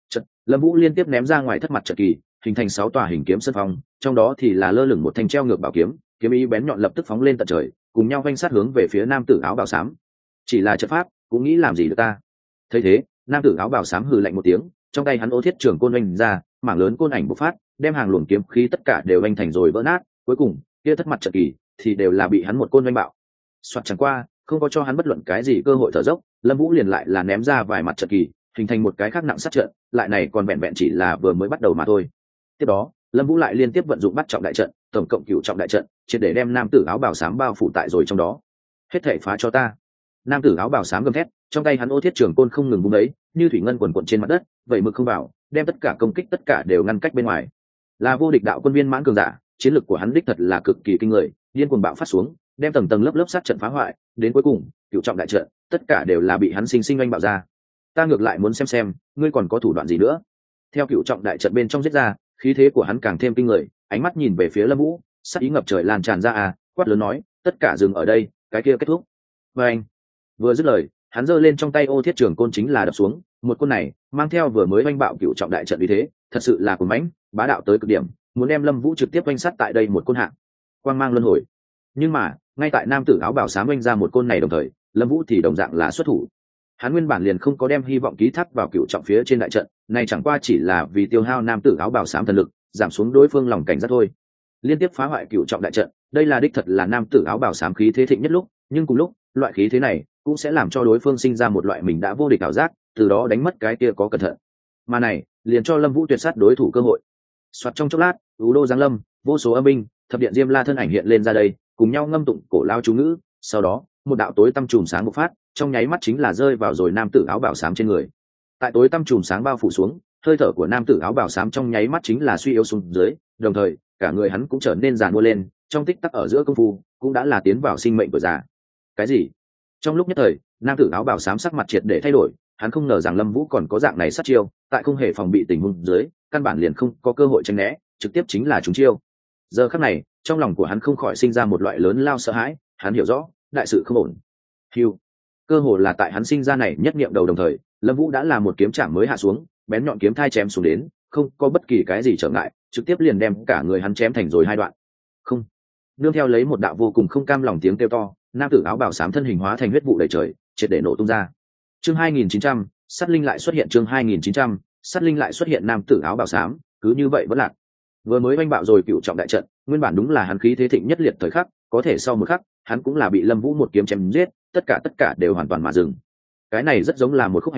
Lâm Vũ liên tiếp ném ra ngoài thất mặt trận kỳ, hình thành 6 tòa hình kiếm sân phong, trong đó thì là lơ lửng một thanh treo ngược bảo kiếm, kiếm ý bén nhọn lập tức phóng lên tận trời, cùng nhau vanh sát hướng về phía nam tử áo bào xám. Chỉ là trận pháp, cũng nghĩ làm gì được ta? Thấy thế, nam tử áo bào xám hừ lạnh một tiếng, trong tay hắn ô thiết trường côn oanh ra, mảng lớn côn ảnh bộc phát, đem hàng luồng kiếm khí tất cả đều oanh thành rồi vỡ nát, cuối cùng, kia thất mặt trận kỳ thì đều là bị hắn một côn oanh bạo. Soạt chẳng qua, không có cho hắn bất luận cái gì cơ hội thở dốc, Lâm Vũ liền lại là ném ra vài mặt trận kỳ, hình thành một cái khác nặng sát trận, lại này còn vẹn vẹn chỉ là vừa mới bắt đầu mà thôi. Tiếp đó, Lâm Vũ lại liên tiếp vận dụng bắt trọng đại trận, tổng cộng 9 trọng đại trận, triệt để đem nam tử áo bào xám bao phủ tại rồi trong đó. Hết thảy phá cho ta. Nam tử áo bào xám gầm thét, trong tay hắn ô thiết trường côn không ngừng vung ấy, như thủy ngân quần quần trên mặt đất, vậy mực không vào, đem tất cả công kích tất cả đều ngăn cách bên ngoài. Là vô địch đạo quân viên mãn cường giả, chiến lực của hắn đích thật là cực kỳ kinh người, điên cuồng bạo phát xuống, đem tầng tầng lớp lớp sát trận phá hoại, đến cuối cùng, 9 trọng đại trận, tất cả đều là bị hắn sinh sinh oanh bạo ra. Ta ngược lại muốn xem, ngươi còn có thủ đoạn gì nữa. Theo 9 trọng đại trận bên trong giết ra, khí thế của hắn càng thêm kinh người, ánh mắt nhìn về phía Lâm Vũ, sát ý ngập trời lan tràn ra, quát lớn nói, tất cả dừng ở đây, cái kia kết thúc. Và anh vừa dứt lời, hắn giơ lên trong tay ô thiết trường côn chính là đập xuống, một côn này mang theo vừa mới oanh bạo 9 trọng đại trận uy thế, thật sự là cuồng mãnh, bá đạo tới cực điểm, muốn đem Lâm Vũ trực tiếp oanh sát tại đây một côn hạng. Quang mang luân hồi. Nhưng mà, ngay tại nam tử áo bào xám oanh ra một côn này đồng thời, Lâm Vũ thì đồng dạng là xuất thủ. Hắn nguyên bản liền không có đem hy vọng ký thác vào 9 trọng phía trên đại trận, này chẳng qua chỉ là vì tiêu hao nam tử áo bào xám thần lực, giảm xuống đối phương lòng cảnh giác thôi. Liên tiếp phá hoại 9 trọng đại trận, đây là đích thật là nam tử áo bào xám khí thế thịnh nhất lúc, nhưng cùng lúc, loại khí thế này cũng sẽ làm cho đối phương sinh ra một loại mình đã vô địch ảo giác, từ đó đánh mất cái kia có cẩn thận. Mà này, liền cho Lâm Vũ tuyệt sát đối thủ cơ hội. Soạt trong chốc lát, Ú Đô giáng lâm, vô số âm binh, thập điện Diêm La thân ảnh hiện lên ra đây, cùng nhau ngâm tụng cổ lao chú ngữ, sau đó, một đạo tối tăm chùm sáng bộc phát, trong nháy mắt chính là rơi vào rồi nam tử áo bào xám trên người. Tại tối tăm chùm sáng bao phủ xuống, hơi thở của nam tử áo bào xám trong nháy mắt chính là suy yếu xuống dưới, đồng thời, cả người hắn cũng trở nên giàn mua lên, trong tích tắc ở giữa công phu, cũng đã là tiến vào sinh mệnh của già. Cái gì? Trong lúc nhất thời, nam tử áo bào xám sắc mặt triệt để thay đổi, hắn không ngờ rằng Lâm Vũ còn có dạng này sát chiêu, tại không hề phòng bị tình huống dưới, căn bản liền không có cơ hội tránh né, trực tiếp chính là trúng chiêu. Giờ khắc này, trong lòng của hắn không khỏi sinh ra một loại lớn lao sợ hãi, hắn hiểu rõ, đại sự không ổn. Hưu. Cơ hồ là tại hắn sinh ra này nhất niệm đầu đồng thời, Lâm Vũ đã là một kiếm chạm mới hạ xuống, bén nhọn kiếm thai chém xuống đến, không có bất kỳ cái gì trở ngại, trực tiếp liền đem cả người hắn chém thành rồi hai đoạn. Không. Nương theo lấy một đạo vô cùng không cam lòng tiếng kêu to, nam tử áo bào xám thân hình hóa thành huyết vụ đầy trời, triệt để nổ tung ra. Chương 2900, sát linh lại xuất hiện, chương 2900, sát linh lại xuất hiện, nam tử áo bào xám, cứ như vậy vẫn lạc. Vừa mới oanh bạo rồi 9 trọng đại trận, nguyên bản đúng là hắn khí thế thịnh nhất liệt thời khắc, có thể sau một khắc, hắn cũng là bị Lâm Vũ một kiếm chém giết, tất cả đều hoàn toàn mà dừng. Cái này rất giống là một khúc hành khúc,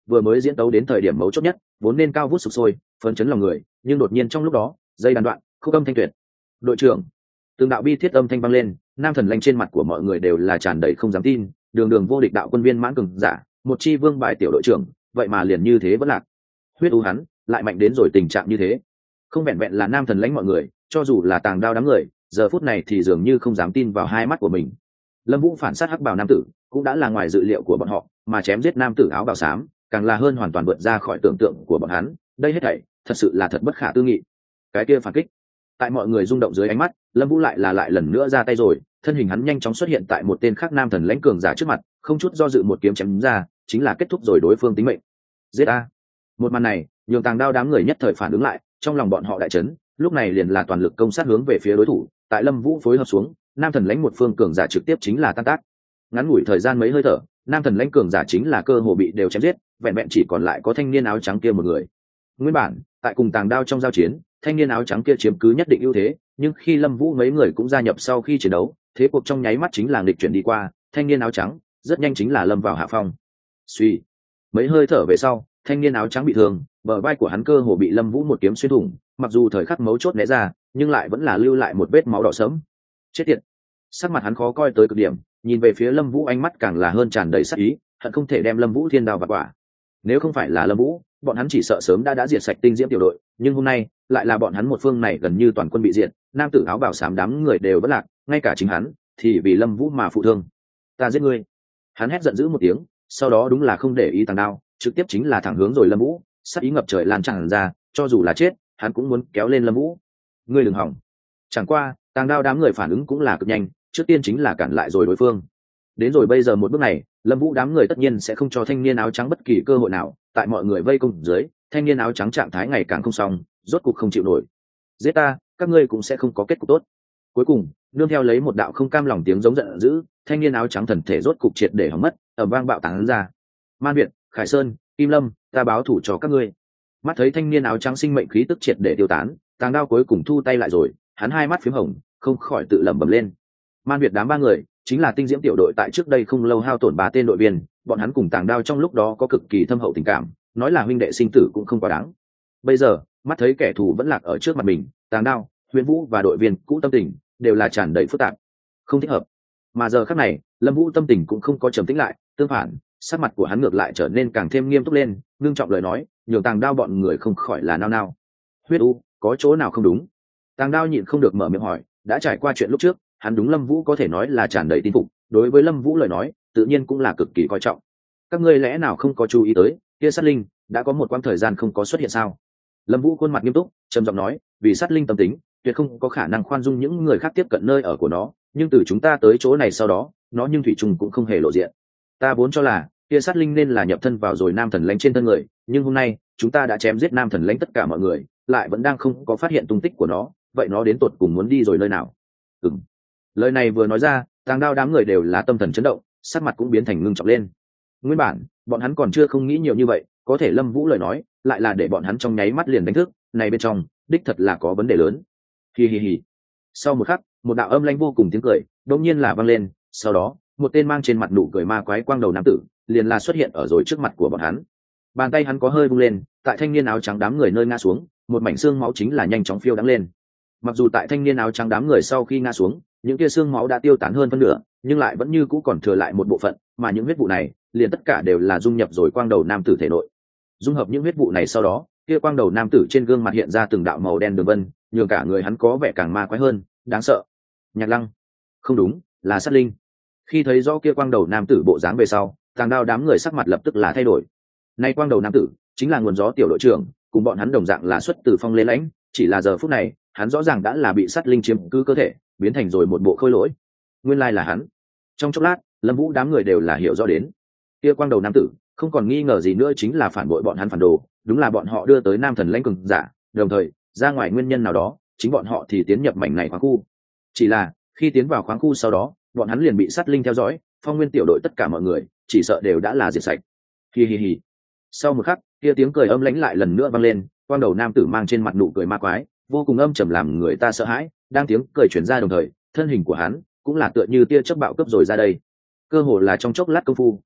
vừa mới diễn tấu đến thời điểm mấu chốt nhất, vốn nên cao vút sục sôi phấn chấn lòng người, nhưng đột nhiên trong lúc đó dây đàn đoạn, khúc âm thanh tuyệt. Đội trưởng, từng đạo bi thiết âm thanh vang lên, Nam Thần Lãnh trên mặt của mọi người đều là tràn đầy không dám tin, đường đường vô địch đạo quân viên mãn cường giả, một chi vương bài tiểu đội trưởng, vậy mà liền như thế vẫn lạc. Huyết u hắn lại mạnh đến rồi tình trạng như thế. Không vẹn vẹn là Nam Thần Lãnh mọi người, cho dù là Tàng Đao đám người, giờ phút này thì dường như không dám tin vào hai mắt của mình. Lâm Vũ phản sát hắc bào nam tử, cũng đã là ngoài dự liệu của bọn họ, mà chém giết nam tử áo bào xám, càng là hơn hoàn toàn vượt ra khỏi tưởng tượng của bọn hắn. Đây hết thảy, thật sự là thật bất khả tư nghị. Cái kia phản kích, tại mọi người rung động dưới ánh mắt, Lâm Vũ lại lần nữa ra tay rồi, thân hình hắn nhanh chóng xuất hiện tại một tên khác Nam Thần Lãnh cường giả trước mặt, không chút do dự một kiếm chém ra, chính là kết thúc rồi đối phương tính mệnh. Giết a! Một màn này, nhường Tàng Đao đám người nhất thời phản ứng lại, trong lòng bọn họ đại chấn, lúc này liền là toàn lực công sát hướng về phía đối thủ. Tại Lâm Vũ phối hợp xuống, Nam Thần Lãnh một phương cường giả trực tiếp chính là tan tác. Ngắn ngủi thời gian mấy hơi thở, Nam Thần Lãnh cường giả chính là cơ hồ bị đều chém giết, vẹn vẹn chỉ còn lại có thanh niên áo trắng kia một người. Nguyên bản, tại cùng Tàng Đao trong giao chiến, thanh niên áo trắng kia chiếm cứ nhất định ưu thế, nhưng khi Lâm Vũ mấy người cũng gia nhập sau khi chiến đấu, thế cuộc trong nháy mắt chính là nghịch chuyển đi qua, thanh niên áo trắng rất nhanh chính là lâm vào hạ phong. Suy, mấy hơi thở về sau, thanh niên áo trắng bị thương, bờ vai của hắn cơ hồ bị Lâm Vũ một kiếm xuyên thủng, mặc dù thời khắc mấu chốt né ra, nhưng lại vẫn là lưu lại một vết máu đỏ sẫm. Chết tiệt! Sắc mặt hắn khó coi tới cực điểm, nhìn về phía Lâm Vũ ánh mắt càng là hơn tràn đầy sát ý, hận không thể đem Lâm Vũ thiên đao vặt quả. Nếu không phải là Lâm Vũ, bọn hắn chỉ sợ sớm đã diệt sạch Tinh Diễm tiểu đội, nhưng hôm nay lại là bọn hắn một phương này gần như toàn quân bị diệt, nam tử áo bào xám đám người đều vẫn lạc, ngay cả chính hắn thì vì Lâm Vũ mà phụ thương. Ta giết ngươi! Hắn hét giận dữ một tiếng, sau đó đúng là không để ý Tàng Đao, trực tiếp chính là thẳng hướng rồi Lâm Vũ, sát ý ngập trời lan tràn ra, cho dù là chết, hắn cũng muốn kéo lên Lâm Vũ. Ngươi đừng hỏng! Chẳng qua, Tàng Đao đám người phản ứng cũng là cực nhanh, trước tiên chính là cản lại rồi đối phương. Đến rồi bây giờ một bước này, Lâm Vũ đám người tất nhiên sẽ không cho thanh niên áo trắng bất kỳ cơ hội nào, tại mọi người vây công dưới, thanh niên áo trắng trạng thái ngày càng không xong, rốt cục không chịu nổi. Giết ta, các ngươi cũng sẽ không có kết cục tốt. Cuối cùng, nương theo lấy một đạo không cam lòng tiếng giống giận dữ, thanh niên áo trắng thần thể rốt cục triệt để hỏng mất, ầm vang bạo tán ra. Man Việt, Khải Sơn, Kim Lâm, ta báo thủ cho các ngươi. Mắt thấy thanh niên áo trắng sinh mệnh khí tức triệt để tiêu tán, Tàng Đao cuối cùng thu tay lại rồi, hắn hai mắt phím hồng, không khỏi tự lẩm bẩm lên. Man Việt đám ba người chính là Tinh Diễm tiểu đội tại trước đây không lâu hao tổn 3 tên đội viên, bọn hắn cùng Tàng Đao trong lúc đó có cực kỳ thâm hậu tình cảm, nói là huynh đệ sinh tử cũng không quá đáng. Bây giờ, mắt thấy kẻ thù vẫn lạc ở trước mặt mình, Tàng Đao, Huyền Vũ và đội viên cũ tâm tình đều là tràn đầy phức tạp, không thích hợp. Mà giờ khắc này, Lâm Vũ tâm tình cũng không có trầm tĩnh lại, tương phản, sắc mặt của hắn ngược lại trở nên càng thêm nghiêm túc lên, ngưng trọng lời nói, nhường Tàng Đao bọn người không khỏi là nao nao. Huyết U, có chỗ nào không đúng? Tàng Đao nhịn không được mở miệng hỏi, đã trải qua chuyện lúc trước, hắn đúng Lâm Vũ có thể nói là tràn đầy tin phục, đối với Lâm Vũ lời nói, tự nhiên cũng là cực kỳ coi trọng. Các ngươi lẽ nào không có chú ý tới, kia sát linh đã có một quãng thời gian không có xuất hiện sao? Lâm Vũ khuôn mặt nghiêm túc, trầm giọng nói, vì sát linh tâm tính, tuyệt không có khả năng khoan dung những người khác tiếp cận nơi ở của nó, nhưng từ chúng ta tới chỗ này sau đó, nó nhưng thủy trùng cũng không hề lộ diện. Ta vốn cho là kia sát linh nên là nhập thân vào rồi Nam Thần Lãnh trên thân người, nhưng hôm nay chúng ta đã chém giết Nam Thần Lãnh tất cả mọi người, lại vẫn đang không có phát hiện tung tích của nó, vậy nó đến tột cùng muốn đi rồi nơi nào? Ừm. Lời này vừa nói ra, Tàng Đao đám người đều là tâm thần chấn động, sắc mặt cũng biến thành ngưng trọng lên. Nguyên bản, bọn hắn còn chưa không nghĩ nhiều như vậy, có thể Lâm Vũ lời nói, lại là để bọn hắn trong nháy mắt liền đánh thức, này bên trong, đích thật là có vấn đề lớn. Hi hi hi. Sau một khắc, một đạo âm lãnh vô cùng tiếng cười, đột nhiên là vang lên, sau đó, một tên mang trên mặt nụ cười ma quái quang đầu nam tử, liền là xuất hiện ở rồi trước mặt của bọn hắn. Bàn tay hắn có hơi vung lên, tại thanh niên áo trắng đám người nơi ngã xuống, một mảnh xương máu chính là nhanh chóng phiêu đãng lên. Mặc dù tại thanh niên áo trắng đám người sau khi ngã xuống, những kia xương máu đã tiêu tán hơn phân nửa, nhưng lại vẫn như cũ còn thừa lại một bộ phận, mà những huyết vụ này, liền tất cả đều là dung nhập rồi quang đầu nam tử thể nội. Dung hợp những huyết vụ này sau đó, kia quang đầu nam tử trên gương mặt hiện ra từng đạo màu đen đường vân, nhường cả người hắn có vẻ càng ma quái hơn, đáng sợ. Nhạc Lăng, không đúng, là sát linh. Khi thấy rõ kia quang đầu nam tử bộ dáng về sau, Tàng Đao đám người sắc mặt lập tức là thay đổi. Nay quang đầu nam tử chính là nguồn gió tiểu đội trưởng, cùng bọn hắn đồng dạng là xuất từ Phong Lê Lãnh, chỉ là giờ phút này, hắn rõ ràng đã là bị sát linh chiếm cứ cơ thể, biến thành rồi một bộ khôi lỗi. Nguyên lai là hắn. Trong chốc lát, Lâm Vũ đám người đều là hiểu rõ đến. Kia quang đầu nam tử, không còn nghi ngờ gì nữa chính là phản bội bọn hắn phản đồ, đúng là bọn họ đưa tới Nam Thần Lãnh cường giả, đồng thời, ra ngoài nguyên nhân nào đó, chính bọn họ thì tiến nhập mảnh này khoáng khu. Chỉ là, khi tiến vào khoáng khu sau đó, bọn hắn liền bị sát linh theo dõi, Phong Nguyên tiểu đội tất cả mọi người, chỉ sợ đều đã là diệt sạch. Hi hi hi. Sau một khắc, kia tiếng cười âm lãnh lại lần nữa vang lên, quang đầu nam tử mang trên mặt nụ cười ma quái, vô cùng âm trầm làm người ta sợ hãi, đang tiếng cười truyền ra đồng thời, thân hình của hắn cũng là tựa như tia chớp bạo cấp rồi ra đây. Cơ hồ là trong chốc lát công phu,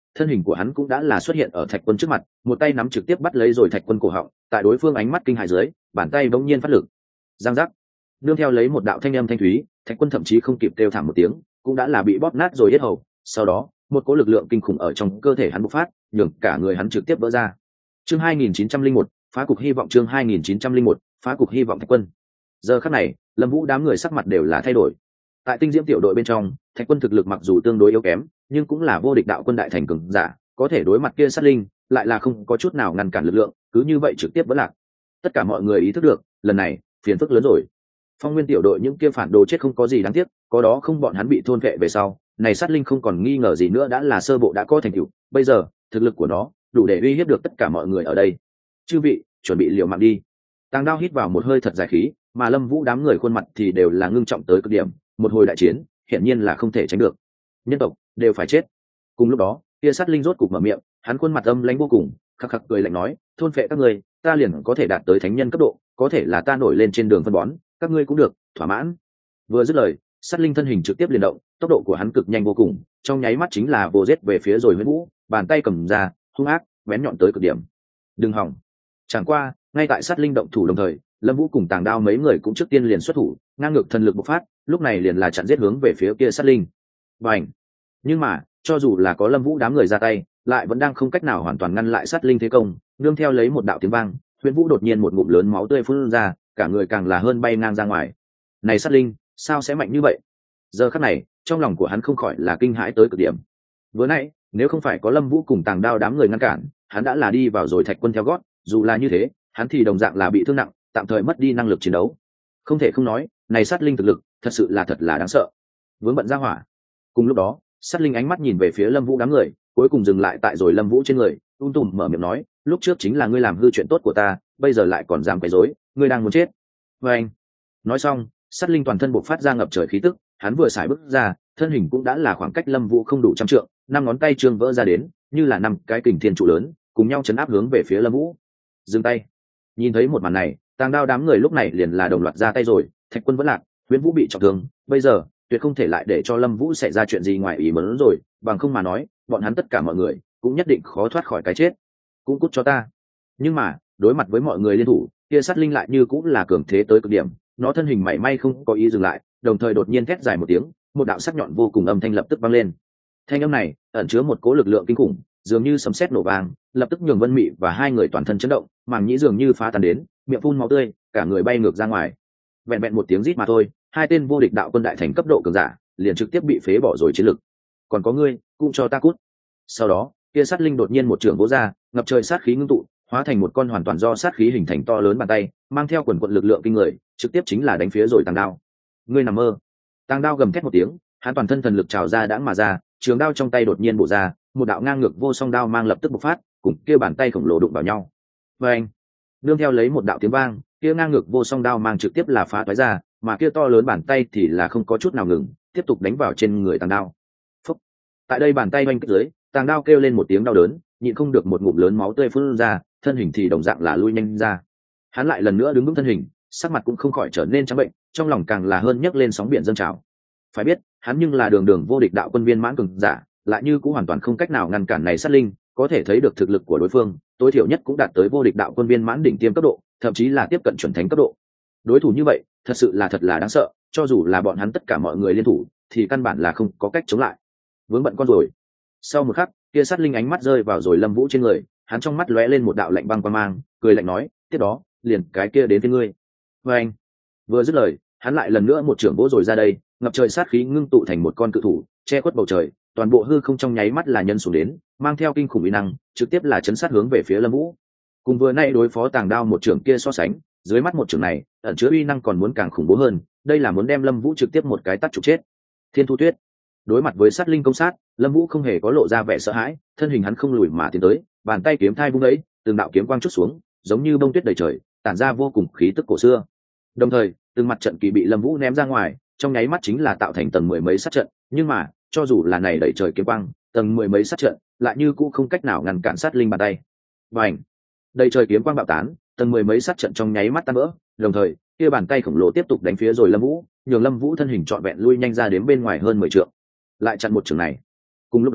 thân hình của hắn cũng đã là xuất hiện ở Thạch Quân trước mặt, một tay nắm trực tiếp bắt lấy rồi Thạch Quân cổ họng, tại đối phương ánh mắt kinh hãi dưới, bàn tay bỗng nhiên phát lực. Giang giác. Nương theo lấy một đạo thanh âm thanh thúy, Thạch Quân thậm chí không kịp kêu thảm một tiếng, cũng đã là bị bóp nát rồi yết hầu. Sau đó, một cỗ lực lượng kinh khủng ở trong cơ thể hắn bộc phát, nhường cả người hắn trực tiếp vỡ ra. Chương 2901, phá cục hy vọng. Chương 2901, phá cục hy vọng. Thạch Quân. Giờ khắc này, Lâm Vũ đám người sắc mặt đều là thay đổi. Tại Tinh Diễm tiểu đội bên trong, Thạch Quân thực lực mặc dù tương đối yếu kém, nhưng cũng là vô địch đạo quân đại thành cường giả, có thể đối mặt kia sát linh, lại là không có chút nào ngăn cản lực lượng, cứ như vậy trực tiếp vỡ lạc. Tất cả mọi người ý thức được, lần này, phiền phức lớn rồi. Phong Nguyên tiểu đội những kia phản đồ chết không có gì đáng tiếc, có đó không bọn hắn bị thôn vệ về sau, này sát linh không còn nghi ngờ gì nữa đã là sơ bộ đã có thành tựu, bây giờ, thực lực của nó đủ để uy hiếp được tất cả mọi người ở đây. Chư vị, chuẩn bị liều mạng đi. Tàng Đao hít vào một hơi thật dài khí, mà Lâm Vũ đám người khuôn mặt thì đều là ngưng trọng tới cực điểm, một hồi đại chiến, hiển nhiên là không thể tránh được. Nhân tộc đều phải chết. Cùng lúc đó, kia sát linh rốt cục mở miệng, hắn khuôn mặt âm lãnh vô cùng, khắc khắc cười lạnh nói, thôn phệ các ngươi, ta liền có thể đạt tới thánh nhân cấp độ, có thể là ta nổi lên trên đường phân bón, các ngươi cũng được, thỏa mãn. Vừa dứt lời, sát linh thân hình trực tiếp liền động, tốc độ của hắn cực nhanh vô cùng, trong nháy mắt chính là vô giết về phía rồi Huyễn Vũ, bàn tay cầm ra, hung ác, bén nhọn tới cực điểm. Đừng hỏng. Chẳng qua, ngay tại sát linh động thủ đồng thời, Lâm Vũ cùng Tàng Đao mấy người cũng trước tiên liền xuất thủ, ngang ngược thần lực bộc phát, lúc này liền là chặn giết hướng về phía kia sát linh. Bành! Nhưng mà, cho dù là có Lâm Vũ đám người ra tay, lại vẫn đang không cách nào hoàn toàn ngăn lại sát linh thế công, nương theo lấy một đạo tiếng vang, Huyễn Vũ đột nhiên một ngụm lớn máu tươi phun ra, cả người càng là hơn bay ngang ra ngoài. Này sát linh, sao sẽ mạnh như vậy? Giờ khắc này, trong lòng của hắn không khỏi là kinh hãi tới cực điểm. Vừa nãy, nếu không phải có Lâm Vũ cùng Tàng Đao đám người ngăn cản, hắn đã là đi vào rồi Thạch Quân theo gót, dù là như thế, hắn thì đồng dạng là bị thương nặng, tạm thời mất đi năng lực chiến đấu. Không thể không nói, này sát linh thực lực, thật sự là thật là đáng sợ. Vướng bận ra hỏa. Cùng lúc đó, sát linh ánh mắt nhìn về phía Lâm Vũ đám người, cuối cùng dừng lại tại rồi Lâm Vũ trên người, tùm mở miệng nói, lúc trước chính là ngươi làm hư chuyện tốt của ta, bây giờ lại còn dám quấy rối, ngươi đang muốn chết. Và anh. Nói xong, sát linh toàn thân bộc phát ra ngập trời khí tức, hắn vừa xài bước ra, thân hình cũng đã là khoảng cách Lâm Vũ không đủ trăm trượng, năm ngón tay trương vỡ ra đến, như là năm cái kình thiên trụ lớn, cùng nhau chấn áp hướng về phía Lâm Vũ. Dừng tay. Nhìn thấy một màn này, Tàng Đao đám người lúc này liền là đồng loạt ra tay rồi, Thạch Quân vẫn lạc, Huyễn Vũ bị trọng thương, bây giờ tuyệt không thể lại để cho Lâm Vũ xảy ra chuyện gì ngoài ý muốn rồi, bằng không mà nói, bọn hắn tất cả mọi người cũng nhất định khó thoát khỏi cái chết. Cũng cút cho ta. Nhưng mà, đối mặt với mọi người liên thủ, kia sát linh lại như cũng là cường thế tới cực điểm, nó thân hình mảy may không có ý dừng lại, đồng thời đột nhiên thét dài một tiếng, một đạo sắc nhọn vô cùng âm thanh lập tức vang lên. Thanh âm này ẩn chứa một cỗ lực lượng kinh khủng, dường như sấm sét nổ vang, lập tức nhường Vân Mị và hai người toàn thân chấn động, màng nhĩ dường như phá tan đến, miệng phun máu tươi, cả người bay ngược ra ngoài. Vẹn vẹn một tiếng rít mà thôi, hai tên vô địch đạo quân đại thành cấp độ cường giả, liền trực tiếp bị phế bỏ rồi chiến lực. Còn có ngươi, cũng cho ta cút. Sau đó, kia sát linh đột nhiên một trường vỗ ra, ngập trời sát khí ngưng tụ, hóa thành một con hoàn toàn do sát khí hình thành to lớn bàn tay, mang theo quần quần lực lượng kinh người, trực tiếp chính là đánh phía rồi Tàng Đao. Ngươi nằm mơ. Tàng Đao gầm thét một tiếng, hắn toàn thân thần lực trào ra đãng mà ra, trường đao trong tay đột nhiên bổ ra, một đạo ngang ngược vô song đao mang lập tức bộc phát, cùng kia bàn tay khổng lồ đụng vào nhau. Và anh, nương theo lấy một đạo tiếng vang, kia ngang ngược vô song đao mang trực tiếp là phá toái ra, mà kia to lớn bàn tay thì là không có chút nào ngừng, tiếp tục đánh vào trên người Tàng Đao. Phúc. Tại đây bàn tay oanh kích dưới, Tàng Đao kêu lên một tiếng đau đớn, nhịn không được một ngụm lớn máu tươi phun ra, thân hình thì đồng dạng là lui nhanh ra. Hắn lại lần nữa đứng vững thân hình, sắc mặt cũng không khỏi trở nên trắng bệnh, trong lòng càng là hơn nhấc lên sóng biển dâng trào. Phải biết, hắn nhưng là đường đường vô địch đạo quân viên mãn cường giả, lại như cũng hoàn toàn không cách nào ngăn cản này sát linh, có thể thấy được thực lực của đối phương, tối thiểu nhất cũng đạt tới vô địch đạo quân viên mãn đỉnh tiêm cấp độ, thậm chí là tiếp cận chuẩn thánh cấp độ. Đối thủ như vậy, thật sự là đáng sợ, cho dù là bọn hắn tất cả mọi người liên thủ, thì căn bản là không có cách chống lại. Vướng bận con rồi. Sau một khắc, kia sát linh ánh mắt rơi vào rồi Lâm Vũ trên người, hắn trong mắt lóe lên một đạo lạnh băng quang mang, cười lạnh nói, tiếp đó, liền cái kia đến với ngươi. Và anh, vừa dứt lời, hắn lại lần nữa một trưởng vỗ rồi ra đây, ngập trời sát khí ngưng tụ thành một con cự thủ, che khuất bầu trời, toàn bộ hư không trong nháy mắt là nhân xuống đến, mang theo kinh khủng uy năng, trực tiếp là chấn sát hướng về phía Lâm Vũ. Cùng vừa nay đối phó Tàng Đao một trưởng kia so sánh, dưới mắt một trưởng này, ẩn chứa uy năng còn muốn càng khủng bố hơn, đây là muốn đem Lâm Vũ trực tiếp một cái tát trục chết. Thiên Thu Tuyết. Đối mặt với sát linh công sát, Lâm Vũ không hề có lộ ra vẻ sợ hãi, thân hình hắn không lùi mà tiến tới, bàn tay kiếm thai vung ấy, từng đạo kiếm quang chút xuống, giống như bông tuyết đầy trời, tản ra vô cùng khí tức cổ xưa. Đồng thời, từng mặt trận kỳ bị Lâm Vũ ném ra ngoài, trong nháy mắt chính là tạo thành tầng mười mấy sát trận, nhưng mà, cho dù là này đẩy trời kiếm quang, tầng mười mấy sát trận, lại như cũng không cách nào ngăn cản sát linh bàn tay. Bành! Đầy trời kiếm quang bạo tán, tầng mười mấy sát trận trong nháy mắt tan vỡ, đồng thời, kia bàn tay khổng lồ tiếp tục đánh phía rồi Lâm Vũ, nhường Lâm Vũ thân hình trọn vẹn lui nhanh ra đến bên ngoài hơn 10 trượng. Lại chặn một trường này. Cùng lúc đó,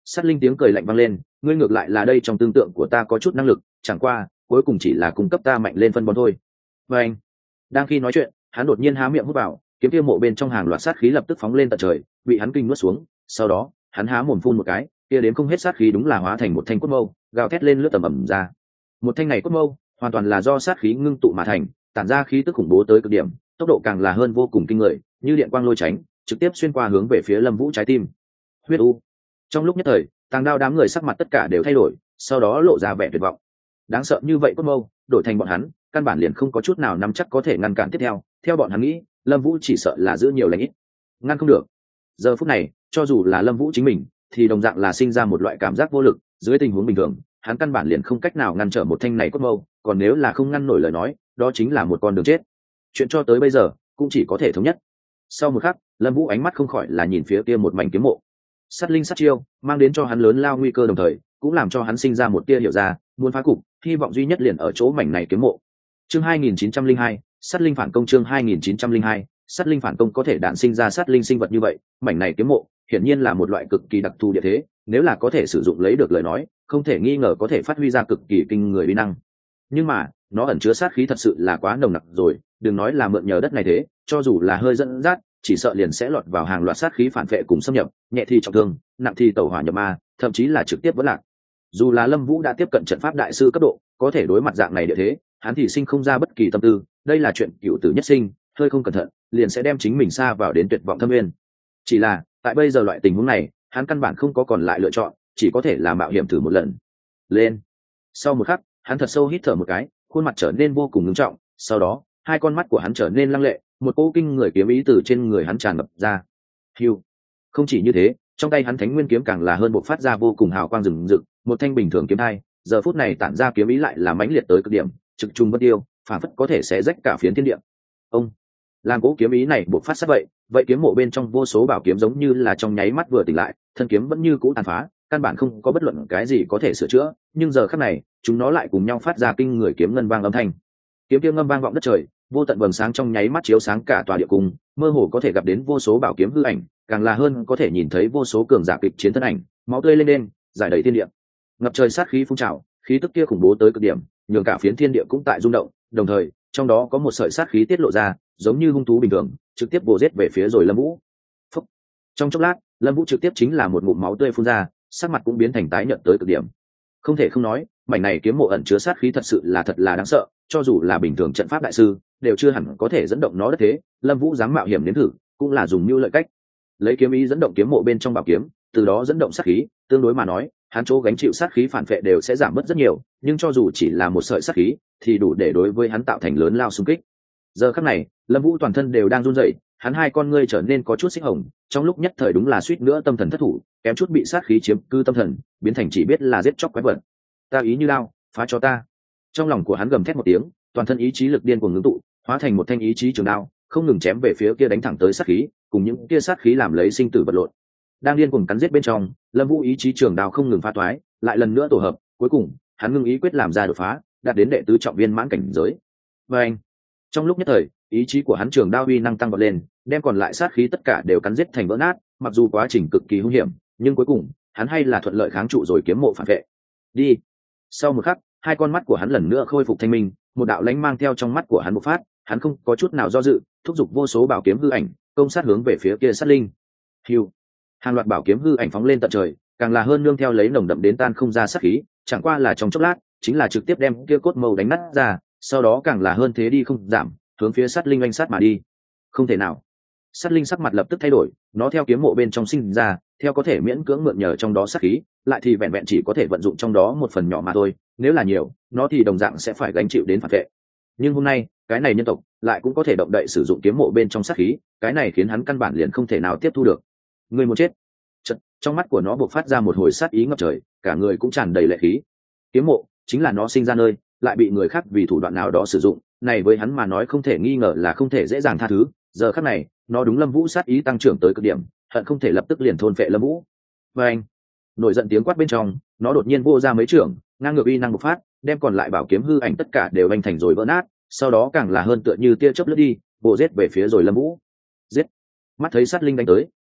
Sát linh tiếng cười lạnh vang lên, ngươi ngược lại là đây trong tương tượng của ta có chút năng lực, chẳng qua cuối cùng chỉ là cung cấp ta mạnh lên phân bón thôi. Và anh đang khi nói chuyện, hắn đột nhiên há miệng hút vào, kiếm kia mộ bên trong hàng loạt sát khí lập tức phóng lên tận trời, bị hắn kinh nuốt xuống. Sau đó hắn há mồm phun một cái, kia đến không hết sát khí đúng là hóa thành một thanh cốt mâu, gào thét lên lướt tầm ầm ra. Một thanh này cốt mâu hoàn toàn là do sát khí ngưng tụ mà thành, tản ra khí tức khủng bố tới cực điểm, tốc độ càng là hơn vô cùng kinh người, như điện quang lôi tránh, trực tiếp xuyên qua hướng về phía Lâm Vũ trái tim. Huyết u. Trong lúc nhất thời, Tàng Đao đám người sắc mặt tất cả đều thay đổi, sau đó lộ ra vẻ tuyệt vọng. Đáng sợ như vậy cốt mâu, đổi thành bọn hắn, căn bản liền không có chút nào nắm chắc có thể ngăn cản tiếp theo. Theo bọn hắn nghĩ, Lâm Vũ chỉ sợ là giữ nhiều lành ít, ngăn không được. Giờ phút này, cho dù là Lâm Vũ chính mình, thì đồng dạng là sinh ra một loại cảm giác vô lực. Dưới tình huống bình thường, hắn căn bản liền không cách nào ngăn trở một thanh này cốt mâu, còn nếu là không ngăn nổi lời nói, đó chính là một con đường chết. Chuyện cho tới bây giờ cũng chỉ có thể thống nhất. Sau một khắc, Lâm Vũ ánh mắt không khỏi là nhìn phía kia một mảnh kiếm mộ. Sát linh sát chiêu mang đến cho hắn lớn lao nguy cơ, đồng thời cũng làm cho hắn sinh ra một tia hiểu ra, muốn phá cục, hy vọng duy nhất liền ở chỗ mảnh này kiếm mộ. Chương 2902, sát linh phản công. Chương 2902, sát linh phản công. Có thể đản sinh ra sát linh sinh vật như vậy, mảnh này kiếm mộ hiển nhiên là một loại cực kỳ đặc thù địa thế, nếu là có thể sử dụng lấy được lời nói, không thể nghi ngờ có thể phát huy ra cực kỳ kinh người uy năng. Nhưng mà nó ẩn chứa sát khí thật sự là quá nồng nặc rồi, đừng nói là mượn nhờ đất này thế, cho dù là hơi dẫn dắt, chỉ sợ liền sẽ lọt vào hàng loạt sát khí phản vệ cùng xâm nhập, nhẹ thì trọng thương, nặng thì tẩu hỏa nhập ma, thậm chí là trực tiếp vỡ lạc. Dù là Lâm Vũ đã tiếp cận trận pháp đại sư cấp độ, có thể đối mặt dạng này địa thế, hắn thì sinh không ra bất kỳ tâm tư, đây là chuyện cựu tử nhất sinh, hơi không cẩn thận, liền sẽ đem chính mình sa vào đến tuyệt vọng thâm nguyên. Chỉ là, tại bây giờ loại tình huống này, hắn căn bản không có còn lại lựa chọn, chỉ có thể là mạo hiểm thử một lần. Lên. Sau một khắc, hắn thật sâu hít thở một cái, khuôn mặt trở nên vô cùng nghiêm trọng, sau đó, hai con mắt của hắn trở nên lăng lệ, một cỗ kinh người kiếm ý từ trên người hắn tràn ngập ra. Hưu. Không chỉ như thế, trong tay hắn Thánh Nguyên kiếm càng là hơn bộc phát ra vô cùng hào quang rừng rực, một thanh bình thường kiếm hai, giờ phút này tản ra kiếm ý lại là mãnh liệt tới cực điểm, trực trung bất tiêu, phản phất có thể xé rách cả phiến thiên địa. Ông, làm cỗ kiếm ý này bộc phát sát vậy kiếm mộ bên trong vô số bảo kiếm giống như là trong nháy mắt vừa tỉnh lại, thân kiếm vẫn như cũ tàn phá, căn bản không có bất luận cái gì có thể sửa chữa, nhưng giờ khắc này, chúng nó lại cùng nhau phát ra kinh người kiếm ngân vang âm thanh. Kiếm kiếm ngâm vang vọng đất trời, vô tận vầng sáng trong nháy mắt chiếu sáng cả tòa địa cung, mơ hồ có thể gặp đến vô số bảo kiếm hư ảnh, càng là hơn có thể nhìn thấy vô số cường giả kịch chiến thân ảnh, máu tươi lên đên, giải đầy thiên địa. Ngập trời sát khí phun trào, khí tức kia khủng bố tới cực điểm, nhường cả phiến thiên địa cũng tại rung động, đồng thời, trong đó có một sợi sát khí tiết lộ ra, giống như hung thú bình thường, trực tiếp bổ giết về phía rồi Lâm Vũ. Phốc. Trong chốc lát, Lâm Vũ trực tiếp chính là một ngụm máu tươi phun ra, sắc mặt cũng biến thành tái nhợt tới cực điểm. Không thể không nói, mảnh này kiếm mộ ẩn chứa sát khí thật sự là thật là đáng sợ, cho dù là bình thường trận pháp đại sư đều chưa hẳn có thể dẫn động nó đất thế. Lâm Vũ dám mạo hiểm đến thử, cũng là dùng mưu lợi cách, lấy kiếm ý dẫn động kiếm mộ bên trong bảo kiếm, từ đó dẫn động sát khí, tương đối mà nói, hắn chỗ gánh chịu sát khí phản vệ đều sẽ giảm bớt rất nhiều, nhưng cho dù chỉ là một sợi sát khí, thì đủ để đối với hắn tạo thành lớn lao xung kích. Giờ khắc này, Lâm Vũ toàn thân đều đang run rẩy, hắn hai con ngươi trở nên có chút xích hồng, trong lúc nhất thời đúng là suýt nữa tâm thần thất thủ, kém chút bị sát khí chiếm cư tâm thần, biến thành chỉ biết là giết chóc quái vật. Ta ý như lao, phá cho ta. Trong lòng của hắn gầm thét một tiếng, toàn thân ý chí lực điên cuồng ngưng tụ, hóa thành một thanh ý chí trường đao, không ngừng chém về phía kia đánh thẳng tới sát khí, cùng những kia sát khí làm lấy sinh tử vật lộn. Đang điên cuồng cắn giết bên trong, Lâm Vũ ý chí trường đao không ngừng phá toái, lại lần nữa tổ hợp, cuối cùng, hắn ngưng ý quyết làm ra đột phá, đạt đến đệ tứ trọng viên mãn cảnh giới. Và anh, trong lúc nhất thời, ý chí của hắn trường đao uy năng tăng vọt lên, đem còn lại sát khí tất cả đều cắn giết thành vỡ nát, mặc dù quá trình cực kỳ hung hiểm, nhưng cuối cùng, hắn hay là thuận lợi kháng trụ rồi kiếm mộ phản vệ. Đi. Sau một khắc, hai con mắt của hắn lần nữa khôi phục thanh minh, một đạo lánh mang theo trong mắt của hắn bộc phát, hắn không có chút nào do dự, thúc giục vô số bảo kiếm hư ảnh, công sát hướng về phía kia sát linh. Hưu. Hàng loạt bảo kiếm hư ảnh phóng lên tận trời, càng là hơn nương theo lấy nồng đậm đến tan không ra sát khí, chẳng qua là trong chốc lát, chính là trực tiếp đem kia cốt mâu đánh nát ra, sau đó càng là hơn thế đi không giảm, hướng phía sát linh oanh sát mà đi. Không thể nào. Sát linh sắc mặt lập tức thay đổi, nó theo kiếm mộ bên trong sinh ra, theo có thể miễn cưỡng mượn nhờ trong đó sát khí, lại thì vẹn vẹn chỉ có thể vận dụng trong đó một phần nhỏ mà thôi, nếu là nhiều, nó thì đồng dạng sẽ phải gánh chịu đến phản vệ. Nhưng hôm nay, cái này nhân tộc lại cũng có thể động đậy sử dụng kiếm mộ bên trong sát khí, cái này khiến hắn căn bản liền không thể nào tiếp thu được. Người muốn chết. Trong mắt của nó bộc phát ra một hồi sát ý ngập trời, cả người cũng tràn đầy lệ khí. Kiếm mộ chính là nó sinh ra nơi, lại bị người khác vì thủ đoạn nào đó sử dụng, này với hắn mà nói không thể nghi ngờ là không thể dễ dàng tha thứ. Giờ khắc này, nó đúng Lâm Vũ sát ý tăng trưởng tới cực điểm, hận không thể lập tức liền thôn phệ Lâm Vũ. Và anh, nổi giận tiếng quát bên trong, nó đột nhiên vô ra mấy trưởng, ngang ngược uy năng bộc phát, đem còn lại bảo kiếm hư ảnh tất cả đều vành thành rồi vỡ nát, sau đó càng là hơn tựa như tia chớp lướt đi, bộ giết về phía rồi Lâm Vũ. Giết! Mắt thấy sát linh đánh tới,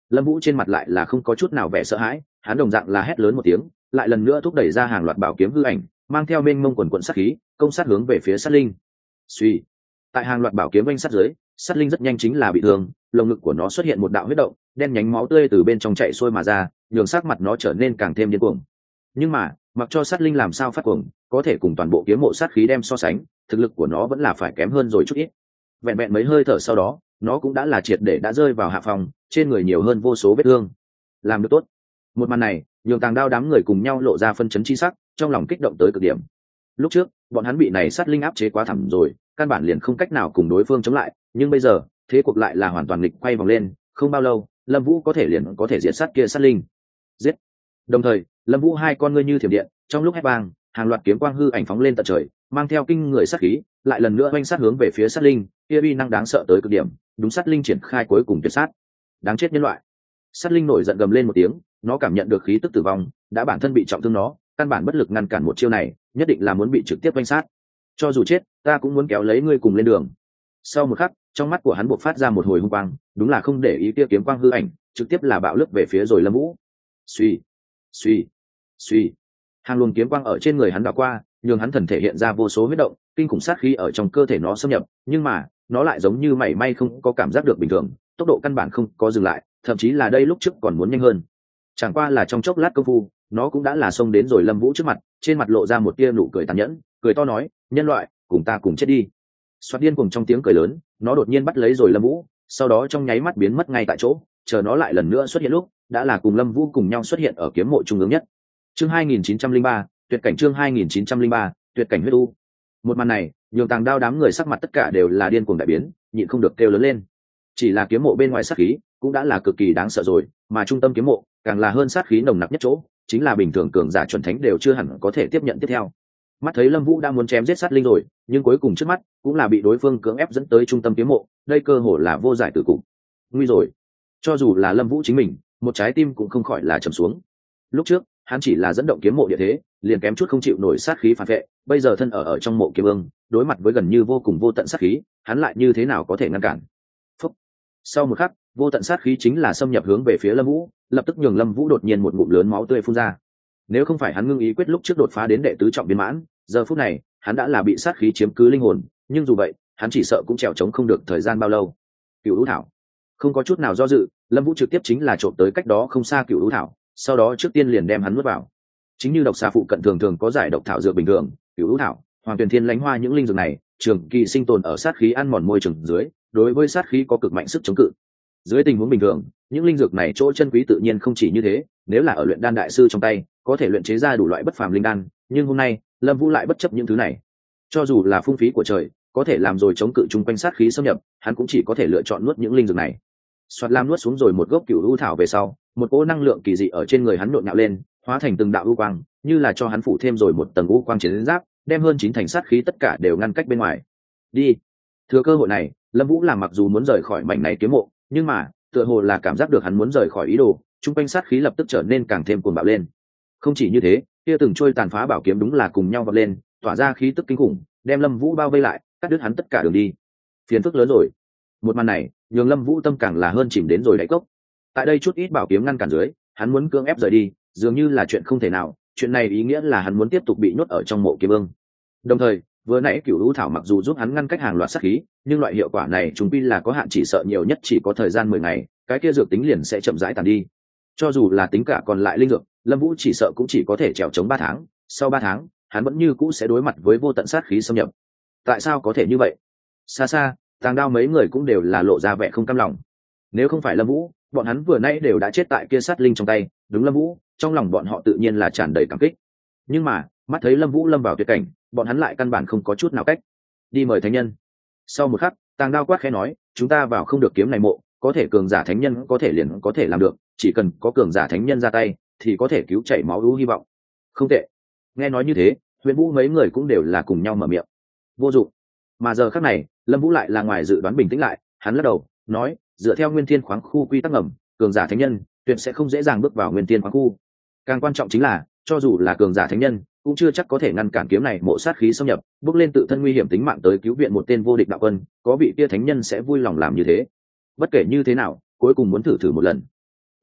Lâm Vũ trên mặt lại là không có chút nào vẻ sợ hãi, hắn đồng dạng là hét lớn một tiếng, lại lần nữa thúc đẩy ra hàng loạt bảo kiếm hư ảnh, mang theo mênh mông quần quần sát khí, công sát hướng về phía sát linh. Suy, tại hàng loạt bảo kiếm vây sát dưới, sát linh rất nhanh chính là bị thương, lồng ngực của nó xuất hiện một đạo huyết động, đen nhánh máu tươi từ bên trong chảy xuôi mà ra, nhường sắc mặt nó trở nên càng thêm điên cuồng. Nhưng mà, mặc cho sát linh làm sao phát cuồng, có thể cùng toàn bộ kiếm mộ sát khí đem so sánh, thực lực của nó vẫn là phải kém hơn rồi chút ít. Vẹn vẹn mấy hơi thở sau đó, nó cũng đã là triệt để đã rơi vào hạ phòng, trên người nhiều hơn vô số vết thương. Làm được tốt. Một màn này, nhường Tàng Đao đám người cùng nhau lộ ra phân chấn chi sắc, trong lòng kích động tới cực điểm. Lúc trước, bọn hắn bị này sát linh áp chế quá thẳm rồi, căn bản liền không cách nào cùng đối phương chống lại, nhưng bây giờ, thế cuộc lại là hoàn toàn nghịch quay vòng lên, không bao lâu, Lâm Vũ có thể liền có thể diệt sát kia sát linh. Giết. Đồng thời, Lâm Vũ hai con ngươi như thiểm điện, trong lúc hét vang, hàng loạt kiếm quang hư ảnh phóng lên tận trời, mang theo kinh người sát khí, lại lần nữa oanh sát hướng về phía sát linh, kia uy năng đáng sợ tới cực điểm, đúng sát linh triển khai cuối cùng tuyệt sát. Đáng chết nhân loại. Sát linh nổi giận gầm lên một tiếng, nó cảm nhận được khí tức tử vong, đã bản thân bị trọng thương nó, căn bản bất lực ngăn cản một chiêu này, nhất định là muốn bị trực tiếp oanh sát. Cho dù chết, ta cũng muốn kéo lấy ngươi cùng lên đường. Sau một khắc, trong mắt của hắn bộc phát ra một hồi hung quang, đúng là không để ý kia kiếm quang hư ảnh, trực tiếp là bạo lướt về phía rồi Lâm Vũ. Suy, suy, suy. Hàng luồng kiếm quang ở trên người hắn đảo qua, nhường hắn thần thể hiện ra vô số huyết động, kinh khủng sát khí ở trong cơ thể nó xâm nhập, nhưng mà, nó lại giống như mảy may không có cảm giác được bình thường, tốc độ căn bản không có dừng lại, thậm chí là đây lúc trước còn muốn nhanh hơn. Chẳng qua là trong chốc lát công phu, nó cũng đã là xông đến rồi Lâm Vũ trước mặt, trên mặt lộ ra một tia nụ cười tàn nhẫn, cười to nói, nhân loại, cùng ta cùng chết đi. Xoát điên cùng trong tiếng cười lớn, nó đột nhiên bắt lấy rồi Lâm Vũ, sau đó trong nháy mắt biến mất ngay tại chỗ, chờ nó lại lần nữa xuất hiện lúc, đã là cùng Lâm Vũ cùng nhau xuất hiện ở kiếm mộ trung ương nhất. Chương 2903, tuyệt cảnh chương 2903, tuyệt cảnh huyết u. Một màn này, nhường Tàng Đao đám người sắc mặt tất cả đều là điên cuồng đại biến, nhịn không được kêu lớn lên. Chỉ là kiếm mộ bên ngoài sát khí, cũng đã là cực kỳ đáng sợ rồi, mà trung tâm kiếm mộ, càng là hơn sát khí nồng nặc nhất chỗ, chính là bình thường cường giả chuẩn thánh đều chưa hẳn có thể tiếp nhận tiếp theo. Mắt thấy Lâm Vũ đang muốn chém giết sát linh rồi, nhưng cuối cùng trước mắt cũng là bị đối phương cưỡng ép dẫn tới trung tâm kiếm mộ, đây cơ hồ là vô giải tử cục. Nguy rồi. Cho dù là Lâm Vũ chính mình, một trái tim cũng không khỏi là trầm xuống. Lúc trước, hắn chỉ là dẫn động kiếm mộ địa thế, liền kém chút không chịu nổi sát khí phản vệ, bây giờ thân ở trong mộ kiếm ương, đối mặt với gần như vô cùng vô tận sát khí, hắn lại như thế nào có thể ngăn cản. Phúc. Sau một khắc, vô tận sát khí chính là xâm nhập hướng về phía Lâm Vũ, lập tức nhường Lâm Vũ đột nhiên một ngụm lớn máu tươi phun ra. Nếu không phải hắn ngưng ý quyết lúc trước đột phá đến đệ tứ trọng viên mãn, giờ phút này, hắn đã là bị sát khí chiếm cứ linh hồn, nhưng dù vậy, hắn chỉ sợ cũng trèo trống không được thời gian bao lâu. Cửu Vũ Thảo. Không có chút nào do dự, Lâm Vũ trực tiếp chính là trộm tới cách đó không xa Cửu Vũ Thảo, sau đó trước tiên liền đem hắn nuốt vào. Chính như độc xà phụ cận thường thường có giải độc thảo dược bình thường, Cửu Vũ Thảo, Hoàng Tuyền Thiên lãnh hoa những linh dược này, trường kỳ sinh tồn ở sát khí ăn mòn môi trường dưới, đối với sát khí có cực mạnh sức chống cự. Dưới tình huống bình thường, những linh dược này chỗ chân quý tự nhiên không chỉ như thế, nếu là ở luyện đan đại sư trong tay, có thể luyện chế ra đủ loại bất phàm linh đan, nhưng hôm nay, Lâm Vũ lại bất chấp những thứ này. Cho dù là phung phí của trời, có thể làm rồi chống cự chung quanh sát khí xâm nhập, hắn cũng chỉ có thể lựa chọn nuốt những linh dược này. Soạt Lam nuốt xuống rồi một gốc Cửu U thảo về sau, một cỗ năng lượng kỳ dị ở trên người hắn nhộn nhạo lên, hóa thành từng đạo u quang, như là cho hắn phủ thêm rồi một tầng u quang chiến giáp, đem hơn 9 thành sát khí tất cả đều ngăn cách bên ngoài. Đi. Thừa cơ hội này, Lâm Vũ làm mặc dù muốn rời khỏi mảnh này kiếm mộ, nhưng mà, tựa hồ là cảm giác được hắn muốn rời khỏi ý đồ, chung quanh sát khí lập tức trở nên càng thêm cuồng bạo lên. Không chỉ như thế, kia từng trôi tàn phá bảo kiếm đúng là cùng nhau vọt lên, tỏa ra khí tức kinh khủng, đem Lâm Vũ bao vây lại, cắt đứt hắn tất cả đường đi. Phiền phức lớn rồi. Một màn này, nhường Lâm Vũ tâm càng là hơn chìm đến rồi đáy cốc. Tại đây chút ít bảo kiếm ngăn cản dưới, hắn muốn cưỡng ép rời đi, dường như là chuyện không thể nào, chuyện này ý nghĩa là hắn muốn tiếp tục bị nhốt ở trong mộ kiếm ương. Đồng thời, vừa nãy Cửu U thảo mặc dù giúp hắn ngăn cách hàng loạt sát khí, nhưng loại hiệu quả này chúng quy là có hạn, chỉ sợ nhiều nhất chỉ có thời gian 10 ngày, cái kia dược tính liền sẽ chậm rãi tàn đi. Cho dù là tính cả còn lại linh dược, Lâm Vũ chỉ sợ cũng chỉ có thể trèo chống 3 tháng, sau 3 tháng, hắn vẫn như cũ sẽ đối mặt với vô tận sát khí xâm nhập. Tại sao có thể như vậy? Xa xa, Tàng Đao mấy người cũng đều là lộ ra vẻ không cam lòng. Nếu không phải Lâm Vũ, bọn hắn vừa nãy đều đã chết tại kia sát linh trong tay, đúng Lâm Vũ, trong lòng bọn họ tự nhiên là tràn đầy cảm kích. Nhưng mà, mắt thấy Lâm Vũ lâm vào tuyệt cảnh, bọn hắn lại căn bản không có chút nào cách. Đi mời thánh nhân. Sau một khắc, Tàng Đao quát khẽ nói, chúng ta vào không được kiếm này mộ, có thể cường giả thánh nhân có thể liền có thể làm được, chỉ cần có cường giả thánh nhân ra tay, thì có thể cứu chảy máu ưu hy vọng. Không tệ. Nghe nói như thế, Huyền Vũ mấy người cũng đều là cùng nhau mở miệng. Vô dụng. Mà giờ khắc này, Lâm Vũ lại là ngoài dự đoán bình tĩnh lại, hắn lắc đầu, nói, dựa theo Nguyên Thiên khoáng khu quy tắc ngầm, cường giả thánh nhân tuyệt sẽ không dễ dàng bước vào Nguyên Thiên khoáng khu. Càng quan trọng chính là, cho dù là cường giả thánh nhân, cũng chưa chắc có thể ngăn cản kiếm này mộ sát khí xâm nhập, bước lên tự thân nguy hiểm tính mạng tới cứu viện một tên vô địch đạo quân, có vị kia thánh nhân sẽ vui lòng làm như thế. Bất kể như thế nào, cuối cùng muốn thử một lần.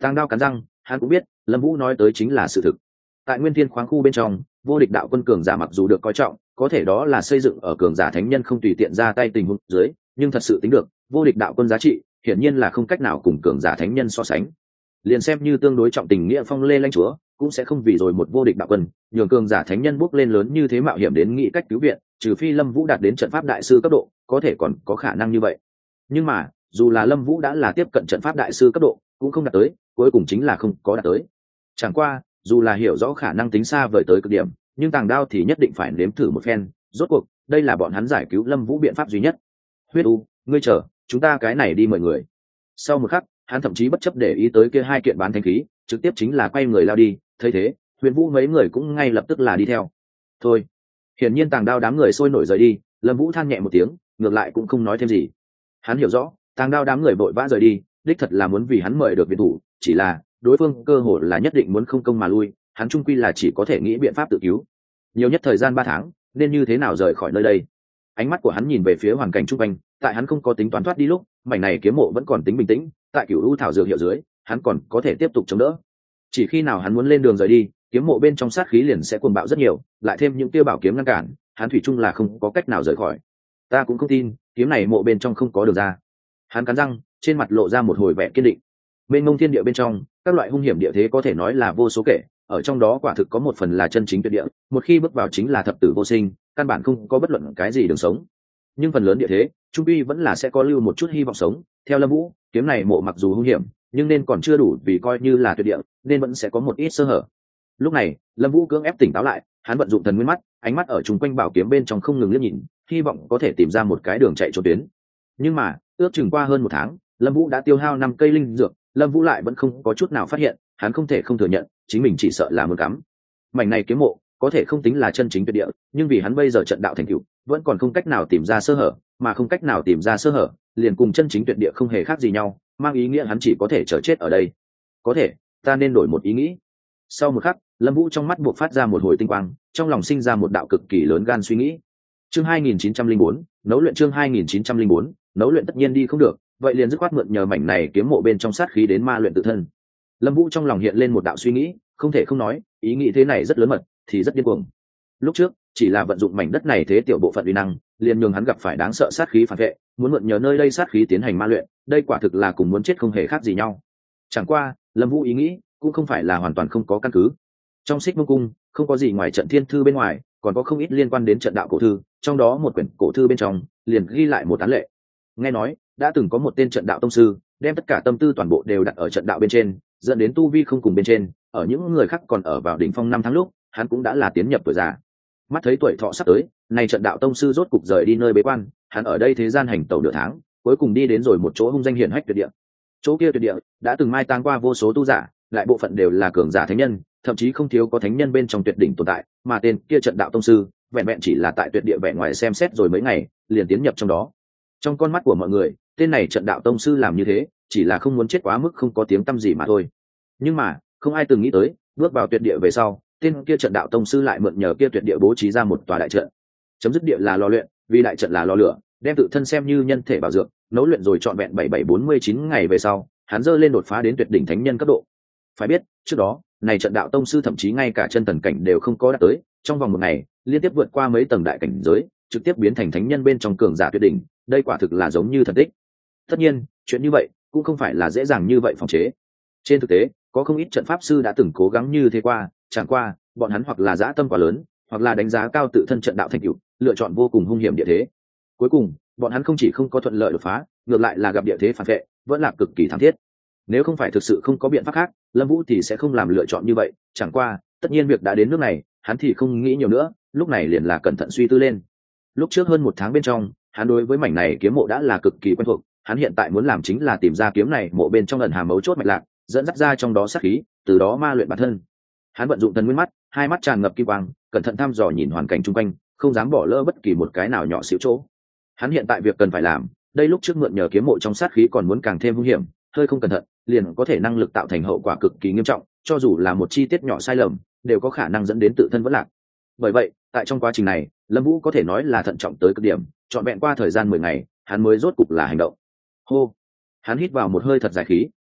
Tàng Đao cắn răng, hắn cũng biết Lâm Vũ nói tới chính là sự thực. Tại Nguyên Thiên khoáng khu bên trong, vô địch đạo quân cường giả mặc dù được coi trọng, có thể đó là xây dựng ở cường giả thánh nhân không tùy tiện ra tay tình huống dưới, nhưng thật sự tính được, vô địch đạo quân giá trị, hiển nhiên là không cách nào cùng cường giả thánh nhân so sánh. Liền xem như tương đối trọng tình nghĩa phong lê lãnh chúa, cũng sẽ không vì rồi một vô địch đạo quân, nhường cường giả thánh nhân bước lên lớn như thế mạo hiểm đến nghĩ cách cứu viện, trừ phi Lâm Vũ đạt đến trận pháp đại sư cấp độ, có thể còn có khả năng như vậy. Nhưng mà, dù là Lâm Vũ đã là tiếp cận trận pháp đại sư cấp độ, cũng không đạt tới, cuối cùng chính là không có đạt tới. Chẳng qua, dù là hiểu rõ khả năng tính xa vời tới cực điểm, nhưng Tàng Đao thì nhất định phải nếm thử một phen, rốt cuộc, đây là bọn hắn giải cứu Lâm Vũ biện pháp duy nhất. Huyết U, ngươi chờ, chúng ta cái này đi mời người. Sau một khắc, hắn thậm chí bất chấp để ý tới kia hai kiện bán thanh khí, trực tiếp chính là quay người lao đi. Thấy thế, Huyền Vũ mấy người cũng ngay lập tức là đi theo. Thôi, hiển nhiên Tàng Đao đám người sôi nổi rời đi, Lâm Vũ than nhẹ một tiếng, ngược lại cũng không nói thêm gì. Hắn hiểu rõ, Tàng Đao đám người vội vã rời đi, đích thật là muốn vì hắn mời được viện thủ, chỉ là đối phương cơ hội là nhất định muốn không công mà lui, hắn chung quy là chỉ có thể nghĩ biện pháp tự cứu. Nhiều nhất thời gian 3 tháng, nên như thế nào rời khỏi nơi đây? Ánh mắt của hắn nhìn về phía hoàn cảnh chung quanh, tại hắn không có tính toán thoát đi lúc, mảnh này kiếm mộ vẫn còn tính bình tĩnh, tại Cửu U thảo dược hiệu dưới, hắn còn có thể tiếp tục chống đỡ. Chỉ khi nào hắn muốn lên đường rời đi, kiếm mộ bên trong sát khí liền sẽ cuồng bạo rất nhiều, lại thêm những tiêu bảo kiếm ngăn cản, hắn thủy chung là không có cách nào rời khỏi. Ta cũng không tin, kiếm này mộ bên trong không có đường ra. Hắn cắn răng, trên mặt lộ ra một hồi vẻ kiên định. Bên ngông thiên địa bên trong, các loại hung hiểm địa thế có thể nói là vô số kể, ở trong đó quả thực có một phần là chân chính tuyệt địa, một khi bước vào chính là thập tử vô sinh, căn bản không có bất luận cái gì đường sống. Nhưng phần lớn địa thế, trung quy vẫn là sẽ có lưu một chút hy vọng sống. Theo Lâm Vũ, kiếm này mộ mặc dù hung hiểm, nhưng nên còn chưa đủ vì coi như là tuyệt địa, nên vẫn sẽ có một ít sơ hở. Lúc này, Lâm Vũ cưỡng ép tỉnh táo lại, hắn vận dụng thần nguyên mắt, ánh mắt ở chung quanh bảo kiếm bên trong không ngừng liếc nhìn, hy vọng có thể tìm ra một cái đường chạy trốn tuyến. Nhưng mà, ước chừng qua hơn 1 tháng, Lâm Vũ đã tiêu hao 5 cây linh dược, Lâm Vũ lại vẫn không có chút nào phát hiện, hắn không thể không thừa nhận, chính mình chỉ sợ là muốn cắm. Mảnh này kiếm mộ, có thể không tính là chân chính tuyệt địa, nhưng vì hắn bây giờ trận đạo thành tựu, vẫn còn không cách nào tìm ra sơ hở, mà không cách nào tìm ra sơ hở, liền cùng chân chính tuyệt địa không hề khác gì nhau, mang ý nghĩa hắn chỉ có thể chờ chết ở đây. Có thể, ta nên đổi một ý nghĩ. Sau một khắc, Lâm Vũ trong mắt buộc phát ra một hồi tinh quang, trong lòng sinh ra một đạo cực kỳ lớn gan suy nghĩ. Chương 2904, nấu luyện chương 2904, nấu luyện tất nhiên đi không được, vậy liền dứt khoát mượn nhờ mảnh này kiếm mộ bên trong sát khí đến ma luyện tự thân. Lâm Vũ trong lòng hiện lên một đạo suy nghĩ, không thể không nói, ý nghĩ thế này rất lớn mật, thì rất điên cuồng. Lúc trước, chỉ là vận dụng mảnh đất này thế tiểu bộ phận uy năng, liền nhường hắn gặp phải đáng sợ sát khí phản vệ, muốn mượn nhờ nơi đây sát khí tiến hành ma luyện, đây quả thực là cùng muốn chết không hề khác gì nhau. Chẳng qua, Lâm Vũ ý nghĩ cũng không phải là hoàn toàn không có căn cứ. Trong Xích Mông Cung, không có gì ngoài trận thiên thư bên ngoài, còn có không ít liên quan đến trận đạo cổ thư, trong đó một quyển cổ thư bên trong liền ghi lại một án lệ. Nghe nói, đã từng có một tên trận đạo tông sư, đem tất cả tâm tư toàn bộ đều đặt ở trận đạo bên trên, dẫn đến tu vi không cùng bên trên, ở những người khác còn ở vào đỉnh phong 5 tháng lúc, hắn cũng đã là tiến nhập tuổi già. Mắt thấy tuổi thọ sắp tới, này trận đạo tông sư rốt cục rời đi nơi bế quan, hắn ở đây thế gian hành tẩu nửa tháng, cuối cùng đi đến rồi một chỗ hung danh hiển hách tuyệt địa. Chỗ kia tuyệt địa đã từng mai táng qua vô số tu giả, lại bộ phận đều là cường giả thánh nhân, thậm chí không thiếu có thánh nhân bên trong tuyệt đỉnh tồn tại, mà tên kia trận đạo tông sư, vẹn vẹn chỉ là tại tuyệt địa vẻ ngoài xem xét rồi mấy ngày, liền tiến nhập trong đó. Trong con mắt của mọi người, tên này trận đạo tông sư làm như thế, chỉ là không muốn chết quá mức không có tiếng tăm gì mà thôi. Nhưng mà, không ai từng nghĩ tới, bước vào tuyệt địa về sau, tên kia trận đạo tông sư lại mượn nhờ kia tuyệt địa bố trí ra một tòa đại trận. Chấm dứt địa là lò luyện, vì đại trận là lò lửa, đem tự thân xem như nhân thể bảo dưỡng, nấu luyện rồi trọn vẹn 7749 ngày về sau, hắn dơ lên đột phá đến tuyệt đỉnh thánh nhân cấp độ. Phải biết, trước đó, này trận đạo tông sư thậm chí ngay cả chân thần cảnh đều không có đạt tới, trong vòng một ngày, liên tiếp vượt qua mấy tầng đại cảnh giới, trực tiếp biến thành thánh nhân bên trong cường giả tuyệt đỉnh, đây quả thực là giống như thần tích. Tất nhiên, chuyện như vậy cũng không phải là dễ dàng như vậy phòng chế. Trên thực tế, có không ít trận pháp sư đã từng cố gắng như thế qua, chẳng qua, bọn hắn hoặc là dã tâm quá lớn, hoặc là đánh giá cao tự thân trận đạo thành tựu, lựa chọn vô cùng hung hiểm địa thế. Cuối cùng, bọn hắn không chỉ không có thuận lợi đột phá, ngược lại là gặp địa thế phản vệ, vẫn là cực kỳ thảm thiết. Nếu không phải thực sự không có biện pháp khác, Lâm Vũ thì sẽ không làm lựa chọn như vậy, chẳng qua, tất nhiên việc đã đến nước này, hắn thì không nghĩ nhiều nữa, lúc này liền là cẩn thận suy tư lên. Lúc trước hơn 1 tháng bên trong, hắn đối với mảnh này kiếm mộ đã là cực kỳ quen thuộc, hắn hiện tại muốn làm chính là tìm ra kiếm này mộ bên trong ẩn hàm mấu chốt mạch lạc, dẫn dắt ra trong đó sát khí, từ đó ma luyện bản thân. Hắn vận dụng thần nguyên mắt, hai mắt tràn ngập kim quang, cẩn thận thăm dò nhìn hoàn cảnh xung quanh, không dám bỏ lỡ bất kỳ một cái nào nhỏ xíu chỗ. Hắn hiện tại việc cần phải làm, đây lúc trước mượn nhờ kiếm mộ trong sát khí còn muốn càng thêm hung hiểm, hơi không cẩn thận, liền có thể năng lực tạo thành hậu quả cực kỳ nghiêm trọng, cho dù là một chi tiết nhỏ sai lầm, đều có khả năng dẫn đến tự thân vỡ lạc. Bởi vậy, tại trong quá trình này, Lâm Vũ có thể nói là thận trọng tới cực điểm, trọn vẹn qua thời gian 10 ngày, hắn mới rốt cục là hành động. Hô, hắn hít vào một hơi thật dài khí,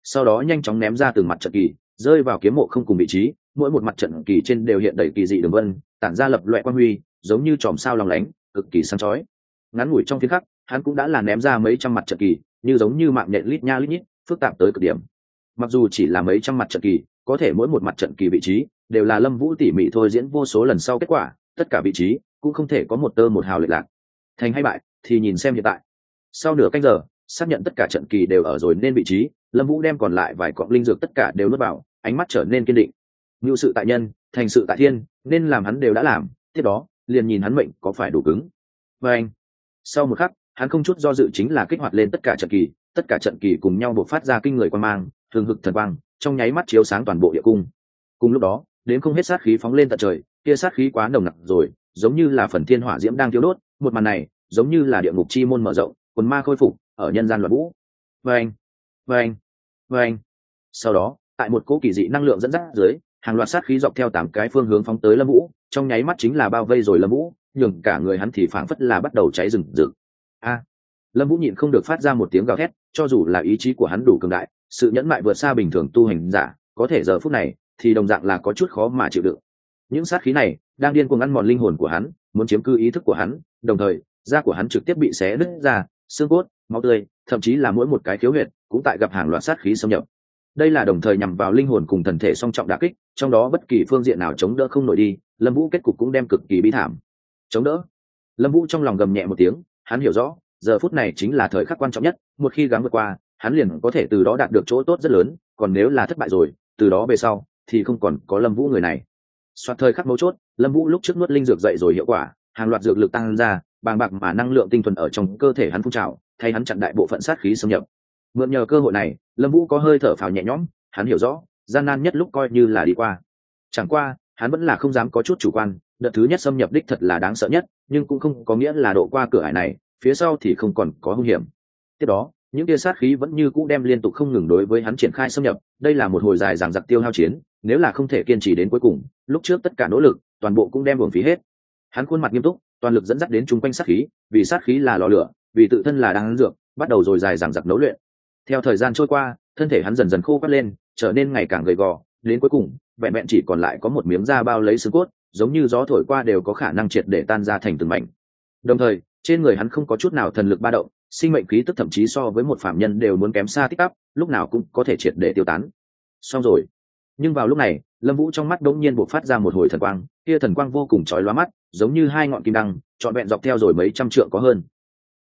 sau đó nhanh chóng ném ra từng mặt trận kỳ, rơi vào kiếm mộ không cùng vị trí, mỗi một mặt trận kỳ trên đều hiện đầy kỳ dị đường vân, tản ra lập loè quang huy, giống như chòm sao long lánh, cực kỳ sáng chói. Ngắn ngủi trong phiên khắc, hắn cũng đã là ném ra mấy trăm mặt trận kỳ, như giống như mạng nhện lít nha lít nhít, phức tạp tới cực điểm. Mặc dù chỉ là mấy trăm mặt trận kỳ, có thể mỗi một mặt trận kỳ vị trí đều là Lâm Vũ tỉ mỉ thôi diễn vô số lần sau kết quả, tất cả vị trí cũng không thể có một tơ một hào lệch lạc. Thành hay bại thì nhìn xem hiện tại. Sau nửa canh giờ, xác nhận tất cả trận kỳ đều ở rồi nên vị trí, Lâm Vũ đem còn lại vài cọng linh dược tất cả đều nuốt vào, ánh mắt trở nên kiên định. Ngưu sự tại nhân, thành sự tại thiên, nên làm hắn đều đã làm, tiếp đó, liền nhìn hắn mệnh có phải đủ cứng. Và anh, sau một khắc, hắn không chút do dự chính là kích hoạt lên tất cả trận kỳ cùng nhau bộc phát ra kinh người quang mang, thường hực thần quang, trong nháy mắt chiếu sáng toàn bộ địa cung. Cùng lúc đó, đến không hết sát khí phóng lên tận trời, kia sát khí quá nồng nặc rồi, giống như là phần thiên hỏa diễm đang thiêu đốt, một màn này, giống như là địa ngục chi môn mở rộng, quần ma khôi phục, ở nhân gian loạn vũ. Vâng, vâng, vâng. Sau đó, tại một cỗ kỳ dị năng lượng dẫn dắt dưới, hàng loạt sát khí dọc theo 8 cái phương hướng phóng tới Lâm Vũ, trong nháy mắt chính là bao vây rồi Lâm Vũ, nhường cả người hắn thì phảng phất là bắt đầu cháy rừng rực. A! Lâm Vũ nhịn không được phát ra một tiếng gào thét, cho dù là ý chí của hắn đủ cường đại, sự nhẫn nại vượt xa bình thường tu hành giả, có thể giờ phút này thì đồng dạng là có chút khó mà chịu đựng. Những sát khí này đang điên cuồng ăn mòn linh hồn của hắn, muốn chiếm cứ ý thức của hắn, đồng thời, da của hắn trực tiếp bị xé nứt ra, xương cốt, máu tươi, thậm chí là mỗi một cái khiếu huyệt cũng tại gặp hàng loạt sát khí xâm nhập. Đây là đồng thời nhằm vào linh hồn cùng thần thể song trọng đả kích, trong đó bất kỳ phương diện nào chống đỡ không nổi đi, Lâm Vũ kết cục cũng đem cực kỳ bi thảm. Chống đỡ. Lâm Vũ trong lòng gầm nhẹ một tiếng, hắn hiểu rõ, giờ phút này chính là thời khắc quan trọng nhất, một khi gắng vượt qua, hắn liền có thể từ đó đạt được chỗ tốt rất lớn, còn nếu là thất bại rồi, từ đó về sau thì không còn có Lâm Vũ người này. Soạt thời khắc mấu chốt, Lâm Vũ lúc trước nuốt linh dược dậy rồi hiệu quả, hàng loạt dược lực tăng ra, bàng bạc mà năng lượng tinh thuần ở trong cơ thể hắn phun trào, thay hắn chặn đại bộ phận sát khí xâm nhập. Mượn nhờ cơ hội này, Lâm Vũ có hơi thở phào nhẹ nhõm, hắn hiểu rõ, gian nan nhất lúc coi như là đi qua. Chẳng qua, hắn vẫn là không dám có chút chủ quan, đợt thứ nhất xâm nhập đích thật là đáng sợ nhất, nhưng cũng không có nghĩa là độ qua cửa ải này, phía sau thì không còn có hung hiểm. Tiếp đó, những tia sát khí vẫn như cũ đem liên tục không ngừng đối với hắn triển khai xâm nhập, đây là một hồi dài dằng dặc tiêu hao chiến, nếu là không thể kiên trì đến cuối cùng, lúc trước tất cả nỗ lực, toàn bộ cũng đem uổng phí hết. Hắn khuôn mặt nghiêm túc, toàn lực dẫn dắt đến chung quanh sát khí, vì sát khí là lò lửa, vì tự thân là đan dược, bắt đầu rồi dài dằng dặc nấu luyện. Theo thời gian trôi qua, thân thể hắn dần dần khô quắt lên, trở nên ngày càng gầy gò, đến cuối cùng, vẹn vẹn chỉ còn lại có một miếng da bao lấy xương cốt, giống như gió thổi qua đều có khả năng triệt để tan ra thành từng mảnh. Đồng thời, trên người hắn không có chút nào thần lực ba động, sinh mệnh khí tức thậm chí so với một phàm nhân đều muốn kém xa tích tắp, lúc nào cũng có thể triệt để tiêu tán. Xong rồi. Nhưng vào lúc này, Lâm Vũ trong mắt đột nhiên bộc phát ra một hồi thần quang, kia thần quang vô cùng chói lóa mắt, giống như hai ngọn kim đăng, trọn vẹn dọc theo rồi mấy trăm trượng có hơn.